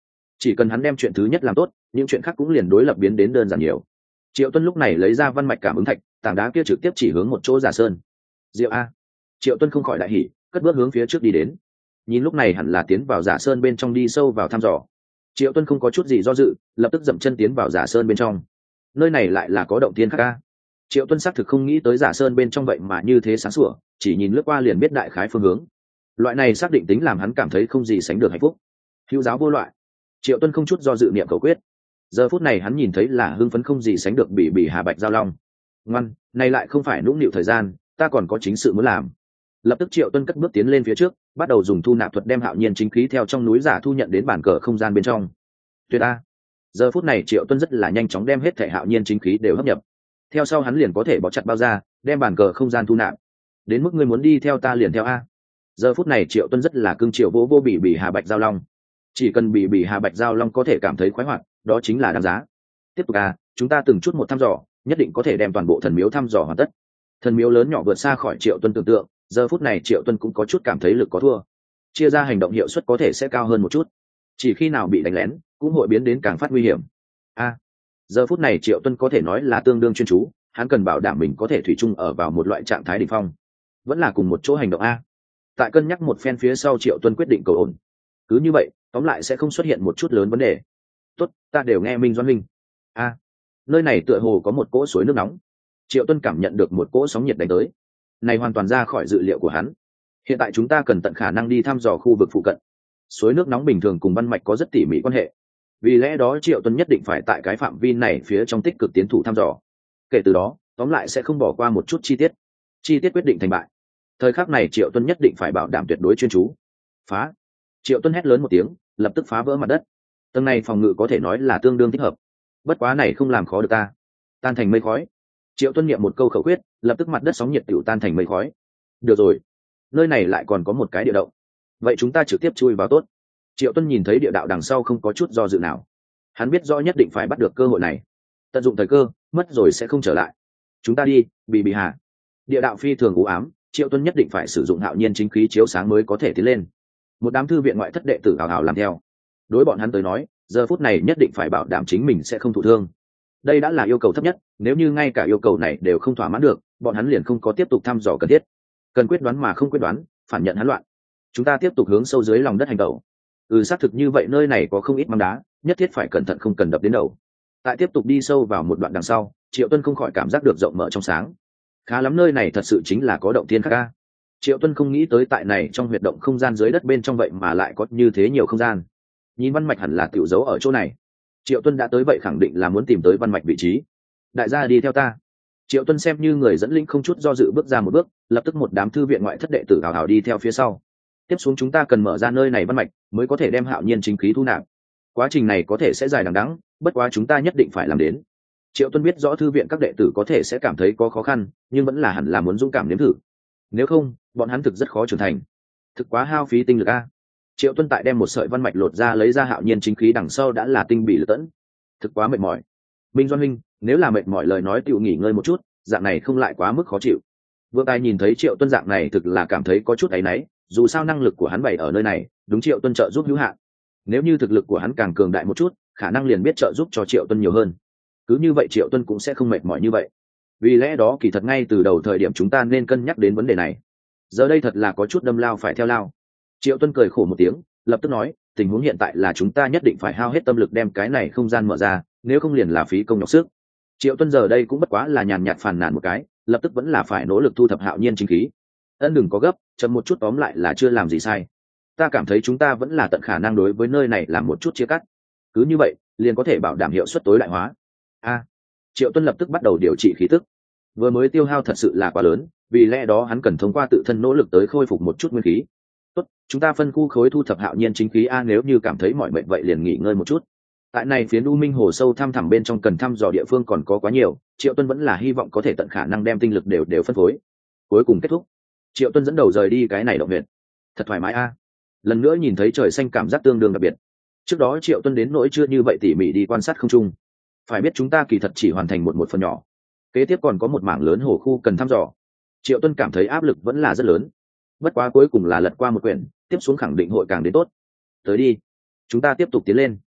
chỉ cần hắn đem chuyện thứ nhất làm tốt, những chuyện khác cũng liền đối lập biến đến đơn giản nhiều. Triệu Tuân lúc này lấy ra văn mạch cảm ứng thạch, tảng đá kia trực tiếp chỉ hướng một chỗ giả sơn. Diệu a! Triệu Tuân không khỏi đại hỉ, cất bước hướng phía trước đi đến. Nhìn lúc này hẳn là tiến vào giả sơn bên trong đi sâu vào thăm dò. Triệu Tuân không có chút gì do dự, lập tức dậm chân tiến vào giả sơn bên trong. Nơi này lại là có động thiên khác a. Triệu Tuân xác thực không nghĩ tới giả sơn bên trong vậy mà như thế sáng sủa, chỉ nhìn lướt qua liền biết đại khái phương hướng. Loại này xác định tính làm hắn cảm thấy không gì sánh được hạnh phúc. Hữu giáo vô loại. Triệu Tuân không chút do dự niệm khẩu quyết. Giờ phút này hắn nhìn thấy là hưng phấn không gì sánh được bị Hà Bạch giao long. Ngoan, này lại không phải nũng nịu thời gian, ta còn có chính sự muốn làm. Lập tức Triệu Tuân cất bước tiến lên phía trước, bắt đầu dùng thu nạp thuật đem hạo nhiên chính khí theo trong núi giả thu nhận đến bản cờ không gian bên trong. Tuyệt a! Giờ phút này Triệu Tuân rất là nhanh chóng đem hết thể hạo nhiên chính khí đều hấp nhập. Theo sau hắn liền có thể bó chặt bao ra, đem bản cờ không gian thu nạp. Đến mức ngươi muốn đi theo ta liền theo a. Giờ phút này Triệu Tuân rất là cưng chiều vô bị Hà Bạch giao long. Chỉ cần bị Hà Bạch giao long có thể cảm thấy khoái hoạt, đó chính là đáng giá. Tiếp tục a, chúng ta từng chút một thăm dò, nhất định có thể đem toàn bộ thần miếu thăm dò hoàn tất. Thần miếu lớn nhỏ vượt xa khỏi Triệu Tuân tưởng tượng, giờ phút này Triệu Tuân cũng có chút cảm thấy lực có thua. Chia ra hành động hiệu suất có thể sẽ cao hơn một chút. Chỉ khi nào bị đánh lén, cũng hội biến đến càng phát nguy hiểm. Giờ phút này Triệu Tuân có thể nói là tương đương chuyên chú, hắn cần bảo đảm mình có thể thủy chung ở vào một loại trạng thái đỉnh phong. Vẫn là cùng một chỗ hành động a. Tại cân nhắc một phen phía sau Triệu Tuân quyết định cầu ổn. Cứ như vậy, tóm lại sẽ không xuất hiện một chút lớn vấn đề. Tốt, ta đều nghe Minh Doãn Minh. Nơi này tựa hồ có một cỗ suối nước nóng. Triệu Tuân cảm nhận được một cỗ sóng nhiệt đánh tới. Này hoàn toàn ra khỏi dự liệu của hắn. Hiện tại chúng ta cần tận khả năng đi thăm dò khu vực phụ cận. Suối nước nóng bình thường cùng văn mạch có rất tỉ mỉ quan hệ. Vì lẽ đó Triệu Tuân nhất định phải tại cái phạm vi này phía trong tích cực tiến thủ thăm dò. Kể từ đó, tóm lại sẽ không bỏ qua một chút chi tiết quyết định thành bại. Thời khắc này Triệu Tuân nhất định phải bảo đảm tuyệt đối chuyên chú. Phá! Triệu Tuân hét lớn một tiếng, lập tức phá vỡ mặt đất. Tầng này phòng ngự có thể nói là tương đương thích hợp. Bất quá này không làm khó được ta. Tan thành mây khói. Triệu Tuân niệm một câu khẩu quyết, lập tức mặt đất sóng nhiệt tiểu tan thành mây khói. Được rồi, nơi này lại còn có một cái địa động. Vậy chúng ta trực tiếp chui vào tốt. Triệu Tuân nhìn thấy địa đạo đằng sau không có chút do dự nào. Hắn biết rõ nhất định phải bắt được cơ hội này. Tận dụng thời cơ, mất rồi sẽ không trở lại. Chúng ta đi, bị hà. Địa đạo phi thường u ám, Triệu Tuân nhất định phải sử dụng hạo nhiên chính khí chiếu sáng mới có thể tiến lên. Một đám thư viện ngoại thất đệ tử hào hào làm theo. Đối bọn hắn tới nói, giờ phút này nhất định phải bảo đảm chính mình sẽ không thụ thương. Đây đã là yêu cầu thấp nhất, nếu như ngay cả yêu cầu này đều không thỏa mãn được, bọn hắn liền không có tiếp tục thăm dò cần thiết. Cần quyết đoán mà không quyết đoán, phản nhận hắn loạn. Chúng ta tiếp tục hướng sâu dưới lòng đất hành tẩu. Xác thực như vậy, nơi này có không ít mắm đá, nhất thiết phải cẩn thận không cần đập đến đầu. Tại tiếp tục đi sâu vào một đoạn đằng sau, Triệu Tuân không khỏi cảm giác được rộng mở trong sáng. Khá lắm, nơi này thật sự chính là có động thiên khác ca. Triệu Tuân không nghĩ tới tại này trong huyệt động không gian dưới đất bên trong vậy mà lại có như thế nhiều không gian. Nhìn văn mạch hẳn là tiểu dấu ở chỗ này. Triệu Tuân đã tới vậy khẳng định là muốn tìm tới văn mạch vị trí. Đại gia đi theo ta. Triệu Tuân xem như người dẫn linh không chút do dự bước ra một bước, lập tức một đám thư viện ngoại thất đệ tử hào hào đi theo phía sau. Tiếp xuống chúng ta cần mở ra nơi này văn mạch mới có thể đem hạo nhiên chính khí thu nạp. Quá trình này có thể sẽ dài đằng đẵng, bất quá chúng ta nhất định phải làm đến. Triệu Tuân biết rõ thư viện các đệ tử có thể sẽ cảm thấy có khó khăn, nhưng vẫn là hẳn là muốn dũng cảm nếm thử. Nếu không, bọn hắn thực rất khó trưởng thành. Thực quá hao phí tinh lực a. Triệu Tuân tại đem một sợi văn mạch lột ra lấy ra hạo nhiên chính khí đằng sau đã là tinh bị lật tẫn. Thực quá mệt mỏi. Minh Doãn Minh, nếu là mệt mỏi lời nói tiểu nghỉ ngơi một chút, dạng này không lại quá mức khó chịu. Vương Tài nhìn thấy Triệu Tuân dạng này thực là cảm thấy có chút áy náy, dù sao năng lực của hắn bày ở nơi này, đúng Triệu Tuân trợ giúp hữu hạn. Nếu như thực lực của hắn càng cường đại một chút, khả năng liền biết trợ giúp cho Triệu Tuân nhiều hơn. Cứ như vậy Triệu Tuân cũng sẽ không mệt mỏi như vậy. Vì lẽ đó kỳ thật ngay từ đầu thời điểm chúng ta nên cân nhắc đến vấn đề này. Giờ đây thật là có chút đâm lao phải theo lao. Triệu Tuân cười khổ một tiếng, lập tức nói, tình huống hiện tại là chúng ta nhất định phải hao hết tâm lực đem cái này không gian mở ra, nếu không liền là phí công nhọc sức. Triệu Tuân giờ đây cũng bất quá là nhàn nhạt phàn nàn một cái, lập tức vẫn là phải nỗ lực thu thập hạo nhiên chính khí. Đừng có gấp, chậm một chút, tóm lại là chưa làm gì sai. Ta cảm thấy chúng ta vẫn là tận khả năng đối với nơi này làm một chút chia cắt. Cứ như vậy, liền có thể bảo đảm hiệu suất tối đại hóa. Triệu Tuân lập tức bắt đầu điều trị khí tức. Vừa mới tiêu hao thật sự là quá lớn, vì lẽ đó hắn cần thông qua tự thân nỗ lực tới khôi phục một chút nguyên khí. Tốt, chúng ta phân khu khối thu thập hạo nhiên chính khí nếu như cảm thấy mỏi mệt vậy liền nghỉ ngơi một chút. Tại này phía U Minh hồ sâu thăm thẳm bên trong cần thăm dò địa phương còn có quá nhiều, Triệu Tuân vẫn là hy vọng có thể tận khả năng đem tinh lực đều phân phối. Cuối cùng kết thúc, Triệu Tuân dẫn đầu rời đi cái này động huyệt. Thật thoải mái lần nữa nhìn thấy trời xanh cảm giác tương đương đặc biệt. Trước đó Triệu Tuân đến nỗi chưa như vậy tỉ mỉ đi quan sát không trung. Phải biết chúng ta kỳ thật chỉ hoàn thành một phần nhỏ, kế tiếp còn có một mảng lớn hồ khu cần thăm dò. Triệu Tuân cảm thấy áp lực vẫn là rất lớn, bất quá cuối cùng là lật qua một quyển, tiếp xuống khẳng định hội càng đến tốt. Tới đi, chúng ta tiếp tục tiến lên.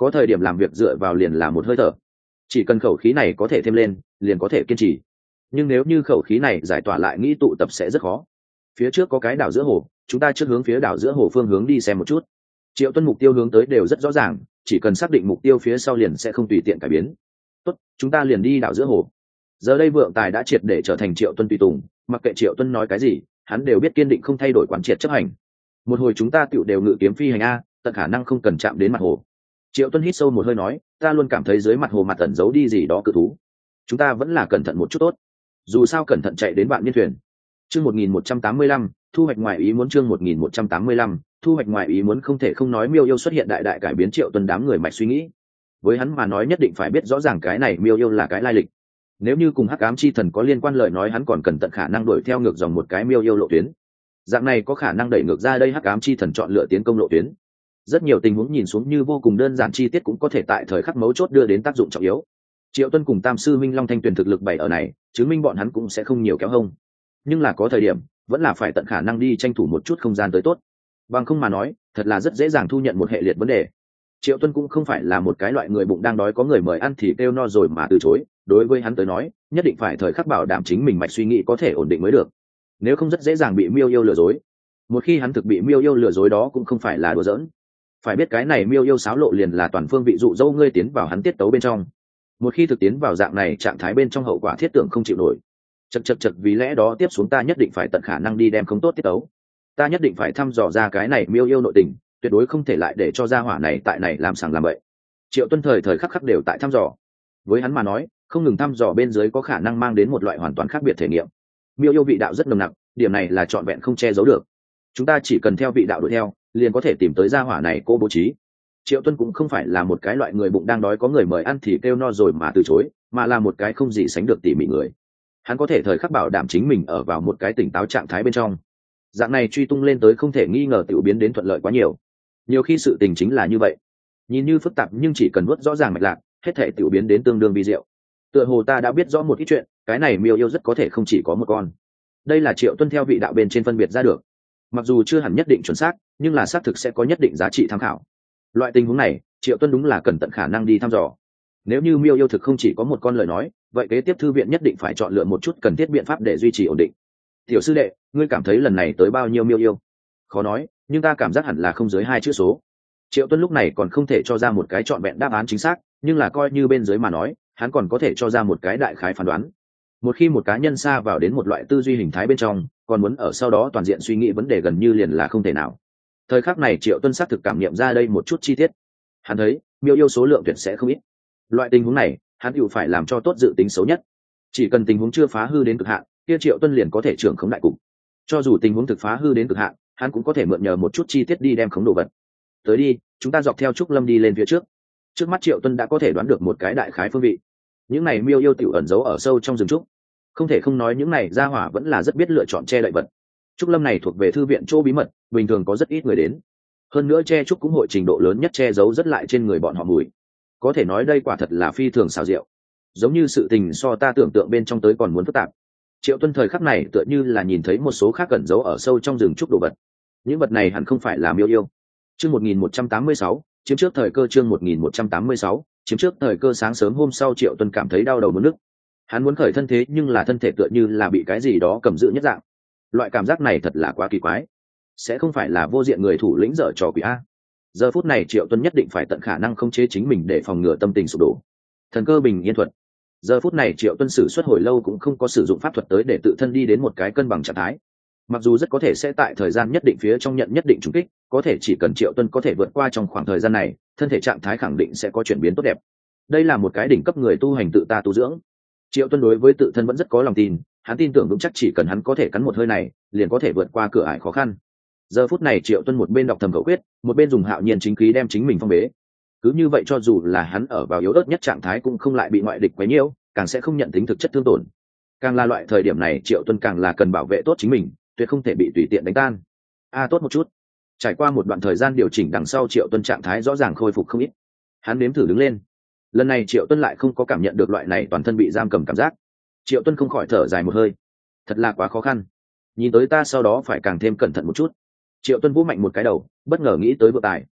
có thời điểm làm việc dựa vào liền là một hơi thở, chỉ cần khẩu khí này có thể thêm lên liền có thể kiên trì, nhưng nếu như khẩu khí này giải tỏa lại nghĩ tụ tập sẽ rất khó. Phía trước có cái đảo giữa hồ, chúng ta trước hướng phía đảo giữa hồ phương hướng đi xem một chút. Triệu Tuân mục tiêu hướng tới đều rất rõ ràng, chỉ cần xác định mục tiêu phía sau liền sẽ không tùy tiện cải biến. Tốt, chúng ta liền đi đảo giữa hồ. Giờ đây Vượng Tài đã triệt để trở thành Triệu Tuân tùy tùng, mặc kệ Triệu Tuân nói cái gì hắn đều biết kiên định không thay đổi quán triệt chấp hành. Một hồi chúng ta tựu đều ngự kiếm phi hành a, tận khả năng không cần chạm đến mặt hồ. Triệu Tuân hít sâu một hơi nói, ta luôn cảm thấy dưới mặt hồ mặt ẩn giấu đi gì đó cự thú, chúng ta vẫn là cẩn thận một chút tốt, dù sao cẩn thận chạy đến vạn niên thuyền. Chương 1185, thu hoạch ngoài ý muốn. Chương 1185, thu hoạch ngoài ý muốn. Không thể không nói Miêu Yêu xuất hiện đại đại cải biến Triệu Tuân đám người mạch suy nghĩ. Với hắn mà nói nhất định phải biết rõ ràng cái này Miêu Yêu là cái lai lịch. Nếu như cùng Hắc Ám Chi Thần có liên quan lời nói hắn còn cần tận khả năng đuổi theo ngược dòng một cái Miêu Yêu lộ tuyến. Dạng này có khả năng đẩy ngược ra đây Hắc Ám Chi Thần chọn lựa tiến công lộ tuyến. Rất nhiều tình huống nhìn xuống như vô cùng đơn giản chi tiết cũng có thể tại thời khắc mấu chốt đưa đến tác dụng trọng yếu. Triệu Tuân cùng Tam sư Minh Long Thanh Tuyền thực lực bày ở này, chứng minh bọn hắn cũng sẽ không nhiều kéo hông. Nhưng là có thời điểm vẫn là phải tận khả năng đi tranh thủ một chút không gian tới tốt, bằng không mà nói thật là rất dễ dàng thu nhận một hệ liệt vấn đề. Triệu Tuân cũng không phải là một cái loại người bụng đang đói có người mời ăn thì kêu no rồi mà từ chối, đối với hắn tới nói nhất định phải thời khắc bảo đảm chính mình mạch suy nghĩ có thể ổn định mới được, nếu không rất dễ dàng bị Miêu Yêu lừa dối. Một khi hắn thực bị Miêu Yêu lừa dối đó cũng không phải là đùa giỡn, phải biết cái này Miêu Yêu xáo lộ liền là toàn phương vị dụ dỗ ngươi tiến vào hắn tiết tấu bên trong. Một khi thực tiến vào dạng này trạng thái bên trong hậu quả thiết tưởng không chịu nổi. Chật vì lẽ đó tiếp xuống ta nhất định phải tận khả năng đi đem không tốt tiết tấu, ta nhất định phải thăm dò ra cái này Miêu Yêu nội tình, tuyệt đối không thể lại để cho gia hỏa này tại này làm sàng làm bậy. Triệu Tuân thời khắc khắc đều tại thăm dò, với hắn mà nói không ngừng thăm dò bên dưới có khả năng mang đến một loại hoàn toàn khác biệt thể nghiệm. Miêu Yêu vị đạo rất nồng nặc, điểm này là trọn vẹn không che giấu được, chúng ta chỉ cần theo vị đạo đuổi theo liền có thể tìm tới gia hỏa này cô bố trí. Triệu Tuân cũng không phải là một cái loại người bụng đang đói có người mời ăn thì kêu no rồi mà từ chối, mà là một cái không gì sánh được tỉ mỉ người. Hắn có thể thời khắc bảo đảm chính mình ở vào một cái tỉnh táo trạng thái bên trong, dạng này truy tung lên tới không thể nghi ngờ tiểu biến đến thuận lợi quá nhiều. Nhiều khi sự tình chính là như vậy, nhìn như phức tạp nhưng chỉ cần nuốt rõ ràng mạch lạc hết thể tiểu biến đến tương đương vi diệu. Tựa hồ ta đã biết rõ một ít chuyện, cái này Miêu Yêu rất có thể không chỉ có một con. Đây là Triệu Tuân theo vị đạo bên trên phân biệt ra được, mặc dù chưa hẳn nhất định chuẩn xác nhưng là xác thực sẽ có nhất định giá trị tham khảo. Loại tình huống này Triệu Tuân đúng là cần tận khả năng đi thăm dò. Nếu như Miêu Yêu thực không chỉ có một con lời nói, vậy kế tiếp thư viện nhất định phải chọn lựa một chút cần thiết biện pháp để duy trì ổn định. Tiểu sư đệ, ngươi cảm thấy lần này tới bao nhiêu Miêu Yêu? Khó nói, nhưng ta cảm giác hẳn là không dưới 2 chữ số. Triệu Tuân lúc này còn không thể cho ra một cái trọn vẹn đáp án chính xác, nhưng là coi như bên dưới mà nói hắn còn có thể cho ra một cái đại khái phán đoán. Một khi một cá nhân xa vào đến một loại tư duy hình thái bên trong, còn muốn ở sau đó toàn diện suy nghĩ vấn đề gần như liền là không thể nào. Thời khắc này Triệu Tuân xác thực cảm nghiệm ra đây một chút chi tiết, hắn thấy Miêu Yêu số lượng tuyệt sẽ không ít. Loại tình huống này hắn tự phải làm cho tốt dự tính xấu nhất, chỉ cần tình huống chưa phá hư đến cực hạn kia Triệu Tuân liền có thể trưởng khống đại cục. Cho dù tình huống thực phá hư đến cực hạn hắn cũng có thể mượn nhờ một chút chi tiết đi đem khống đồ vật. Tới đi, chúng ta dọc theo Trúc Lâm đi lên phía trước. Trước mắt Triệu Tuân đã có thể đoán được một cái đại khái phương vị. Những này Miêu Yêu tiểu ẩn giấu ở sâu trong rừng trúc, không thể không nói những này gia hỏa vẫn là rất biết lựa chọn che đậy vật. Trúc Lâm này thuộc về thư viện chỗ bí mật, bình thường có rất ít người đến, hơn nữa che trúc cũng hội trình độ lớn nhất che giấu rất lại trên người bọn họ mùi, có thể nói đây quả thật là phi thường xảo diệu, giống như sự tình so ta tưởng tượng bên trong tới còn muốn phức tạp. Triệu Tuân thời khắc này tựa như là nhìn thấy một số khác ẩn giấu ở sâu trong rừng trúc đồ vật, những vật này hẳn không phải là Miêu Yêu. Chương 1186, chiếm trước thời cơ. Chương 1186, chiếm trước thời cơ. Sáng sớm hôm sau Triệu Tuân cảm thấy đau đầu muốn nức, hắn muốn khởi thân thế nhưng là thân thể tựa như là bị cái gì đó cầm giữ nhất dạng. Loại cảm giác này thật là quá kỳ quái, sẽ không phải là vô diện người thủ lĩnh dở trò quỷ a? Giờ phút này Triệu Tuân nhất định phải tận khả năng khống chế chính mình để phòng ngừa tâm tình sụp đổ. Thần cơ bình yên thuật. Giờ phút này Triệu Tuân sử xuất hồi lâu cũng không có sử dụng pháp thuật tới để tự thân đi đến một cái cân bằng trạng thái. Mặc dù rất có thể sẽ tại thời gian nhất định phía trong nhận nhất định trùng kích, có thể chỉ cần Triệu Tuân có thể vượt qua trong khoảng thời gian này, thân thể trạng thái khẳng định sẽ có chuyển biến tốt đẹp. Đây là một cái đỉnh cấp người tu hành tự ta tu dưỡng. Triệu Tuân đối với tự thân vẫn rất có lòng tin, hắn tin tưởng vững chắc chỉ cần hắn có thể cắn một hơi này, liền có thể vượt qua cửa ải khó khăn. Giờ phút này Triệu Tuân một bên đọc thầm khẩu quyết, một bên dùng hạo nhiên chính khí đem chính mình phong bế. Cứ như vậy cho dù là hắn ở vào yếu ớt nhất trạng thái cũng không lại bị ngoại địch quấy nhiễu, càng sẽ không nhận tính thực chất thương tổn. Càng là loại thời điểm này Triệu Tuân càng là cần bảo vệ tốt chính mình, tuyệt không thể bị tùy tiện đánh tan. Tốt một chút. Trải qua một đoạn thời gian điều chỉnh đằng sau Triệu Tuân trạng thái rõ ràng khôi phục không ít. Hắn nếm thử đứng lên. Lần này Triệu Tuân lại không có cảm nhận được loại này toàn thân bị giam cầm cảm giác. Triệu Tuân không khỏi thở dài một hơi. Thật là quá khó khăn. Nhìn tới ta sau đó phải càng thêm cẩn thận một chút. Triệu Tuân vũ mạnh một cái đầu, bất ngờ nghĩ tới Vượng Tài.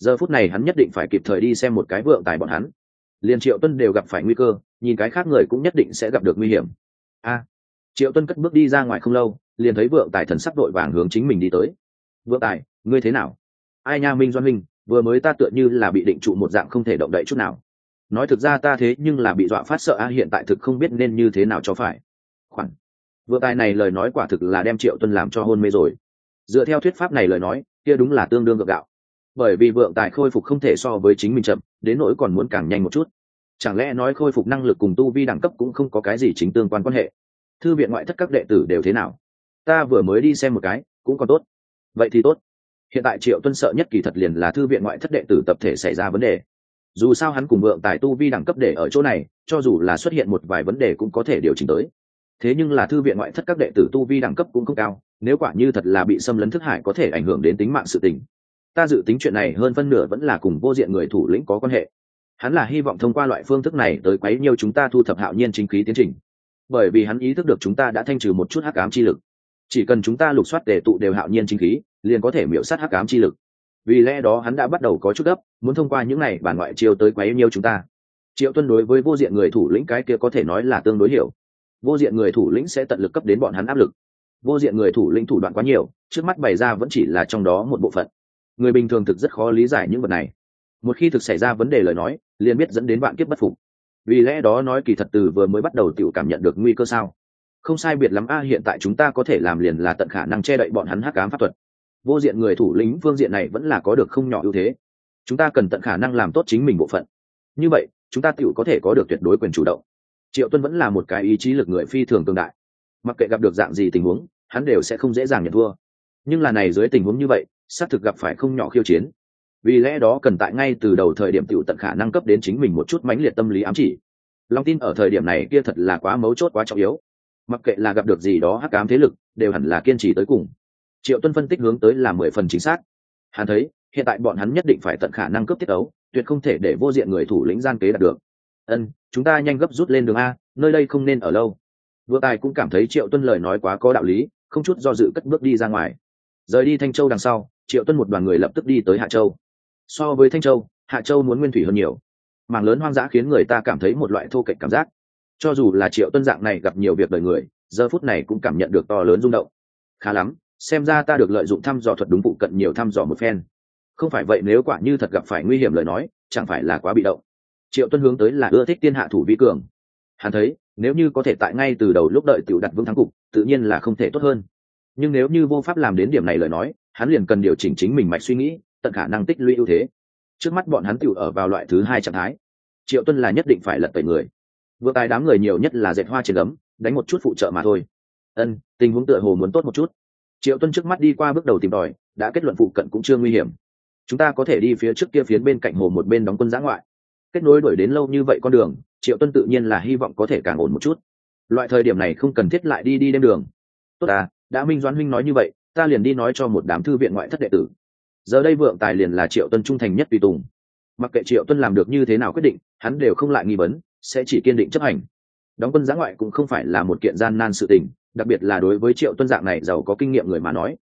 giờ phút này hắn nhất định phải kịp thời đi xem một cái vượng tài bọn hắn. Liền Triệu Tuân đều gặp phải nguy cơ, nhìn cái khác người cũng nhất định sẽ gặp được nguy hiểm. Triệu Tuân cất bước đi ra ngoài không lâu, liền thấy vượng tài thần sắc đội vàng hướng chính mình đi tới. Vượng tài, ngươi thế nào? Ai nha, Minh Doan Minh, vừa mới ta tựa như là bị định trụ một dạng, không thể động đậy chút nào. Nói thực ra ta thế nhưng là bị dọa phát sợ hiện tại thực không biết nên như thế nào cho phải. Khoản vượng tài này lời nói quả thực là đem Triệu Tuân làm cho hôn mê rồi. Dựa theo thuyết pháp này lời nói, kia đúng là tương đương gượng gạo. Bởi vì vượng tài khôi phục không thể so với chính mình chậm, đến nỗi còn muốn càng nhanh một chút. Chẳng lẽ nói khôi phục năng lực cùng tu vi đẳng cấp cũng không có cái gì chính tương quan quan hệ? Thư viện ngoại thất các đệ tử đều thế nào? Ta vừa mới đi xem một cái, cũng còn tốt. Vậy thì tốt. Hiện tại Triệu Tuân sợ nhất kỳ thật liền là thư viện ngoại thất đệ tử tập thể xảy ra vấn đề. Dù sao hắn cùng vượng tài tu vi đẳng cấp để ở chỗ này, cho dù là xuất hiện một vài vấn đề cũng có thể điều chỉnh tới. Thế nhưng là thư viện ngoại thất các đệ tử tu vi đẳng cấp cũng không cao, nếu quả như thật là bị xâm lấn thức hải có thể ảnh hưởng đến tính mạng sự tình. Ta dự tính chuyện này hơn phân nửa vẫn là cùng vô diện người thủ lĩnh có quan hệ. Hắn là hy vọng thông qua loại phương thức này tới quấy nhiêu chúng ta thu thập Hạo Nhiên chính khí tiến trình, bởi vì hắn ý thức được chúng ta đã thanh trừ một chút hắc ám chi lực, chỉ cần chúng ta lục soát tề tụ đều Hạo Nhiên chính khí liền có thể miểu sát hắc ám chi lực. Vì lẽ đó hắn đã bắt đầu có chút gấp, muốn thông qua những này bản ngoại chiêu tới quấy nhiêu chúng ta. Triệu Tuân đối với vô diện người thủ lĩnh cái kia có thể nói là tương đối hiểu. Vô diện người thủ lĩnh sẽ tận lực cấp đến bọn hắn áp lực. Vô diện người thủ lĩnh thủ đoạn quá nhiều, trước mắt bày ra vẫn chỉ là trong đó một bộ phận. Người bình thường thực rất khó lý giải những vật này. Một khi thực xảy ra vấn đề lời nói, liền biết dẫn đến vạn kiếp bất phục. Vì lẽ đó nói kỳ thật từ vừa mới bắt đầu tiểu cảm nhận được nguy cơ sao? Không sai biệt lắm hiện tại chúng ta có thể làm liền là tận khả năng che đậy bọn hắn hắc ám pháp thuật. Vô diện người thủ lĩnh phương diện này vẫn là có được không nhỏ ưu thế. Chúng ta cần tận khả năng làm tốt chính mình bộ phận. Như vậy, chúng ta tiểu có thể có được tuyệt đối quyền chủ động. Triệu Tuân vẫn là một cái ý chí lực người phi thường cường đại. Mặc kệ gặp được dạng gì tình huống, hắn đều sẽ không dễ dàng nhận thua. Nhưng là này dưới tình huống như vậy, xác thực gặp phải không nhỏ khiêu chiến. Vì lẽ đó cần tại ngay từ đầu thời điểm tiểu tận khả năng cấp đến chính mình một chút mãnh liệt tâm lý ám chỉ. Long tin ở thời điểm này kia thật là quá mấu chốt quá trọng yếu. Mặc kệ là gặp được gì đó hắc ám thế lực, đều hẳn là kiên trì tới cùng. Triệu Tuân phân tích hướng tới là 10 phần chính xác. Hắn thấy, hiện tại bọn hắn nhất định phải tận khả năng cướp tiết ấu, tuyệt không thể để vô diện người thủ lĩnh gian kế đạt được. Chúng ta nhanh gấp rút lên đường a, nơi đây không nên ở lâu. Vừa tài cũng cảm thấy Triệu Tuân lời nói quá có đạo lý, không chút do dự cất bước đi ra ngoài. Rời đi Thanh Châu đằng sau, Triệu Tuân một đoàn người lập tức đi tới Hạ Châu. So với Thanh Châu, Hạ Châu muốn nguyên thủy hơn nhiều. Mảng lớn hoang dã khiến người ta cảm thấy một loại thô kệch cảm giác. Cho dù là Triệu Tuân dạng này gặp nhiều việc đời người, giờ phút này cũng cảm nhận được to lớn rung động. Khá lắm, xem ra ta được lợi dụng thăm dò thuật đúng vụ cận nhiều thăm dò một phen. Không phải vậy nếu quả như thật gặp phải nguy hiểm lời nói, chẳng phải là quá bị động. Triệu Tuân hướng tới là ưa thích tiên hạ thủ vi cường. Hắn thấy, nếu như có thể tại ngay từ đầu lúc đợi tiểu đặt vững thắng cục, tự nhiên là không thể tốt hơn. Nhưng nếu như vô pháp làm đến điểm này lời nói, hắn liền cần điều chỉnh chính mình mạch suy nghĩ, tận khả năng tích lũy ưu thế. Trước mắt bọn hắn tiểu ở vào loại thứ 2 trạng thái. Triệu Tuân là nhất định phải lật tẩy người. Vừa tài đám người nhiều nhất là dệt hoa trên gấm, đánh một chút phụ trợ mà thôi. Tình huống tựa hồ muốn tốt một chút. Triệu Tuân trước mắt đi qua bước đầu tìm tòi, đã kết luận phụ cận cũng chưa nguy hiểm. Chúng ta có thể đi phía trước kia phiến bên cạnh hồ một bên đóng quân giã ngoại. Kết nối đuổi đến lâu như vậy con đường, Triệu Tuân tự nhiên là hy vọng có thể càng ổn một chút. Loại thời điểm này không cần thiết lại đi đêm đường. Tốt à, đã Minh Doãn huynh nói như vậy, ta liền đi nói cho một đám thư viện ngoại thất đệ tử. Giờ đây vượng tài liền là Triệu Tuân trung thành nhất tùy tùng. Mặc kệ Triệu Tuân làm được như thế nào quyết định, hắn đều không lại nghi vấn, sẽ chỉ kiên định chấp hành. Đóng quân giã ngoại cũng không phải là một kiện gian nan sự tình, đặc biệt là đối với Triệu Tuân dạng này giàu có kinh nghiệm người mà nói.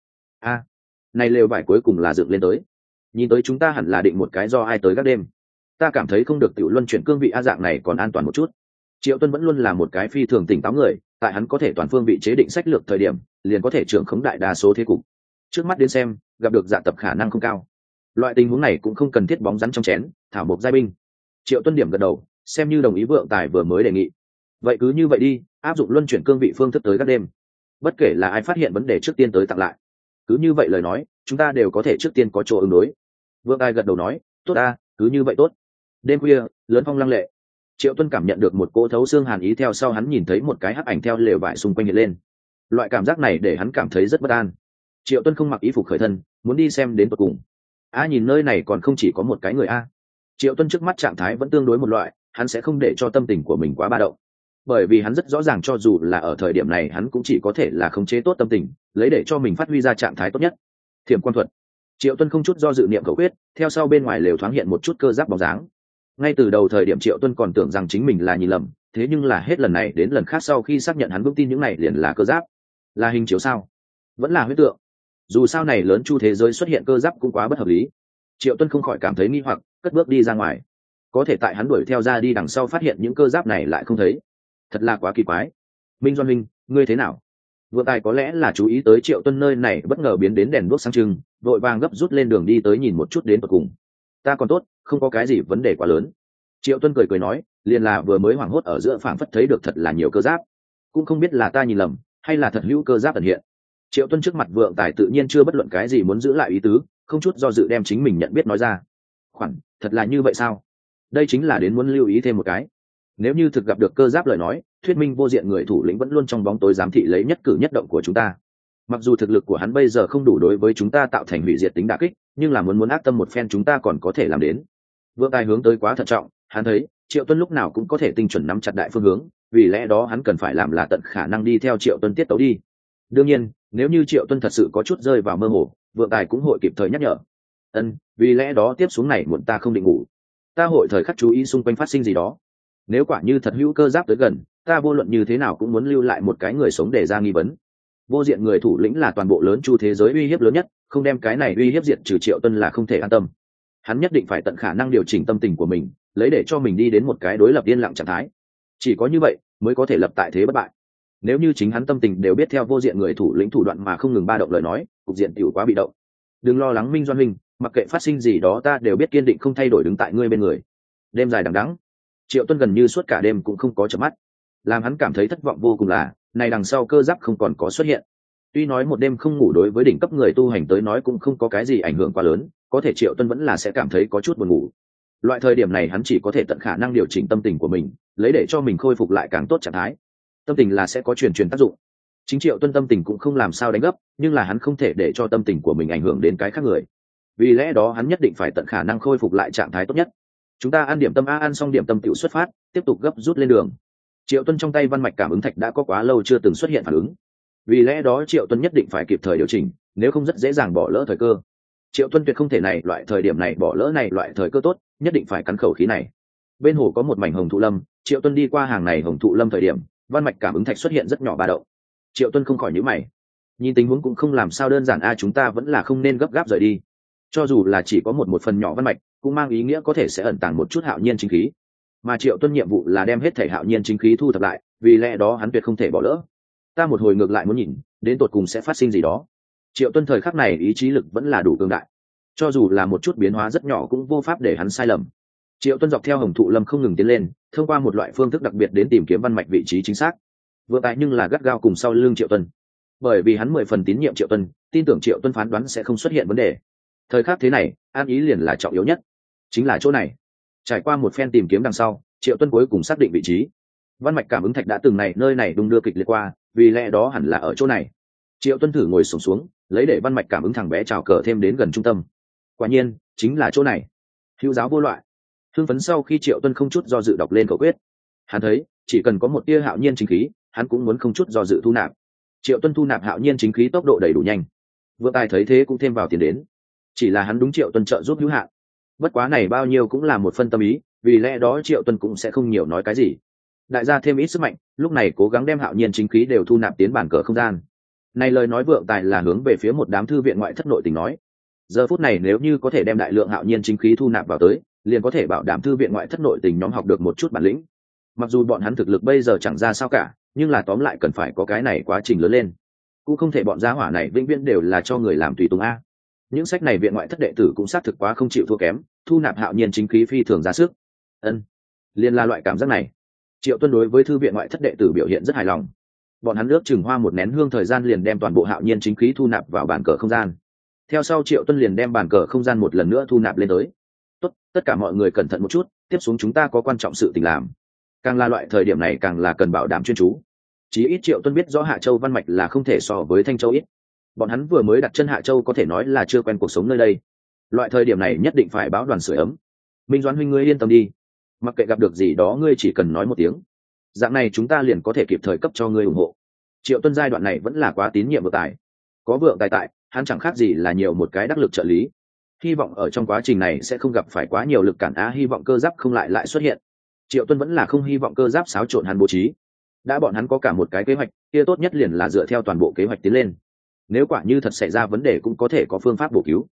Này lều vải cuối cùng là dựng lên tới. Nhìn tới chúng ta hẳn là định một cái do ai tới các đêm. Ta cảm thấy không được tiểu luân chuyển cương vị dạng này còn an toàn một chút. Triệu Tuân vẫn luôn là một cái phi thường tỉnh táo người, tại hắn có thể toàn phương vị chế định sách lược thời điểm, liền có thể trưởng khống đại đa số thế cục. Trước mắt đến xem, gặp được dạ tập khả năng không cao. Loại tình huống này cũng không cần thiết bóng rắn trong chén, thảo mộc giai binh. Triệu Tuân điểm gật đầu, xem như đồng ý vượng tài vừa mới đề nghị. Vậy cứ như vậy đi, áp dụng luân chuyển cương vị phương thức tới các đêm. Bất kể là ai phát hiện vấn đề trước tiên tới tặng lại. Cứ như vậy lời nói, chúng ta đều có thể trước tiên có chỗ ứng đối. Vượng tài gật đầu nói, tốt a, cứ như vậy tốt. Đêm khuya, lớn phong lăng lệ. Triệu Tuân cảm nhận được một cỗ thấu xương hàn ý theo sau hắn nhìn thấy một cái hắc ảnh theo lều vải xung quanh hiện lên. Loại cảm giác này để hắn cảm thấy rất bất an. Triệu Tuân không mặc y phục khởi thân, muốn đi xem đến tận cùng. Nhìn nơi này còn không chỉ có một cái người a. Triệu Tuân trước mắt trạng thái vẫn tương đối một loại, hắn sẽ không để cho tâm tình của mình quá ba động. Bởi vì hắn rất rõ ràng cho dù là ở thời điểm này hắn cũng chỉ có thể là khống chế tốt tâm tình, lấy để cho mình phát huy ra trạng thái tốt nhất. Thiểm quan thuật. Triệu Tuân không chút do dự niệm khẩu quyết, theo sau bên ngoài lều thoáng hiện một chút cơ giáp bóng dáng. Ngay từ đầu thời điểm Triệu Tuân còn tưởng rằng chính mình là nhìn lầm, thế nhưng là hết lần này đến lần khác sau khi xác nhận hắn vững tin những này liền là cơ giáp. Là hình chiếu sao? Vẫn là huyết tượng. Dù sao này lớn chu thế giới xuất hiện cơ giáp cũng quá bất hợp lý. Triệu Tuân không khỏi cảm thấy nghi hoặc, cất bước đi ra ngoài. Có thể tại hắn đuổi theo ra đi đằng sau phát hiện những cơ giáp này lại không thấy, thật là quá kỳ quái. Minh Doan Minh, ngươi thế nào? Vượng Tài có lẽ là chú ý tới Triệu Tuân nơi này bất ngờ biến đến đèn đuốc sáng trưng, vội vàng gấp rút lên đường đi tới nhìn một chút đến tận cùng. Ta còn tốt, không có cái gì vấn đề quá lớn. Triệu Tuân cười nói, liền là vừa mới hoảng hốt ở giữa phảng phất thấy được thật là nhiều cơ giáp, cũng không biết là ta nhìn lầm hay là thật hữu cơ giáp ẩn hiện. Triệu Tuân trước mặt Vượng Tài tự nhiên chưa bất luận cái gì muốn giữ lại ý tứ, không chút do dự đem chính mình nhận biết nói ra. Khoản, thật là như vậy sao? Đây chính là đến muốn lưu ý thêm một cái. Nếu như thực gặp được cơ giáp lời nói, thuyết minh vô diện người thủ lĩnh vẫn luôn trong bóng tối giám thị lấy nhất cử nhất động của chúng ta. Mặc dù thực lực của hắn bây giờ không đủ đối với chúng ta tạo thành hủy diệt tính đả kích, nhưng là muốn ác tâm một phen chúng ta còn có thể làm đến. Vượng Tài hướng tới quá thận trọng, hắn thấy Triệu Tuân lúc nào cũng có thể tinh chuẩn nắm chặt đại phương hướng, vì lẽ đó hắn cần phải làm là tận khả năng đi theo Triệu Tuân tiết tấu đi. Đương nhiên, nếu như Triệu Tuân thật sự có chút rơi vào mơ hồ, Vượng Tài cũng hội kịp thời nhắc nhở. Vì lẽ đó tiếp xuống này muộn ta không định ngủ, ta hội thời khắc chú ý xung quanh phát sinh gì đó. Nếu quả như thật hữu cơ giáp tới gần, ta vô luận như thế nào cũng muốn lưu lại một cái người sống để ra nghi vấn. Vô diện người thủ lĩnh là toàn bộ lớn chu thế giới uy hiếp lớn nhất, không đem cái này uy hiếp diệt trừ Triệu Tuân là không thể an tâm. Hắn nhất định phải tận khả năng điều chỉnh tâm tình của mình, lấy để cho mình đi đến một cái đối lập yên lặng trạng thái. Chỉ có như vậy mới có thể lập tại thế bất bại. Nếu như chính hắn tâm tình đều biết theo vô diện người thủ lĩnh thủ đoạn mà không ngừng ba động lời nói, cục diện tiểu quá bị động. Đừng lo lắng Minh Doan Minh, mặc kệ phát sinh gì đó ta đều biết kiên định không thay đổi đứng tại ngươi bên người. Đêm dài đằng đẵng, Triệu Tuân gần như suốt cả đêm cũng không có chợp mắt. Làm hắn cảm thấy thất vọng vô cùng là, này đằng sau cơ giáp không còn có xuất hiện. Tuy nói một đêm không ngủ đối với đỉnh cấp người tu hành tới nói cũng không có cái gì ảnh hưởng quá lớn, có thể Triệu Tuân vẫn là sẽ cảm thấy có chút buồn ngủ. Loại thời điểm này hắn chỉ có thể tận khả năng điều chỉnh tâm tình của mình, lấy để cho mình khôi phục lại càng tốt trạng thái. Tâm tình là sẽ có truyền tác dụng. Chính Triệu Tuân tâm tình cũng không làm sao đánh gấp, nhưng là hắn không thể để cho tâm tình của mình ảnh hưởng đến cái khác người. Vì lẽ đó hắn nhất định phải tận khả năng khôi phục lại trạng thái tốt nhất. Chúng ta ăn điểm tâm ăn xong điểm tâm tiểu xuất phát, tiếp tục gấp rút lên đường. Triệu Tuân trong tay văn mạch cảm ứng thạch đã có quá lâu chưa từng xuất hiện phản ứng. Vì lẽ đó Triệu Tuân nhất định phải kịp thời điều chỉnh, nếu không rất dễ dàng bỏ lỡ thời cơ. Triệu Tuân tuyệt không thể này loại thời điểm này bỏ lỡ này loại thời cơ tốt, nhất định phải cắn khẩu khí này. Bên hồ có một mảnh hồng thụ lâm, Triệu Tuân đi qua hàng này hồng thụ lâm thời điểm, văn mạch cảm ứng thạch xuất hiện rất nhỏ ba động. Triệu Tuân không khỏi nhíu mày. Nhìn tình huống cũng không làm sao đơn giản chúng ta vẫn là không nên gấp gáp rời đi. Cho dù là chỉ có một phần nhỏ văn mạch, cũng mang ý nghĩa có thể sẽ ẩn tàng một chút hạo nhiên chính khí. Mà Triệu Tuân nhiệm vụ là đem hết thể hạo nhiên chính khí thu thập lại, vì lẽ đó hắn tuyệt không thể bỏ lỡ. Ta một hồi ngược lại muốn nhìn, đến tột cùng sẽ phát sinh gì đó. Triệu Tuân thời khắc này ý chí lực vẫn là đủ cường đại, cho dù là một chút biến hóa rất nhỏ cũng vô pháp để hắn sai lầm. Triệu Tuân dọc theo hồng thụ lâm không ngừng tiến lên, thông qua một loại phương thức đặc biệt đến tìm kiếm văn mạch vị trí chính xác. Vừa tại nhưng là gắt gao cùng sau lưng Triệu Tuân, bởi vì hắn 10 phần tín nhiệm Triệu Tuân, tin tưởng Triệu Tuân phán đoán sẽ không xuất hiện vấn đề. Thời khắc thế này, an ý liền là trọng yếu nhất, chính là chỗ này. Trải qua một phen tìm kiếm đằng sau, Triệu Tuân cuối cùng xác định vị trí. Văn mạch cảm ứng thạch đã từng nơi này đung đưa kịch liệt qua, vì lẽ đó hẳn là ở chỗ này. Triệu Tuân thử ngồi xổm xuống, lấy để văn mạch cảm ứng thằng bé trào cờ thêm đến gần trung tâm. Quả nhiên, chính là chỗ này. Hữu giáo vô loại. Hưng phấn sau khi Triệu Tuân không chút do dự đọc lên khẩu quyết. Hắn thấy, chỉ cần có một tia hạo nhiên chính khí, hắn cũng muốn không chút do dự thu nạp. Triệu Tuân thu nạp hạo nhiên chính khí tốc độ đầy đủ nhanh. Vượng Tài thấy thế cũng thêm vào tiền đến. Chỉ là hắn đúng Triệu Tuân trợ giúp hữu hạn. Bất quá này bao nhiêu cũng là một phân tâm ý, vì lẽ đó Triệu Tuân cũng sẽ không nhiều nói cái gì. Đại gia thêm ít sức mạnh, lúc này cố gắng đem hạo nhiên chính khí đều thu nạp tiến bản cờ không gian. Này lời nói Vượng Tài là hướng về phía một đám thư viện ngoại thất nội tình nói. Giờ phút này nếu như có thể đem đại lượng hạo nhiên chính khí thu nạp vào tới, liền có thể bảo đảm thư viện ngoại thất nội tình nhóm học được một chút bản lĩnh. Mặc dù bọn hắn thực lực bây giờ chẳng ra sao cả, nhưng là tóm lại cần phải có cái này quá trình lớn lên. Cũng không thể bọn gia hỏa này vĩnh viễn đều là cho người làm tùy tùng a. Những sách này viện ngoại thất đệ tử cũng xác thực quá không chịu thua kém, thu nạp hạo nhiên chính khí phi thường ra sức. Liên là loại cảm giác này. Triệu Tuân đối với thư viện ngoại thất đệ tử biểu hiện rất hài lòng. Bọn hắn ước chừng hoa một nén hương thời gian liền đem toàn bộ hạo nhiên chính khí thu nạp vào bàn cờ không gian. Theo sau Triệu Tuân liền đem bàn cờ không gian một lần nữa thu nạp lên tới. Tốt, tất cả mọi người cẩn thận một chút, tiếp xuống chúng ta có quan trọng sự tình làm. Càng là loại thời điểm này càng là cần bảo đảm chuyên chú. Chí ít Triệu Tuân biết rõ Hạ Châu văn mạch là không thể so với Thanh Châu ít. Bọn hắn vừa mới đặt chân Hạ Châu có thể nói là chưa quen cuộc sống nơi đây. Loại thời điểm này nhất định phải báo đoàn sưởi ấm. Minh Doãn huynh ngươi yên tâm đi, mặc kệ gặp được gì đó ngươi chỉ cần nói một tiếng, dạng này chúng ta liền có thể kịp thời cấp cho ngươi ủng hộ. Triệu Tuân giai đoạn này vẫn là quá tín nhiệm Vượng Tài, có Vượng Tài tại, hắn chẳng khác gì là nhiều một cái đắc lực trợ lý. Hy vọng ở trong quá trình này sẽ không gặp phải quá nhiều lực cản hy vọng cơ giáp không lại xuất hiện. Triệu Tuân vẫn là không hy vọng cơ giáp xáo trộn hắn bố trí. Đã bọn hắn có cả một cái kế hoạch, kia tốt nhất liền là dựa theo toàn bộ kế hoạch tiến lên. Nếu quả như thật xảy ra vấn đề cũng có thể có phương pháp bổ cứu.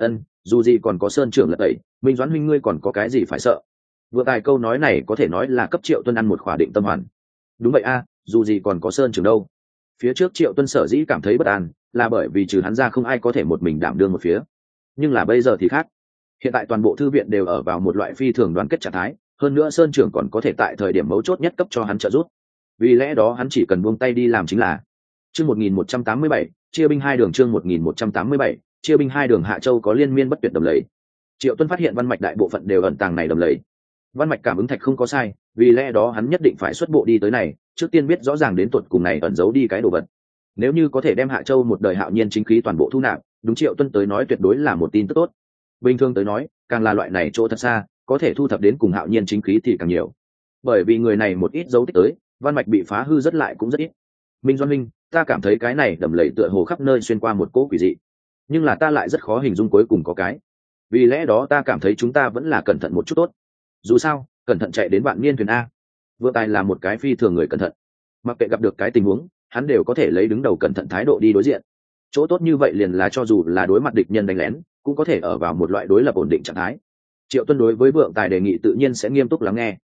Dù gì còn có Sơn trưởng lật tẩy, Minh Doãn huynh ngươi còn có cái gì phải sợ. Vừa tài câu nói này có thể nói là cấp Triệu Tuân ăn một khỏa định tâm hoàn. Đúng vậy a, dù gì còn có Sơn trưởng đâu. Phía trước Triệu Tuân sở dĩ cảm thấy bất an là bởi vì trừ hắn ra không ai có thể một mình đảm đương một phía, nhưng là bây giờ thì khác. Hiện tại toàn bộ thư viện đều ở vào một loại phi thường đoàn kết trạng thái, hơn nữa Sơn trưởng còn có thể tại thời điểm mấu chốt nhất cấp cho hắn trợ giúp, vì lẽ đó hắn chỉ cần buông tay đi làm chính là. Chương 1187, chia binh hai đường. Chương 1187, chia binh hai đường. Hạ Châu có liên miên bất tuyệt đầm lầy. Triệu Tuân phát hiện văn mạch đại bộ phận đều ẩn tàng này đầm lầy. Văn mạch cảm ứng thạch không có sai, vì lẽ đó hắn nhất định phải xuất bộ đi tới này, trước tiên biết rõ ràng đến tuột cùng này ẩn giấu đi cái đồ vật. Nếu như có thể đem Hạ Châu một đời hạo nhiên chính khí toàn bộ thu nạp, đúng Triệu Tuân tới nói tuyệt đối là một tin tức tốt. Bình thường tới nói, càng là loại này chỗ thật xa, có thể thu thập đến cùng hạo nhiên chính khí thì càng nhiều. Bởi vì người này một ít dấu tích tới, văn mạch bị phá hư rất lại cũng rất ít. Minh Doãn Minh, ta cảm thấy cái này đầm lầy tựa hồ khắp nơi xuyên qua một cỗ quỷ dị, nhưng là ta lại rất khó hình dung cuối cùng có cái. Vì lẽ đó ta cảm thấy chúng ta vẫn là cẩn thận một chút tốt. Dù sao, cẩn thận chạy đến vạn niên thuyền a. Vừa tài là một cái phi thường người cẩn thận, mặc kệ gặp được cái tình huống, hắn đều có thể lấy đứng đầu cẩn thận thái độ đi đối diện. Chỗ tốt như vậy liền là cho dù là đối mặt địch nhân đánh lén, cũng có thể ở vào một loại đối lập ổn định trạng thái. Triệu Tuân đối với Vượng Tài đề nghị tự nhiên sẽ nghiêm túc lắng nghe.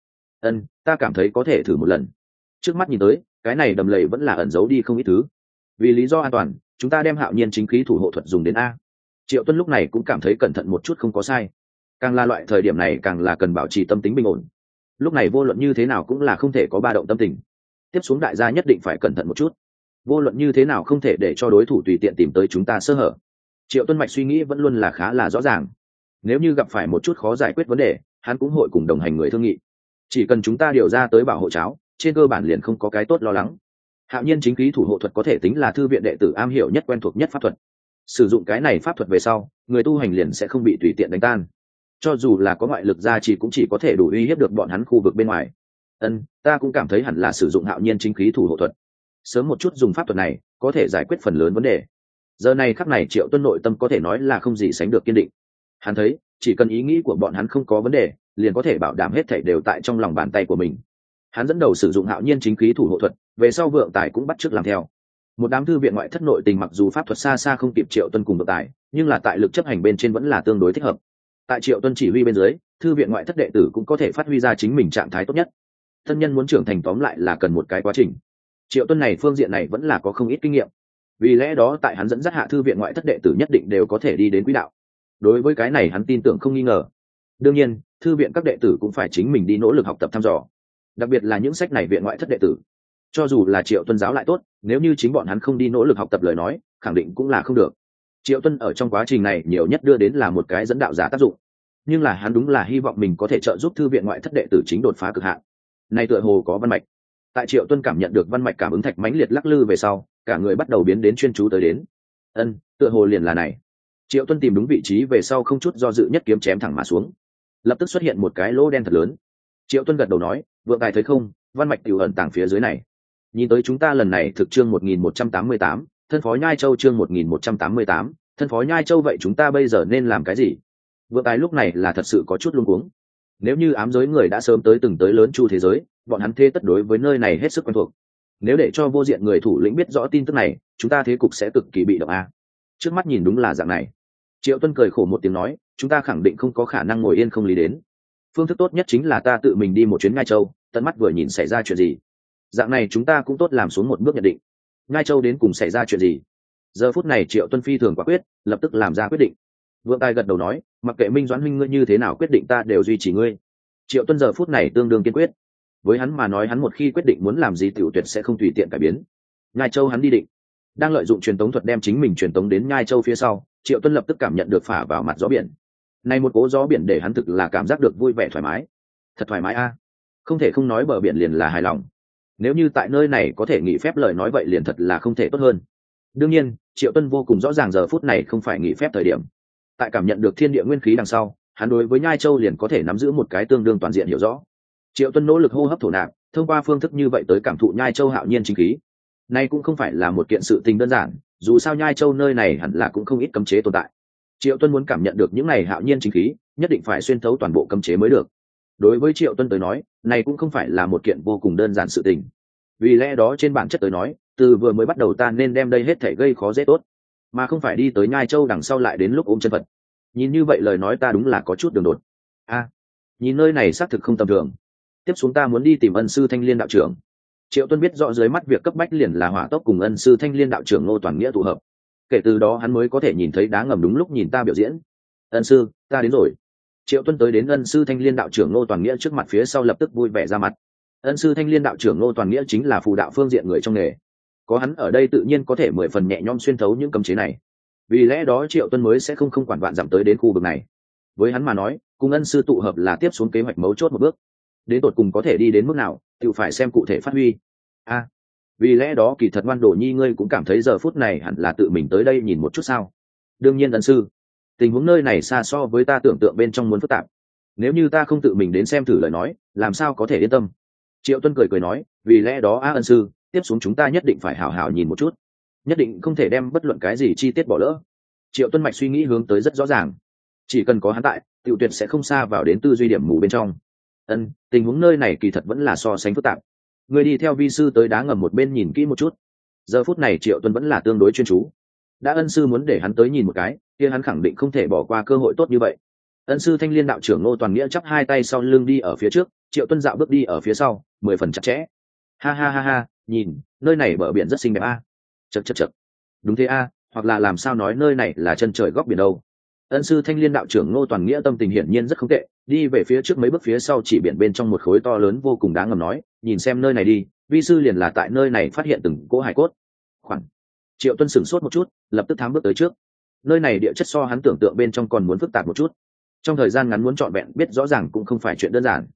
Ta cảm thấy có thể thử một lần. Trước mắt nhìn tới, cái này đầm lầy vẫn là ẩn giấu đi không ít thứ. Vì lý do an toàn, chúng ta đem hạo nhiên chính khí thủ hộ thuật dùng đến a. Triệu Tuân lúc này cũng cảm thấy cẩn thận một chút không có sai. Càng là loại thời điểm này càng là cần bảo trì tâm tính bình ổn. Lúc này vô luận như thế nào cũng là không thể có ba động tâm tình. Tiếp xuống đại gia nhất định phải cẩn thận một chút. Vô luận như thế nào không thể để cho đối thủ tùy tiện tìm tới chúng ta sơ hở. Triệu Tuân mạch suy nghĩ vẫn luôn là khá là rõ ràng. Nếu như gặp phải một chút khó giải quyết vấn đề, hắn cũng hội cùng đồng hành người thương nghị. Chỉ cần chúng ta điều ra tới bảo hộ cháo, trên cơ bản liền không có cái tốt lo lắng. Hạo nhiên chính khí thủ hộ thuật có thể tính là thư viện đệ tử am hiểu nhất quen thuộc nhất pháp thuật. Sử dụng cái này pháp thuật về sau, người tu hành liền sẽ không bị tùy tiện đánh tan. Cho dù là có ngoại lực gia trì cũng chỉ có thể đủ uy hiếp được bọn hắn khu vực bên ngoài. Ta cũng cảm thấy hẳn là sử dụng hạo nhiên chính khí thủ hộ thuật. Sớm một chút dùng pháp thuật này, có thể giải quyết phần lớn vấn đề. Giờ này khắc này Triệu Tuân nội tâm có thể nói là không gì sánh được kiên định. Hắn thấy, chỉ cần ý nghĩ của bọn hắn không có vấn đề, liền có thể bảo đảm hết thảy đều tại trong lòng bàn tay của mình. Hắn dẫn đầu sử dụng hạo nhiên chính khí thủ hộ thuật, về sau Vượng Tài cũng bắt chước làm theo. Một đám thư viện ngoại thất nội tình mặc dù pháp thuật xa xa không kịp Triệu Tuân cùng Vượng Tài, nhưng là tại lực chấp hành bên trên vẫn là tương đối thích hợp. Tại Triệu Tuân chỉ huy bên dưới, thư viện ngoại thất đệ tử cũng có thể phát huy ra chính mình trạng thái tốt nhất. Thân nhân muốn trưởng thành tóm lại là cần một cái quá trình. Triệu Tuân này phương diện này vẫn là có không ít kinh nghiệm. Vì lẽ đó tại hắn dẫn dắt hạ thư viện ngoại thất đệ tử nhất định đều có thể đi đến quỹ đạo. Đối với cái này hắn tin tưởng không nghi ngờ. Đương nhiên, thư viện các đệ tử cũng phải chính mình đi nỗ lực học tập thăm dò. Đặc biệt là những sách này viện ngoại thất đệ tử. Cho dù là Triệu Tuân giáo lại tốt, nếu như chính bọn hắn không đi nỗ lực học tập lời nói, khẳng định cũng là không được. Triệu Tuân ở trong quá trình này nhiều nhất đưa đến là một cái dẫn đạo giả tác dụng. Nhưng là hắn đúng là hy vọng mình có thể trợ giúp thư viện ngoại thất đệ tử chính đột phá cực hạn. Này tựa hồ có văn mạch. Tại Triệu Tuân cảm nhận được văn mạch cảm ứng thạch mãnh liệt lắc lư về sau, cả người bắt đầu biến đến chuyên chú tới đến. Tựa hồ liền là này. Triệu Tuân tìm đúng vị trí về sau không chút do dự nhất kiếm chém thẳng mà xuống. Lập tức xuất hiện một cái lỗ đen thật lớn. Triệu Tuân gật đầu nói, Vượng Tài thấy không, văn mạch tiểu ẩn tàng phía dưới này. Nhìn tới chúng ta lần này thực chương 1188, thân phó Nhai Châu chương 1188, thân phó Nhai Châu vậy chúng ta bây giờ nên làm cái gì? Vượng Tài lúc này là thật sự có chút luống cuống. Nếu như ám giới người đã sớm từng tới lớn chu thế giới, bọn hắn thế tất đối với nơi này hết sức quen thuộc. Nếu để cho vô diện người thủ lĩnh biết rõ tin tức này, chúng ta thế cục sẽ cực kỳ bị động a. Trước mắt nhìn đúng là dạng này. Triệu Tuân cười khổ một tiếng nói, chúng ta khẳng định không có khả năng ngồi yên không lý đến. Phương thức tốt nhất chính là ta tự mình đi một chuyến Ngai Châu, tận mắt vừa nhìn xảy ra chuyện gì. Dạng này chúng ta cũng tốt làm xuống một bước nhận định. Ngai Châu đến cùng xảy ra chuyện gì? Giờ phút này Triệu Tuân phi thường quả quyết, lập tức làm ra quyết định. Vượng Tài gật đầu nói, mặc kệ Minh Doãn huynh ngươi như thế nào quyết định ta đều duy trì ngươi. Triệu Tuân giờ phút này tương đương kiên quyết. Với hắn mà nói hắn một khi quyết định muốn làm gì tiểu tuyệt sẽ không tùy tiện cải biến. Nhai Châu hắn đi định. Đang lợi dụng truyền tống thuật đem chính mình truyền tống đến Nhai Châu phía sau, Triệu Tuân lập tức cảm nhận được phả vào mặt gió biển. Này một cỗ gió biển để hắn thực là cảm giác được vui vẻ thoải mái. Thật thoải mái a. Không thể không nói bờ biển liền là hài lòng. Nếu như tại nơi này có thể nghỉ phép lời nói vậy liền thật là không thể tốt hơn. Đương nhiên, Triệu Tuân vô cùng rõ ràng giờ phút này không phải nghỉ phép thời điểm. Tại cảm nhận được thiên địa nguyên khí đằng sau, hắn đối với Nhai Châu liền có thể nắm giữ một cái tương đương toàn diện hiểu rõ. Triệu Tuân nỗ lực hô hấp thổ nạp, thông qua phương thức như vậy tới cảm thụ Nhai Châu hạo nhiên chính khí. Nay cũng không phải là một kiện sự tình đơn giản, dù sao Nhai Châu nơi này hẳn là cũng không ít cấm chế tồn tại. Triệu Tuân muốn cảm nhận được những này hạo nhiên chính khí, nhất định phải xuyên thấu toàn bộ cấm chế mới được. Đối với Triệu Tuân tới nói, này cũng không phải là một kiện vô cùng đơn giản sự tình. Vì lẽ đó trên bản chất tới nói, từ vừa mới bắt đầu ta nên đem đây hết thảy gây khó dễ tốt, mà không phải đi tới Nhai Châu đằng sau lại đến lúc ôm chân Phật. nhìn như vậy lời nói ta đúng là có chút đường đột. Nhìn nơi này xác thực không tầm thường. Tiếp xuống ta muốn đi tìm ân sư Thanh Liên đạo trưởng. Triệu Tuân biết rõ dưới mắt việc cấp bách liền là hỏa tốc cùng ân sư Thanh Liên đạo trưởng Ngô Toàn Nghĩa tụ hợp. Kể từ đó hắn mới có thể nhìn thấy đá ngầm đúng lúc nhìn ta biểu diễn. Ân sư, ta đến rồi. Triệu Tuân tới đến ân sư Thanh Liên đạo trưởng Ngô Toàn Nghĩa trước mặt phía sau lập tức vui vẻ ra mặt. Ân sư Thanh Liên đạo trưởng Ngô Toàn Nghĩa chính là phù đạo phương diện người trong nghề, có hắn ở đây tự nhiên có thể 10 phần nhẹ nhõm xuyên thấu những cấm chế này. Vì lẽ đó Triệu Tuân mới sẽ không quản vạn dặm tới đến khu vực này. Với hắn mà nói, cùng ân sư tụ hợp là tiếp xuống kế hoạch mấu chốt một bước. Đến tột cùng có thể đi đến mức nào, tự phải xem cụ thể phát huy. Vì lẽ đó kỳ thật Ngoan Đồ Nhi ngươi cũng cảm thấy giờ phút này hẳn là tự mình tới đây nhìn một chút sao? Đương nhiên ân sư, tình huống nơi này xa so với ta tưởng tượng bên trong muốn phức tạp. Nếu như ta không tự mình đến xem thử lời nói, làm sao có thể yên tâm? Triệu Tuân cười nói, vì lẽ đó ân sư, tiếp xuống chúng ta nhất định phải hảo hảo nhìn một chút, nhất định không thể đem bất luận cái gì chi tiết bỏ lỡ. Triệu Tuân mạch suy nghĩ hướng tới rất rõ ràng, chỉ cần có hắn tại, tiểu tuyệt sẽ không xa vào đến tư duy điểm mù bên trong. Tình huống nơi này kỳ thật vẫn là so sánh phức tạp. Người đi theo vi sư tới đá ngầm một bên nhìn kỹ một chút. Giờ phút này Triệu Tuân vẫn là tương đối chuyên chú. Đã ân sư muốn để hắn tới nhìn một cái, kia hắn khẳng định không thể bỏ qua cơ hội tốt như vậy. Ân sư Thanh Liên đạo trưởng Ngô Toàn Nghĩa chắp hai tay sau lưng đi ở phía trước, Triệu Tuân dạo bước đi ở phía sau, 10 phần chặt chẽ. Ha, nhìn, nơi này bờ biển rất xinh đẹp Chậc. Đúng thế hoặc là làm sao nói nơi này là chân trời góc biển đâu. Ân sư Thanh Liên đạo trưởng Ngô Toàn Nghĩa tâm tình hiển nhiên rất không tệ, đi về phía trước mấy bước phía sau chỉ biển bên trong một khối to lớn vô cùng đá ngầm nói, nhìn xem nơi này đi, vi sư liền là tại nơi này phát hiện từng cỗ hải cốt. Khoảng. Triệu Tuân sửng sốt một chút, lập tức thám bước tới trước. Nơi này địa chất so hắn tưởng tượng bên trong còn muốn phức tạp một chút. Trong thời gian ngắn muốn trọn vẹn biết rõ ràng cũng không phải chuyện đơn giản.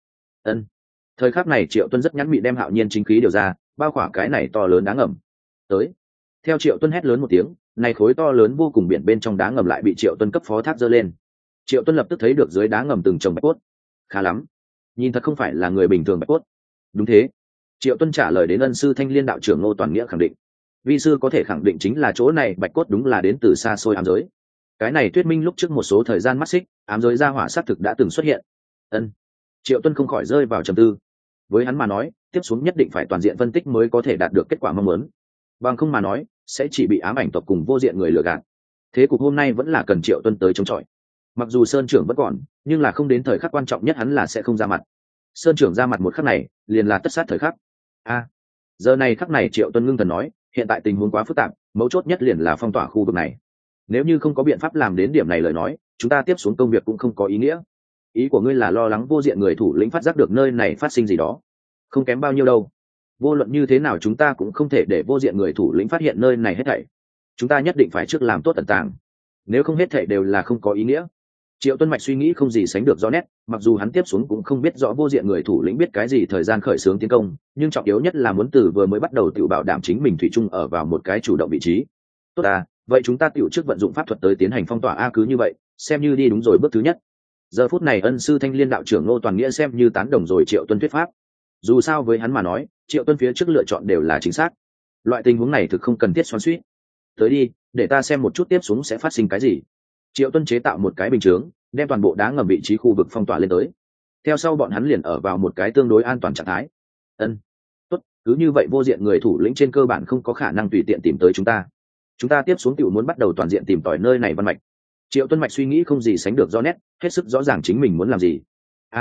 Thời khắc này Triệu Tuân rất nhắn mị đem hạo nhiên chính khí điều ra, bao khỏa cái này to lớn đá ngầm. Tới. Theo Triệu Tuân hét lớn một tiếng, này khối to lớn vô cùng biển bên trong đá ngầm lại bị Triệu Tuân cấp phó thác dơ lên. Triệu Tuân lập tức thấy được dưới đá ngầm từng chồng bạch cốt. Khá lắm, nhìn thật không phải là người bình thường bạch cốt. Đúng thế. Triệu Tuân trả lời đến ân sư Thanh Liên đạo trưởng Ngô Toàn Nghĩa khẳng định. Vi sư có thể khẳng định chính là chỗ này bạch cốt đúng là đến từ xa xôi ám giới. Cái này thuyết minh lúc trước một số thời gian mắt xích, ám giới gia hỏa sát thực đã từng xuất hiện. Triệu Tuân không khỏi rơi vào trầm tư. Với hắn mà nói, tiếp xuống nhất định phải toàn diện phân tích mới có thể đạt được kết quả mong muốn. Bằng không mà nói, sẽ chỉ bị ám ảnh tộc cùng vô diện người lừa gạt. Thế cục hôm nay vẫn là cần Triệu Tuân tới chống chọi. Mặc dù Sơn trưởng vẫn còn, nhưng là không đến thời khắc quan trọng nhất hắn là sẽ không ra mặt. Sơn trưởng ra mặt một khắc này, liền là tất sát thời khắc. Giờ này khắc này Triệu Tuân ngưng thần nói, hiện tại tình huống quá phức tạp, mấu chốt nhất liền là phong tỏa khu vực này. Nếu như không có biện pháp làm đến điểm này lời nói, chúng ta tiếp xuống công việc cũng không có ý nghĩa. Ý của ngươi là lo lắng vô diện người thủ lĩnh phát giác được nơi này phát sinh gì đó? Không kém bao nhiêu đâu. Vô luận như thế nào chúng ta cũng không thể để vô diện người thủ lĩnh phát hiện nơi này hết thảy. Chúng ta nhất định phải trước làm tốt tận tàng. Nếu không hết thảy đều là không có ý nghĩa. Triệu Tuân mạch suy nghĩ không gì sánh được rõ nét, mặc dù hắn tiếp xuống cũng không biết rõ vô diện người thủ lĩnh biết cái gì thời gian khởi xướng tiến công, nhưng trọng yếu nhất là muốn từ vừa mới bắt đầu tự bảo đảm chính mình thủy chung ở vào một cái chủ động vị trí. Tốt vậy chúng ta tiểu trước vận dụng pháp thuật tới tiến hành phong tỏa cứ như vậy, xem như đi đúng rồi bước thứ nhất. Giờ phút này ân sư Thanh Liên đạo trưởng Ngô Toàn Nghĩa xem như tán đồng rồi Triệu Tuân thuyết pháp. Dù sao với hắn mà nói, Triệu Tuân phía trước lựa chọn đều là chính xác. Loại tình huống này thực không cần thiết xoắn xuýt. Tới đi, để ta xem một chút tiếp xuống sẽ phát sinh cái gì. Triệu Tuân chế tạo một cái bình chướng, đem toàn bộ đá ngầm vị trí khu vực phong tỏa lên tới. Theo sau bọn hắn liền ở vào một cái tương đối an toàn trạng thái. Tốt, cứ như vậy vô diện người thủ lĩnh trên cơ bản không có khả năng tùy tiện tìm tới chúng ta. Chúng ta tiếp xuống tiểu muốn bắt đầu toàn diện tìm tòi nơi này văn mạch. Triệu Tuân mạch suy nghĩ không gì sánh được rõ nét, hết sức rõ ràng chính mình muốn làm gì.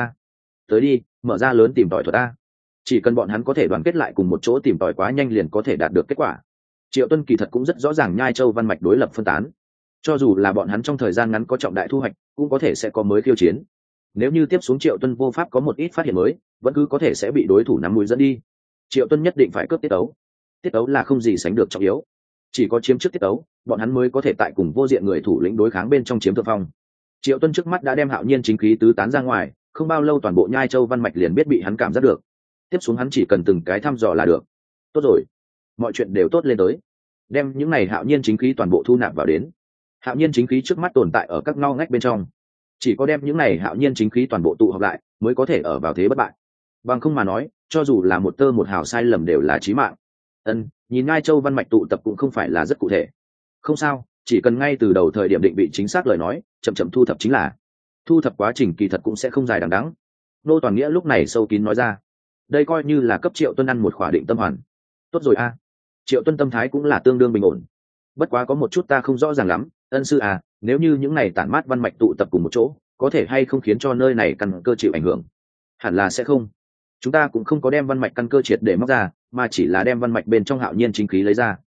Tới đi, mở ra lớn tìm tòi thuật chỉ cần bọn hắn có thể đoàn kết lại cùng một chỗ tìm tòi quá nhanh liền có thể đạt được kết quả. Triệu Tuân kỳ thật cũng rất rõ ràng Nhai Châu văn mạch đối lập phân tán, cho dù là bọn hắn trong thời gian ngắn có trọng đại thu hoạch cũng có thể sẽ có mới khiêu chiến. Nếu như tiếp xuống Triệu Tuân vô pháp có một ít phát hiện mới, vẫn cứ có thể sẽ bị đối thủ nắm mũi dẫn đi. Triệu Tuân nhất định phải cướp tiết tấu là không gì sánh được trọng yếu. Chỉ có chiếm trước tiết tấu, bọn hắn mới có thể tại cùng vô diện người thủ lĩnh đối kháng bên trong chiếm thượng phong. Triệu Tuân trước mắt đã đem hạo nhiên chính khí tứ tán ra ngoài, không bao lâu toàn bộ Nhai Châu văn mạch liền biết bị hắn cảm giác được. Tiếp xuống hắn chỉ cần từng cái thăm dò là được. Tốt rồi, mọi chuyện đều tốt lên tới. Đem những này hạo nhiên chính khí toàn bộ thu nạp vào đến. Hạo nhiên chính khí trước mắt tồn tại ở các ngõ ngách bên trong, chỉ có đem những này hạo nhiên chính khí toàn bộ tụ họp lại mới có thể ở vào thế bất bại. Bằng không mà nói, cho dù là một tơ một hào sai lầm đều là chí mạng. Nhìn Nhai Châu văn mạch tụ tập cũng không phải là rất cụ thể. Không sao, chỉ cần ngay từ đầu thời điểm định vị chính xác lời nói, chậm chậm thu thập chính là. Thu thập quá trình kỳ thật cũng sẽ không dài đằng đẵng. Ngô Toàn Nghĩa lúc này sâu kín nói ra. Đây coi như là cấp Triệu Tuân ăn một khỏa định tâm hoàn. Tốt rồi Triệu Tuân tâm thái cũng là tương đương bình ổn. Bất quá có một chút ta không rõ ràng lắm, ân sư nếu như những này tản mát văn mạch tụ tập cùng một chỗ, có thể hay không khiến cho nơi này căn cơ chịu ảnh hưởng? Hẳn là sẽ không. Chúng ta cũng không có đem văn mạch căn cơ triệt để móc ra, mà chỉ là đem văn mạch bên trong hạo nhiên chính khí lấy ra.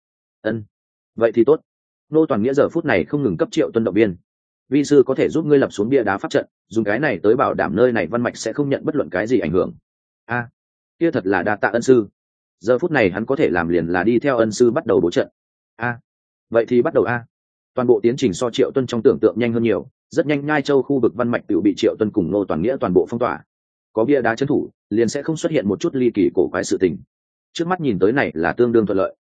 Vậy thì tốt. Nô Toàn Nghĩa giờ phút này không ngừng cấp Triệu Tuân động viên. Vi sư có thể giúp ngươi lập xuống bia đá pháp trận, dùng cái này tới bảo đảm nơi này văn mạch sẽ không nhận bất luận cái gì ảnh hưởng. Kia thật là đa tạ ân sư. Giờ phút này hắn có thể làm liền là đi theo ân sư bắt đầu bố trận. Vậy thì bắt đầu Toàn bộ tiến trình so Triệu Tuân trong tưởng tượng nhanh hơn nhiều, rất nhanh Nhai Châu khu vực văn mạch tự bị Triệu Tuân cùng Nô Toàn Nghĩa toàn bộ phong tỏa. Có bia đá trấn thủ, liền sẽ không xuất hiện một chút ly kỳ cổ quái sự tình. Trước mắt nhìn tới này là tương đương thuận lợi.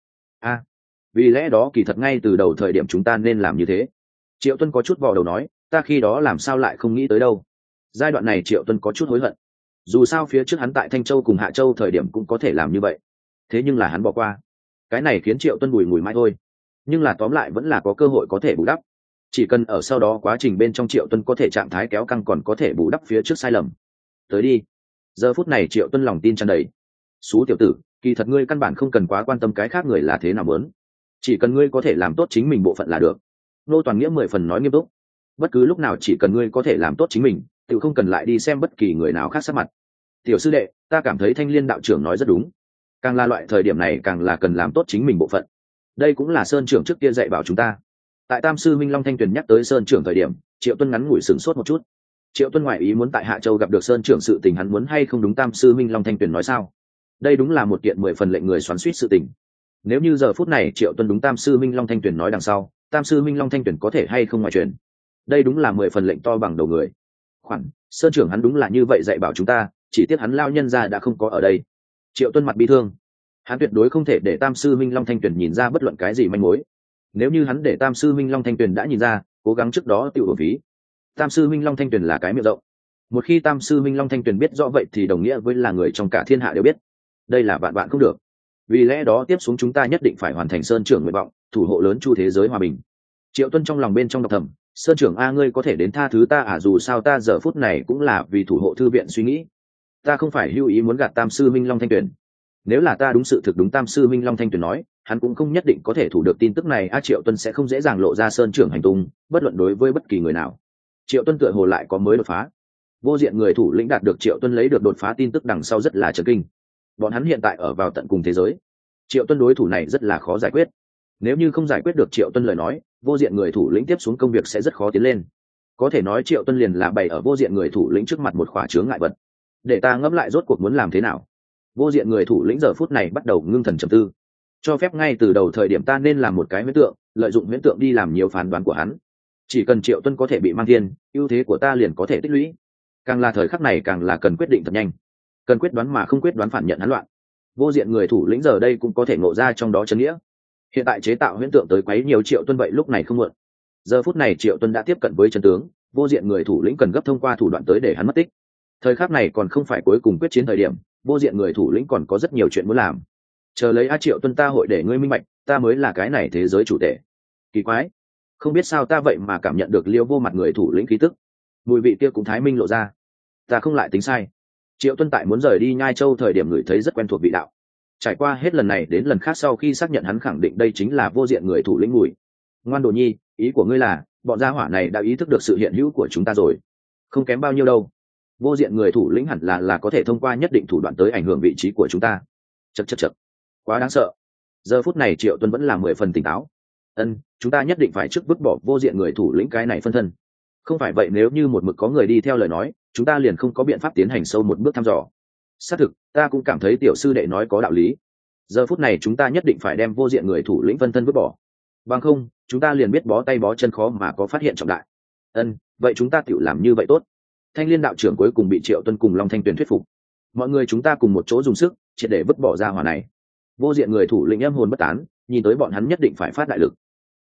Vì lẽ đó kỳ thật ngay từ đầu thời điểm chúng ta nên làm như thế. Triệu Tuân có chút vò đầu nói, ta khi đó làm sao lại không nghĩ tới đâu. Giai đoạn này Triệu Tuân có chút hối hận. Dù sao phía trước hắn tại Thanh Châu cùng Hạ Châu thời điểm cũng có thể làm như vậy. Thế nhưng là hắn bỏ qua. Cái này khiến Triệu Tuân bùi ngùi mãi thôi. Nhưng là tóm lại vẫn là có cơ hội có thể bù đắp. Chỉ cần ở sau đó quá trình bên trong Triệu Tuân có thể trạng thái kéo căng còn có thể bù đắp phía trước sai lầm. Tới đi. Giờ phút này Triệu Tuân lòng tin tràn đầy. Xú tiểu tử, kỳ thật ngươi căn bản không cần quá quan tâm cái khác người là thế nào muốn. Chỉ cần ngươi có thể làm tốt chính mình bộ phận là được. Nô Toàn Nghĩa 10 phần nói nghiêm túc. Bất cứ lúc nào chỉ cần ngươi có thể làm tốt chính mình, tự không cần lại đi xem bất kỳ người nào khác sắc mặt. Tiểu sư đệ, ta cảm thấy Thanh Liên đạo trưởng nói rất đúng. Càng là loại thời điểm này càng là cần làm tốt chính mình bộ phận. Đây cũng là Sơn trưởng trước kia dạy bảo chúng ta. Tại Tam sư Minh Long Thanh Tuyền nhắc tới Sơn trưởng thời điểm, Triệu Tuân ngắn ngủi sửng sốt một chút. Triệu Tuân ngoại ý muốn tại Hạ Châu gặp được Sơn trưởng sự tình, hắn muốn hay không đúng Tam sư Minh Long Thanh Tuyền nói sao? Đây đúng là một kiện 10 phần lệnh người xoắn xuýt sự tình. Nếu như giờ phút này Triệu Tuân đúng Tam sư Minh Long Thanh Tuyền nói đằng sau, Tam sư Minh Long Thanh Tuyền có thể hay không ngoại truyền? Đây đúng là 10 phần lệnh to bằng đầu người. Khoản Sơn trưởng hắn đúng là như vậy dạy bảo chúng ta, chỉ tiếc hắn lao nhân ra đã không có ở đây. Triệu Tuân mặt bi thương. Hắn tuyệt đối không thể để Tam sư Minh Long Thanh Tuyền nhìn ra bất luận cái gì manh mối. Nếu như hắn để Tam sư Minh Long Thanh Tuyền đã nhìn ra, cố gắng trước đó tiêu hưởng phí. Tam sư Minh Long Thanh Tuyền là cái miệng rộng. Một khi Tam sư Minh Long Thanh Tuyền biết rõ vậy thì đồng nghĩa với là người trong cả thiên hạ đều biết. Đây là vạn không được. Vì lẽ đó tiếp xuống chúng ta nhất định phải hoàn thành Sơn trưởng nguyện vọng, thủ hộ lớn chu thế giới hòa bình. Triệu Tuân trong lòng bên trong đọc thầm, Sơn trưởng ngươi có thể đến tha thứ ta dù sao ta giờ phút này cũng là vì thủ hộ thư viện suy nghĩ. Ta không phải hữu ý muốn gạt Tam sư Minh Long Thanh Tuyền. Nếu là ta đúng sự thực đúng Tam sư Minh Long Thanh Tuyền nói, hắn cũng không nhất định có thể thủ được tin tức này. Triệu Tuân sẽ không dễ dàng lộ ra Sơn trưởng hành tung, bất luận đối với bất kỳ người nào. Triệu Tuân tựa hồ lại có mới đột phá. Vô diện người thủ lĩnh đạt được Triệu Tuân lấy được đột phá tin tức đằng sau rất là chấn kinh. Bọn hắn hiện tại ở vào tận cùng thế giới. Triệu Tuân đối thủ này rất là khó giải quyết. Nếu như không giải quyết được Triệu Tuân lời nói, vô diện người thủ lĩnh tiếp xuống công việc sẽ rất khó tiến lên. Có thể nói Triệu Tuân liền là bày ở vô diện người thủ lĩnh trước mặt một khỏa chướng ngại vật. Để ta ngẫm lại rốt cuộc muốn làm thế nào. Vô diện người thủ lĩnh giờ phút này bắt đầu ngưng thần trầm tư. Cho phép ngay từ đầu thời điểm ta nên làm một cái huyễn tượng, lợi dụng huyễn tượng đi làm nhiều phán đoán của hắn. Chỉ cần Triệu Tuân có thể bị mang thiên, ưu thế của ta liền có thể tích lũy. Càng là thời khắc này càng là cần quyết định thật nhanh. Cần quyết đoán mà không quyết đoán phản nhận hắn loạn. Vô diện người thủ lĩnh giờ đây cũng có thể ngộ ra trong đó chân nghĩa. Hiện tại chế tạo huyễn tượng tới quấy nhiều Triệu Tuân vậy lúc này không muộn. Giờ phút này Triệu Tuân đã tiếp cận với chân tướng, vô diện người thủ lĩnh cần gấp thông qua thủ đoạn tới để hắn mất tích. Thời khắc này còn không phải cuối cùng quyết chiến thời điểm, vô diện người thủ lĩnh còn có rất nhiều chuyện muốn làm. Chờ lấy Triệu Tuân ta hội để ngươi minh bạch, ta mới là cái này thế giới chủ tể. Kỳ quái, không biết sao ta vậy mà cảm nhận được Liêu Vô mặt người thủ lĩnh khí tức. Mùi vị kia cũng thái minh lộ ra. Ta không lại tính sai. Triệu Tuân tại muốn rời đi Nhai Châu thời điểm ngửi thấy rất quen thuộc vị đạo. Trải qua hết lần này đến lần khác sau khi xác nhận hắn khẳng định đây chính là vô diện người thủ lĩnh mùi. Ngoan Đồ Nhi, ý của ngươi là bọn gia hỏa này đã ý thức được sự hiện hữu của chúng ta rồi? Không kém bao nhiêu đâu. Vô diện người thủ lĩnh hẳn là có thể thông qua nhất định thủ đoạn tới ảnh hưởng vị trí của chúng ta. Chậc, quá đáng sợ. Giờ phút này Triệu Tuân vẫn là 10 phần tỉnh táo. Chúng ta nhất định phải trước vứt bỏ vô diện người thủ lĩnh cái này phân thân. Không phải vậy nếu như một mực có người đi theo lời nói, chúng ta liền không có biện pháp tiến hành sâu một bước thăm dò. Xác thực, ta cũng cảm thấy tiểu sư đệ nói có đạo lý. Giờ phút này chúng ta nhất định phải đem vô diện người thủ lĩnh phân thân vứt bỏ. Bằng không, chúng ta liền biết bó tay bó chân khó mà có phát hiện trọng đại. Vậy chúng ta tự làm như vậy tốt. Thanh Liên đạo trưởng cuối cùng bị Triệu Tuân cùng Long Thanh Tuyền thuyết phục. Mọi người chúng ta cùng một chỗ dùng sức, triệt để vứt bỏ ra hỏa này. Vô diện người thủ lĩnh âm hồn bất tán, nhìn tới bọn hắn nhất định phải phát đại lực.